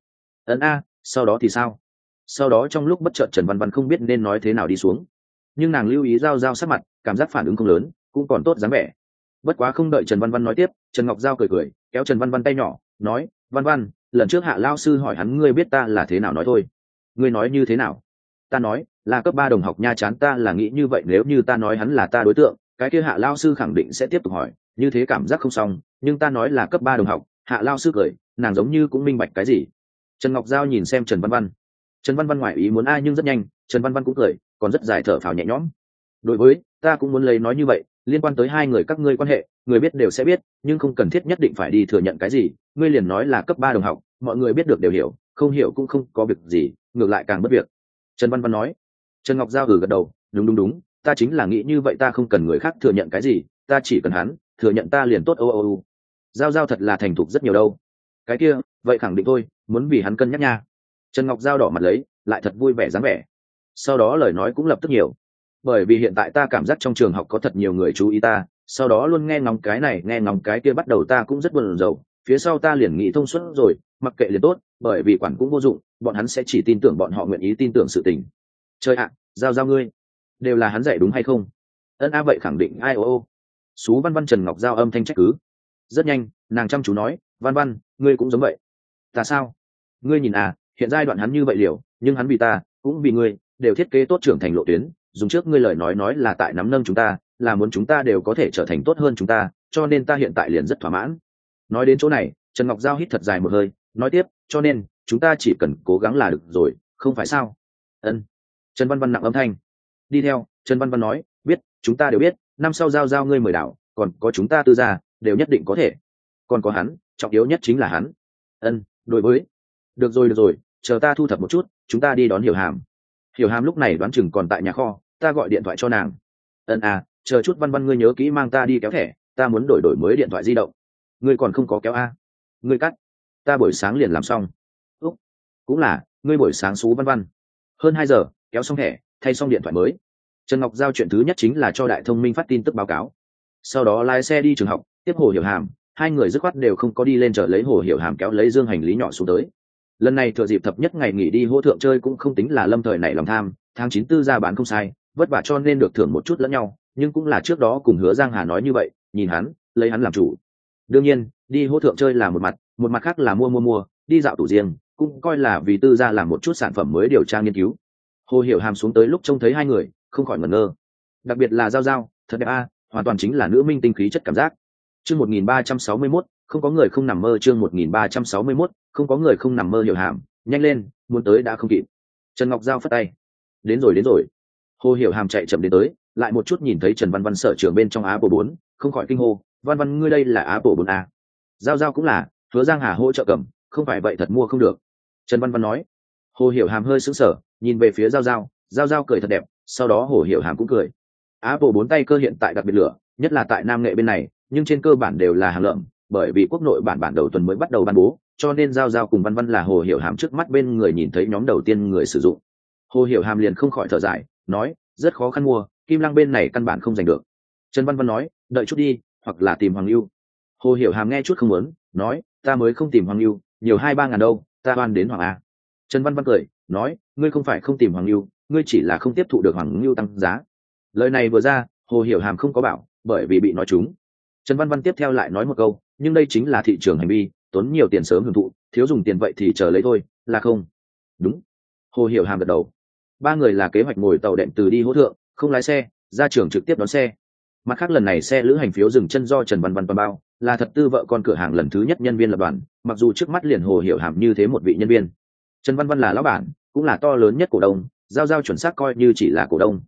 Sau đó thì sao? Sau đó trong lúc bất chợt Trần Văn Văn không biết nên nói thế nào đi xuống, nhưng nàng lưu ý Giao Giao sắc mặt, cảm giác phản ứng không lớn, cũng còn tốt dáng vẻ. Bất quá không đợi Trần Văn Văn nói tiếp, Trần Ngọc Giao cười cười kéo Trần Văn Văn tay nhỏ, nói: Văn Văn, lần trước Hạ lao sư hỏi hắn ngươi biết ta là thế nào nói thôi. Ngươi nói như thế nào? Ta nói là cấp 3 đồng học nha, chán, ta là nghĩ như vậy, nếu như ta nói hắn là ta đối tượng, cái kia Hạ lao sư khẳng định sẽ tiếp tục hỏi, như thế cảm giác không xong, nhưng ta nói là cấp 3 đồng học. Hạ lao sư cười, nàng giống như cũng minh bạch cái gì. Trần Ngọc Giao nhìn xem Trần Văn Văn. Trần Văn Văn ngoài ý muốn nhưng rất nhanh Trần Văn Văn cũng cười, còn rất dài thở phào nhẹ nhõm. Đối với ta cũng muốn lấy nói như vậy, liên quan tới hai người các ngươi quan hệ, người biết đều sẽ biết, nhưng không cần thiết nhất định phải đi thừa nhận cái gì, ngươi liền nói là cấp 3 đồng học, mọi người biết được đều hiểu, không hiểu cũng không có việc gì, ngược lại càng bất việc. Trần Văn Văn nói. Trần Ngọc Giao gật đầu, đúng, ta chính là nghĩ như vậy, ta không cần người khác thừa nhận cái gì, ta chỉ cần hắn thừa nhận ta liền tốt. Giao Giao thật là thành thục rất nhiều đâu. Cái kia vậy khẳng định thôi, muốn vì hắn cân nhắc nha. Trần Ngọc Giao đỏ mặt lấy, lại thật vui vẻ dáng vẻ. Sau đó lời nói cũng lập tức nhiều, bởi vì hiện tại ta cảm giác trong trường học có thật nhiều người chú ý ta, sau đó luôn nghe ngóng cái này nghe ngóng cái kia, bắt đầu ta cũng rất buồn rầu, phía sau ta liền nghĩ thông suốt rồi, mặc kệ liền tốt, bởi vì quản cũng vô dụng, bọn hắn sẽ chỉ tin tưởng bọn họ nguyện ý tin tưởng sự tình. Trời ạ, Giao Giao ngươi đều là hắn dạy đúng hay không? Vậy khẳng định ai Xú Văn Văn. Trần Ngọc Giao âm thanh trách cứ. Rất nhanh nàng chăm chú nói: Văn Văn, ngươi cũng giống vậy. Ta sao? Ngươi nhìn hiện giai đoạn hắn như vậy liều, nhưng hắn vì ta cũng vì ngươi, đều thiết kế tốt trưởng thành lộ tuyến, dùng trước ngươi lời nói là tại nắm nâng chúng ta, là muốn chúng ta đều có thể trở thành tốt hơn chúng ta, cho nên ta hiện tại liền rất thỏa mãn. Nói đến chỗ này Trần Ngọc Giao hít thật dài một hơi, nói tiếp: cho nên chúng ta chỉ cần cố gắng là được rồi, không phải sao? Trần Văn Văn nặng âm thanh. Đi theo Trần Văn Văn nói: biết, chúng ta đều biết, năm sau Giao Giao ngươi mời đảo, còn có chúng ta Tư gia đều nhất định có thể, còn có hắn, trọng yếu nhất chính là hắn. Đối với. Được rồi, chờ ta thu thập một chút, chúng ta đi đón Hiểu Hàm. Hiểu Hàm lúc này đoán chừng còn tại nhà kho, ta gọi điện thoại cho nàng. Chờ chút Văn Văn ngươi nhớ kỹ mang ta đi kéo thẻ, ta muốn đổi mới điện thoại di động. Ngươi còn không có kéo ngươi cắt, ta buổi sáng liền làm xong. Cũng là, ngươi buổi sáng xú Văn Văn. Hơn 2 giờ kéo xong thẻ, thay xong điện thoại mới. Trần Ngọc Giao chuyện thứ nhất chính là cho Đại Thông Minh phát tin tức báo cáo, sau đó lái xe đi trường học tiếp Hồ Hiểu Hàm. Hai người dứt khoát đều không có đi lên chờ lấy Hồ Hiểu Hàm kéo lấy dương hành lý nhỏ xuống tới. Lần này thừa dịp thập nhất ngày nghỉ đi hô thượng chơi cũng không tính là lâm thời nảy lòng tham, tháng 9 Tư gia bán không sai, vất vả cho nên được thưởng một chút lẫn nhau, nhưng cũng là trước đó cùng Hứa Giang Hà nói như vậy, nhìn hắn, lấy hắn làm chủ. Đương nhiên đi hô thượng chơi là một mặt khác là mua đi dạo tủ riêng, cũng coi là vì Tư gia làm một chút sản phẩm mới điều tra nghiên cứu. Hồ Hiểu Hàm xuống tới lúc trông thấy hai người không khỏi ngẩn ngơ, đặc biệt là Giao Giao, thật đẹp hoàn toàn chính là nữ minh tinh khí chất cảm giác. Chương 1361, không có người không nằm mơ. Chương 1361, không có người không nằm mơ. Hiểu Hàm, nhanh lên, muốn tới đã không kịp. Trần Ngọc Giao phất tay. Đến rồi. Hồ Hiểu Hàm chạy chậm đến tới, lại một chút nhìn thấy Trần Văn Văn sở trường bên trong Apple 4, không khỏi kinh hô: Văn Văn ngươi đây là Apple 4 Giao Giao cũng là, Hứa Giang Hà hỗ trợ cầm, không phải vậy thật mua không được. Trần Văn Văn nói. Hồ Hiểu Hàm hơi sững sờ, nhìn về phía Giao Giao cười thật đẹp, sau đó Hồ Hiểu Hàm cũng cười. Apple 4 tay cơ hiện tại đặc biệt lửa, nhất là tại Nam Nghệ bên này, nhưng trên cơ bản đều là hàng lợm, bởi vì quốc nội bản đầu tuần mới bắt đầu ban bố, cho nên Giao Giao cùng Văn Văn là Hồ Hiểu Hàm trước mắt bên người nhìn thấy nhóm đầu tiên người sử dụng. Hồ Hiểu Hàm liền không khỏi thở dài, nói: rất khó khăn mua, Kim Lăng bên này căn bản không giành được. Trần Văn Văn nói: đợi chút đi, hoặc là tìm Hoàng Lưu. Hồ Hiểu Hàm nghe chút không muốn, nói: ta mới không tìm Hoàng Lưu, nhiều 2-3 ngàn đâu, ta oan đến Hoàng A. Trần Văn Văn cười, nói: ngươi không phải không tìm Hoàng Lưu, ngươi chỉ là không tiếp thụ được Hoàng Lưu tăng giá. Lời này vừa ra, Hồ Hiểu Hàm không có bảo, bởi vì bị nói trúng. Trần Văn Văn tiếp theo lại nói một câu: nhưng đây chính là thị trường hành vi, tốn nhiều tiền sớm hưởng thụ, thiếu dùng tiền vậy thì chờ lấy thôi, là không? Đúng. Hồ Hiểu Hàm gật đầu. Ba người là kế hoạch ngồi tàu đệm từ đi hỗ thượng, không lái xe, ra trường trực tiếp đón xe. Mặt khác lần này xe lữ hành phiếu dừng chân do Trần Văn Văn toàn bao, là thật tư vợ con cửa hàng lần thứ nhất nhân viên lập đoàn, mặc dù trước mắt liền Hồ Hiểu Hàm như thế một vị nhân viên. Trần Văn Văn là lão bản, cũng là to lớn nhất cổ đông, Giao Giao chuẩn xác coi như chỉ là cổ đông.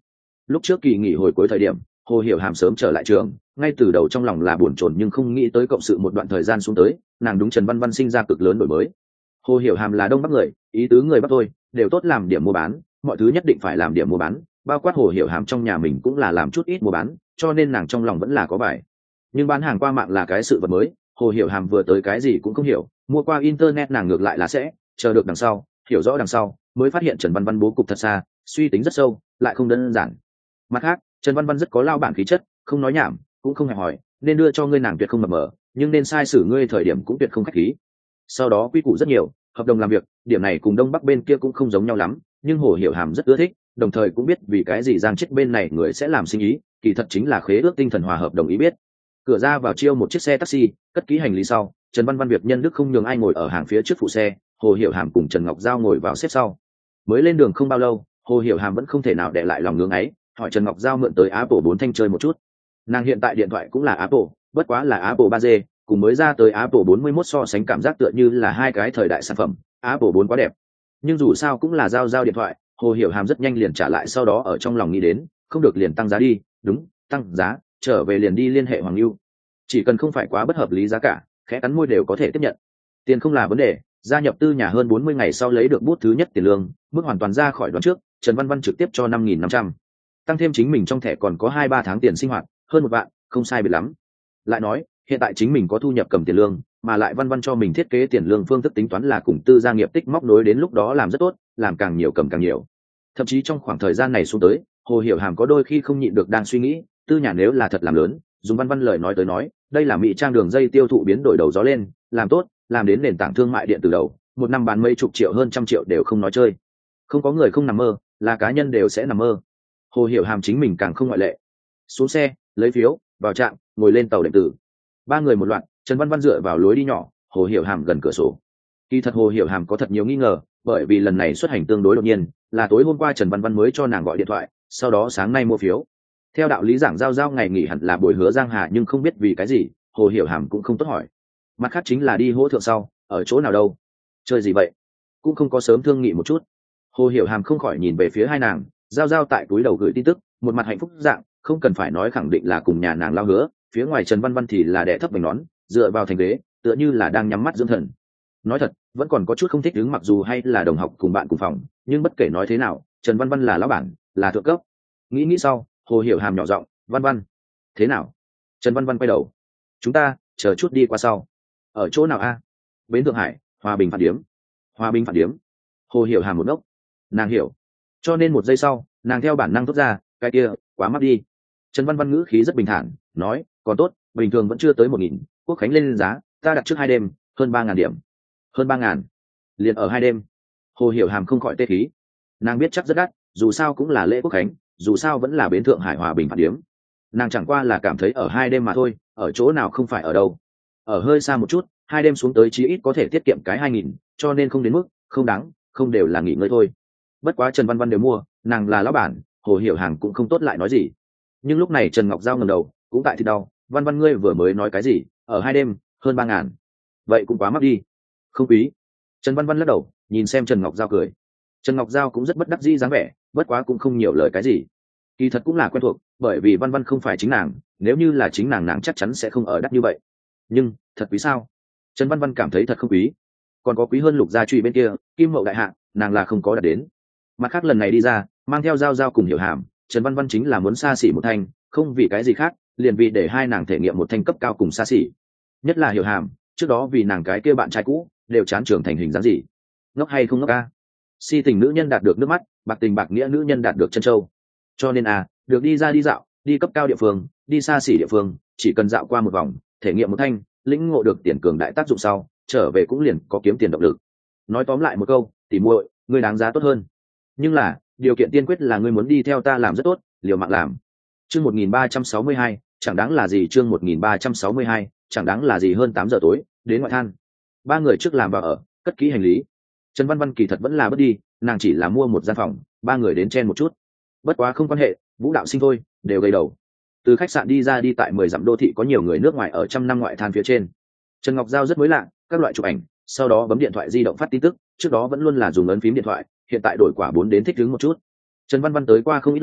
Lúc trước kỳ nghỉ hồi cuối thời điểm, Hồ Hiểu Hàm sớm trở lại trường, ngay từ đầu trong lòng là buồn chồn nhưng không nghĩ tới cộng sự một đoạn thời gian xuống tới, nàng đúng Trần Văn Văn sinh ra cực lớn đổi mới. Hồ Hiểu Hàm là đông bắc người, ý tứ người bắc thôi, đều tốt làm điểm mua bán, mọi thứ nhất định phải làm điểm mua bán, bao quát Hồ Hiểu Hàm trong nhà mình cũng là làm chút ít mua bán, cho nên nàng trong lòng vẫn là có bài. Nhưng bán hàng qua mạng là cái sự vật mới, Hồ Hiểu Hàm vừa tới cái gì cũng không hiểu, mua qua internet nàng ngược lại là sẽ chờ được đằng sau, hiểu rõ đằng sau, mới phát hiện Trần Văn Văn bố cục thật xa, suy tính rất sâu, lại không đơn giản. Mặt khác, Trần Văn Văn rất có lao bản khí chất, không nói nhảm, cũng không hẹp hỏi, nên đưa cho ngươi nàng tuyệt không mập mờ, nhưng nên sai xử ngươi thời điểm cũng tuyệt không khách khí. Sau đó quy củ rất nhiều, hợp đồng làm việc, điểm này cùng đông bắc bên kia cũng không giống nhau lắm, nhưng Hồ Hiểu Hàm rất ưa thích, đồng thời cũng biết vì cái gì Giang Chết bên này người sẽ làm sinh ý, kỳ thật chính là khế ước tinh thần hòa hợp đồng ý biết. Cửa ra vào chiêu một chiếc xe taxi, cất kỹ hành lý sau, Trần Văn Văn việc nhân đức không nhường ai ngồi ở hàng phía trước phụ xe, Hồ Hiểu Hàm cùng Trần Ngọc Giao ngồi vào xếp sau. Mới lên đường không bao lâu, Hồ Hiểu Hàm vẫn không thể nào để lại lòng ngưỡng ấy, hỏi Trần Ngọc Giao mượn tới Apple 4 thanh chơi một chút. Nàng hiện tại điện thoại cũng là Apple, bất quá là Apple 3G, cùng mới ra tới Apple 41 so sánh cảm giác tựa như là hai cái thời đại sản phẩm, Apple 4 quá đẹp. Nhưng dù sao cũng là Giao điện thoại, Hồ Hiểu Hàm rất nhanh liền trả lại, sau đó ở trong lòng nghĩ đến, không được liền tăng giá đi, đúng, tăng giá, trở về liền đi liên hệ Hoàng Lưu. Chỉ cần không phải quá bất hợp lý giá cả, khẽ cắn môi đều có thể tiếp nhận. Tiền không là vấn đề, gia nhập tư nhà hơn 40 ngày sau lấy được bút thứ nhất tiền lương, mức hoàn toàn ra khỏi đoán trước, Trần Văn Văn trực tiếp cho 5.500. Tăng thêm chính mình trong thẻ còn có 2-3 tháng tiền sinh hoạt, hơn 1 vạn, không sai biệt lắm. Lại nói, hiện tại chính mình có thu nhập cầm tiền lương, mà lại Văn Văn cho mình thiết kế tiền lương phương thức tính toán là cùng tư gia nghiệp tích móc nối, đến lúc đó làm rất tốt, làm càng nhiều cầm càng nhiều. Thậm chí trong khoảng thời gian này xuống tới, Hồ Hiểu Hàm có đôi khi không nhịn được đang suy nghĩ, tư nhà nếu là thật làm lớn, dùng Văn Văn lời nói tới nói, đây là mỹ trang đường dây tiêu thụ biến đổi đầu gió lên, làm tốt, làm đến nền tảng thương mại điện từ đầu, một năm bán mấy chục triệu hơn trăm triệu đều không nói chơi. Không có người không nằm mơ, là cá nhân đều sẽ nằm mơ. Hồ Hiểu Hàm chính mình càng không ngoại lệ. Xuống xe, lấy phiếu, vào trạm, ngồi lên tàu điện tử. 3 người một loạt, Trần Văn Văn dựa vào lối đi nhỏ, Hồ Hiểu Hàm gần cửa sổ. Kỳ thật Hồ Hiểu Hàm có thật nhiều nghi ngờ, bởi vì lần này xuất hành tương đối đột nhiên, là tối hôm qua Trần Văn Văn mới cho nàng gọi điện thoại, sau đó sáng nay mua phiếu. Theo đạo lý giảng giao ngày nghỉ hẳn là buổi hứa Giang Hà, nhưng không biết vì cái gì, Hồ Hiểu Hàm cũng không tốt hỏi. Mặt khác chính là đi hỗ thượng sau, ở chỗ nào đâu, chơi gì vậy, cũng không có sớm thương nghị một chút. Hồ Hiểu Hàm không khỏi nhìn về phía hai nàng, giao tại túi đầu gửi tin tức, một mặt hạnh phúc dạng, không cần phải nói khẳng định là cùng nhà nàng lao hứa. Phía ngoài Trần Văn Văn thì là đẻ thấp vành nón, dựa vào thành ghế, tựa như là đang nhắm mắt dưỡng thần. Nói thật, vẫn còn có chút không thích ứng, mặc dù hay là đồng học cùng bạn cùng phòng, nhưng bất kể nói thế nào, Trần Văn Văn là lão bản, là thượng cấp. Nghĩ sau, Hồ Hiểu Hàm nhỏ giọng, Văn Văn, thế nào? Trần Văn Văn quay đầu, chúng ta chờ chút đi qua sau. Ở chỗ nào a? Bến Thượng Hải, Hòa Bình Phản Điếm. Hòa Bình Phản Điếm. Hồ Hiểu Hàm một ngốc, nàng hiểu, cho nên một giây sau, nàng theo bản năng thốt ra, cái kia quá mắc đi. Trần Văn Văn ngữ khí rất bình thản, nói, còn tốt, bình thường vẫn chưa tới 1.000, Quốc khánh lên giá, ta đặt trước 2 đêm, hơn 3.000 điểm. Hơn 3.000, liền ở 2 đêm. Hồ Hiểu Hàm không khỏi tê khí. Nàng biết chắc rất đắt, dù sao cũng là lễ Quốc khánh, dù sao vẫn là Bến Thượng Hải Hòa Bình Phản Điếm. Nàng chẳng qua là cảm thấy ở 2 đêm mà thôi, ở chỗ nào không phải ở đâu. Ở hơi xa một chút, 2 đêm xuống tới chí ít có thể tiết kiệm cái 2.000, cho nên không đến mức, không đáng, không đều là nghỉ ngơi thôi. Bất quá Trần Văn Văn đều mua, nàng là lão bản, Hồ Hiểu Hàm cũng không tốt lại nói gì. Nhưng lúc này Trần Ngọc Giao ngẩng đầu, cũng tại thì đau, Văn Văn ngươi vừa mới nói cái gì, ở 2 đêm, hơn 3.000. Vậy cũng quá mắc đi. Không quý. Trần Văn Văn lắc đầu, nhìn xem Trần Ngọc Giao cười. Trần Ngọc Giao cũng rất bất đắc dĩ dáng vẻ, bất quá cũng không nhiều lời cái gì. Kỳ thật cũng là quen thuộc, bởi vì Văn Văn không phải chính nàng, nếu như là chính nàng chắc chắn sẽ không ở đắt như vậy. Nhưng, thật quý sao? Trần Văn Văn cảm thấy thật không quý. Còn có quý hơn Lục Gia Truy bên kia, Kim Mậu đại hạng, nàng là không có đạt đến. Mặt khác lần này đi ra, mang theo Giao cùng Hiểu Hàm, Trần Văn Văn chính là muốn xa xỉ một thanh, không vì cái gì khác, liền vì để hai nàng thể nghiệm một thanh cấp cao cùng xa xỉ. Nhất là Hiểu Hàm, trước đó vì nàng cái kia bạn trai cũ, đều chán trưởng thành hình dáng gì. Ngốc hay không ngốc a? Si tình nữ nhân đạt được nước mắt, bạc tình bạc nghĩa nữ nhân đạt được chân châu. Cho nên được đi ra đi dạo, đi cấp cao địa phương, đi xa xỉ địa phương, chỉ cần dạo qua một vòng, thể nghiệm một thanh, lĩnh ngộ được tiền cường đại tác dụng sau, trở về cũng liền có kiếm tiền động lực. Nói tóm lại một câu, tỉ muội, ngươi đáng giá tốt hơn. Nhưng là, điều kiện tiên quyết là ngươi muốn đi theo ta làm rất tốt, liều mạng làm. Chương 1362, chẳng đáng là gì, chương 1362, chẳng đáng là gì. Hơn 8 giờ tối, đến ngoại than. 3 người trước làm vào ở, cất kỹ hành lý. Trần Văn Văn kỳ thật vẫn là bất đi, nàng chỉ là mua một gian phòng, 3 người đến chen một chút. Bất quá không quan hệ, vũ đạo sinh thôi, đều gầy đầu. Từ khách sạn đi ra, đi tại 10 dặm đô thị có nhiều người nước ngoài ở trăm năm ngoại than phía trên. Trần Ngọc Giao rất mới lạ, các loại chụp ảnh, sau đó bấm điện thoại di động phát tin tức, trước đó vẫn luôn là dùng ấn phím điện thoại, hiện tại đổi quả 4 đến thích ứng một chút. Trần Văn Văn tới qua không ít lần,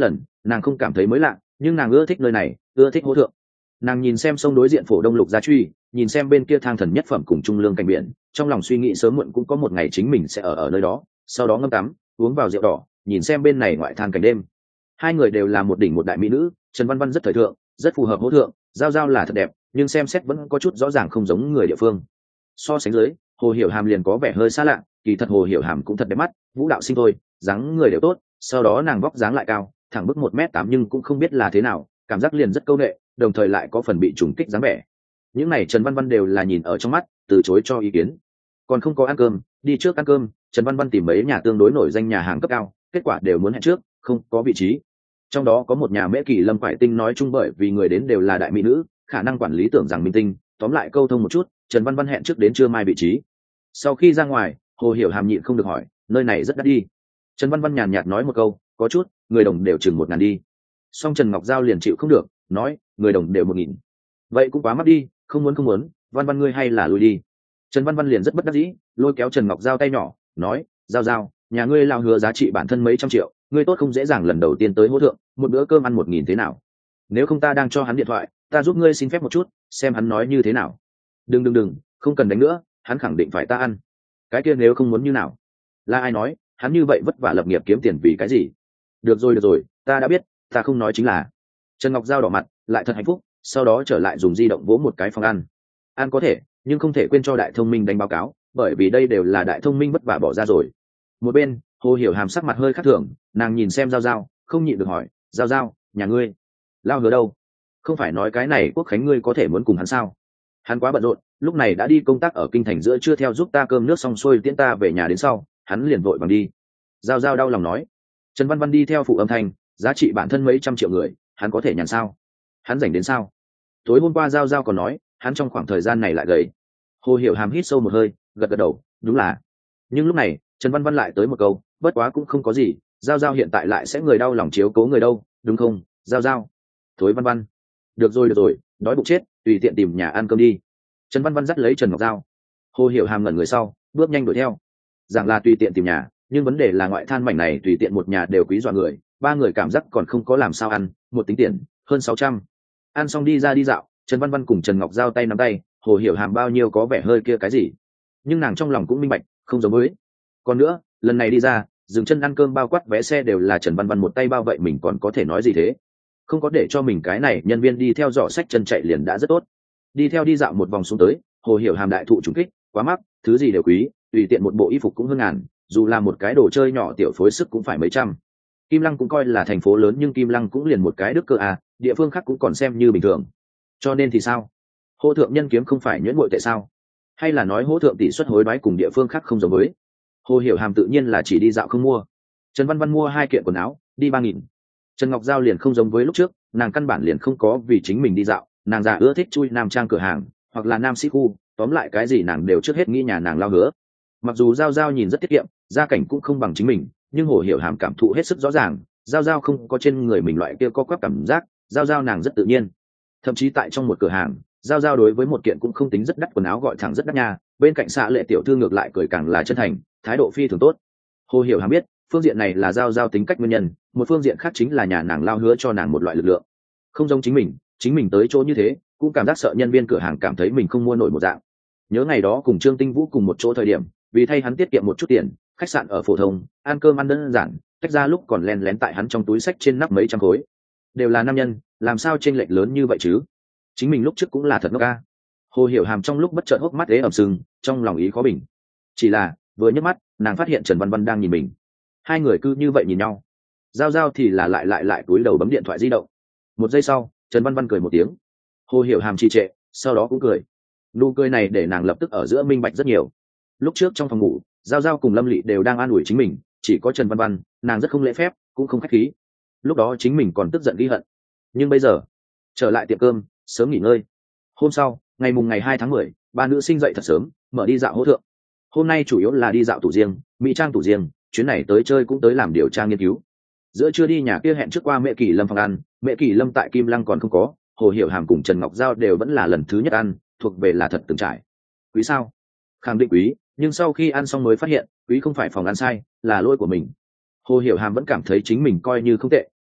nàng không cảm thấy mới lạ, nhưng nàng ưa thích nơi này, ưa thích hố thượng. Nàng nhìn xem sông đối diện phổ đông lục gia truy, nhìn xem bên kia thang thần nhất phẩm cùng trung lương cảnh biển, trong lòng suy nghĩ sớm muộn cũng có một ngày chính mình sẽ ở nơi đó, sau đó ngâm tắm uống vào rượu đỏ, nhìn xem bên này ngoại than cảnh đêm. Hai người đều là một đỉnh một đại mỹ nữ, Trần Văn Văn rất thời thượng, rất phù hợp hố thượng, giao giao là thật đẹp, nhưng xem xét vẫn có chút rõ ràng không giống người địa phương. So sánh dưới, Hồ Hiểu Hàm liền có vẻ hơi xa lạ, kỳ thật Hồ Hiểu Hàm cũng thật đẹp mắt, vũ đạo sinh thôi, dáng người đều tốt, sau đó nàng vóc dáng lại cao, thẳng bức 1m8 nhưng cũng không biết là thế nào, cảm giác liền rất câu nệ, đồng thời lại có phần bị trùng kích dáng vẻ. Những này Trần Văn Văn đều là nhìn ở trong mắt, từ chối cho ý kiến. Còn không có ăn cơm, đi trước ăn cơm, Trần Văn Văn tìm mấy nhà tương đối nổi danh nhà hàng cấp cao, kết quả đều muốn hẹn trước, không có vị trí. Trong đó có một nhà Mễ Kỳ Lâm Quải Tinh nói chung bởi vì người đến đều là đại mỹ nữ, khả năng quản lý tưởng rằng minh tinh, tóm lại câu thông một chút, Trần Văn Văn hẹn trước đến trưa mai vị trí. Sau khi ra ngoài, Hồ Hiểu Hàm nhịn không được hỏi, nơi này rất đắt đi. Trần Văn Văn nhàn nhạt nói một câu, có chút, người đồng đều chừng 1.000 đi. Song Trần Ngọc Giao liền chịu không được, nói, người đồng đều 1.000. Vậy cũng quá mắc đi, không muốn, Văn Văn ngươi hay là lui đi. Trần Văn Văn liền rất bất đắc dĩ, lôi kéo Trần Ngọc Giao tay nhỏ, nói, Giao, nhà ngươi lao hứa giá trị bản thân mấy trăm triệu, ngươi tốt không dễ dàng lần đầu tiên tới hỗ thượng, một bữa cơm ăn 1.000 thế nào? Nếu không ta đang cho hắn điện thoại, ta giúp ngươi xin phép một chút, xem hắn nói như thế nào. Đừng, không cần đánh nữa, hắn khẳng định phải ta ăn. Cái kia nếu không muốn như nào? Là ai nói, hắn như vậy vất vả lập nghiệp kiếm tiền vì cái gì? Được rồi, ta đã biết, ta không nói chính là. Trần Ngọc Giao đỏ mặt, lại thật hạnh phúc, sau đó trở lại dùng di động vỗ một cái phòng ăn. Ăn có thể, nhưng không thể quên cho Đại Thông Minh đánh báo cáo, bởi vì đây đều là Đại Thông Minh vất vả bỏ ra rồi. Một bên, Hồ Hiểu Hàm sắc mặt hơi khác thường, nàng nhìn xem Giao, không nhịn được hỏi, Giao, nhà ngươi lao hứa đâu? Không phải nói cái này Quốc Khánh ngươi có thể muốn cùng hắn sao? Hắn quá bận rộn, lúc này đã đi công tác ở kinh thành giữa trưa theo giúp ta cơm nước xong xuôi tiễn ta về nhà đến sau, hắn liền vội vàng đi. Giao đau lòng nói. Trần Văn Văn đi theo phụ âm thanh, giá trị bản thân mấy trăm triệu người, hắn có thể nhàn sao? Hắn rảnh đến sao? Tối hôm qua Giao còn nói, hắn trong khoảng thời gian này lại gầy. Hồ Hiểu Hàm hít sâu một hơi, gật đầu, đúng là. Nhưng lúc này, Trần Văn Văn lại tới một câu, bất quá cũng không có gì, Giao hiện tại lại sẽ người đau lòng chiếu cố người đâu, đúng không? Giao. Thối Văn Văn. Được rồi, đói bụng chết, tùy tiện tìm nhà ăn cơm đi. Trần Văn Văn dắt lấy Trần Ngọc Giao. Hồ Hiểu Hàm ngẩn người sau, bước nhanh đuổi theo. Rằng là tùy tiện tìm nhà, nhưng vấn đề là ngoại than mảnh này tùy tiện một nhà đều quý dọa người, ba người cảm giác còn không có làm sao ăn, một tính tiền, hơn 600. Ăn xong đi ra đi dạo, Trần Văn Văn cùng Trần Ngọc Giao tay nắm tay, Hồ Hiểu Hàm bao nhiêu có vẻ hơi kia cái gì. Nhưng nàng trong lòng cũng minh bạch, không giống với. Còn nữa, lần này đi ra, dừng chân ăn cơm bao quát vé xe đều là Trần Văn Văn một tay bao vậy mình còn có thể nói gì thế? Không có để cho mình cái này nhân viên đi theo dõi sách chân chạy liền đã rất tốt. Đi theo đi dạo một vòng xuống tới, Hồ Hiểu Hàm đại thụ trùng kích, quá mắc, thứ gì đều quý, tùy tiện một bộ y phục cũng hơn ngàn, dù là một cái đồ chơi nhỏ tiểu phối sức cũng phải mấy trăm. Kim Lăng cũng coi là thành phố lớn nhưng Kim Lăng cũng liền một cái đức cơ à, địa phương khác cũng còn xem như bình thường. Cho nên thì sao? Hỗ thượng nhân kiếm không phải nhuyễn bội tệ sao? Hay là nói hỗ thượng tỷ suất hối đoái cùng địa phương khác không giống với? Hồ Hiểu Hàm tự nhiên là chỉ đi dạo không mua. Trần Văn Văn mua 2 kiện quần áo, đi 3.000. Trần Ngọc Giao liền không giống với lúc trước, nàng căn bản liền không có vì chính mình đi dạo, nàng già ưa thích chui nam trang cửa hàng hoặc là nam sĩ khu, tóm lại cái gì nàng đều trước hết nghĩ nhà nàng lao hứa. Mặc dù Giao nhìn rất tiết kiệm, gia cảnh cũng không bằng chính mình, nhưng Hồ Hiểu Hàm cảm thụ hết sức rõ ràng, Giao không có trên người mình loại kia co quắp cảm giác, Giao nàng rất tự nhiên. Thậm chí tại trong một cửa hàng, Giao đối với một kiện cũng không tính rất đắt quần áo gọi thẳng rất đắt nha, bên cạnh xạ lệ tiểu thư ngược lại cười càng là chân thành, thái độ phi thường tốt. Hồ Hiểu Hàm biết, phương diện này là Giao tính cách nguyên nhân, một phương diện khác chính là nhà nàng lao hứa cho nàng một loại lực lượng. Không giống chính mình tới chỗ như thế, cũng cảm giác sợ nhân viên cửa hàng cảm thấy mình không mua nổi một dạng. Nhớ ngày đó cùng Trương Tinh Vũ cùng một chỗ thời điểm, vì thay hắn tiết kiệm một chút tiền, khách sạn ở phổ thông, ăn cơm ăn đơn giản, tách ra lúc còn len lén tại hắn trong túi xách trên nắp mấy trăm khối. Đều là nam nhân, làm sao chênh lệch lớn như vậy chứ? Chính mình lúc trước cũng là thật ngốc ca. Hồ Hiểu Hàm trong lúc bất chợt hốc mắt ế ẩm sưng, trong lòng ý khó bình. Chỉ là, vừa nhấc mắt, nàng phát hiện Trần Văn Văn đang nhìn mình. Hai người cứ như vậy nhìn nhau. Giao thì là lại túi đầu bấm điện thoại di động. Một giây sau, Trần Văn Văn cười một tiếng. Hồ Hiểu Hàm trì trệ, sau đó cũng cười. Nụ cười này để nàng lập tức ở giữa minh bạch rất nhiều. Lúc trước trong phòng ngủ, Giao cùng Lâm Lệ đều đang an ủi chính mình, chỉ có Trần Văn Văn, nàng rất không lễ phép, cũng không khách khí. Lúc đó chính mình còn tức giận ghi hận. Nhưng bây giờ, trở lại tiệm cơm, sớm nghỉ ngơi. Hôm sau, ngày 2 tháng 10, ba nữ sinh dậy thật sớm, mở đi dạo hỗ thượng. Hôm nay chủ yếu là đi dạo tủ riêng, mỹ trang tủ riêng, chuyến này tới chơi cũng tới làm điều tra nghiên cứu. Giữa trưa đi nhà kia hẹn trước qua Mẹ Kỳ Lâm phòng ăn, Mẹ Kỳ Lâm tại Kim Lăng còn không có, Hồ Hiểu Hàm cùng Trần Ngọc Giao đều vẫn là lần thứ nhất ăn, thuộc về là thật từng trải. Quý sao? Khẳng định quý, nhưng sau khi ăn xong mới phát hiện, quý không phải phòng ăn sai, là lỗi của mình. Hồ Hiểu Hàm vẫn cảm thấy chính mình coi như không tệ,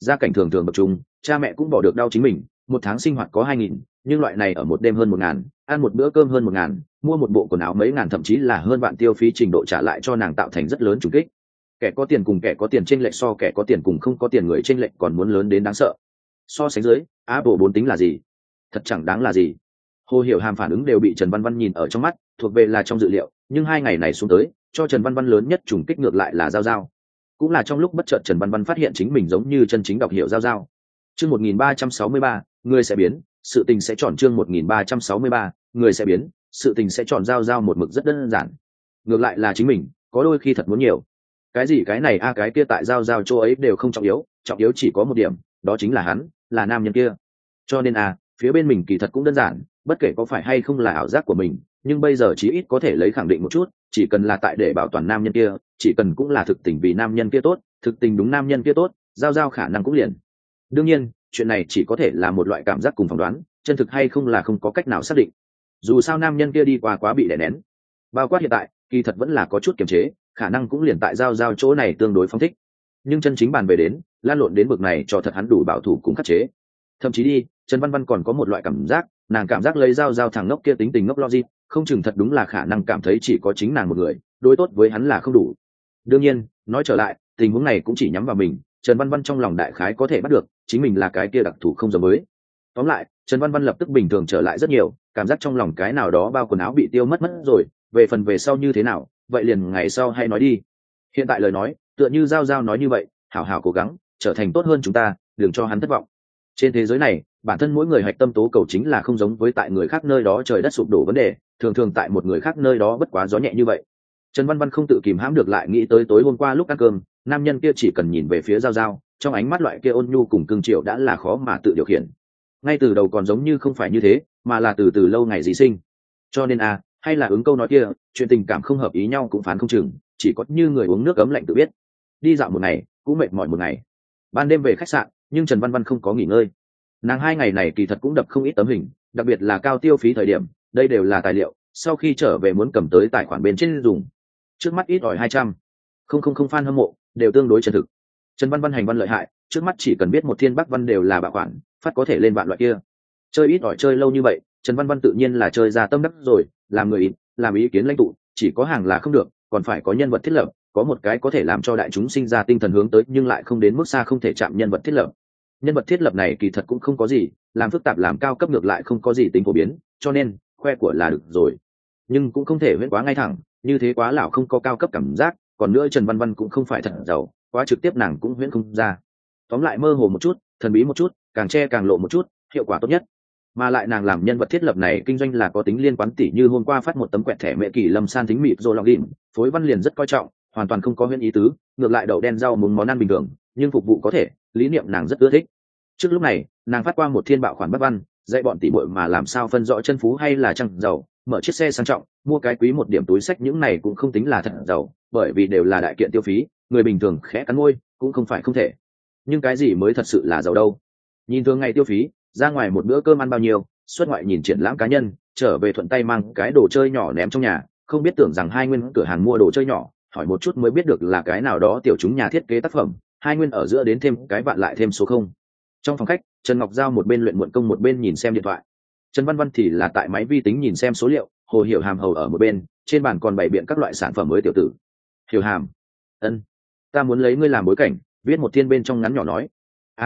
gia cảnh thường thường bậc trung, cha mẹ cũng bỏ được đau chính mình, một tháng sinh hoạt có 2.000, nhưng loại này ở một đêm hơn 1.000, ăn một bữa cơm hơn 1.000, mua một bộ quần áo mấy ngàn, thậm chí là hơn vạn tiêu phí trình độ trả lại cho nàng tạo thành rất lớn trùng kích. Kẻ có tiền cùng kẻ có tiền chênh lệch so kẻ có tiền cùng không có tiền người chênh lệch còn muốn lớn đến đáng sợ. So sánh dưới, Apple 4 tính là gì? Thật chẳng đáng là gì. Hồ Hiểu Hàm phản ứng đều bị Trần Văn Văn nhìn ở trong mắt, thuộc về là trong dự liệu, nhưng 2 ngày này xuống tới, cho Trần Văn Văn lớn nhất trùng kích ngược lại là Giao Giao. Cũng là trong lúc bất chợt Trần Văn Văn phát hiện chính mình giống như chân chính đọc hiểu Giao Giao. Chương 1363, người sẽ biến, sự tình sẽ chọn. Chương 1363, người sẽ biến, sự tình sẽ chọn. Giao Giao một mực rất đơn giản. Ngược lại là chính mình, có đôi khi thật muốn nhiều. Cái gì cái này cái kia tại Giao Giao chỗ ấy đều không trọng yếu chỉ có một điểm, đó chính là hắn, là nam nhân kia. Cho nên phía bên mình kỳ thật cũng đơn giản, bất kể có phải hay không là ảo giác của mình, nhưng bây giờ chí ít có thể lấy khẳng định một chút, chỉ cần là tại để bảo toàn nam nhân kia, chỉ cần cũng là thực tình vì nam nhân kia tốt, thực tình đúng nam nhân kia tốt, Giao Giao khả năng cũng liền. Đương nhiên, chuyện này chỉ có thể là một loại cảm giác cùng phỏng đoán, chân thực hay không là không có cách nào xác định. Dù sao nam nhân kia đi qua quá bị đè nén, bao quát hiện tại, kỳ thật vẫn là có chút kiềm chế, khả năng cũng liền tại Giao Giao chỗ này tương đối phong thích. Nhưng chân chính bàn về đến, lan lộn đến bực này cho thật hắn đủ bảo thủ cũng khắc chế. Thậm chí đi, Trần Văn Văn còn có một loại cảm giác, nàng cảm giác lấy Giao Giao thằng ngốc kia tính tình ngốc logic, không chừng thật đúng là khả năng cảm thấy chỉ có chính nàng một người, đối tốt với hắn là không đủ. Đương nhiên, nói trở lại, tình huống này cũng chỉ nhắm vào mình, Trần Văn Văn trong lòng đại khái có thể bắt được, chính mình là cái kia đặc thù không giống với. Tóm lại, Trần Văn Văn lập tức bình thường trở lại rất nhiều, cảm giác trong lòng cái nào đó bao quần áo bị tiêu mất rồi, về phần về sau như thế nào, vậy liền ngày sau hay nói đi. Hiện tại lời nói, tựa như Giao Giao nói như vậy, hảo hảo cố gắng, trở thành tốt hơn chúng ta, đừng cho hắn thất vọng. Trên thế giới này, bản thân mỗi người hạch tâm tố cầu chính là không giống với tại người khác nơi đó trời đất sụp đổ vấn đề, thường thường tại một người khác nơi đó bất quá gió nhẹ như vậy. Trần Văn Văn không tự kìm hãm được lại nghĩ tới tối hôm qua lúc ăn cơm, nam nhân kia chỉ cần nhìn về phía Giao Giao, trong ánh mắt loại kia ôn nhu cùng cương triều đã là khó mà tự điều khiển. Ngay từ đầu còn giống như không phải như thế, mà là từ lâu ngày dĩ sinh. Cho nên hay là ứng câu nói kia, chuyện tình cảm không hợp ý nhau cũng phán không chừng, chỉ có như người uống nước ấm lạnh tự biết. Đi dạo một ngày, cũng mệt mỏi một ngày. Ban đêm về khách sạn, nhưng Trần Văn Văn không có nghỉ ngơi. Nàng 2 ngày này kỳ thật cũng đập không ít tấm hình, đặc biệt là cao tiêu phí thời điểm, đây đều là tài liệu, sau khi trở về muốn cầm tới tài khoản bên trên dùng. Trước mắt ít ỏi 200. Không fan hâm mộ, đều tương đối chân thực. Trần Văn Văn hành văn lợi hại, trước mắt chỉ cần biết một thiên bắc văn đều là bạo khoản, phát có thể lên vạn loại kia. Chơi ít ỏi chơi lâu như vậy, Trần Văn Văn tự nhiên là chơi ra tâm đắc rồi, làm người ít, làm ý kiến lãnh tụ, chỉ có hàng là không được, còn phải có nhân vật thiết lập, có một cái có thể làm cho đại chúng sinh ra tinh thần hướng tới nhưng lại không đến mức xa không thể chạm nhân vật thiết lập. Nhân vật thiết lập này kỳ thật cũng không có gì, làm phức tạp làm cao cấp ngược lại không có gì tính phổ biến, cho nên khoe của là được rồi, nhưng cũng không thể huyễn quá ngay thẳng, như thế quá lão không có cao cấp cảm giác. Còn nữa Trần Văn Văn cũng không phải thật giàu, quá trực tiếp nàng cũng huyễn không ra. Tóm lại mơ hồ một chút, thần bí một chút, càng che càng lộ một chút, hiệu quả tốt nhất. Mà lại nàng làm nhân vật thiết lập này kinh doanh là có tính liên quan, tỉ như hôm qua phát một tấm quẹt thẻ mẹ kỳ lâm san thính mịt rồi lọc đỉnh, phối văn liền rất coi trọng, hoàn toàn không có huyễn ý tứ, ngược lại đậu đen rau muốn món ăn bình thường, nhưng phục vụ có thể, lý niệm nàng rất ưa thích. Trước lúc này, nàng phát qua một thiên bạo khoản bất văn, dạy bọn tỷ muội mà làm sao phân rõ chân phú hay là trăng giàu, mở chiếc xe sang trọng, mua cái quý một điểm túi sách, những này cũng không tính là thật giàu, bởi vì đều là đại kiện tiêu phí, người bình thường khẽ cắn môi cũng không phải không thể. Nhưng cái gì mới thật sự là giàu đâu? Nhìn thường ngày tiêu phí, ra ngoài một bữa cơm ăn bao nhiêu, xuất ngoại nhìn triển lãm cá nhân, trở về thuận tay mang cái đồ chơi nhỏ ném trong nhà, không biết tưởng rằng hai nguyên cửa hàng mua đồ chơi nhỏ, hỏi một chút mới biết được là cái nào đó tiểu chúng nhà thiết kế tác phẩm, hai nguyên ở giữa đến thêm cái vạn lại thêm số không. Trong phòng khách, Trần Ngọc Giao một bên luyện muộn công một bên nhìn xem điện thoại, Trần Văn Văn thì là tại máy vi tính nhìn xem số liệu, Hồ Hiểu Hàm hầu ở một bên, trên bàn còn bày biện các loại sản phẩm mới. Tiểu tử, Hiểu Hàm, ta muốn lấy ngươi làm bối cảnh, viết một thiên bên trong ngắn nhỏ nói.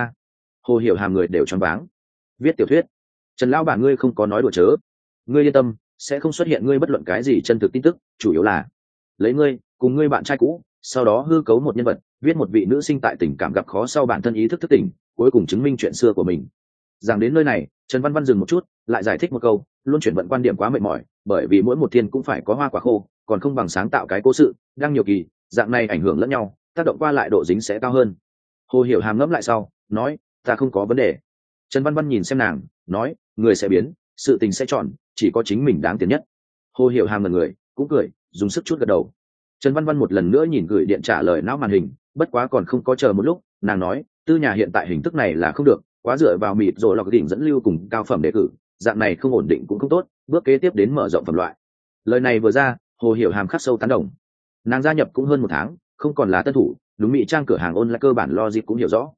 Hồ Hiểu Hàm người đều choáng váng. Viết tiểu thuyết? Trần lão bản ngươi không có nói đùa chớ. Ngươi yên tâm, sẽ không xuất hiện ngươi bất luận cái gì chân thực tin tức, chủ yếu là lấy ngươi cùng ngươi bạn trai cũ, sau đó hư cấu một nhân vật, viết một vị nữ sinh tại tình cảm gặp khó sau bản thân ý thức thức tỉnh, cuối cùng chứng minh chuyện xưa của mình. Rằng đến nơi này, Trần Văn Văn dừng một chút, lại giải thích một câu, luôn chuyển vận quan điểm quá mệt mỏi, bởi vì mỗi một thiên cũng phải có hoa quả khô, còn không bằng sáng tạo cái cố sự, đang nhiều kỳ, dạng này ảnh hưởng lẫn nhau, tác động qua lại độ dính sẽ cao hơn. Hồ Hiểu Hàm ngẫm lại sau, nói, ta không có vấn đề. Trần Văn Văn nhìn xem nàng, nói, người sẽ biến, sự tình sẽ chọn, chỉ có chính mình đáng tiền nhất. Hồ Hiểu Hàm ngẩn người, cũng cười, dùng sức chút gật đầu. Trần Văn Văn một lần nữa nhìn gửi điện trả lời não màn hình, bất quá còn không có chờ một lúc, nàng nói, tư nhà hiện tại hình thức này là không được, quá dựa vào mịt rồi lọc đỉnh dẫn lưu cùng cao phẩm đề cử, dạng này không ổn định cũng không tốt, bước kế tiếp đến mở rộng phẩm loại. Lời này vừa ra, Hồ Hiểu Hàm khắc sâu tán đồng. Nàng gia nhập cũng hơn 1 tháng, không còn là tân thủ, đúng mỹ trang cửa hàng online cơ bản logic cũng hiểu rõ.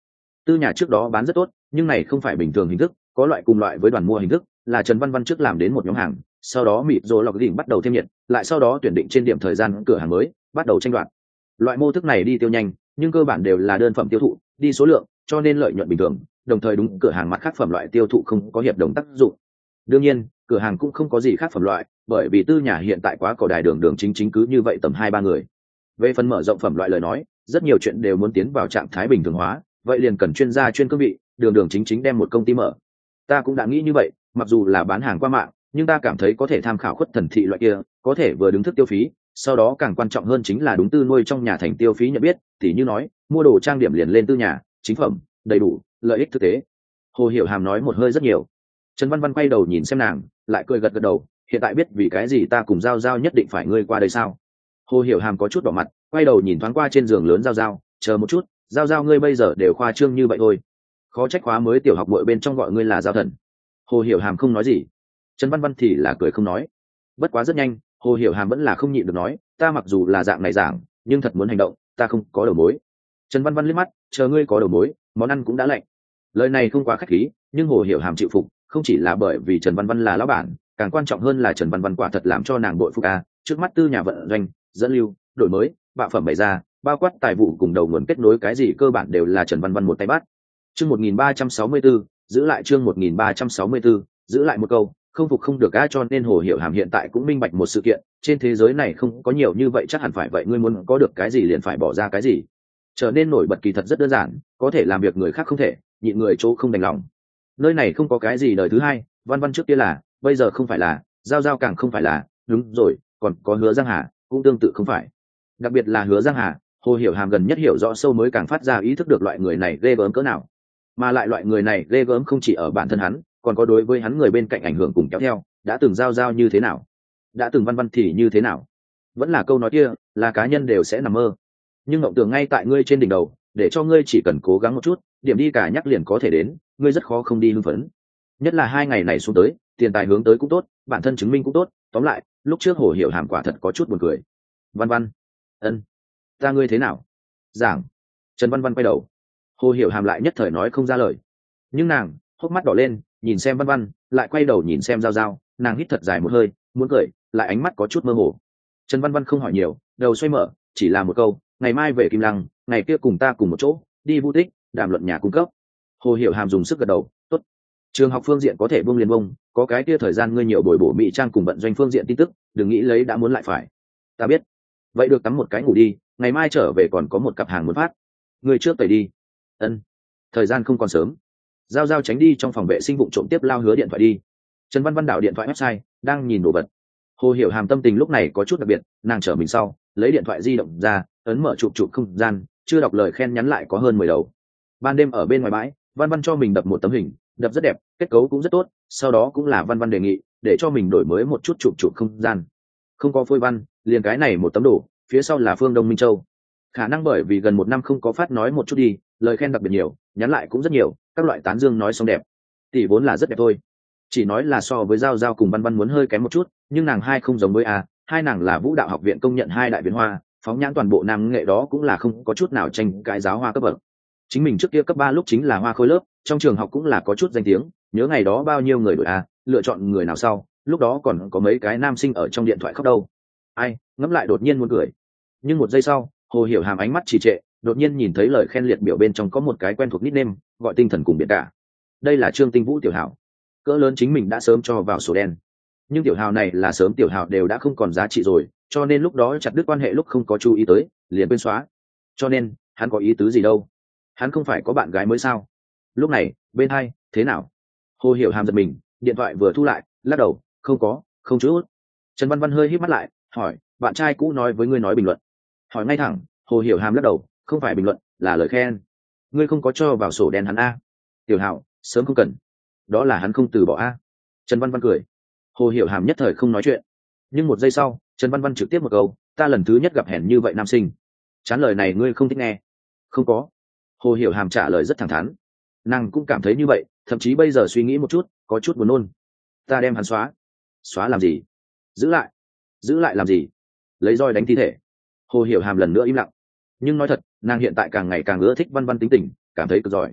Tư nhà trước đó bán rất tốt, nhưng này không phải bình thường hình thức, có loại cùng loại với đoàn mua hình thức, là Trần Văn Văn trước làm đến một nhóm hàng, sau đó mịp rồi lọc đỉnh bắt đầu thêm nhiệt, lại sau đó tuyển định trên điểm thời gian cửa hàng mới, bắt đầu tranh đoạt. Loại mô thức này đi tiêu nhanh, nhưng cơ bản đều là đơn phẩm tiêu thụ, đi số lượng, cho nên lợi nhuận bình thường, đồng thời đúng cửa hàng mặt khác phẩm loại tiêu thụ không có hiệp đồng tác dụng. Đương nhiên, cửa hàng cũng không có gì khác phẩm loại, bởi vì Tư nhà hiện tại quá cỏ đài đường đường chính chính cứ như vậy tầm 2-3 người. Về phần mở rộng phẩm loại lời nói, rất nhiều chuyện đều muốn tiến vào trạng thái bình thường hóa, vậy liền cần chuyên gia chuyên cương vị, đường đường chính chính đem một công ty mở. Ta cũng đã nghĩ như vậy, mặc dù là bán hàng qua mạng, nhưng ta cảm thấy có thể tham khảo Khuất Thần Thị loại kia, có thể vừa đứng thức tiêu phí, sau đó càng quan trọng hơn chính là đúng tư nuôi trong nhà thành tiêu phí nhận biết, tỉ như nói, mua đồ trang điểm liền lên Tư nhà, chính phẩm, đầy đủ, lợi ích thực tế. Hồ Hiểu Hàm nói một hơi rất nhiều. Trần Văn Văn quay đầu nhìn xem nàng, lại cười gật gật đầu, hiện tại biết vì cái gì ta cùng Giao Giao nhất định phải ngươi qua đây sao? Hồ Hiểu Hàm có chút đỏ mặt, quay đầu nhìn thoáng qua trên giường lớn Giao Giao, chờ một chút, Giao Giao ngươi bây giờ đều khoa trương như vậy thôi. Khó trách khóa mới tiểu học muội bên trong gọi ngươi là Giao Thần. Hồ Hiểu Hàm không nói gì. Trần Văn Văn thì là cười không nói. Bất quá rất nhanh, Hồ Hiểu Hàm vẫn là không nhịn được nói, ta mặc dù là dạng này giảng, nhưng thật muốn hành động, ta không có đầu mối. Trần Văn Văn liếc mắt, chờ ngươi có đầu mối, món ăn cũng đã lạnh. Lời này không quá khách khí, nhưng Hồ Hiểu Hàm chịu phục, không chỉ là bởi vì Trần Văn Văn là lão bản, càng quan trọng hơn là Trần Văn Văn quả thật làm cho nàng bội phục a. Trước mắt Tư nhà vận doanh, dẫn lưu, đổi mới, bạo phẩm bày ra, bao quát tài vụ cùng đầu nguồn kết nối cái gì cơ bản đều là Trần Văn Văn một tay bắt. Chương 1364, giữ lại chương 1364, giữ lại một câu, không phục không được a, cho nên Hồ Hiểu Hàm hiện tại cũng minh bạch một sự kiện, trên thế giới này không có nhiều như vậy chắc hẳn phải vậy, ngươi muốn có được cái gì liền phải bỏ ra cái gì. Trở nên nổi bật kỳ thật rất đơn giản, có thể làm việc người khác không thể, nhịn người chỗ không đành lòng. Nơi này không có cái gì đời thứ hai, Văn Văn trước kia là, bây giờ không phải là, Giao Giao càng không phải là, đúng rồi, còn có Hứa Giang Hà, cũng tương tự không phải. Đặc biệt là Hứa Giang Hà, Hồ Hiểu Hàm gần nhất hiểu rõ sâu mới càng phát ra ý thức được loại người này ghê gớm cỡ nào. Mà lại loại người này ghê gớm không chỉ ở bản thân hắn, còn có đối với hắn người bên cạnh ảnh hưởng cùng kéo theo, đã từng Giao Giao như thế nào, đã từng Văn Văn thì như thế nào. Vẫn là câu nói kia, là cá nhân đều sẽ nằm mơ. Nhưng mộng tưởng ngay tại ngươi trên đỉnh đầu, để cho ngươi chỉ cần cố gắng một chút, điểm đi cả nhắc liền có thể đến, ngươi rất khó không đi hưng phấn. Nhất là 2 ngày này xuống tới, tiền tài hướng tới cũng tốt, bản thân chứng minh cũng tốt, tóm lại, lúc trước Hồ Hiểu Hàm quả thật có chút buồn cười. Văn Văn, ân, ta ngươi thế nào? Giảng. Trần Văn Văn quay đầu. Hồ Hiểu Hàm lại nhất thời nói không ra lời. Nhưng nàng hốc mắt đỏ lên, nhìn xem Văn Văn, lại quay đầu nhìn xem Giao Giao, nàng hít thật dài một hơi, muốn cười, lại ánh mắt có chút mơ hồ. Trần Văn Văn không hỏi nhiều, đầu xoay mở, chỉ là một câu, ngày mai về Kim Lăng, ngày kia cùng ta cùng một chỗ, đi vu tích, đàm luận nhà cung cấp. Hồ Hiểu Hàm dùng sức gật đầu, tốt. Trường học phương diện có thể buông liền buông, có cái kia thời gian ngươi nhiều bồi bổ mỹ trang cùng vận doanh phương diện tin tức, đừng nghĩ lấy đã muốn lại phải. Ta biết. Vậy được tắm một cái ngủ đi, ngày mai trở về còn có một cặp hàng muốn phát. Ngươi trước tẩy đi. Ân. Thời gian không còn sớm. Giao Giao tránh đi trong phòng vệ sinh vụng trộm tiếp lao Hứa điện thoại đi. Trần Văn Văn đảo điện thoại website, đang nhìn đồ vật. Hồ Hiểu Hàm tâm tình lúc này có chút đặc biệt, nàng trở mình sau, lấy điện thoại di động ra, ấn mở chụp chụp không gian, chưa đọc lời khen nhắn lại có hơn 10 đầu. Ban đêm ở bên ngoài bãi, Văn Văn cho mình đập một tấm hình, đập rất đẹp, kết cấu cũng rất tốt, sau đó cũng là Văn Văn đề nghị, để cho mình đổi mới một chút chụp chụp không gian. Không có phôi văn, liền cái này một tấm đồ, phía sau là Phương Đông Minh Châu. Khả năng bởi vì gần 1 năm không có phát nói một chút đi, lời khen đặc biệt nhiều, nhắn lại cũng rất nhiều, các loại tán dương nói xong đẹp. Tỷ vốn là rất đẹp thôi. Chỉ nói là so với Giao Giao cùng Văn Văn muốn hơi kém một chút, nhưng nàng hai không giống với hai nàng là Vũ Đạo Học viện công nhận 2 đại biến hoa, phóng nhãn toàn bộ nam nghệ đó cũng là không có chút nào tranh cái giáo hoa cấp bậc. Chính mình trước kia cấp 3 lúc chính là hoa khôi lớp, trong trường học cũng là có chút danh tiếng, nhớ ngày đó bao nhiêu người đổi lựa chọn người nào sau, lúc đó còn có mấy cái nam sinh ở trong điện thoại khóc đâu. Ai, ngẫm lại đột nhiên muốn cười. Nhưng một giây sau, Hồ Hiểu Hàm ánh mắt trì trệ, đột nhiên nhìn thấy lời khen liệt biểu bên trong có một cái quen thuộc nickname, gọi tinh thần cùng biệt cả. Đây là Trương Tinh Vũ tiểu hảo. Cỡ lớn chính mình đã sớm cho vào sổ đen. Nhưng tiểu hào này là sớm tiểu hào đều đã không còn giá trị rồi, cho nên lúc đó chặt đứt quan hệ lúc không có chú ý tới, liền quên xóa. Cho nên, hắn có ý tứ gì đâu? Hắn không phải có bạn gái mới sao? Lúc này, bên hai, thế nào? Hồ Hiểu Hàm giật mình, điện thoại vừa thu lại, lắc đầu, không có, không chút. Trần Văn Văn hơi híp mắt lại, hỏi, bạn trai cũ nói với ngươi nói bình luận. Hỏi ngay thẳng, Hồ Hiểu Hàm lắc đầu, không phải bình luận, là lời khen. Ngươi không có cho vào sổ đen hắn Tiểu hào, sớm không cần. Đó là hắn không từ bỏ Trần Văn Văn cười. Hồ Hiểu Hàm nhất thời không nói chuyện. Nhưng một giây sau, Trần Văn Văn trực tiếp một câu, ta lần thứ nhất gặp hèn như vậy nam sinh. Chán lời này ngươi không thích nghe. Không có. Hồ Hiểu Hàm trả lời rất thẳng thắn. Nàng cũng cảm thấy như vậy, thậm chí bây giờ suy nghĩ một chút, có chút buồn nôn. Ta đem hắn xóa. Xóa làm gì? Giữ lại. Giữ lại làm gì? Lấy roi đánh thi thể. Hồ Hiểu Hàm lần nữa im lặng. Nhưng nói thật, nàng hiện tại càng ngày càng ưa thích Văn Văn tính tình, cảm thấy cực giỏi.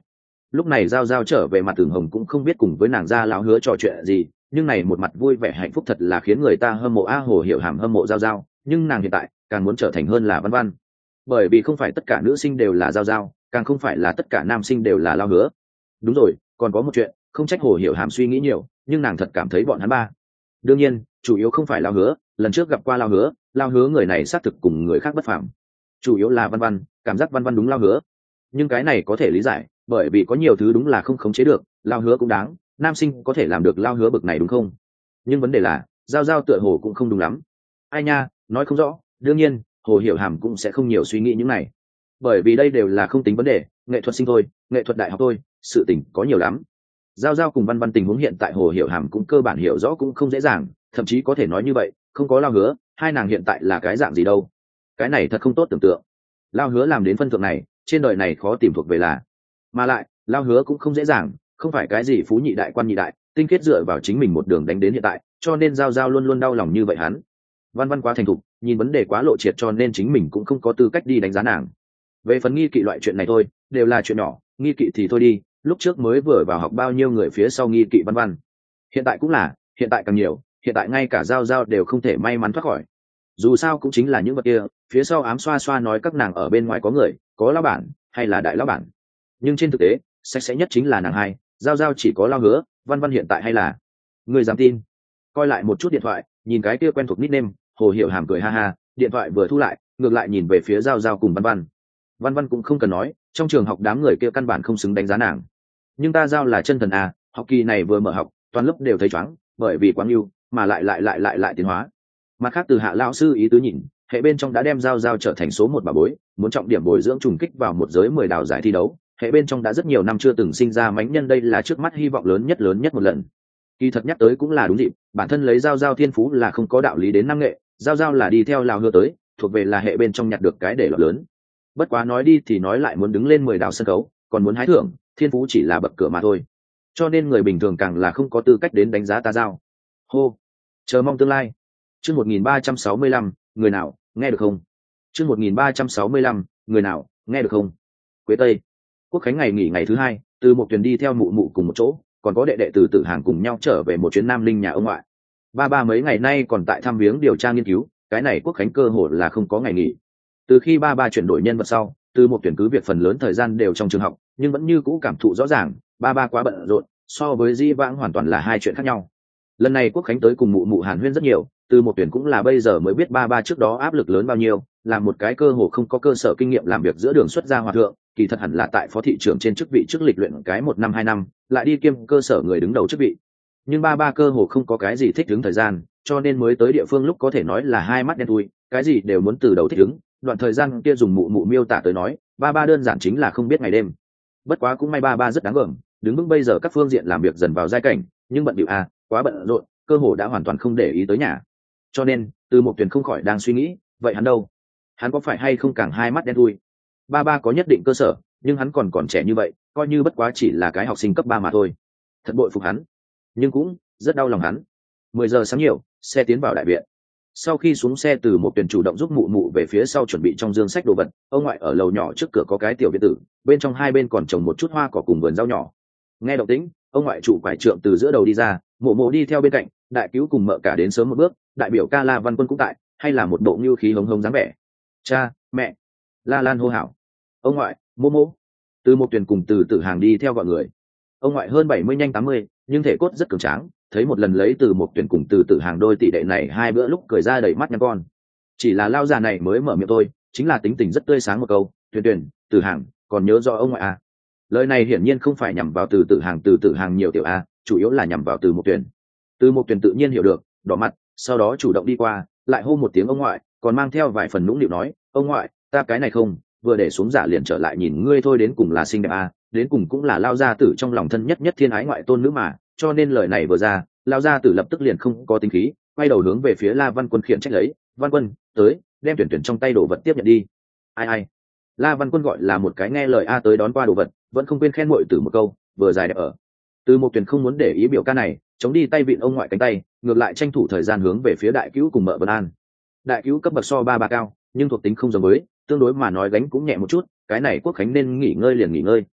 Lúc này giao giao trở về mặt tường hồng cũng không biết cùng với nàng gia lão hứa trò chuyện gì, nhưng này một mặt vui vẻ hạnh phúc thật là khiến người ta hâm mộ a. Hồ Hiểu Hàm hâm mộ giao giao, nhưng nàng hiện tại càng muốn trở thành hơn là Văn Văn, bởi vì không phải tất cả nữ sinh đều là giao giao, càng không phải là tất cả nam sinh đều là lao hứa. Đúng rồi, còn có một chuyện, không trách Hồ Hiểu Hàm suy nghĩ nhiều, nhưng nàng thật cảm thấy bọn hắn ba, đương nhiên chủ yếu không phải lao hứa, lần trước gặp qua lao hứa người này xác thực cùng người khác bất phàm, chủ yếu là Văn Văn, cảm giác Văn Văn đúng lao hứa. Nhưng cái này có thể lý giải, bởi vì có nhiều thứ đúng là không khống chế được, lao hứa cũng đáng, nam sinh có thể làm được lao hứa bực này đúng không? Nhưng vấn đề là giao giao tựa hồ cũng không đúng lắm. Ai nha, nói không rõ. Đương nhiên Hồ Hiểu Hàm cũng sẽ không nhiều suy nghĩ những này, bởi vì đây đều là không tính vấn đề, nghệ thuật sinh thôi, nghệ thuật đại học thôi, sự tình có nhiều lắm. Giao giao cùng Văn Văn tình huống hiện tại Hồ Hiểu Hàm cũng cơ bản hiểu rõ, cũng không dễ dàng, thậm chí có thể nói như vậy, không có lao hứa hai nàng hiện tại là cái dạng gì đâu. Cái này thật không tốt tưởng tượng. Lao hứa làm đến phân thượng này, trên đời này khó tìm thuộc về là, mà lại lao hứa cũng không dễ dàng, không phải cái gì phú nhị đại quan nhị đại, tinh kết dựa vào chính mình một đường đánh đến hiện tại, cho nên giao giao luôn luôn đau lòng như vậy hắn. Văn Văn quá thành thục, nhìn vấn đề quá lộ triệt, cho nên chính mình cũng không có tư cách đi đánh giá nàng. Về phần nghi kỵ loại chuyện này thôi, đều là chuyện nhỏ, nghi kỵ thì thôi đi, lúc trước mới vừa vào học bao nhiêu người phía sau nghi kỵ Văn Văn, hiện tại cũng là, hiện tại càng nhiều, hiện tại ngay cả giao giao đều không thể may mắn thoát khỏi. Dù sao cũng chính là những vật kia, phía sau ám xoa xoa nói các nàng ở bên ngoài có người, có lão bản hay là đại lão bản, nhưng trên thực tế sạch sẽ nhất chính là nàng hai, giao giao chỉ có lao hứa, Văn Văn hiện tại hay là, người dám tin. Coi lại một chút điện thoại, nhìn cái kia quen thuộc nickname, Hồ Hiểu Hàm cười ha ha, điện thoại vừa thu lại, ngược lại nhìn về phía giao giao cùng Văn Văn. Văn Văn cũng không cần nói, trong trường học đám người kia căn bản không xứng đánh giá nàng, nhưng ta giao là chân thần à, học kỳ này vừa mở học, toàn lớp đều thấy choáng, bởi vì quá ưu, mà lại tiến hóa. Mặt khác từ Hạ lão sư ý tứ nhìn, hệ bên trong đã đem giao giao trở thành số một bà bối, muốn trọng điểm bồi dưỡng trùng kích vào một giới 10 đào giải thi đấu. Hệ bên trong đã rất nhiều năm chưa từng sinh ra mánh nhân, đây là trước mắt hy vọng lớn nhất một lần. Kỳ thật nhắc tới cũng là đúng dịp, bản thân lấy giao giao thiên phú là không có đạo lý đến năng nghệ, giao giao là đi theo lào hứa tới, thuộc về là hệ bên trong nhặt được cái để lọt lớn. Bất quá nói đi thì nói lại, muốn đứng lên 10 đào sân khấu, còn muốn hái thưởng, thiên phú chỉ là bậc cửa mà thôi, cho nên người bình thường càng là không có tư cách đến đánh giá ta giao. Hô, chờ mong tương lai. Chương 1365, người nào nghe được không? Chương 1365, người nào nghe được không? Quế Tây, Quốc khánh ngày nghỉ ngày thứ hai, Từ Mộc Tuyền đi theo mụ mụ cùng một chỗ, còn có đệ đệ Từ Tử Hàng cùng nhau trở về một chuyến Nam Linh nhà ông ngoại. Ba mấy ngày nay còn tại thăm viếng điều tra nghiên cứu, cái này Quốc khánh cơ hội là không có ngày nghỉ. Từ khi ba chuyển đổi nhân vật sau, Từ Mộc Tuyền cứ việc phần lớn thời gian đều trong trường học, nhưng vẫn như cũ cảm thụ rõ ràng, ba quá bận rộn, so với di vãng hoàn toàn là hai chuyện khác nhau. Lần này Quốc khánh tới cùng mụ mụ hàn huyên rất nhiều, Từ Mộc Tuyền cũng là bây giờ mới biết ba trước đó áp lực lớn bao nhiêu, là một cái cơ hồ không có cơ sở kinh nghiệm làm việc giữa đường xuất gia hòa thượng, kỳ thật hẳn là tại phó thị trưởng trên chức vị trước lịch luyện cái 1 năm 2 năm, lại đi kiêm cơ sở người đứng đầu chức vị. Nhưng ba cơ hồ không có cái gì thích ứng thời gian, cho nên mới tới địa phương lúc có thể nói là hai mắt đen thui, cái gì đều muốn từ đầu thích ứng. Đoạn thời gian kia dùng mụ miêu tả tới nói, ba đơn giản chính là không biết ngày đêm. Bất quá cũng may ba rất đáng gờm, đứng vững bây giờ các phương diện làm việc dần vào giai cảnh, nhưng bận bịu quá bận rộn, cơ hồ đã hoàn toàn không để ý tới nhà. Cho nên Từ Mộc Tuyền không khỏi đang suy nghĩ, vậy hắn đâu? Hắn có phải hay không càng hai mắt đen thui? Ba có nhất định cơ sở, nhưng hắn còn trẻ như vậy, coi như bất quá chỉ là cái học sinh cấp 3 mà thôi. Thật bội phục hắn, nhưng cũng rất đau lòng hắn. 10 giờ sáng nhiều, xe tiến vào đại viện. Sau khi xuống xe, Từ Mộc Tuyền chủ động giúp mụ về phía sau chuẩn bị trong dương sách đồ vật. Ông ngoại ở lầu nhỏ trước cửa có cái tiểu viện tử, bên trong hai bên còn trồng một chút hoa cỏ cùng vườn rau nhỏ. Nghe động tĩnh, ông ngoại trụ quải trượng từ giữa đầu đi ra, mụ đi theo bên cạnh, đại cứu cùng mợ cả đến sớm một bước, đại biểu ca La Văn Quân cũng tại, hay là một bộ ngưu khí hống hống dáng vẻ. Cha, mẹ, La Lan hô hào. Ông ngoại, mô. Từ Mộc Tuyền cùng Từ Tử Hàng đi theo gọi người. Ông ngoại hơn 70 nhanh 80, nhưng thể cốt rất cường tráng, thấy một lần lấy Từ Mộc Tuyền cùng Từ Tử Hàng đôi tỷ đệ này hai bữa lúc cười ra đầy mắt nhăn con. Chỉ là lao già này mới mở miệng thôi, chính là tính tình rất tươi sáng một câu, Tuyền, Tử Hàng, còn nhớ rõ ông ngoại à? Lời này hiển nhiên không phải nhằm vào Từ Tử Hàng nhiều tiểu a, chủ yếu là nhằm vào Từ Mộc Tuyền. Từ Mộc Tuyền tự nhiên hiểu được, đỏ mặt, sau đó chủ động đi qua, lại hô một tiếng ông ngoại, còn mang theo vài phần nũng nịu nói, ông ngoại, ta cái này không, vừa để xuống giả liền trở lại nhìn ngươi thôi, đến cùng là xinh đẹp à, đến cùng cũng là lao gia tử trong lòng thân nhất thiên ái ngoại tôn nữ mà, cho nên lời này vừa ra, lao gia tử lập tức liền không có tính khí, quay đầu hướng về phía La Văn Quân khiển trách lấy, Văn Quân, tới, đem tuyển trong tay đồ vật tiếp nhận đi. Ai? La Văn Quân gọi là một cái nghe lời a tới đón qua đồ vật, vẫn không quên khen muội tử một câu, vừa dài đẹp ở. Từ Mộc Tuyền không muốn để ý biểu ca này, chống đi tay vịn ông ngoại cánh tay, ngược lại tranh thủ thời gian hướng về phía đại cứu cùng mợ Vân An. Đại cứu cấp bậc so ba cao, nhưng thuộc tính không giống với, tương đối mà nói gánh cũng nhẹ một chút, cái này Quốc khánh nên nghỉ ngơi liền nghỉ ngơi.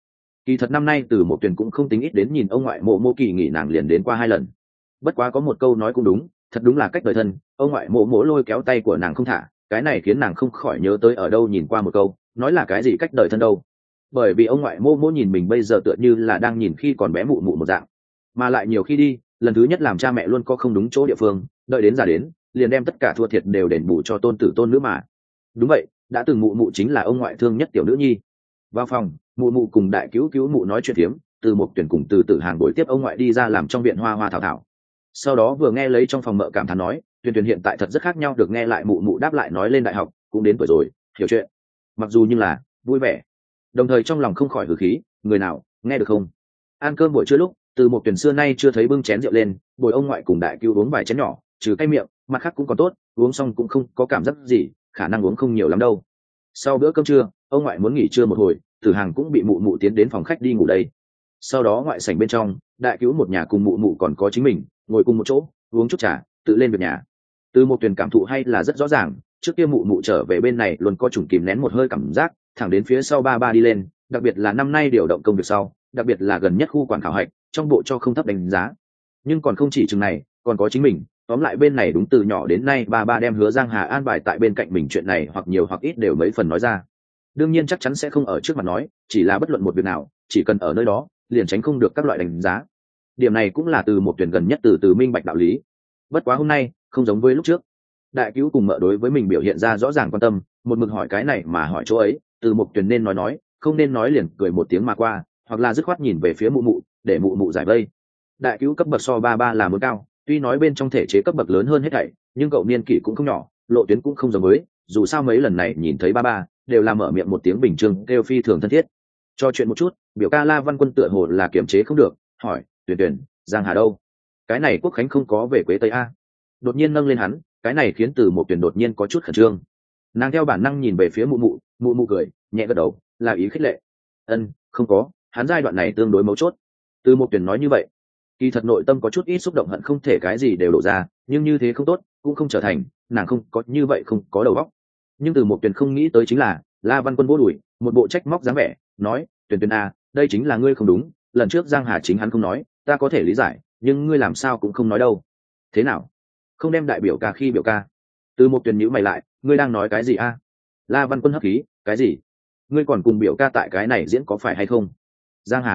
Kỳ thật năm nay Từ Mộ Tuyền cũng không tính ít đến nhìn ông ngoại mộ mộ kỳ nghỉ nàng liền đến qua 2 lần. Bất quá có một câu nói cũng đúng, thật đúng là cách đời thân, ông ngoại mộ mộ lôi kéo tay của nàng không thả, cái này khiến nàng không khỏi nhớ tới ở đâu nhìn qua một câu, nói là cái gì cách đời thân đâu. Bởi vì ông ngoại mộ mộ nhìn mình bây giờ tựa như là đang nhìn khi còn bé mụ mụ một dạng, mà lại nhiều khi đi, lần thứ nhất làm cha mẹ luôn có không đúng chỗ địa phương, đợi đến già đến, liền đem tất cả thua thiệt đều đền bù cho tôn tử tôn nữ mà. Đúng vậy, đã từng mụ mụ chính là ông ngoại thương nhất tiểu nữ nhi. Vào phòng, mụ mụ cùng đại cứu cứu mụ nói chuyện phiếm, Từ Mộc Tuyển cùng Từ Tử Hàng buổi tiếp ông ngoại đi ra làm trong viện hoa hoa thảo thảo. Sau đó vừa nghe lấy trong phòng mợ cảm thán nói, Tuyền Tuyền hiện tại thật rất khác nhau, được nghe lại mụ mụ đáp lại nói lên đại học cũng đến tuổi rồi, hiểu chuyện. Mặc dù nhưng là vui vẻ, đồng thời trong lòng không khỏi hử khí, người nào nghe được không? Ăn cơm buổi trưa lúc, Từ Mộc Tuyển xưa nay chưa thấy bưng chén rượu lên, bồi ông ngoại cùng đại cứu uống vài chén nhỏ, trừ cay miệng, mặt khác cũng còn tốt, uống xong cũng không có cảm giác gì, khả năng uống không nhiều lắm đâu. Sau bữa cơm trưa, ông ngoại muốn nghỉ trưa một hồi, Tử Hàng cũng bị mụ mụ tiến đến phòng khách đi ngủ đây. Sau đó ngoại sảnh bên trong, đại cứu một nhà cùng mụ mụ còn có chính mình ngồi cùng một chỗ uống chút trà, tự lên việc nhà. Từ Một Tuyền cảm thụ hay là rất rõ ràng, trước kia mụ mụ trở về bên này luôn có chủng kìm nén một hơi cảm giác, thẳng đến phía sau ba ba đi lên, đặc biệt là năm nay điều động công việc sau, đặc biệt là gần nhất khu quản khảo hạch, trong bộ cho không thấp đánh giá. Nhưng còn không chỉ chừng này, còn có chính mình, tóm lại bên này đúng từ nhỏ đến nay ba ba đem Hứa Giang Hà an bài tại bên cạnh mình chuyện này hoặc nhiều hoặc ít đều mấy phần nói ra. Đương nhiên chắc chắn sẽ không ở trước mặt nói, chỉ là bất luận một việc nào, chỉ cần ở nơi đó, liền tránh không được các loại đánh giá. Điểm này cũng là Từ Một Tuyển gần nhất từ minh bạch đạo lý. Bất quá hôm nay không giống với lúc trước, đại cứu cùng mợ đối với mình biểu hiện ra rõ ràng quan tâm, một mực hỏi cái này mà hỏi chỗ ấy, Từ Một Tuyển nên nói, không nên nói liền cười một tiếng mà qua, hoặc là dứt khoát nhìn về phía mụ mụ để mụ mụ giải vây. Đại cứu cấp bậc so ba ba là muốn cao, tuy nói bên trong thể chế cấp bậc lớn hơn hết thảy, nhưng cậu niên kỷ cũng không nhỏ, lộ tuyến cũng không giống với, dù sao mấy lần này nhìn thấy ba ba đều là mở miệng một tiếng bình thường kêu phi thường thân thiết. Cho chuyện một chút, biểu ca La Văn Quân tựa hồ là kiềm chế không được, hỏi, Tuyển Tuyển, Giang Hà đâu? Cái này Quốc Khánh không có về Quế Tây a? Đột nhiên nâng lên hắn, cái này khiến Từ Một Tuyển đột nhiên có chút khẩn trương. Nàng theo bản năng nhìn về phía mụ mụ cười, nhẹ gật đầu, là ý khích lệ. Không có, hắn giai đoạn này tương đối mấu chốt. Từ Một Tuyển nói như vậy, kỳ thật nội tâm có chút ít xúc động, hận không thể cái gì đều đổ ra, nhưng như thế không tốt, cũng không trở thành, nàng không có như vậy không có đầu óc. Nhưng Từ Một Tuyển không nghĩ tới chính là, La Văn Quân vỗ đùi, một bộ trách móc dáng vẻ, nói, Tuyển Tuyển à, đây chính là ngươi không đúng, lần trước Giang Hà chính hắn không nói, ta có thể lý giải, nhưng ngươi làm sao cũng không nói đâu. Thế nào? Không đem đại biểu ca khi biểu ca? Từ Một Tuyển nhíu mày lại, ngươi đang nói cái gì a? La Văn Quân hấp khí, cái gì? Ngươi còn cùng biểu ca tại cái này diễn có phải hay không? Giang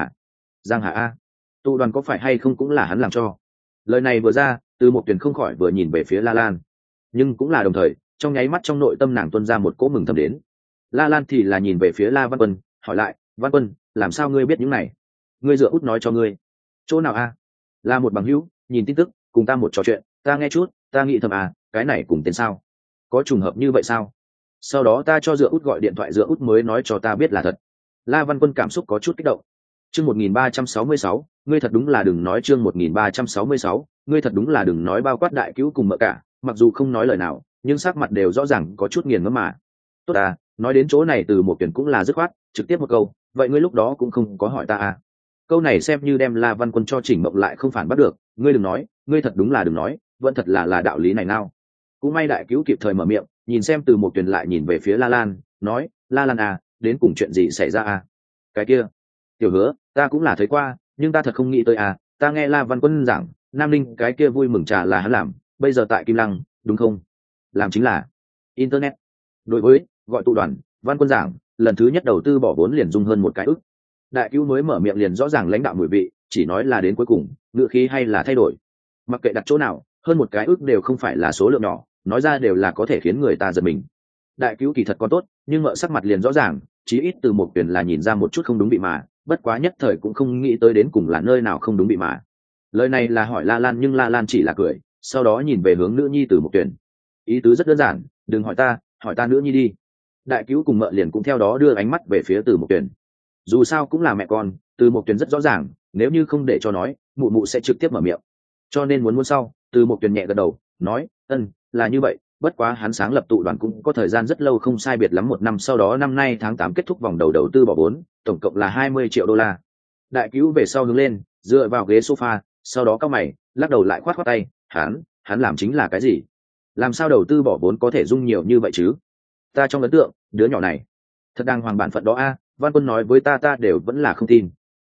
Hà a, tụ đoàn có phải hay không cũng là hắn làm cho. Lời này vừa ra, Từ Một Tuyển không khỏi vừa nhìn về phía La Lan, nhưng cũng là đồng thời, trong nháy mắt trong nội tâm nàng tuôn ra một cỗ mừng thầm đến. La Lan thì là nhìn về phía La Văn Quân, hỏi lại, Văn Quân, làm sao ngươi biết những này? Ngươi dựa út nói cho ngươi. Chỗ nào a? Là một bằng hữu, nhìn tin tức, cùng ta một trò chuyện, ta nghe chút, ta nghĩ thầm à, cái này cùng tên sao? Có trùng hợp như vậy sao? Sau đó ta cho dựa út gọi điện thoại, dựa út mới nói cho ta biết là thật. La Văn Quân cảm xúc có chút kích động. Chương 1366, ngươi thật đúng là đừng nói, chương 1366, ngươi thật đúng là đừng nói, bao quát đại cứu cùng mợ cả, mặc dù không nói lời nào, nhưng sắc mặt đều rõ ràng có chút nghiền ngẫm mà. Tốt à, nói đến chỗ này Từ Một Tuyển cũng là dứt khoát, trực tiếp một câu, vậy ngươi lúc đó cũng không có hỏi ta à? Câu này xem như đem La Văn Quân cho chỉnh mộng lại, không phản bắt được, ngươi đừng nói, ngươi thật đúng là đừng nói, vẫn thật là đạo lý này nào. Cũng may đại cứu kịp thời mở miệng, nhìn xem Từ Một Tuyển lại nhìn về phía La Lan, nói, La Lan à, đến cùng chuyện gì xảy ra à? Cái kia, Tiểu Hứa, ta cũng là thấy qua, nhưng ta thật không nghĩ tới à, ta nghe La Văn Quân giảng, Nam Ninh cái kia vui mừng trà là hắn làm, bây giờ tại Kim Lăng, đúng không? Làm chính là internet. Đối với gọi tụ đoàn, Văn Quân giảng, lần thứ nhất đầu tư bỏ vốn liền dung hơn 1 ức. Đại cứu mới mở miệng liền rõ ràng lãnh đạo mùi vị, chỉ nói là đến cuối cùng, ngữ khí hay là thay đổi. Mặc kệ đặt chỗ nào, hơn 1 ức đều không phải là số lượng nhỏ, nói ra đều là có thể khiến người ta giật mình. Đại cứu kỳ thật còn tốt, nhưng mợ sắc mặt liền rõ ràng, chí ít Từ Một Tuyển là nhìn ra một chút không đúng bị mà, bất quá nhất thời cũng không nghĩ tới đến cùng là nơi nào không đúng bị mà. Lời này là hỏi La Lan, nhưng La Lan chỉ là cười, sau đó nhìn về hướng nữ nhi Từ Một Tuyển. Ý tứ rất đơn giản, đừng hỏi ta, hỏi ta nữ nhi đi. Đại cứu cùng mợ liền cũng theo đó đưa ánh mắt về phía Từ Một Tuyển. Dù sao cũng là mẹ con, Từ Một Tuyển rất rõ ràng, nếu như không để cho nói, mụ mụ sẽ trực tiếp mở miệng. Cho nên muốn sau, Từ Một Tuyển nhẹ gật đầu, nói, là như vậy, bất quá hắn sáng lập tụ đoàn cũng có thời gian rất lâu, không sai biệt lắm 1 năm, sau đó năm nay tháng 8 kết thúc vòng đầu tư bỏ vốn, tổng cộng là 20 triệu đô la. Đại cứu về sau hướng lên, dựa vào ghế sofa, sau đó cau mày, lắc đầu lại khoát tay, hắn làm chính là cái gì? Làm sao đầu tư bỏ vốn có thể dung nhiều như vậy chứ? Ta trong ấn tượng, đứa nhỏ này thật đang hoàng bản phận đó a. Văn Quân nói với ta đều vẫn là không tin.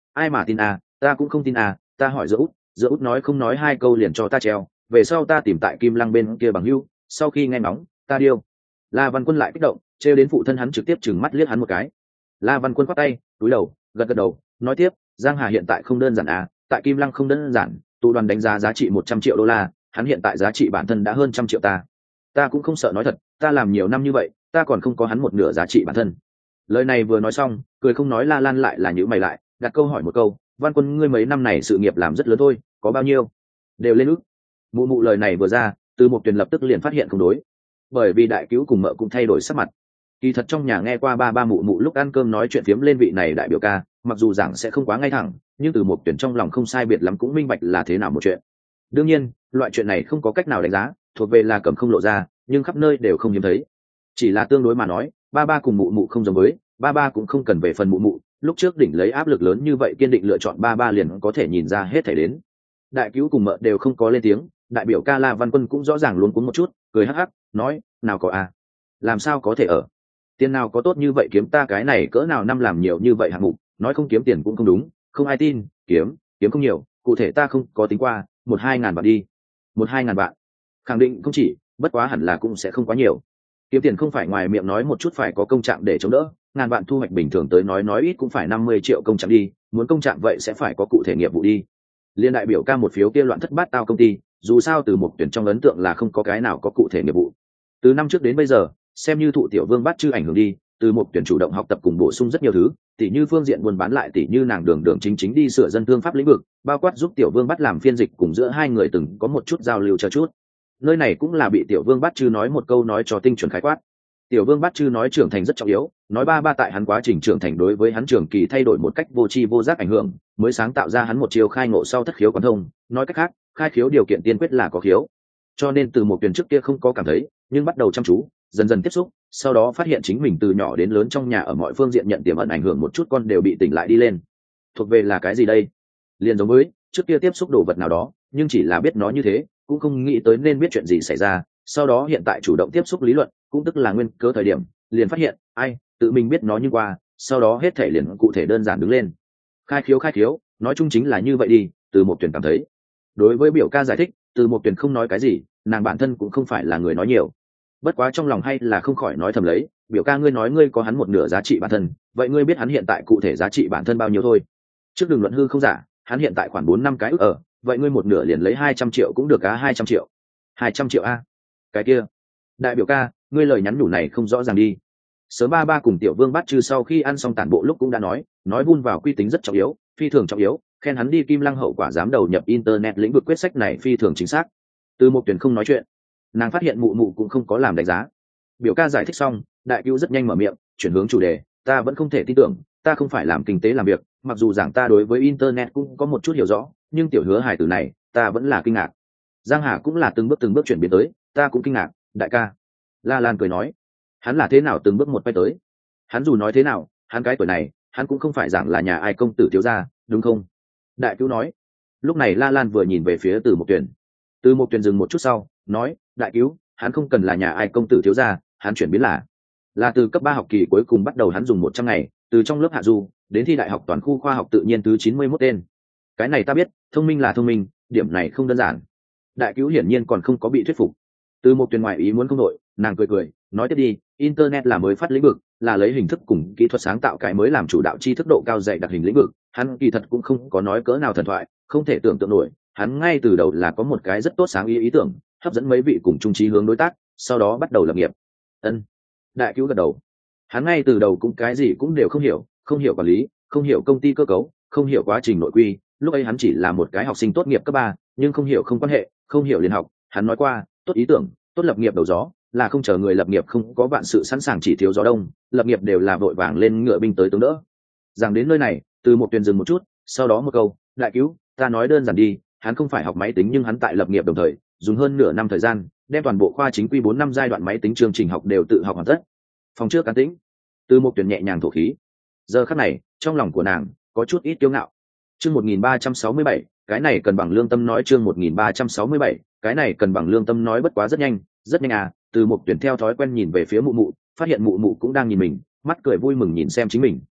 ai mà tin à, ta cũng không tin à, ta hỏi giữa út nói không nói hai câu liền cho ta treo, về sau ta tìm tại Kim Lăng bên kia bằng hưu, sau khi nghe ngóng ta điêu. La Văn Quân lại kích động, trêu đến phụ thân hắn trực tiếp trừng mắt liếc hắn một cái. La Văn Quân quát tay, cúi đầu, gật gật đầu, nói tiếp, Giang Hà hiện tại không đơn giản à, tại Kim Lăng không đơn giản, tụ đoàn đánh giá giá trị 100 triệu đô la, hắn hiện tại giá trị bản thân đã hơn 100 triệu ta cũng không sợ nói thật, ta làm nhiều năm như vậy, ta còn không có hắn một nửa giá trị bản thân. Lời này vừa nói xong, cười không nói La Lan lại là nhíu mày lại, đặt câu hỏi một câu, Văn Quân ngươi mấy năm này sự nghiệp làm rất lớn thôi, có bao nhiêu? Đều lên ức. Mụ mụ lời này vừa ra, Từ Mục Tuyền lập tức liền phát hiện không đối, bởi vì đại cứu cùng mợ cũng thay đổi sắc mặt. Kỳ thật trong nhà nghe qua ba mụ mụ lúc ăn cơm nói chuyện phiếm lên vị này đại biểu ca, mặc dù giảng sẽ không quá ngay thẳng, nhưng Từ Mục Tuyền trong lòng không sai biệt lắm cũng minh bạch là thế nào một chuyện. Đương nhiên, loại chuyện này không có cách nào đánh giá, thuộc về là cầm không lộ ra, nhưng khắp nơi đều không hiếm thấy. Chỉ là tương đối mà nói, ba cùng mụ mụ không giống với, ba cũng không cần về phần mụ mụ, lúc trước đỉnh lấy áp lực lớn như vậy kiên định lựa chọn ba liền có thể nhìn ra hết thảy đến. Đại cứu cùng mợ đều không có lên tiếng, đại biểu ca La Văn Quân cũng rõ ràng luống cuống một chút, cười hắc hắc, nói, nào có à, làm sao có thể ở, tiền nào có tốt như vậy kiếm ta cái này cỡ nào năm làm nhiều như vậy hạng mục, nói không kiếm tiền cũng không đúng, không ai tin, kiếm không nhiều, cụ thể ta không có tính qua, 1-2 ngàn vạn đi, 1-2 ngàn vạn, khẳng định không chỉ, bất quá hẳn là cũng sẽ không quá nhiều. Kiếm tiền không phải ngoài miệng nói một chút phải có công trạng để chống đỡ, ngàn vạn thu hoạch bình thường tới nói ít cũng phải 50 triệu công trạng đi, muốn công trạng vậy sẽ phải có cụ thể nghiệp vụ đi. Liên đại biểu ca một phiếu kia loạn thất bát tao công ty, dù sao Từ Mục Tuyển trong ấn tượng là không có cái nào có cụ thể nghiệp vụ. Từ năm trước đến bây giờ, xem như thụ tiểu vương bắt chư ảnh hưởng đi, Từ Mục Tuyển chủ động học tập cùng bổ sung rất nhiều thứ, tỉ như phương diện buôn bán lại tỉ như nàng đường chính đi sửa dân thương pháp lĩnh vực, bao quát giúp tiểu vương bắt làm phiên dịch cùng giữa hai người từng có một chút giao lưu cho chút. Nơi này cũng là bị tiểu vương bắt chư nói một câu nói cho tinh chuẩn khái quát. Tiểu vương bắt chư nói trưởng thành rất trọng yếu, nói ba tại hắn quá trình trưởng thành đối với hắn trường kỳ thay đổi một cách vô tri vô giác ảnh hưởng, mới sáng tạo ra hắn một chiều khai ngộ sau thất khiếu quán thông. Nói cách khác, khai khiếu điều kiện tiên quyết là có khiếu. Cho nên Từ Mục Tuyển trước kia không có cảm thấy, nhưng bắt đầu chăm chú, dần dần tiếp xúc, sau đó phát hiện chính mình từ nhỏ đến lớn trong nhà ở mọi phương diện nhận tiềm ẩn ảnh hưởng một chút con đều bị tỉnh lại đi lên. Thuộc về là cái gì đây? Liền giống với trước kia tiếp xúc đồ vật nào đó, nhưng chỉ là biết nó như thế, cũng không nghĩ tới nên biết chuyện gì xảy ra, sau đó hiện tại chủ động tiếp xúc lý luận, cũng tức là nguyên cớ thời điểm, liền phát hiện, ai, tự mình biết nó như qua, sau đó hết thể liền cụ thể đơn giản đứng lên. Khai khiếu, nói chung chính là như vậy đi, Từ Mục Tuyển cảm thấy. Đối với biểu ca giải thích, Từ Mục Tuyển không nói cái gì, nàng bản thân cũng không phải là người nói nhiều. Bất quá trong lòng hay là không khỏi nói thầm lấy, biểu ca ngươi nói ngươi có hắn một nửa giá trị bản thân, vậy ngươi biết hắn hiện tại cụ thể giá trị bản thân bao nhiêu thôi. Trước đường luận hư không giả, hắn hiện tại khoảng 4-5 cái ức ở, vậy ngươi một nửa liền lấy 200 triệu cũng được, 200 triệu. 200 triệu a. Cái kia, đại biểu ca, ngươi lời nhắn nhủ này không rõ ràng đi. Sớm ba cùng tiểu vương bắt chư sau khi ăn xong tản bộ lúc cũng đã nói vun vào quy tính rất trọng yếu, phi thường trọng yếu, khen hắn đi Kim Lăng hậu quả dám đầu nhập internet lĩnh vực quyết sách này phi thường chính xác. Từ Mục Tuyển không nói chuyện, nàng phát hiện mụ mụ cũng không có làm đánh giá. Biểu ca giải thích xong, đại cứu rất nhanh mở miệng, chuyển hướng chủ đề, ta vẫn không thể tin tưởng, ta không phải làm kinh tế làm việc, mặc dù giảng ta đối với internet cũng có một chút hiểu rõ, nhưng tiểu hứa hài tử này, ta vẫn là kinh ngạc. Giang Hà cũng là từng bước chuyển biến tới, ta cũng kinh ngạc, đại ca. La Lan cười nói, hắn là thế nào từng bước một quay tới? Hắn dù nói thế nào, hắn cái tuổi này, hắn cũng không phải giảng là nhà ai công tử thiếu gia, đúng không? Đại cứu nói. Lúc này La Lan vừa nhìn về phía Từ Mục Tuyển. Từ Mục Tuyển dừng một chút sau, nói, đại cứu, hắn không cần là nhà ai công tử thiếu gia, hắn chuyển biến là từ cấp 3 học kỳ cuối cùng bắt đầu hắn dùng 100 ngày, từ trong lớp hạ du đến thi đại học toàn khu khoa học tự nhiên thứ 91 tên. Cái này ta biết, thông minh là thông minh, điểm này không đơn giản. Đại cứu hiển nhiên còn không có bị thuyết phục. Từ Mục Tuyển ngoại ý muốn không đội, nàng cười, nói tiếp đi, internet là mới phát lĩnh vực, là lấy hình thức cùng kỹ thuật sáng tạo cái mới làm chủ đạo tri thức độ cao dạy đặc hình lĩnh vực, hắn kỳ thật cũng không có nói cỡ nào thần thoại, không thể tưởng tượng nổi, hắn ngay từ đầu là có một cái rất tốt sáng ý tưởng, hấp dẫn mấy vị cùng chung chí hướng đối tác, sau đó bắt đầu lập nghiệp. Ân. Đại cứu gật đầu. Hắn ngay từ đầu cũng cái gì cũng đều không hiểu quản lý, không hiểu công ty cơ cấu, không hiểu quá trình nội quy, lúc ấy hắn chỉ là một cái học sinh tốt nghiệp cấp 3, nhưng không hiểu không quan hệ, không hiểu liền học, hắn nói qua, tốt ý tưởng, tốt lập nghiệp đầu gió, là không chờ người lập nghiệp không có vạn sự sẵn sàng chỉ thiếu gió đông, lập nghiệp đều là vội vàng lên ngựa binh tới tướng đỡ. Rằng đến nơi này, Từ Mục Tuyển dừng một chút, sau đó một câu, đại cứu, ta nói đơn giản đi, hắn không phải học máy tính nhưng hắn tại lập nghiệp đồng thời, dùng hơn nửa năm thời gian, đem toàn bộ khoa chính quy 4 năm giai đoạn máy tính chương trình học đều tự học hoàn tất. Phòng trước can tĩnh, Từ Mục Tuyển nhẹ nhàng thổ khí. Giờ khắc này, trong lòng của nàng có chút ít kiêu ngạo. Chương 1367, cái này cần bằng lương tâm nói, chương 1367, cái này cần bằng lương tâm nói, bất quá rất nhanh à. Từ Mục Tuyển theo thói quen nhìn về phía mụ mụ, phát hiện mụ mụ cũng đang nhìn mình, mắt cười vui mừng nhìn xem chính mình.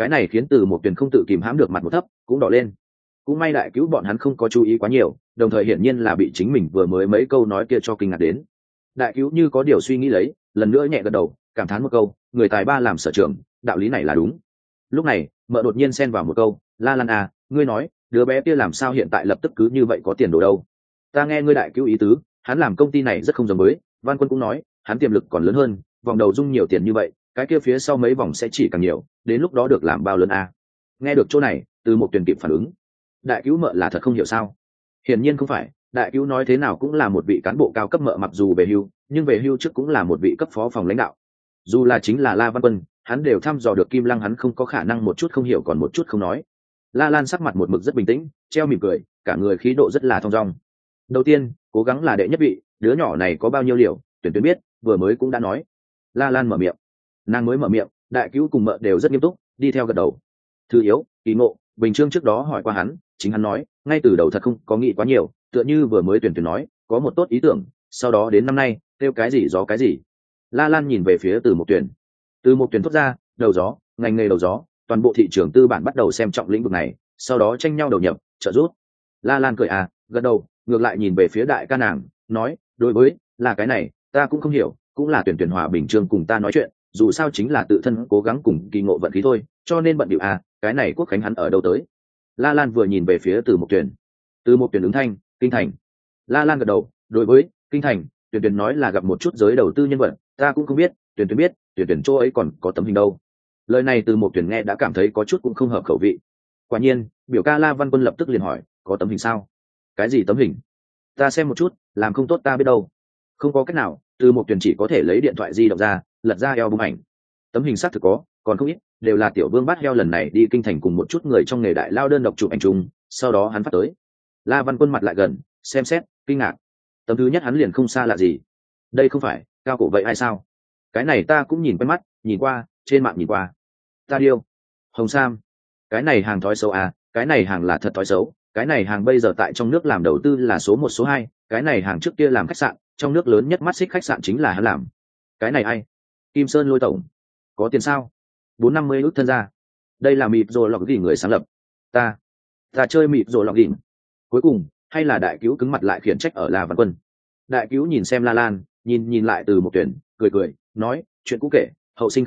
Cái này khiến Từ Một Tuyền không tự kìm hãm được mặt một thấp cũng đỏ lên. Cũng may đại cứu bọn hắn không có chú ý quá nhiều, đồng thời hiển nhiên là bị chính mình vừa mới mấy câu nói kia cho kinh ngạc đến. Đại cứu như có điều suy nghĩ lấy, lần nữa nhẹ gật đầu, cảm thán một câu, người tài ba làm sở trường, đạo lý này là đúng. Lúc này mợ đột nhiên xen vào một câu, La Lan à, ngươi nói đứa bé kia làm sao hiện tại lập tức cứ như vậy có tiền đồ đâu? Ta nghe ngươi đại cứu ý tứ, hắn làm công ty này rất không giống với. Văn Quân cũng nói hắn tiềm lực còn lớn hơn, vòng đầu dung nhiều tiền như vậy, cái kia phía sau mấy vòng sẽ chỉ càng nhiều, đến lúc đó được làm bao lớn à? Nghe được chỗ này, Từ Một Tuyền kịp phản ứng. Đại cứu mợ là thật không hiểu sao? Hiển nhiên không phải, đại cứu nói thế nào cũng là một vị cán bộ cao cấp mợ, mặc dù về hưu nhưng về hưu trước cũng là một vị cấp phó phòng lãnh đạo. Dù là chính là La Văn Quân, hắn đều thăm dò được Kim Lăng, hắn không có khả năng một chút không hiểu còn một chút không nói. La Lan sắc mặt một mực rất bình tĩnh, treo mỉm cười, cả người khí độ rất là thong dong. Đầu tiên cố gắng là đệ nhất vị, đứa nhỏ này có bao nhiêu liều Tuyển Tuyển biết, vừa mới cũng đã nói. La Lan mở miệng, nàng mới mở miệng, đại cứu cùng mợ đều rất nghiêm túc đi theo gật đầu. Thứ yếu Kỳ Ngộ, Bình Trương trước đó hỏi qua hắn, chính hắn nói ngay từ đầu thật không có nghĩ quá nhiều, tựa như vừa mới Tuyển Tuyển nói có một tốt ý tưởng, sau đó đến năm nay kêu cái gì gió cái gì. La Lan nhìn về phía Từ Một Tuyển. Từ Một Tuyển thốt ra, đầu gió, ngành nghề đầu gió, toàn bộ thị trường tư bản bắt đầu xem trọng lĩnh vực này, sau đó tranh nhau đầu nhập trợ giúp. La Lan cười à, gật đầu, ngược lại nhìn về phía đại ca nàng, nói đối với là cái này ta cũng không hiểu, cũng là Tuyển Tuyển hòa Bình Trương cùng ta nói chuyện, dù sao chính là tự thân cố gắng cùng Kỳ Ngộ vận khí thôi, cho nên bận điệu à, cái này Quốc Khánh hắn ở đâu tới. La Lan vừa nhìn về phía Từ Một Tuyển. Từ Một Tuyển ứng thanh, Kinh Thành. La Lan gật đầu, đối với Kinh Thành, Tuyển Tuyển nói là gặp một chút giới đầu tư nhân vật, ta cũng không biết, Tuyển Tuyển biết, Tuyển Tuyển chỗ ấy còn có tấm hình đâu. Lời này Từ Một Tuyển nghe đã cảm thấy có chút cũng không hợp khẩu vị. Quả nhiên biểu ca La Văn Quân lập tức liền hỏi, có tấm hình sao? Cái gì tấm hình? Ta xem một chút, làm không tốt ta biết đâu. Không có cách nào, Từ Một Tuyển chỉ có thể lấy điện thoại di động ra, lật ra album ảnh. Tấm hình xác thực có, còn không ít, đều là Tiểu Vương Bát Heo lần này đi Kinh Thành cùng một chút người trong nghề đại lao đơn độc chụp ảnh chung, sau đó hắn phát tới. La Văn Quân mặt lại gần, xem xét, kinh ngạc. Tấm thứ nhất hắn liền không xa lạ gì. Đây không phải Cao Cổ vậy hay sao? Cái này ta cũng nhìn quen mắt, nhìn qua, trên mạng nhìn qua. Ta điêu, Hồng Sam, cái này hàng thói xấu à, cái này hàng là thật thói xấu, cái này hàng bây giờ tại trong nước làm đầu tư là số 1 số 2, cái này hàng trước kia làm khách sạn, trong nước lớn nhất mắt xích khách sạn chính là hắn làm. Cái này ai? Kim Sơn Lôi tổng, có tiền sao? 450 ước thân ra. Đây là mịp rồi lọc gì người sáng lập. Ta chơi mịp rồi lọc gì. Cuối cùng hay là đại cứu cứng mặt lại khiển trách ở La Văn Quân. Đại cứu nhìn xem La Lan, nhìn lại Từ Một Tuyển, cười nói, chuyện cũ kể, hậu sinh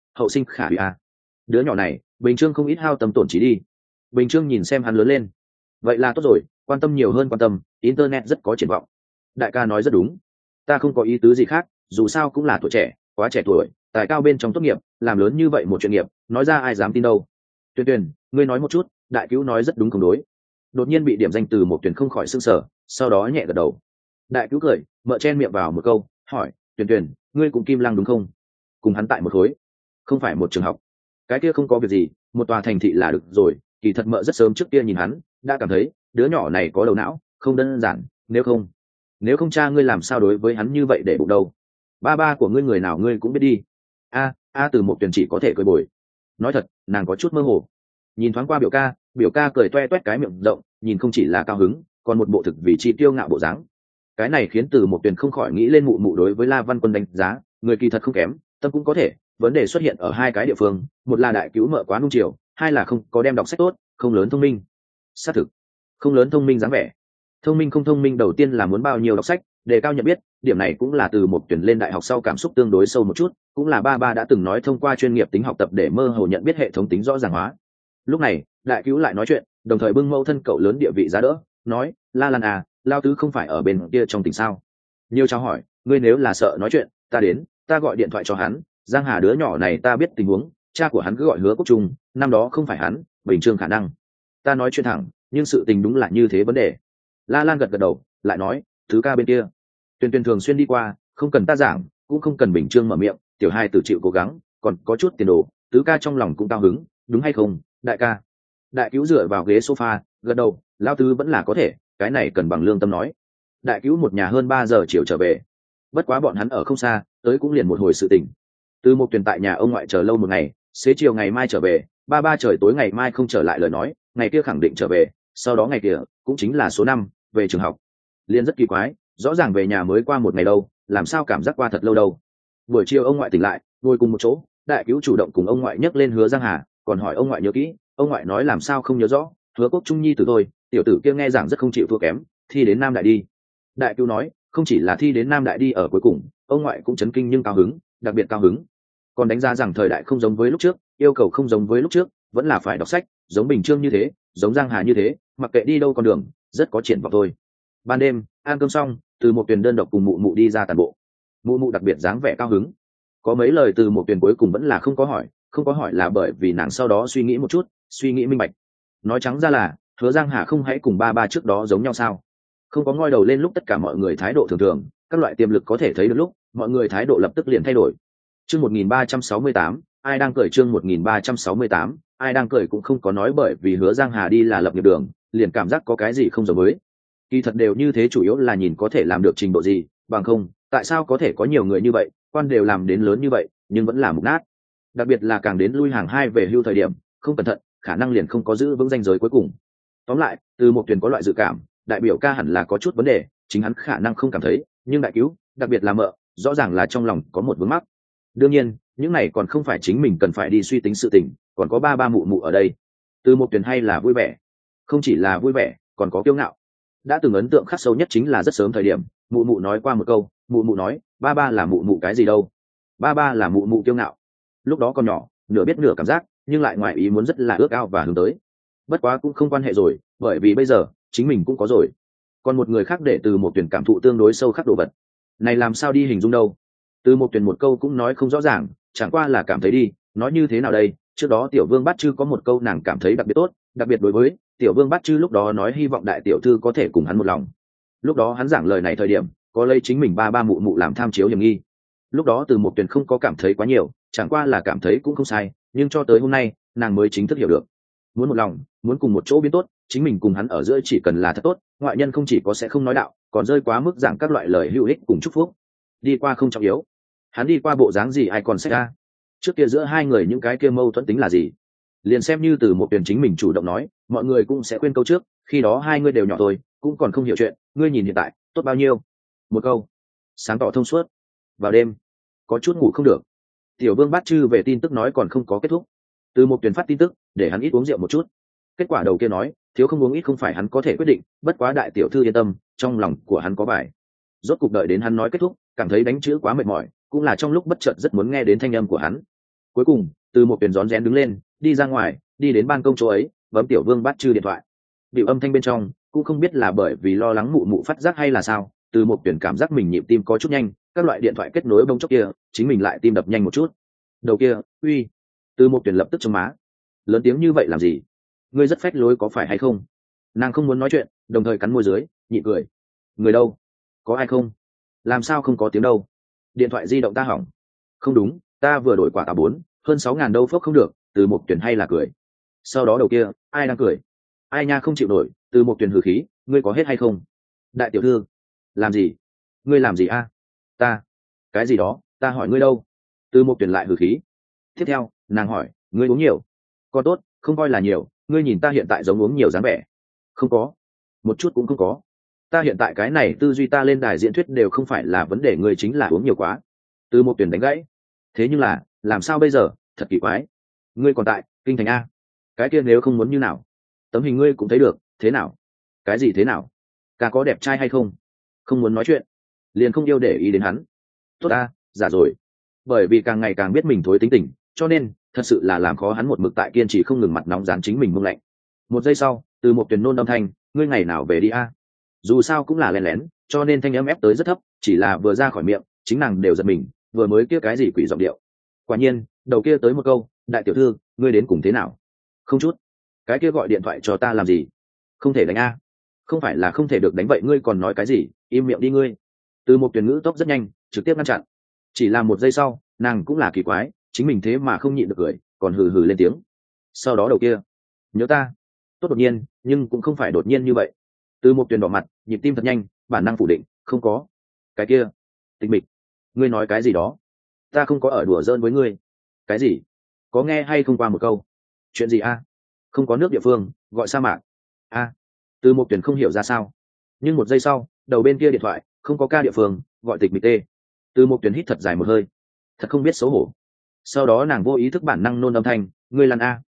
khả úy à. Đứa nhỏ này Bình Trương không ít hao tâm tổn trí đi. Bình Trương nhìn xem hắn lớn lên, vậy là tốt rồi, quan tâm nhiều hơn quan tâm, internet rất có triển vọng. Đại ca nói rất đúng, ta không có ý tứ gì khác, dù sao cũng là tuổi trẻ, quá trẻ tuổi, tài cao bên trong tốt nghiệp, làm lớn như vậy một chuyện nghiệp, nói ra ai dám tin đâu. Tuyển, ngươi nói một chút, đại cứu nói rất đúng không đối. Đột nhiên bị điểm danh Từ Một Tuyển không khỏi sưng sở, sau đó nhẹ gật đầu. Đại cứu cười, mợ chen miệng vào một câu, hỏi, Tuyển, ngươi cùng Kim Lăng đúng không? Cùng hắn tại một khối, không phải một trường học. Cái kia không có việc gì, một tòa thành thị là được rồi. Kỳ thật mợ rất sớm trước kia nhìn hắn, đã cảm thấy đứa nhỏ này có đầu não, không đơn giản. Nếu không cha ngươi làm sao đối với hắn như vậy để bụng đâu. Ba của ngươi người nào ngươi cũng biết đi. Từ Một Tuyển chỉ có thể cười bồi. Nói thật, nàng có chút mơ hồ. Nhìn thoáng qua biểu ca cười toe toét cái miệng rộng, nhìn không chỉ là cao hứng, còn một bộ thực vì chi tiêu ngạo bộ dáng. Cái này khiến Từ Một Tuyển không khỏi nghĩ lên mụ đối với La Văn Quân đánh giá, người kỳ thật không kém, tâm cũng có thể. Vấn đề xuất hiện ở hai cái địa phương, một là đại cứu mợ quá nung chiều, hai là không có đem đọc sách tốt, không lớn thông minh. Xác thực, không lớn thông minh dáng vẻ. Thông minh không thông minh đầu tiên là muốn bao nhiêu đọc sách, đề cao nhận biết, điểm này cũng là Từ Một Tuyển lên đại học sau cảm xúc tương đối sâu một chút, cũng là ba đã từng nói thông qua chuyên nghiệp tính học tập để mơ hồ nhận biết hệ thống tính rõ ràng hóa. Lúc này đại cứu lại nói chuyện, đồng thời bưng mẫu thân cậu lớn địa vị giá đỡ, nói, La Lan à, lao tứ không phải ở bên kia trong tỉnh sao? Nhiều cháu hỏi, ngươi nếu là sợ nói chuyện, ta gọi điện thoại cho hắn. Giang Hà đứa nhỏ này ta biết tình huống, cha của hắn cứ gọi Hứa Quốc Trung, năm đó không phải hắn, Bình Trương khả năng. Ta nói chuyện thẳng, nhưng sự tình đúng là như thế vấn đề. La Lan gật đầu, lại nói, thứ ca bên kia, Tuyển thường xuyên đi qua, không cần ta giảng, cũng không cần Bình Trương mở miệng, tiểu hai tự chịu cố gắng, còn có chút tiền đồ, tứ ca trong lòng cũng cao hứng, đúng hay không, đại ca? Đại cứu dựa vào ghế sofa, gật đầu, lao tứ vẫn là có thể, cái này cần bằng lương tâm nói. Đại cứu một nhà hơn 3 giờ chiều trở về, bất quá bọn hắn ở không xa, tới cũng liền một hồi sự tình. Từ Một Tuyển tại nhà ông ngoại chờ lâu một ngày, xế chiều ngày mai trở về, ba trời tối ngày mai không trở lại lời nói, ngày kia khẳng định trở về, sau đó ngày kia cũng chính là số 5, về trường học. Liên rất kỳ quái, rõ ràng về nhà mới qua một ngày đâu, làm sao cảm giác qua thật lâu đâu. Buổi chiều ông ngoại tỉnh lại, ngồi cùng một chỗ, đại cứu chủ động cùng ông ngoại nhắc lên Hứa Giang Hà, còn hỏi ông ngoại nhớ kỹ. Ông ngoại nói làm sao không nhớ rõ, Hứa Quốc Trung nhi tử tôi, tiểu tử kia nghe giảng rất không chịu thua kém, thi đến Nam Đại đi. Đại Cửu nói, không chỉ là thi đến Nam Đại đi ở cuối cùng, ông ngoại cũng chấn kinh nhưng cao hứng, đặc biệt cao hứng. Còn đánh giá rằng thời đại không giống với lúc trước, yêu cầu không giống với lúc trước, vẫn là phải đọc sách, giống Bình Chương như thế, giống Giang Hà như thế, mặc kệ đi đâu con đường, rất có triển vọng thôi. Ban đêm, ăn cơm xong, Từ Một Tuyền đơn độc cùng mụ mụ đi ra tàn bộ. Mụ mụ đặc biệt dáng vẻ cao hứng. Có mấy lời Từ Một Tuyền cuối cùng vẫn là không có hỏi là bởi vì nàng sau đó suy nghĩ một chút, suy nghĩ minh bạch. Nói trắng ra là, Hứa Giang Hà không hãy cùng ba ba trước đó giống nhau sao? Không có ngoi đầu lên lúc tất cả mọi người thái độ thường thường, các loại tiềm lực có thể thấy được lúc, mọi người thái độ lập tức liền thay đổi. Chương 1368, ai đang cười chương 1368, ai đang cười cũng không có nói bởi vì Hứa Giang Hà đi là lập nghiệp đường, liền cảm giác có cái gì không giống với. Kỳ thật đều như thế chủ yếu là nhìn có thể làm được trình độ gì, bằng không, tại sao có thể có nhiều người như vậy, quan đều làm đến lớn như vậy, nhưng vẫn là mục nát. Đặc biệt là càng đến lui hàng hai về hưu thời điểm, không cẩn thận, khả năng liền không có giữ vững ranh giới cuối cùng. Tóm lại, Từ Một Tuyền có loại dự cảm, đại biểu ca hẳn là có chút vấn đề, chính hắn khả năng không cảm thấy, nhưng đại cứu, đặc biệt là mợ, rõ ràng là trong lòng có một vướng mắc. Đương nhiên, những này còn không phải chính mình cần phải đi suy tính sự tình, còn có ba ba mụ mụ ở đây. Từ Một Tuyền hay là vui vẻ, không chỉ là vui vẻ, còn có kiêu ngạo. Đã từng ấn tượng khắc sâu nhất chính là rất sớm thời điểm, mụ mụ nói qua một câu, mụ mụ nói, ba ba là mụ mụ cái gì đâu, ba ba là mụ mụ kiêu ngạo. Lúc đó còn nhỏ, nửa biết nửa cảm giác, nhưng lại ngoài ý muốn rất là ước ao và hướng tới. Bất quá cũng không quan hệ rồi, bởi vì bây giờ chính mình cũng có rồi. Còn một người khác để Từ Một Tuyền cảm thụ tương đối sâu khắc đồ vật này làm sao đi hình dung đâu. Từ Một Tuyền một câu cũng nói không rõ ràng, chẳng qua là cảm thấy đi, nói như thế nào đây. Trước đó Tiểu Vương Bát Chư có một câu nàng cảm thấy đặc biệt tốt, đặc biệt đối với Tiểu Vương Bát Chư lúc đó nói hy vọng đại tiểu thư có thể cùng hắn một lòng. Lúc đó hắn giảng lời này thời điểm, có lấy chính mình ba ba mụ mụ làm tham chiếu hiểm nghi. Lúc đó Từ Một Tuyền không có cảm thấy quá nhiều, chẳng qua là cảm thấy cũng không sai, nhưng cho tới hôm nay nàng mới chính thức hiểu được, muốn một lòng, muốn cùng một chỗ biến tốt, chính mình cùng hắn ở giữa chỉ cần là thật tốt, ngoại nhân không chỉ có sẽ không nói đạo, còn rơi quá mức giảng các loại lời hữu ích cùng chúc phúc. Đi qua không trọng yếu, hắn đi qua bộ dáng gì ai còn xét ra. Trước kia giữa hai người những cái kia mâu thuẫn tính là gì, liền xem như Từ Một Tuyền chính mình chủ động nói, mọi người cũng sẽ quên câu trước, khi đó hai người đều nhỏ thôi, cũng còn không hiểu chuyện, ngươi nhìn hiện tại tốt bao nhiêu. Một câu sáng tỏ thông suốt. Vào đêm có chút ngủ không được, Tiểu Vương Bát Chư về tin tức nói còn không có kết thúc. Từ Một Tuyền phát tin tức để hắn ít uống rượu một chút. Kết quả đầu kia nói thiếu không uống ít không phải hắn có thể quyết định, bất quá đại tiểu thư yên tâm, trong lòng của hắn có bài. Rốt cục đợi đến hắn nói kết thúc, cảm thấy đánh chữ quá mệt mỏi, cũng là trong lúc bất chợt rất muốn nghe đến thanh âm của hắn. Cuối cùng Từ Một Tuyền rón rén đứng lên, đi ra ngoài, đi đến ban công chỗ ấy, bấm Tiểu Vương Bát Chư điện thoại. Điệu âm thanh bên trong cũng không biết là bởi vì lo lắng mụ mụ phát giác hay là sao, Từ Một Tuyền cảm giác mình nhịp tim có chút nhanh, các loại điện thoại kết nối bông chốc kia, chính mình lại tim đập nhanh một chút. Đầu kia, uy. Từ Một Tuyền lập tức chống má. Lớn tiếng như vậy làm gì? Ngươi rất phách lối có phải hay không? Nàng không muốn nói chuyện, đồng thời cắn môi dưới, nhịn cười. Người đâu? Có ai không? Làm sao không có tiếng đâu? Điện thoại di động ta hỏng. Không đúng, ta vừa đổi quả táo 4, hơn 6.000 đâu phốc không được. Từ Một Tuyền hay là cười. Sau đó đầu kia, ai đang cười? Ai nha không chịu nổi. Từ Một Tuyền hừ khí, ngươi có hết hay không? Đại tiểu thư, làm gì? Ngươi làm gì a? Ta, cái gì đó, ta hỏi ngươi đâu? Từ Một Tuyền lại hừ khí. Tiếp theo nàng hỏi, ngươi uống nhiều? Còn tốt, không coi là nhiều, ngươi nhìn ta hiện tại giống uống nhiều dáng vẻ. Không có, một chút cũng không có. Ta hiện tại cái này tư duy ta lên đài diễn thuyết đều không phải là vấn đề, ngươi chính là uống nhiều quá. Từ Một Tuyền đánh gãy. Thế nhưng là làm sao bây giờ, thật kỳ quái. Ngươi còn tại kinh thành a? Cái kia nếu không muốn như nào? Tấm hình ngươi cũng thấy được, thế nào? Cái gì thế nào? Ca có đẹp trai hay không? Không muốn nói chuyện, liền không yêu để ý đến hắn. Tốt ta, giả rồi. Bởi vì càng ngày càng biết mình thối tính tình, cho nên thật sự là làm khó hắn một mực tại kiên trì không ngừng mặt nóng dán chính mình mông lạnh. Một giây sau, Từ Một Tuyền nôn âm thanh, ngươi ngày nào về đi a? Dù sao cũng là lén lén, cho nên thanh âm ép tới rất thấp, chỉ là vừa ra khỏi miệng chính nàng đều giật mình, vừa mới kia cái gì quỷ giọng điệu. Quả nhiên đầu kia tới một câu, đại tiểu thư, ngươi đến cùng thế nào? Không chút. Cái kia gọi điện thoại cho ta làm gì? Không thể đánh a? Không phải là không thể được đánh vậy ngươi còn nói cái gì, im miệng đi ngươi. Từ Một Tuyền ngữ tốc rất nhanh, trực tiếp ngăn chặn. Chỉ là một giây sau, nàng cũng là kỳ quái, chính mình thế mà không nhịn được cười, còn hừ hừ lên tiếng. Sau đó đầu kia, nhớ ta. Tốt đột nhiên, nhưng cũng không phải đột nhiên như vậy. Từ Một Tuyền đỏ mặt, nhịp tim thật nhanh, bản năng phủ định, không có. Cái kia, Tịch Mịch, ngươi nói cái gì đó? Ta không có ở đùa giỡn với ngươi. Cái gì? Có nghe hay không qua một câu? Chuyện gì a? Không có nước địa phương, gọi sa mạc. A. Từ Một Tuyền không hiểu ra sao, nhưng một giây sau, đầu bên kia điện thoại, không có ca địa phương, gọi Tịch Mịch tê. Từ Một Tuyền hít thật dài một hơi, thật không biết xấu hổ. Sau đó nàng vô ý thức bản năng nôn âm thanh, ngươi lăn a.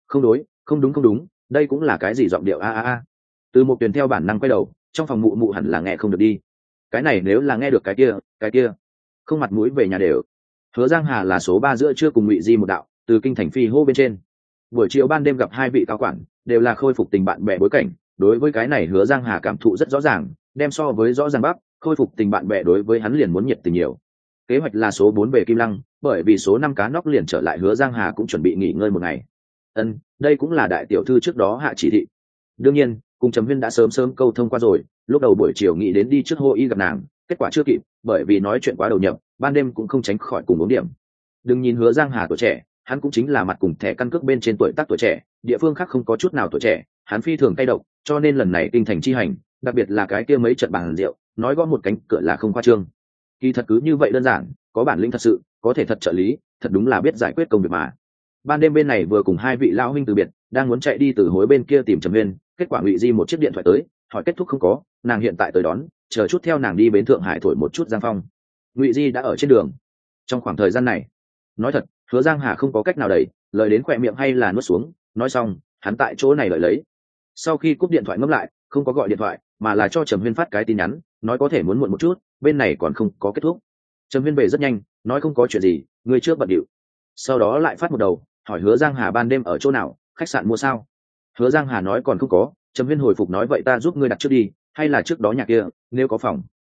Không đối, không đúng, đây cũng là cái gì giọng điệu a a a. Từ một tuyển theo bản năng quay đầu, trong phòng mụ mụ hẳn là nghe không được đi. Cái này nếu là nghe được cái kia không mặt mũi về nhà đều. Hứa Giang Hà là số 3 giữa trưa cùng Ngụy Di một đạo, từ kinh thành phi hô bên trên. Buổi chiều ban đêm gặp hai vị cao quản, đều là khôi phục tình bạn bè bối cảnh, đối với cái này Hứa Giang Hà cảm thụ rất rõ ràng, đem so với rõ ràng Bắc, khôi phục tình bạn bè đối với hắn liền muốn nhiệt tình nhiều. Kế hoạch là số 4 về Kim Lăng, bởi vì số 5 cá nóc liền trở lại, Hứa Giang Hà cũng chuẩn bị nghỉ ngơi một ngày. Đây cũng là đại tiểu thư trước đó hạ chỉ thị. Đương nhiên, cùng Trầm Huyên đã sớm câu thông qua rồi, lúc đầu buổi chiều nghĩ đến đi trước hô y gặp nàng, kết quả chưa kịp, bởi vì nói chuyện quá đầu nhập, ban đêm cũng không tránh khỏi cùng uống điểm. Đừng nhìn Hứa Giang Hà tuổi trẻ, hắn cũng chính là mặt cùng thẻ căn cước bên trên tuổi tác tuổi trẻ, địa phương khác không có chút nào tuổi trẻ, hắn phi thường cay độc, cho nên lần này kinh thành chi hành, đặc biệt là cái kia mấy trận bàn rượu, nói gõ một cánh cửa là không khoa trương. Kỳ thật cứ như vậy đơn giản, có bản lĩnh thật sự, có thể thật trợ lý, thật đúng là biết giải quyết công việc mà. Ban đêm bên này vừa cùng hai vị lão huynh từ biệt, đang muốn chạy đi từ hối bên kia tìm Trầm Huyên, kết quả Ngụy Di một chiếc điện thoại tới, hỏi kết thúc không có, nàng hiện tại tới đón, chờ chút theo nàng đi bến Thượng Hải thổi một chút giang phong. Ngụy Di đã ở trên đường. Trong khoảng thời gian này, nói thật, Hứa Giang Hà không có cách nào đẩy, lời đến khỏe miệng hay là nuốt xuống, nói xong, hắn tại chỗ này lợi lấy. Sau khi cúp điện thoại ngấp lại, không có gọi điện thoại, mà là cho Trầm Huyên phát cái tin nhắn, nói có thể muốn muộn một chút, bên này còn không có kết thúc. Trầm Huyên về rất nhanh, nói không có chuyện gì, người trước bận điệu. Sau đó lại phát một đầu, hỏi Hứa Giang Hà ban đêm ở chỗ nào, khách sạn mua sao. Hứa Giang Hà nói còn không có, Trầm Huyên hồi phục nói vậy ta giúp ngươi đặt trước đi, hay là trước đó nhà kia, nếu có phòng